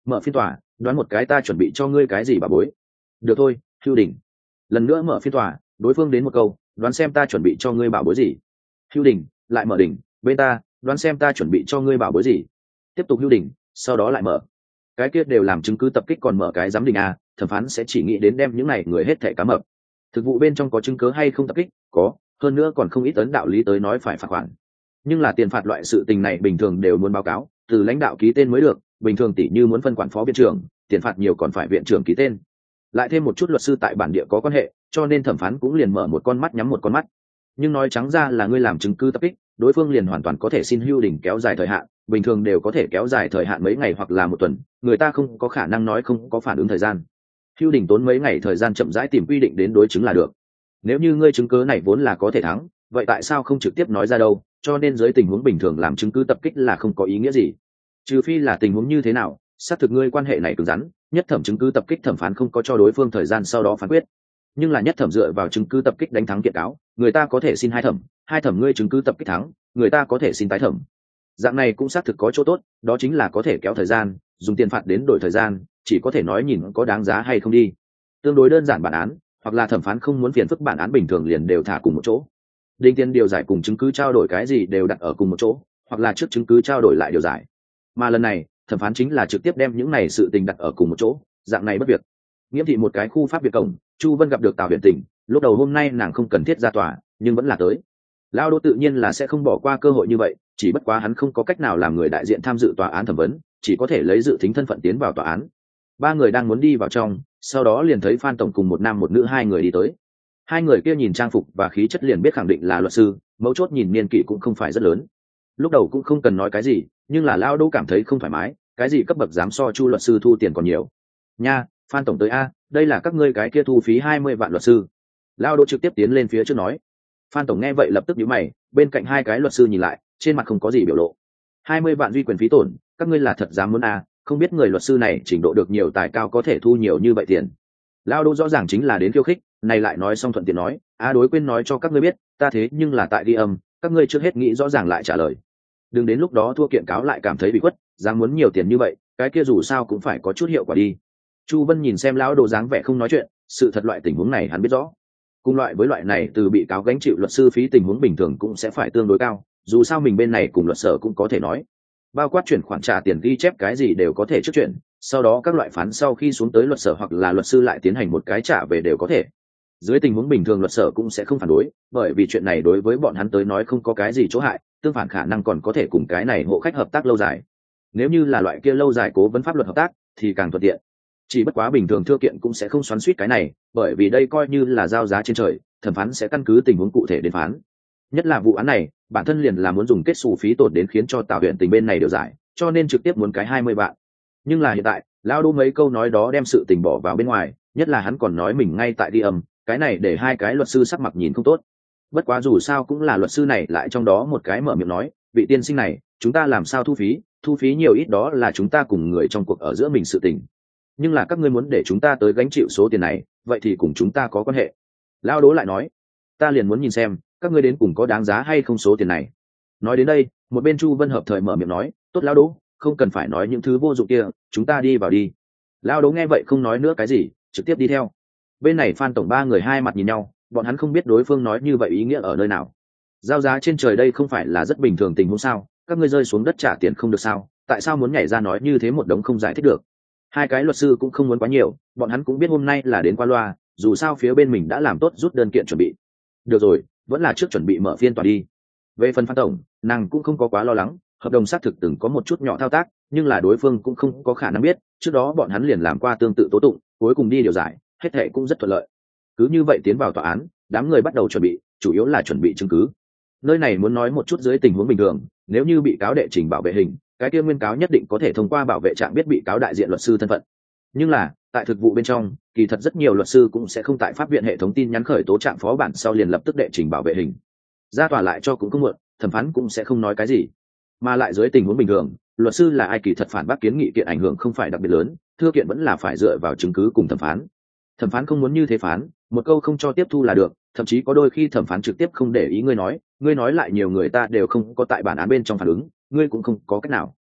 mở phiên tòa, đoán một cái ta chuẩn bị cho ngươi cái gì bà bối. Được thôi, Hưu Đình. Lần nữa mở phiên tòa, đối phương đến một câu, đoán xem ta chuẩn bị cho ngươi bảo bối gì. Hưu Đình lại mở đỉnh, bên ta, đoán xem ta chuẩn bị cho ngươi bảo bối gì. Tiếp tục Hưu Đình, sau đó lại mở. Cái kia đều làm chứng cứ tập kích còn mở cái giám đình à, thẩm phán sẽ chỉ nghĩ đến đem những này người hết thẻ cá mập. Thực vụ bên trong có chứng cứ hay không tập kích, có, hơn nữa còn không ít ấn đạo lý tới nói phải phạt khoản. Nhưng là tiền phạt loại sự tình này bình thường đều muốn báo cáo, từ lãnh đạo ký tên mới được, bình thường tỷ như muốn phân quản phó viện trưởng, tiền phạt nhiều còn phải viện trưởng ký tên. Lại thêm một chút luật sư tại bản địa có quan hệ, cho nên thẩm phán cũng liền mở một con mắt nhắm một con mắt. Nhưng nói trắng ra là ngươi làm chứng cứ tập kích, đối phương liền hoàn toàn có thể xin Hưu Đình kéo dài thời hạn, bình thường đều có thể kéo dài thời hạn mấy ngày hoặc là một tuần, người ta không có khả năng nói không có phản ứng thời gian. Hưu Đình tốn mấy ngày thời gian chậm rãi tìm quy định đến đối chứng là được. Nếu như ngươi chứng cứ này vốn là có thể thắng, vậy tại sao không trực tiếp nói ra đâu? Cho nên dưới tình huống bình thường làm chứng cứ tập kích là không có ý nghĩa gì, trừ phi là tình huống như thế nào xác thực ngươi quan hệ này cứng rắn, nhất thẩm chứng cứ tập kích thẩm phán không có cho đối phương thời gian sau đó phán quyết. Nhưng là nhất thẩm dựa vào chứng cứ tập kích đánh thắng kiện cáo, người ta có thể xin hai thẩm ngươi chứng cứ tập kích thắng, người ta có thể xin tái thẩm. Dạng này cũng xác thực có chỗ tốt, đó chính là có thể kéo thời gian, dùng tiền phạt đến đổi thời gian, chỉ có thể nói nhìn có đáng giá hay không đi. Tương đối đơn giản bản án, hoặc là thẩm phán không muốn phiền phức bản án bình thường liền đều thả cùng một chỗ. Đinh tiền điều giải cùng chứng cứ trao đổi cái gì đều đặt ở cùng một chỗ, hoặc là trước chứng cứ trao đổi lại điều giải. Mà lần này thẩm phán chính là trực tiếp đem những này sự tình đặt ở cùng một chỗ, dạng này bất việc. Nghiễm thị một cái khu pháp việt cổng, Chu Vân gặp được Tào Huyền Tình, lúc đầu hôm nay nàng không cần thiết ra tòa, nhưng vẫn là tới. Lao Đỗ tự nhiên là sẽ không bỏ qua cơ hội như vậy, chỉ bất quá hắn không có cách nào làm người đại diện tham dự tòa án thẩm vấn, chỉ có thể lấy dự thính thân phận tiến vào tòa án. Ba người đang muốn đi vào trong, sau đó liền thấy Phan tổng cùng một nam một nữ hai người đi tới. Hai người kia nhìn trang phục và khí chất liền biết khẳng định là luật sư, mấu chốt nhìn niên kỷ cũng không phải rất lớn. Lúc đầu cũng không cần nói cái gì, nhưng là Lao Đỗ cảm thấy không thoải mái, cái gì cấp bậc dám so Chu luật sư thu tiền còn nhiều. Nha, Phan tổng tới a, đây là các ngươi cái kia thu phí 20 vạn luật sư. Lao Đỗ trực tiếp tiến lên phía trước nói. Phan tổng nghe vậy lập tức nhíu mày, bên cạnh hai cái luật sư nhìn lại, trên mặt không có gì biểu lộ. 20 vạn duy quyền phí tổn, các ngươi là thật dám muốn a, không biết người luật sư này trình độ được nhiều tài cao có thể thu nhiều như vậy tiền. Lao Đỗ rõ ràng chính là đến khiêu khích, này lại nói xong thuận tiện nói, đối quên nói cho các ngươi biết, ta thế nhưng là tại ghi âm, các ngươi trước hết nghĩ rõ ràng lại trả lời. Đừng đến lúc đó thua kiện cáo lại cảm thấy bị khuất, dám muốn nhiều tiền như vậy, cái kia dù sao cũng phải có chút hiệu quả đi. Chu Vân nhìn xem lão Đỗ dáng vẻ không nói chuyện, sự thật loại tình huống này hắn biết rõ. Cùng loại với loại này từ bị cáo gánh chịu luật sư phí tình huống bình thường cũng sẽ phải tương đối cao, dù sao mình bên này cùng luật sở cũng có thể nói. Bao quát chuyển khoản trả tiền ghi chép cái gì đều có thể trước chuyển, sau đó các loại phán sau khi xuống tới luật sở hoặc là luật sư lại tiến hành một cái trả về đều có thể. Dưới tình huống bình thường luật sở cũng sẽ không phản đối, bởi vì chuyện này đối với bọn hắn tới nói không có cái gì chỗ hại, tương phản khả năng còn có thể cùng cái này hộ khách hợp tác lâu dài. Nếu như là loại kia lâu dài cố vấn pháp luật hợp tác thì càng thuận tiện. Chỉ bất quá bình thường thưa kiện cũng sẽ không xoắn xuýt cái này, bởi vì đây coi như là giao giá trên trời, thẩm phán sẽ căn cứ tình huống cụ thể đến phán. Nhất là vụ án này, bản thân liền là muốn dùng kết xù phí tổn đến khiến cho Tào Huyền Tình bên này điều giải, cho nên trực tiếp muốn cái 20 vạn. Nhưng là hiện tại, Lao Đỗ mấy câu nói đó đem sự tình bỏ vào bên ngoài, nhất là hắn còn nói mình ngay tại ghi âm, cái này để hai cái luật sư sắc mặt nhìn không tốt. Bất quá dù sao cũng là luật sư này lại trong đó một cái mở miệng nói, vị tiên sinh này, chúng ta làm sao thu phí nhiều ít đó là chúng ta cùng người trong cuộc ở giữa mình sự tình. Nhưng là các ngươi muốn để chúng ta tới gánh chịu số tiền này, vậy thì cùng chúng ta có quan hệ. Lao Đỗ lại nói, ta liền muốn nhìn xem các ngươi đến cùng có đáng giá hay không số tiền này. Nói đến đây, một bên Chu Vân hợp thời mở miệng nói, tốt Lao Đỗ, không cần phải nói những thứ vô dụng kia, chúng ta đi vào đi. Lao Đỗ nghe vậy không nói nữa cái gì, trực tiếp đi theo. Bên này Phan tổng ba người hai mặt nhìn nhau, bọn hắn không biết đối phương nói như vậy ý nghĩa ở nơi nào. Giao giá trên trời đây không phải là rất bình thường tình huống sao, các ngươi rơi xuống đất trả tiền không được sao, tại sao muốn nhảy ra nói như thế một đống không giải thích được. Hai cái luật sư cũng không muốn quá nhiều, bọn hắn cũng biết hôm nay là đến qua loa, dù sao phía bên mình đã làm tốt rút đơn kiện chuẩn bị. Được rồi, vẫn là trước chuẩn bị mở phiên tòa đi. Về phần Phan tổng, nàng cũng không có quá lo lắng, hợp đồng xác thực từng có một chút nhỏ thao tác, nhưng là đối phương cũng không có khả năng biết, trước đó bọn hắn liền làm qua tương tự tố tụng, cuối cùng đi điều giải, hết thệ cũng rất thuận lợi. Cứ như vậy tiến vào tòa án, đám người bắt đầu chuẩn bị, chủ yếu là chuẩn bị chứng cứ. Nơi này muốn nói một chút dưới tình huống bình thường, nếu như bị cáo đệ trình bảo vệ hình, cái kia nguyên cáo nhất định có thể thông qua bảo vệ trạng biết bị cáo đại diện luật sư thân phận. Nhưng là tại thực vụ bên trong, kỳ thật rất nhiều luật sư cũng sẽ không tại pháp viện hệ thống tin nhắn khởi tố trạng phó bản sau liền lập tức đệ trình bảo vệ hình, ra tòa lại cho cũng không muộn, thẩm phán cũng sẽ không nói cái gì. Mà lại dưới tình huống bình thường, luật sư là ai kỳ thật phản bác kiến nghị kiện ảnh hưởng không phải đặc biệt lớn, thưa kiện vẫn là phải dựa vào chứng cứ cùng thẩm phán. Thẩm phán không muốn như thế phán, một câu không cho tiếp thu là được, thậm chí có đôi khi thẩm phán trực tiếp không để ý ngươi nói lại nhiều người ta đều không có tại bản án bên trong phản ứng, ngươi cũng không có cách nào.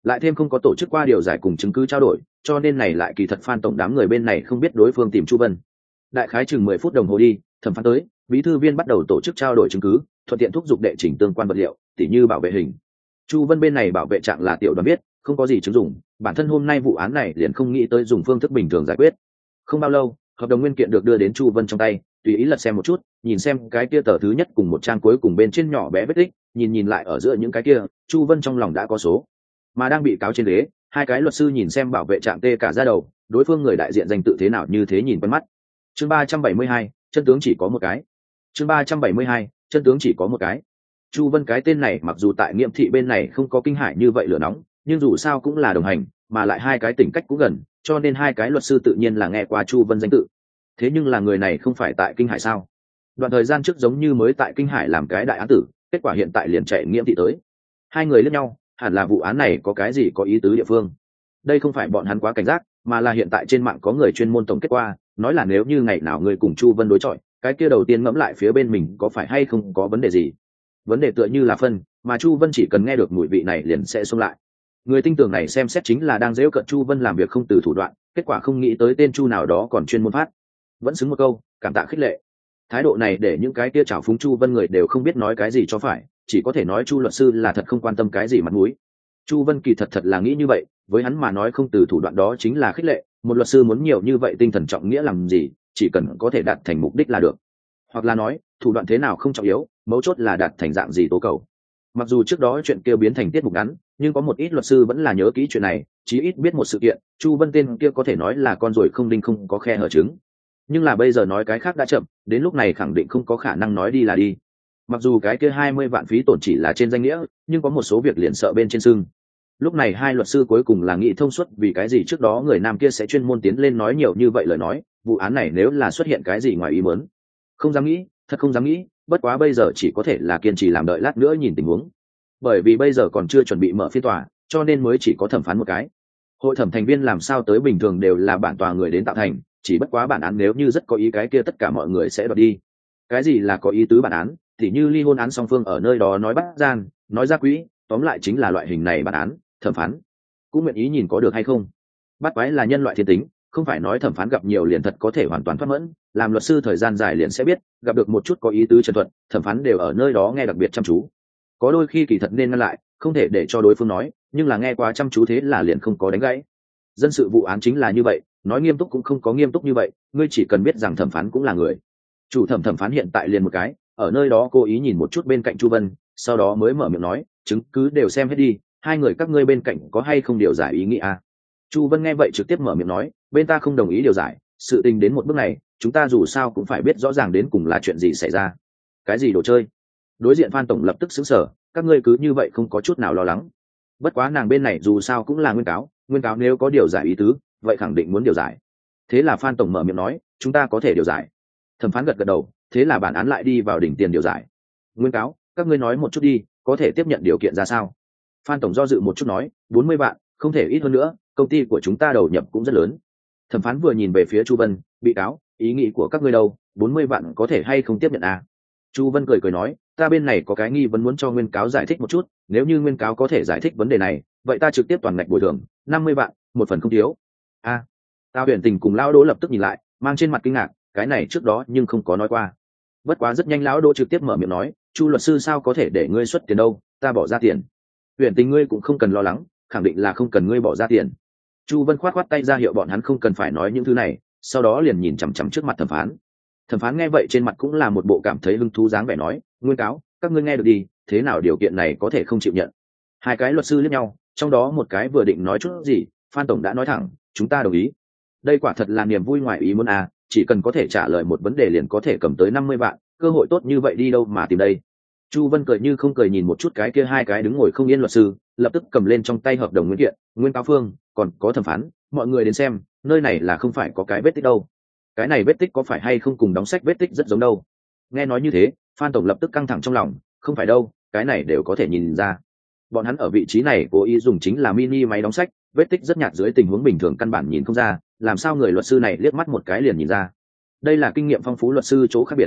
lại thêm không có tổ chức qua điều giải cùng chứng cứ trao đổi, cho nên này lại kỳ thật Phan tổng đám người bên này không biết đối phương tìm Chu Vân. Đại khái chừng 10 phút đồng hồ đi, thẩm phán tới, bí thư viên bắt đầu tổ chức trao đổi chứng cứ, thuận tiện thúc giục đệ chỉnh tương quan vật liệu, tỉ như bảo vệ hình. Chu Vân bên này bảo vệ trạng là tiểu đoàn biết, không có gì chứng dụng, bản thân hôm nay vụ án này liền không nghĩ tới dùng phương thức bình thường giải quyết. Không bao lâu, hợp đồng nguyên kiện được đưa đến Chu Vân trong tay, tùy ý lật xem một chút, nhìn xem cái kia tờ thứ nhất cùng một trang cuối cùng bên trên nhỏ bé vết tích, nhìn lại ở giữa những cái kia, Chu Vân trong lòng đã có số. Mà đang bị cáo trên ghế, hai cái luật sư nhìn xem bảo vệ trạng tê cả da đầu, đối phương người đại diện danh tự thế nào như thế nhìn quen mắt. Chương 372, chân tướng chỉ có một cái. Chương 372, chân tướng chỉ có một cái. Chu Vân cái tên này mặc dù tại Nghiệm thị bên này không có kinh hải như vậy lửa nóng, nhưng dù sao cũng là đồng hành, mà lại hai cái tỉnh cách cũng gần, cho nên hai cái luật sư tự nhiên là nghe qua Chu Vân danh tự. Thế nhưng là người này không phải tại kinh hải sao? Đoạn thời gian trước giống như mới tại kinh hải làm cái đại án tử, kết quả hiện tại liền chạy Nghiệm thị tới. Hai người liếc nhau, hẳn là vụ án này có cái gì có ý tứ địa phương. Đây không phải bọn hắn quá cảnh giác, mà là hiện tại trên mạng có người chuyên môn tổng kết qua, nói là nếu như ngày nào người cùng Chu Vân đối chọi, cái kia đầu tiên ngẫm lại phía bên mình có phải hay không có vấn đề gì. Vấn đề tựa như là phân, mà Chu Vân chỉ cần nghe được mùi vị này liền sẽ xông lại. Người tinh tường này xem xét chính là đang giễu cợt Chu Vân làm việc không từ thủ đoạn, kết quả không nghĩ tới tên Chu nào đó còn chuyên môn phát. Vẫn xứng một câu, cảm tạ khích lệ. Thái độ này để những cái kia trào phúng Chu Vân người đều không biết nói cái gì cho phải, chỉ có thể nói Chu luật sư là thật không quan tâm cái gì mặt mũi. Chu Vân kỳ thật là nghĩ như vậy, với hắn mà nói không từ thủ đoạn đó chính là khích lệ, một luật sư muốn nhiều như vậy tinh thần trọng nghĩa làm gì, chỉ cần có thể đạt thành mục đích là được. Hoặc là nói, thủ đoạn thế nào không trọng yếu, mấu chốt là đạt thành dạng gì tố cầu. Mặc dù trước đó chuyện kia biến thành tiết mục ngắn, nhưng có một ít luật sư vẫn là nhớ kỹ chuyện này, chí ít biết một sự kiện, Chu Vân tên kia có thể nói là con ruồi không đinh không có khe hở trứng. Nhưng là bây giờ nói cái khác đã chậm, đến lúc này khẳng định không có khả năng nói đi là đi. Mặc dù cái kia 20 vạn phí tổn chỉ là trên danh nghĩa, nhưng có một số việc liền sợ bên trên xương. Lúc này hai luật sư cuối cùng là nghĩ thông suốt vì cái gì trước đó người nam kia sẽ chuyên môn tiến lên nói nhiều như vậy lời nói, vụ án này nếu là xuất hiện cái gì ngoài ý muốn. Không dám nghĩ, thật không dám nghĩ, bất quá bây giờ chỉ có thể là kiên trì làm đợi lát nữa nhìn tình huống. Bởi vì bây giờ còn chưa chuẩn bị mở phiên tòa, cho nên mới chỉ có thẩm phán một cái. Hội thẩm thành viên làm sao tới bình thường đều là bản tòa người đến tạo thành, chỉ bất quá bản án nếu như rất có ý cái kia tất cả mọi người sẽ đoạt đi. Cái gì là có ý tứ bản án, thì như ly hôn án song phương ở nơi đó nói bắt gian, nói ra quỹ, tóm lại chính là loại hình này bản án, thẩm phán cũng nguyện ý nhìn có được hay không. Bắt quái là nhân loại thiên tính, không phải nói thẩm phán gặp nhiều liền thật có thể hoàn toàn thoát mẫn, làm luật sư thời gian dài liền sẽ biết, gặp được một chút có ý tứ trần thuận, thẩm phán đều ở nơi đó nghe đặc biệt chăm chú. Có đôi khi kỳ thật nên ngăn lại, không thể để cho đối phương nói, nhưng là nghe quá chăm chú thế là liền không có đánh gãy. Dân sự vụ án chính là như vậy, nói nghiêm túc cũng không có nghiêm túc như vậy, ngươi chỉ cần biết rằng thẩm phán cũng là người. Chủ thẩm phán hiện tại liền một cái, ở nơi đó cố ý nhìn một chút bên cạnh Chu Vân, sau đó mới mở miệng nói, chứng cứ đều xem hết đi, hai người các ngươi bên cạnh có hay không điều giải ý nghĩ à? Chu Vân nghe vậy trực tiếp mở miệng nói, bên ta không đồng ý điều giải, sự tình đến một bước này, chúng ta dù sao cũng phải biết rõ ràng đến cùng là chuyện gì xảy ra. Cái gì đồ chơi? Đối diện Phan tổng lập tức sững sờ, các ngươi cứ như vậy không có chút nào lo lắng. Bất quá nàng bên này dù sao cũng là nguyên cáo nếu có điều giải ý tứ, vậy khẳng định muốn điều giải. Thế là Phan tổng mở miệng nói, chúng ta có thể điều giải. Thẩm phán gật gật đầu, thế là bản án lại đi vào đỉnh tiền điều giải. Nguyên cáo, các ngươi nói một chút đi, có thể tiếp nhận điều kiện ra sao? Phan tổng do dự một chút nói, 40 vạn, không thể ít hơn nữa, công ty của chúng ta đầu nhập cũng rất lớn. Thẩm phán vừa nhìn về phía Chu Vân, bị cáo, ý nghĩ của các ngươi đâu, 40 vạn có thể hay không tiếp nhận à? Chu Vân cười nói, ta bên này có cái nghi vấn muốn cho nguyên cáo giải thích một chút, nếu như nguyên cáo có thể giải thích vấn đề này, vậy ta trực tiếp toàn ngạch bồi thường, 50 vạn, một phần không thiếu. À, Tao Huyền Tình cùng lão Đỗ lập tức nhìn lại, mang trên mặt kinh ngạc, cái này trước đó nhưng không có nói qua. Bất quá rất nhanh lão Đỗ trực tiếp mở miệng nói, Chu luật sư sao có thể để ngươi xuất tiền đâu, ta bỏ ra tiền. Huyền Tình ngươi cũng không cần lo lắng, khẳng định là không cần ngươi bỏ ra tiền. Chu Vân khoát tay ra hiệu bọn hắn không cần phải nói những thứ này, sau đó liền nhìn chằm chằm trước mặt thẩm phán. Thẩm phán nghe vậy trên mặt cũng là một bộ cảm thấy hứng thú dáng vẻ nói, nguyên cáo, các ngươi nghe được đi, thế nào điều kiện này có thể không chịu nhận? Hai cái luật sư liếc nhau, trong đó một cái vừa định nói chút gì, Phan tổng đã nói thẳng, chúng ta đồng ý. Đây quả thật là niềm vui ngoài ý muốn à, chỉ cần có thể trả lời một vấn đề liền có thể cầm tới 50 vạn, cơ hội tốt như vậy đi đâu mà tìm đây. Chu Vân cười như không cười nhìn một chút cái kia hai cái đứng ngồi không yên luật sư, lập tức cầm lên trong tay hợp đồng nguyên kiện, nguyên cáo phương, còn có thẩm phán, mọi người đến xem, nơi này là không phải có cái vết tích đâu. Cái này vết tích có phải hay không cùng đóng sách vết tích rất giống đâu. Nghe nói như thế, Phan tổng lập tức căng thẳng trong lòng, không phải đâu, cái này đều có thể nhìn ra. Bọn hắn ở vị trí này cố ý dùng chính là mini máy đóng sách, vết tích rất nhạt dưới tình huống bình thường căn bản nhìn không ra, làm sao người luật sư này liếc mắt một cái liền nhìn ra. Đây là kinh nghiệm phong phú luật sư chỗ khác biệt.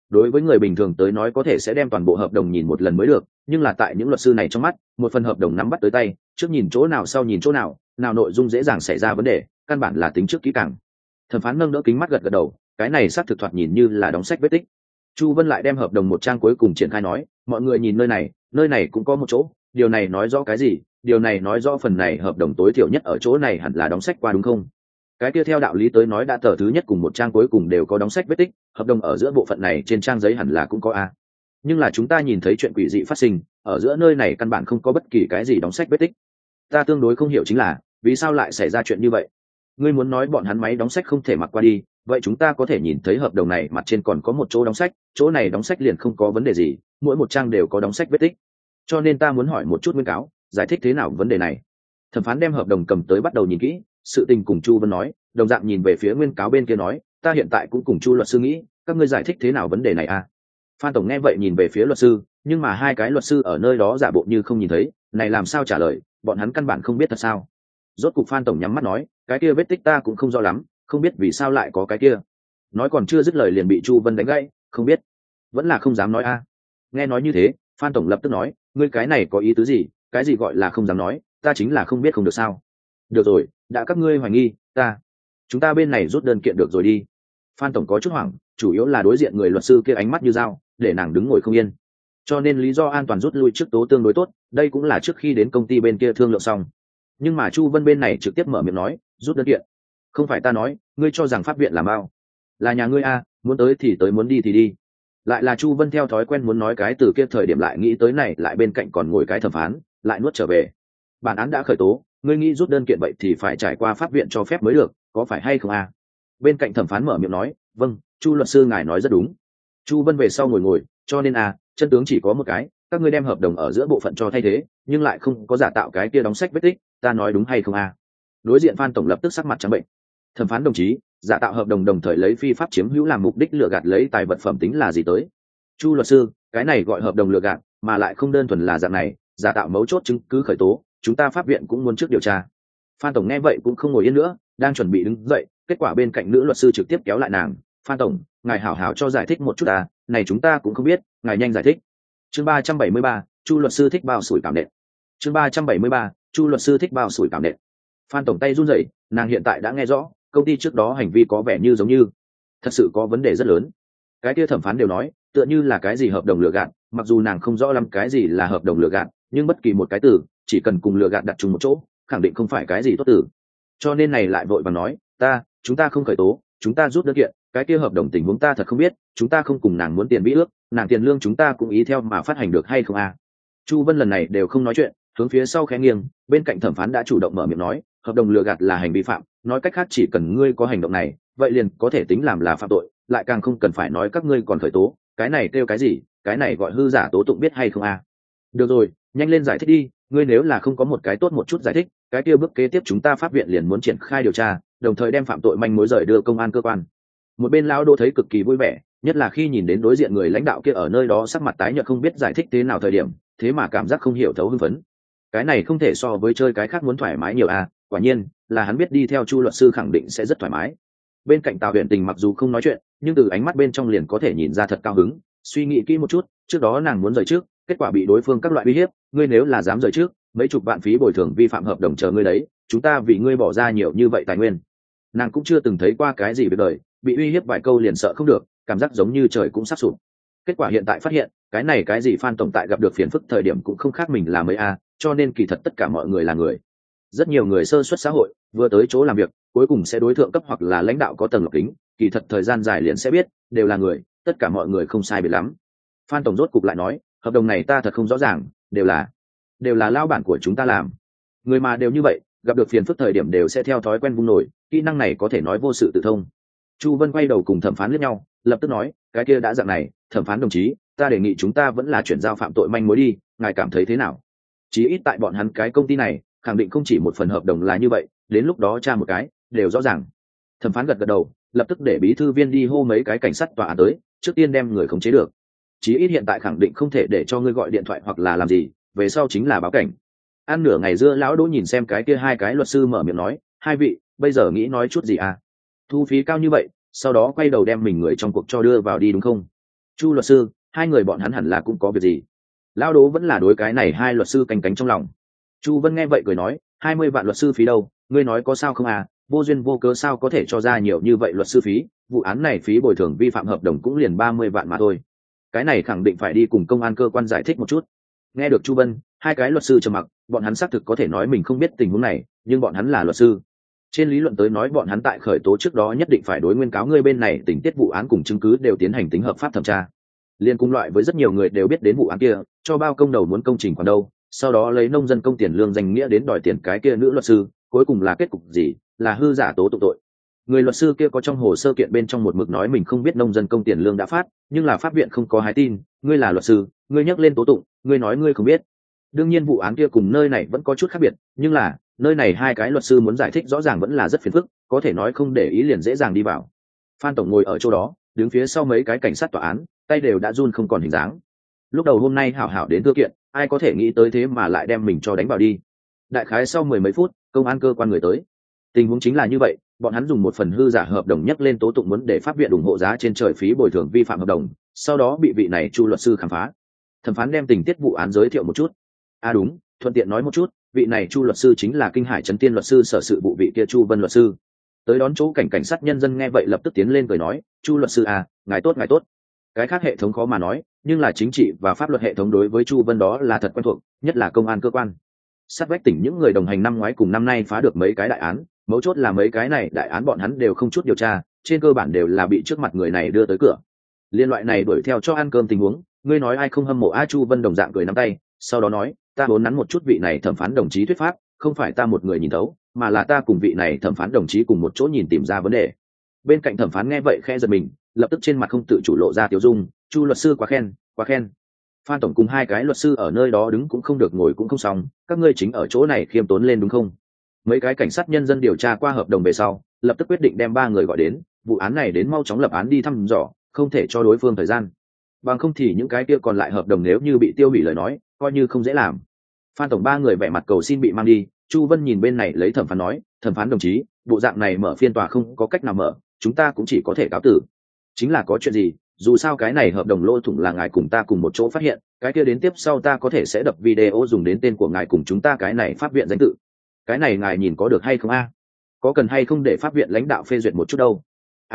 đối với người bình thường tới nói có thể sẽ đem toàn bộ hợp đồng nhìn một lần mới được, nhưng là tại những luật sư này trong mắt, một phần hợp đồng nắm bắt tới tay, trước nhìn chỗ nào sau nhìn chỗ nào, nào nội dung dễ dàng xảy ra vấn đề, căn bản là tính trước kỹ càng. Thẩm phán nâng đỡ kính mắt gật gật đầu, cái này xác thực thoạt nhìn như là đóng sách vết tích. Chu Vân lại đem hợp đồng một trang cuối cùng triển khai nói, mọi người nhìn nơi này cũng có một chỗ, điều này nói rõ cái gì? Điều này nói rõ phần này hợp đồng tối thiểu nhất ở chỗ này hẳn là đóng sách qua đúng không? Cái kia theo đạo lý tới nói đã tờ thứ nhất cùng một trang cuối cùng đều có đóng sách vết tích, hợp đồng ở giữa bộ phận này trên trang giấy hẳn là cũng có a. Nhưng là chúng ta nhìn thấy chuyện quỷ dị phát sinh, ở giữa nơi này căn bản không có bất kỳ cái gì đóng sách vết tích. Ta tương đối không hiểu chính là, vì sao lại xảy ra chuyện như vậy? Ngươi muốn nói bọn hắn máy đóng sách không thể mặc qua đi, vậy chúng ta có thể nhìn thấy hợp đồng này mặt trên còn có một chỗ đóng sách, chỗ này đóng sách liền không có vấn đề gì, mỗi một trang đều có đóng sách vết tích. Cho nên ta muốn hỏi một chút nguyên cáo, giải thích thế nào vấn đề này? Thẩm phán đem hợp đồng cầm tới bắt đầu nhìn kỹ, sự tình cùng Chu Vân nói, đồng dạng nhìn về phía nguyên cáo bên kia nói, ta hiện tại cũng cùng Chu luật sư nghĩ, các ngươi giải thích thế nào vấn đề này à? Phan tổng nghe vậy nhìn về phía luật sư, nhưng mà hai cái luật sư ở nơi đó giả bộ như không nhìn thấy, này làm sao trả lời, bọn hắn căn bản không biết thật sao? Rốt cục Phan tổng nhắm mắt nói, cái kia vết tích ta cũng không rõ lắm, không biết vì sao lại có cái kia. Nói còn chưa dứt lời liền bị Chu Vân đánh gãy, không biết, vẫn là không dám nói a. Nghe nói như thế, Phan tổng lập tức nói, ngươi cái này có ý tứ gì? Cái gì gọi là không dám nói, ta chính là không biết không được sao? Được rồi, đã các ngươi hoài nghi, chúng ta bên này rút đơn kiện được rồi đi. Phan tổng có chút hoảng, chủ yếu là đối diện người luật sư kia ánh mắt như dao, để nàng đứng ngồi không yên. Cho nên lý do an toàn rút lui trước tố tương đối tốt, đây cũng là trước khi đến công ty bên kia thương lượng xong. Nhưng mà Chu Vân bên này trực tiếp mở miệng nói, rút đơn kiện. Không phải ta nói, ngươi cho rằng pháp viện làm bao? Là nhà ngươi a, muốn tới thì tới, muốn đi thì đi. Lại là Chu Vân theo thói quen muốn nói cái từ kia thời điểm lại nghĩ tới này, lại bên cạnh còn ngồi cái thẩm phán, lại nuốt trở về. Bản án đã khởi tố, ngươi nghĩ rút đơn kiện vậy thì phải trải qua pháp viện cho phép mới được, có phải hay không a? Bên cạnh thẩm phán mở miệng nói, vâng, Chu luật sư ngài nói rất đúng. Chu Vân về sau ngồi, cho nên chân tướng chỉ có một cái, các ngươi đem hợp đồng ở giữa bộ phận cho thay thế, nhưng lại không có giả tạo cái kia đóng sách vết tích, ta nói đúng hay không a? Đối diện Phan tổng lập tức sắc mặt trắng bệnh. Thẩm phán đồng chí, giả tạo hợp đồng đồng thời lấy phi pháp chiếm hữu làm mục đích lừa gạt lấy tài vật phẩm tính là gì tới? Chu luật sư, cái này gọi hợp đồng lừa gạt, mà lại không đơn thuần là dạng này, giả tạo mấu chốt chứng cứ khởi tố, chúng ta pháp viện cũng muốn trước điều tra. Phan tổng nghe vậy cũng không ngồi yên nữa, đang chuẩn bị đứng dậy, kết quả bên cạnh nữ luật sư trực tiếp kéo lại nàng, Phan tổng, ngài hảo hảo cho giải thích một chút này chúng ta cũng không biết, ngài nhanh giải thích. Chương 373, Chu luật sư thích bao sủi cảm nện. Chương 373, Chu luật sư thích bao sủi cảm nện. Phan tổng tay run rẩy, nàng hiện tại đã nghe rõ, công ty trước đó hành vi có vẻ như giống như thật sự có vấn đề rất lớn. Cái kia thẩm phán đều nói, tựa như là cái gì hợp đồng lừa gạt, mặc dù nàng không rõ lắm cái gì là hợp đồng lừa gạt, nhưng bất kỳ một cái từ chỉ cần cùng lừa gạt đặt chung một chỗ, khẳng định không phải cái gì tốt từ. Cho nên này lại vội vàng nói, chúng ta không khởi tố, chúng ta rút đơn kiện, cái kia hợp đồng tình huống ta thật không biết, chúng ta không cùng nàng muốn tiền vi ước, nàng tiền lương chúng ta cũng ý theo mà phát hành được hay không a? Chu Vân lần này đều không nói chuyện, hướng phía sau khẽ nghiêng, bên cạnh thẩm phán đã chủ động mở miệng nói, hợp đồng lừa gạt là hành vi phạm, nói cách khác chỉ cần ngươi có hành động này, vậy liền có thể tính làm là phạm tội, lại càng không cần phải nói các ngươi còn khởi tố, cái này kêu cái gì, cái này gọi hư giả tố tụng biết hay không a? Được rồi, nhanh lên giải thích đi, ngươi nếu là không có một cái tốt một chút giải thích, cái kia bước kế tiếp chúng ta pháp viện liền muốn triển khai điều tra, đồng thời đem phạm tội manh mối rời đưa công an cơ quan. Một bên lão Đỗ thấy cực kỳ vui vẻ, nhất là khi nhìn đến đối diện người lãnh đạo kia ở nơi đó sắc mặt tái nhợt không biết giải thích thế nào thời điểm, thế mà cảm giác không hiểu thấu hưng phấn. Cái này không thể so với chơi cái khác muốn thoải mái nhiều quả nhiên là hắn biết đi theo Chu luật sư khẳng định sẽ rất thoải mái. Bên cạnh Tào Huyền Tình mặc dù không nói chuyện, nhưng từ ánh mắt bên trong liền có thể nhìn ra thật cao hứng, suy nghĩ kỹ một chút, trước đó nàng muốn rời trước, kết quả bị đối phương các loại uy hiếp, ngươi nếu là dám rời trước, mấy chục vạn phí bồi thường vi phạm hợp đồng chờ ngươi đấy, chúng ta vì ngươi bỏ ra nhiều như vậy tài nguyên. Nàng cũng chưa từng thấy qua cái gì về đời, bị uy hiếp vài câu liền sợ không được, cảm giác giống như trời cũng sắp sụp. Kết quả hiện tại phát hiện, cái này cái gì Phan tổng tại gặp được phiền phức thời điểm cũng không khác mình là mấy cho nên kỳ thật tất cả mọi người là người. Rất nhiều người sơ xuất xã hội, vừa tới chỗ làm việc, cuối cùng sẽ đối thượng cấp hoặc là lãnh đạo có tầng lọc kính, kỳ thật thời gian dài liền sẽ biết, đều là người, tất cả mọi người không sai biệt lắm. Phan tổng rốt cục lại nói, hợp đồng này ta thật không rõ ràng, đều là lao bản của chúng ta làm. Người mà đều như vậy, gặp được phiền phức thời điểm đều sẽ theo thói quen vung nổi, kỹ năng này có thể nói vô sự tự thông. Chu Vân quay đầu cùng thẩm phán liếc nhau, lập tức nói, cái kia đã dạng này, thẩm phán đồng chí, ta đề nghị chúng ta vẫn là chuyển giao phạm tội manh mối đi, ngài cảm thấy thế nào? Chí ít tại bọn hắn cái công ty này, khẳng định không chỉ một phần hợp đồng là như vậy, đến lúc đó tra một cái, đều rõ ràng. Thẩm phán gật gật đầu, lập tức để bí thư viên đi hô mấy cái cảnh sát tòa án tới, trước tiên đem người khống chế được. Chí ít hiện tại khẳng định không thể để cho ngươi gọi điện thoại hoặc là làm gì, về sau chính là báo cảnh. Ăn nửa ngày dưa lão Đỗ nhìn xem cái kia hai cái luật sư mở miệng nói, hai vị, bây giờ nghĩ nói chút gì thu phí cao như vậy, sau đó quay đầu đem mình người trong cuộc cho đưa vào đi đúng không? Chu luật sư, hai người bọn hắn hẳn là cũng có việc gì? Lão đố vẫn là đối cái này hai luật sư canh cánh trong lòng. Chu Vân nghe vậy cười nói, 20 vạn luật sư phí đâu, ngươi nói có sao không à, vô duyên vô cớ sao có thể cho ra nhiều như vậy luật sư phí, vụ án này phí bồi thường vi phạm hợp đồng cũng liền 30 vạn mà thôi. Cái này khẳng định phải đi cùng công an cơ quan giải thích một chút. Nghe được Chu Vân, hai cái luật sư trầm mặc, bọn hắn xác thực có thể nói mình không biết tình huống này, nhưng bọn hắn là luật sư. Trên lý luận tới nói bọn hắn tại khởi tố trước đó nhất định phải đối nguyên cáo ngươi bên này tình tiết vụ án cùng chứng cứ đều tiến hành tính hợp pháp thẩm tra. Liên cùng loại với rất nhiều người đều biết đến vụ án kia, cho bao công đầu muốn công trình còn đâu, sau đó lấy nông dân công tiền lương danh nghĩa đến đòi tiền cái kia nữ luật sư, cuối cùng là kết cục gì, là hư giả tố tụng tội. Người luật sư kia có trong hồ sơ kiện bên trong một mực nói mình không biết nông dân công tiền lương đã phát, nhưng là pháp viện không có hái tin, ngươi là luật sư, ngươi nhắc lên tố tụng, ngươi nói ngươi không biết. Đương nhiên vụ án kia cùng nơi này vẫn có chút khác biệt, nhưng là nơi này hai cái luật sư muốn giải thích rõ ràng vẫn là rất phiền phức, có thể nói không để ý liền dễ dàng đi vào. Phan tổng ngồi ở chỗ đó, đứng phía sau mấy cái cảnh sát tòa án, tay đều đã run không còn hình dáng. Lúc đầu hôm nay hảo hảo đến thư kiện, ai có thể nghĩ tới thế mà lại đem mình cho đánh vào đi. Đại khái sau mười mấy phút, công an cơ quan người tới. Tình huống chính là như vậy, bọn hắn dùng một phần hư giả hợp đồng nhắc lên tố tụng muốn để pháp viện ủng hộ giá trên trời phí bồi thường vi phạm hợp đồng, sau đó bị vị này Chu luật sư khám phá. Thẩm phán đem tình tiết vụ án giới thiệu một chút. Đúng, thuận tiện nói một chút, vị này Chu luật sư chính là Kinh Hải Trấn Tiên luật sư sở sự vụ vị kia Chu Vân luật sư. Tới đón chỗ cảnh sát nhân dân nghe vậy lập tức tiến lên cười nói, Chu luật sư ngài tốt ngài tốt. Cái khác hệ thống khó mà nói, nhưng là chính trị và pháp luật hệ thống đối với Chu Vân đó là thật quen thuộc, nhất là công an cơ quan. Sát vách tỉnh những người đồng hành năm ngoái cùng năm nay phá được mấy cái đại án, mấu chốt là mấy cái này đại án bọn hắn đều không chút điều tra, trên cơ bản đều là bị trước mặt người này đưa tới cửa. Liên loại này đuổi theo cho ăn cơm tình huống, ngươi nói ai không hâm mộ Chu Vân đồng dạng cười nắm tay, sau đó nói, ta muốn nắn một chút vị này thẩm phán đồng chí thuyết pháp, không phải ta một người nhìn thấu, mà là ta cùng vị này thẩm phán đồng chí cùng một chỗ nhìn tìm ra vấn đề. Bên cạnh thẩm phán nghe vậy khẽ giật mình, lập tức trên mặt không tự chủ lộ ra tiêu dung, Chu luật sư quá khen, quá khen. Phan tổng cùng hai cái luật sư ở nơi đó đứng cũng không được ngồi cũng không xong, các ngươi chính ở chỗ này khiêm tốn lên đúng không? Mấy cái cảnh sát nhân dân điều tra qua hợp đồng về sau, lập tức quyết định đem ba người gọi đến, vụ án này đến mau chóng lập án đi thăm dò, không thể cho đối phương thời gian. Bằng không thì những cái kia còn lại hợp đồng nếu như bị tiêu hủy lời nói, coi như không dễ làm. Phan tổng ba người vẻ mặt cầu xin bị mang đi, Chu Vân nhìn bên này lấy thẩm phán nói, thẩm phán đồng chí, bộ dạng này mở phiên tòa không có cách nào mở, chúng ta cũng chỉ có thể cáo tử. Chính là có chuyện gì, dù sao cái này hợp đồng lỗ thủng là ngài cùng ta cùng một chỗ phát hiện, cái kia đến tiếp sau ta có thể sẽ đập video dùng đến tên của ngài cùng chúng ta cái này pháp viện danh tự. Cái này ngài nhìn có được hay không có cần hay không để pháp viện lãnh đạo phê duyệt một chút đâu?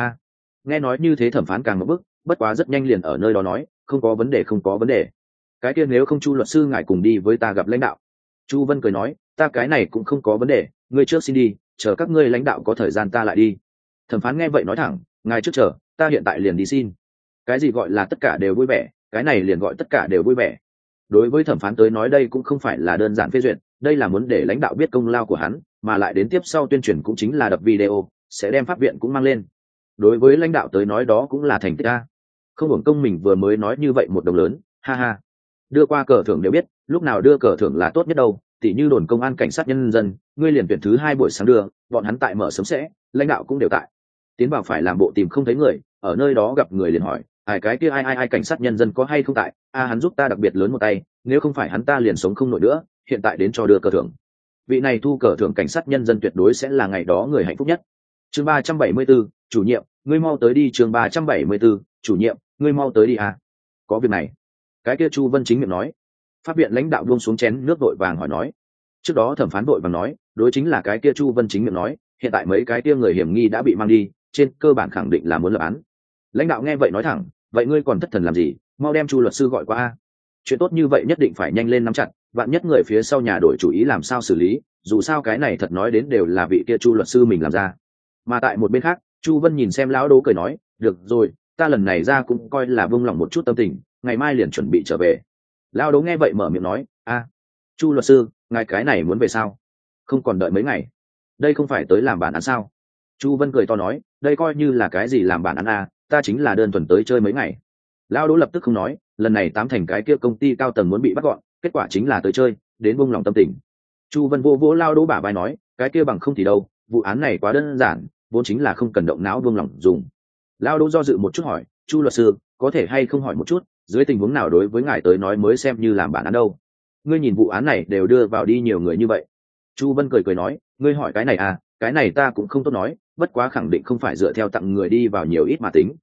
Nghe nói như thế thẩm phán càng một bức, bất quá rất nhanh liền ở nơi đó nói, không có vấn đề không có vấn đề. Cái kia nếu không Chu luật sư ngài cùng đi với ta gặp lãnh đạo. Chu Vân cười nói, ta cái này cũng không có vấn đề, ngươi trước xin đi, chờ các ngươi lãnh đạo có thời gian ta lại đi. Thẩm phán nghe vậy nói thẳng, ngài trước chờ, ta hiện tại liền đi xin. Cái gì gọi là tất cả đều vui vẻ, cái này liền gọi tất cả đều vui vẻ. Đối với thẩm phán tới nói đây cũng không phải là đơn giản phê duyệt, đây là muốn để lãnh đạo biết công lao của hắn, mà lại đến tiếp sau tuyên truyền cũng chính là đập video, sẽ đem pháp viện cũng mang lên. Đối với lãnh đạo tới nói đó cũng là thành tích không hưởng công mình vừa mới nói như vậy một đồng lớn, ha ha. Đưa qua cờ thưởng đều biết, lúc nào đưa cờ thưởng là tốt nhất đâu, tỉ như đồn công an cảnh sát nhân dân, ngươi liền tuyển thứ 2 buổi sáng đưa, bọn hắn tại mở sớm sẽ, lãnh đạo cũng đều tại. Tiến vào phải làm bộ tìm không thấy người, ở nơi đó gặp người liền hỏi, cái kia ai cảnh sát nhân dân có hay không tại, hắn giúp ta đặc biệt lớn một tay, nếu không phải hắn ta liền sống không nổi nữa, hiện tại đến cho đưa cờ thưởng. Vị này thu cờ thưởng cảnh sát nhân dân tuyệt đối sẽ là ngày đó người hạnh phúc nhất. Chương 374, chủ nhiệm, ngươi mau tới đi. Chương 374, chủ nhiệm, ngươi mau tới đi có việc này. Cái kia Chu Vân chính miệng nói. Pháp viện lãnh đạo buông xuống chén nước vội vàng hỏi nói. Trước đó thẩm phán vội vàng nói, đối chính là cái kia Chu Vân chính miệng nói, hiện tại mấy cái kia người hiểm nghi đã bị mang đi, trên cơ bản khẳng định là muốn lập án. Lãnh đạo nghe vậy nói thẳng, vậy ngươi còn thất thần làm gì, mau đem Chu luật sư gọi qua chuyện tốt như vậy nhất định phải nhanh lên nắm chặt, vạn nhất người phía sau nhà đổi chủ ý làm sao xử lý, dù sao cái này thật nói đến đều là vị kia Chu luật sư mình làm ra. Mà tại một bên khác, Chu Vân nhìn xem lão Đỗ cười nói, được rồi, ta lần này ra cũng coi là buông lỏng một chút tâm tình, ngày mai liền chuẩn bị trở về. Lão Đỗ nghe vậy mở miệng nói, Chu luật sư, ngài cái này muốn về sao? Không còn đợi mấy ngày, đây không phải tới làm bản án sao? Chu Vân cười to nói, đây coi như là cái gì làm bản án ta chính là đơn thuần tới chơi mấy ngày. Lão Đỗ lập tức không nói, lần này tám thành cái kia công ty cao tầng muốn bị bắt gọn, kết quả chính là tới chơi, đến buông lòng tâm tình. Chu Vân vô vỗ Lão Đỗ bả vai nói, cái kia bằng không thì đâu, vụ án này quá đơn giản, vốn chính là không cần động não buông lòng dùng. Lão Đỗ do dự một chút hỏi, Chu luật sư, có thể hay không hỏi một chút, dưới tình huống nào đối với ngài tới nói mới xem như làm bản án đâu? Ngươi nhìn vụ án này đều đưa vào đi nhiều người như vậy. Chu Vân cười nói, ngươi hỏi cái này cái này ta cũng không tốt nói, bất quá khẳng định không phải dựa theo tặng người đi vào nhiều ít mà tính.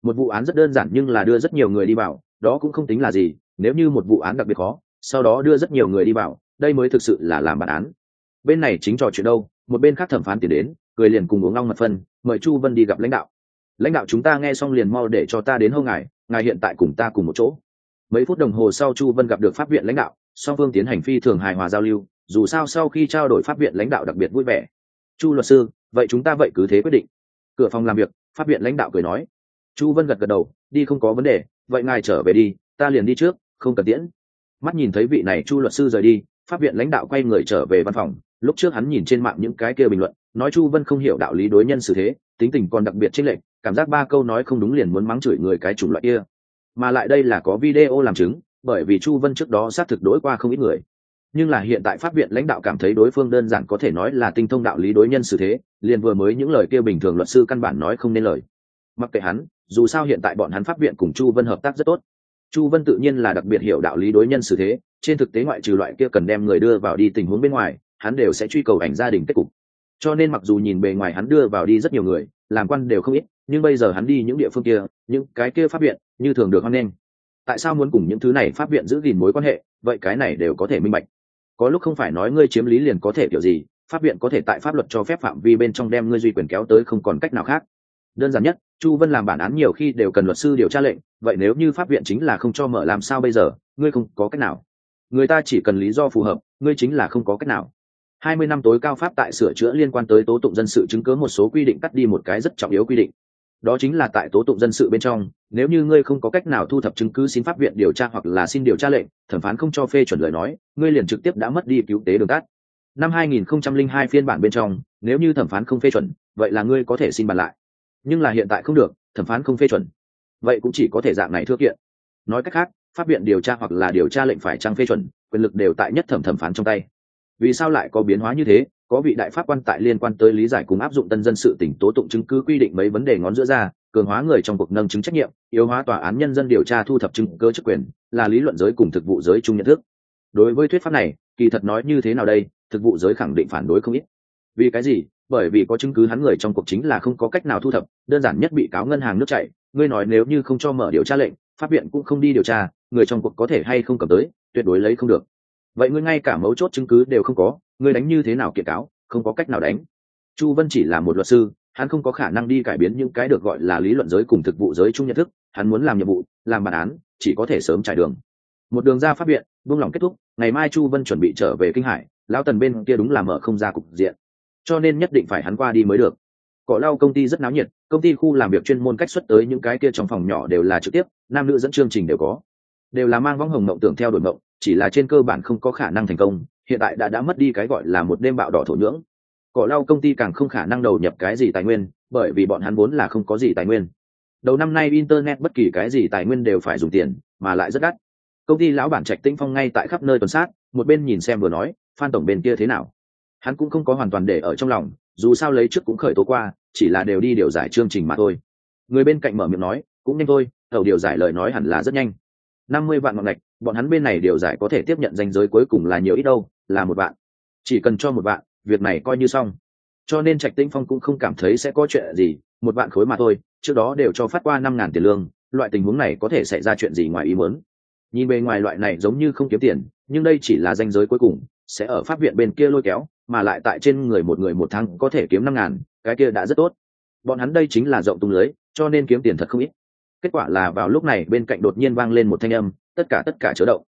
Một vụ án rất đơn giản nhưng là đưa rất nhiều người đi vào, đó cũng không tính là gì. Nếu như một vụ án đặc biệt khó, sau đó đưa rất nhiều người đi vào, đây mới thực sự là làm bản án. Bên này chính trò chuyện đâu, một bên khác thẩm phán tiến đến, cười liền cùng uống long mật phân, mời Chu Vân đi gặp lãnh đạo. Lãnh đạo chúng ta nghe xong liền mau để cho ta đến hô ngài hiện tại cùng ta cùng một chỗ. Mấy phút đồng hồ sau Chu Vân gặp được pháp viện lãnh đạo, song phương tiến hành phi thường hài hòa giao lưu, dù sao sau khi trao đổi pháp viện lãnh đạo đặc biệt vui vẻ. Chu luật sư, vậy chúng ta vậy cứ thế quyết định. Cửa phòng làm việc, pháp viện lãnh đạo cười nói. Chu Vân gật gật đầu, đi không có vấn đề, vậy ngài trở về đi, ta liền đi trước, không cần tiễn. Mắt nhìn thấy vị này Chu luật sư rời đi, pháp viện lãnh đạo quay người trở về văn phòng. Lúc trước hắn nhìn trên mạng những cái kia bình luận, nói Chu Vân không hiểu đạo lý đối nhân xử thế, tính tình còn đặc biệt chênh lệch, cảm giác ba câu nói không đúng liền muốn mắng chửi người cái chủng loại kia. Mà lại đây là có video làm chứng, bởi vì Chu Vân trước đó xác thực đối qua không ít người. Nhưng là hiện tại pháp viện lãnh đạo cảm thấy đối phương đơn giản có thể nói là tinh thông đạo lý đối nhân xử thế, liền vừa mới những lời kia bình thường luật sư căn bản nói không nên lời. Mặc kệ hắn, dù sao hiện tại bọn hắn pháp viện cùng Chu Vân hợp tác rất tốt. Chu Vân tự nhiên là đặc biệt hiểu đạo lý đối nhân xử thế, trên thực tế ngoại trừ loại kia cần đem người đưa vào đi tình huống bên ngoài, hắn đều sẽ truy cầu ảnh gia đình kết cục. Cho nên mặc dù nhìn bề ngoài hắn đưa vào đi rất nhiều người, làm quan đều không ít, nhưng bây giờ hắn đi những địa phương kia, những cái kia pháp viện như thường được hoan nghênh. Tại sao muốn cùng những thứ này pháp viện giữ gìn mối quan hệ, vậy cái này đều có thể minh bạch. Có lúc không phải nói ngươi chiếm lý liền có thể kiểu gì, pháp viện có thể tại pháp luật cho phép phạm vi bên trong đem ngươi duy quyền kéo tới không còn cách nào khác. Đơn giản nhất, Chu Vân làm bản án nhiều khi đều cần luật sư điều tra lệnh, vậy nếu như pháp viện chính là không cho mở làm sao bây giờ, ngươi không có cách nào. Người ta chỉ cần lý do phù hợp, ngươi chính là không có cách nào. 20 năm tối cao pháp tại sửa chữa liên quan tới tố tụng dân sự chứng cứ một số quy định cắt đi một cái rất trọng yếu quy định. Đó chính là tại tố tụng dân sự bên trong, nếu như ngươi không có cách nào thu thập chứng cứ xin pháp viện điều tra hoặc là xin điều tra lệnh, thẩm phán không cho phê chuẩn lời nói, ngươi liền trực tiếp đã mất đi cứu tế đường tắt. Năm 2002 phiên bản bên trong, nếu như thẩm phán không phê chuẩn, vậy là ngươi có thể xin bàn lại. Nhưng là hiện tại không được, thẩm phán không phê chuẩn, vậy cũng chỉ có thể dạng này thưa kiện. Nói cách khác, pháp viện điều tra hoặc là điều tra lệnh phải trang phê chuẩn, quyền lực đều tại nhất thẩm thẩm phán trong tay. Vì sao lại có biến hóa như thế? Có vị đại pháp quan tại liên quan tới lý giải cùng áp dụng tân dân sự tỉnh tố tụng chứng cứ quy định mấy vấn đề ngón giữa ra, cường hóa người trong cuộc nâng chứng trách nhiệm, yếu hóa tòa án nhân dân điều tra thu thập chứng cứ chức quyền, là lý luận giới cùng thực vụ giới chung nhận thức. Đối với thuyết pháp này, kỳ thật nói như thế nào đây, thực vụ giới khẳng định phản đối không ít. Vì cái gì? Bởi vì có chứng cứ hắn người trong cuộc chính là không có cách nào thu thập, đơn giản nhất bị cáo ngân hàng nước chảy, ngươi nói nếu như không cho mở điều tra lệnh, pháp viện cũng không đi điều tra, người trong cuộc có thể hay không cầm tới, tuyệt đối lấy không được. Vậy ngươi ngay cả mấu chốt chứng cứ đều không có, ngươi đánh như thế nào kiện cáo, không có cách nào đánh. Chu Vân chỉ là một luật sư, hắn không có khả năng đi cải biến những cái được gọi là lý luận giới cùng thực vụ giới chung nhận thức, hắn muốn làm nhiệm vụ, làm bản án, chỉ có thể sớm trải đường. Một đường ra pháp viện, buông lỏng kết thúc, ngày mai Chu Vân chuẩn bị trở về Kinh Hải, lão Tần bên kia đúng là mở không ra cục diện, cho nên nhất định phải hắn qua đi mới được. Cỏ lau công ty rất náo nhiệt, công ty khu làm việc chuyên môn cách xuất tới những cái kia trong phòng nhỏ đều là trực tiếp, nam nữ dẫn chương trình đều có, đều là mang võng hồng mộng tưởng theo đuổi mộng, chỉ là trên cơ bản không có khả năng thành công, hiện tại đã mất đi cái gọi là một đêm bạo đỏ thổ nhưỡng. Cỏ lau công ty càng không khả năng đầu nhập cái gì tài nguyên, bởi vì bọn hắn vốn là không có gì tài nguyên. Đầu năm nay internet bất kỳ cái gì tài nguyên đều phải dùng tiền, mà lại rất đắt. Công ty lão bản Trạch Tĩnh Phong ngay tại khắp nơi tuần sát, một bên nhìn xem vừa nói, Phan tổng bên kia thế nào. Hắn cũng không có hoàn toàn để ở trong lòng, dù sao lấy trước cũng khởi tố qua, chỉ là đều đi điều giải chương trình mà thôi. Người bên cạnh mở miệng nói, cũng nhanh thôi, đầu điều giải lời nói hẳn là rất nhanh. 50 vạn ngọn ngạch, bọn hắn bên này điều giải có thể tiếp nhận danh giới cuối cùng là nhiều ít đâu, là 1 vạn. Chỉ cần cho 1 vạn, việc này coi như xong. Cho nên Trạch Tĩnh Phong cũng không cảm thấy sẽ có chuyện gì, 1 vạn khối mà thôi, trước đó đều cho phát qua 5.000 tiền lương, loại tình huống này có thể xảy ra chuyện gì ngoài ý muốn. Nhìn bề ngoài loại này giống như không kiếm tiền, nhưng đây chỉ là danh giới cuối cùng, sẽ ở pháp viện bên kia lôi kéo, mà lại tại trên người một người một tháng có thể kiếm 5.000, cái kia đã rất tốt. Bọn hắn đây chính là rộng tung lưới, cho nên kiếm tiền thật không ít. Kết quả là vào lúc này bên cạnh đột nhiên vang lên một thanh âm, tất cả chớ động.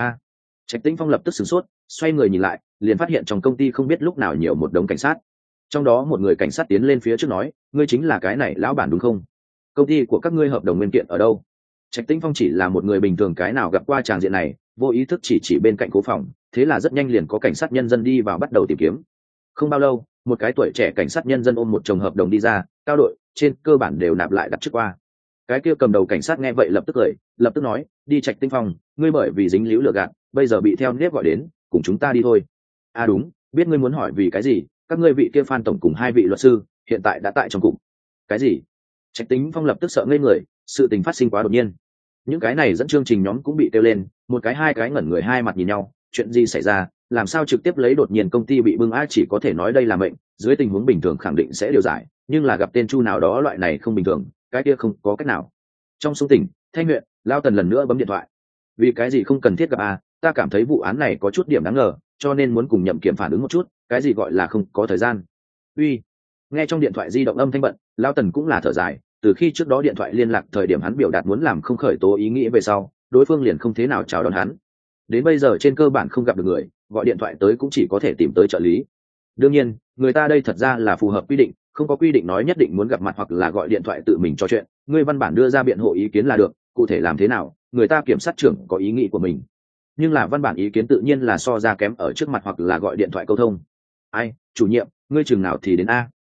Trạch Tĩnh Phong lập tức sửng sốt, xoay người nhìn lại, liền phát hiện trong công ty không biết lúc nào nhiều một đống cảnh sát. Trong đó một người cảnh sát tiến lên phía trước nói, ngươi chính là cái này lão bản đúng không? Công ty của các ngươi hợp đồng nguyên kiện ở đâu? Trạch Tĩnh Phong chỉ là một người bình thường cái nào gặp qua tràng diện này, vô ý thức chỉ bên cạnh cố phòng, thế là rất nhanh liền có cảnh sát nhân dân đi vào bắt đầu tìm kiếm. Không bao lâu, một cái tuổi trẻ cảnh sát nhân dân ôm một chồng hợp đồng đi ra, cao đội, trên cơ bản đều nạp lại đặt trước qua. Cái kia cầm đầu cảnh sát nghe vậy lập tức cười, lập tức nói, đi Trạch Tĩnh Phong, ngươi bởi vì dính líu lừa gạt, bây giờ bị theo nếp gọi đến, cùng chúng ta đi thôi. Đúng, biết ngươi muốn hỏi vì cái gì, các ngươi vị kia Phan tổng cùng 2 vị luật sư hiện tại đã tại trong cục. Cái gì? Trạch Tĩnh Phong lập tức sợ ngây người, sự tình phát sinh quá đột nhiên. Những cái này dẫn chương trình nhóm cũng bị kêu lên, một cái hai cái ngẩn người hai mặt nhìn nhau, chuyện gì xảy ra, làm sao trực tiếp lấy đột nhiên công ty bị bưng chỉ có thể nói đây là mệnh, dưới tình huống bình thường khẳng định sẽ điều giải, nhưng là gặp tên Chu nào đó loại này không bình thường, cái kia không có cách nào. Trong sung tỉnh Thanh huyện, Lao Tần lần nữa bấm điện thoại. Vì cái gì không cần thiết gặp à, ta cảm thấy vụ án này có chút điểm đáng ngờ, cho nên muốn cùng Nhậm Kiểm phản ứng một chút, cái gì gọi là không có thời gian. Uy. Nghe trong điện thoại di động âm thanh bận, Lao Tần cũng là thở dài, từ khi trước đó điện thoại liên lạc thời điểm hắn biểu đạt muốn làm không khởi tố ý nghĩ về sau, đối phương liền không thế nào chào đón hắn. Đến bây giờ trên cơ bản không gặp được người, gọi điện thoại tới cũng chỉ có thể tìm tới trợ lý. Đương nhiên, người ta đây thật ra là phù hợp quy định, không có quy định nói nhất định muốn gặp mặt hoặc là gọi điện thoại tự mình trò chuyện, ngươi văn bản đưa ra biện hộ ý kiến là được, cụ thể làm thế nào, người ta kiểm sát trưởng có ý nghĩ của mình. Nhưng là văn bản ý kiến tự nhiên là so ra kém ở trước mặt hoặc là gọi điện thoại câu thông. Ai, chủ nhiệm, ngươi chừng nào thì đến a?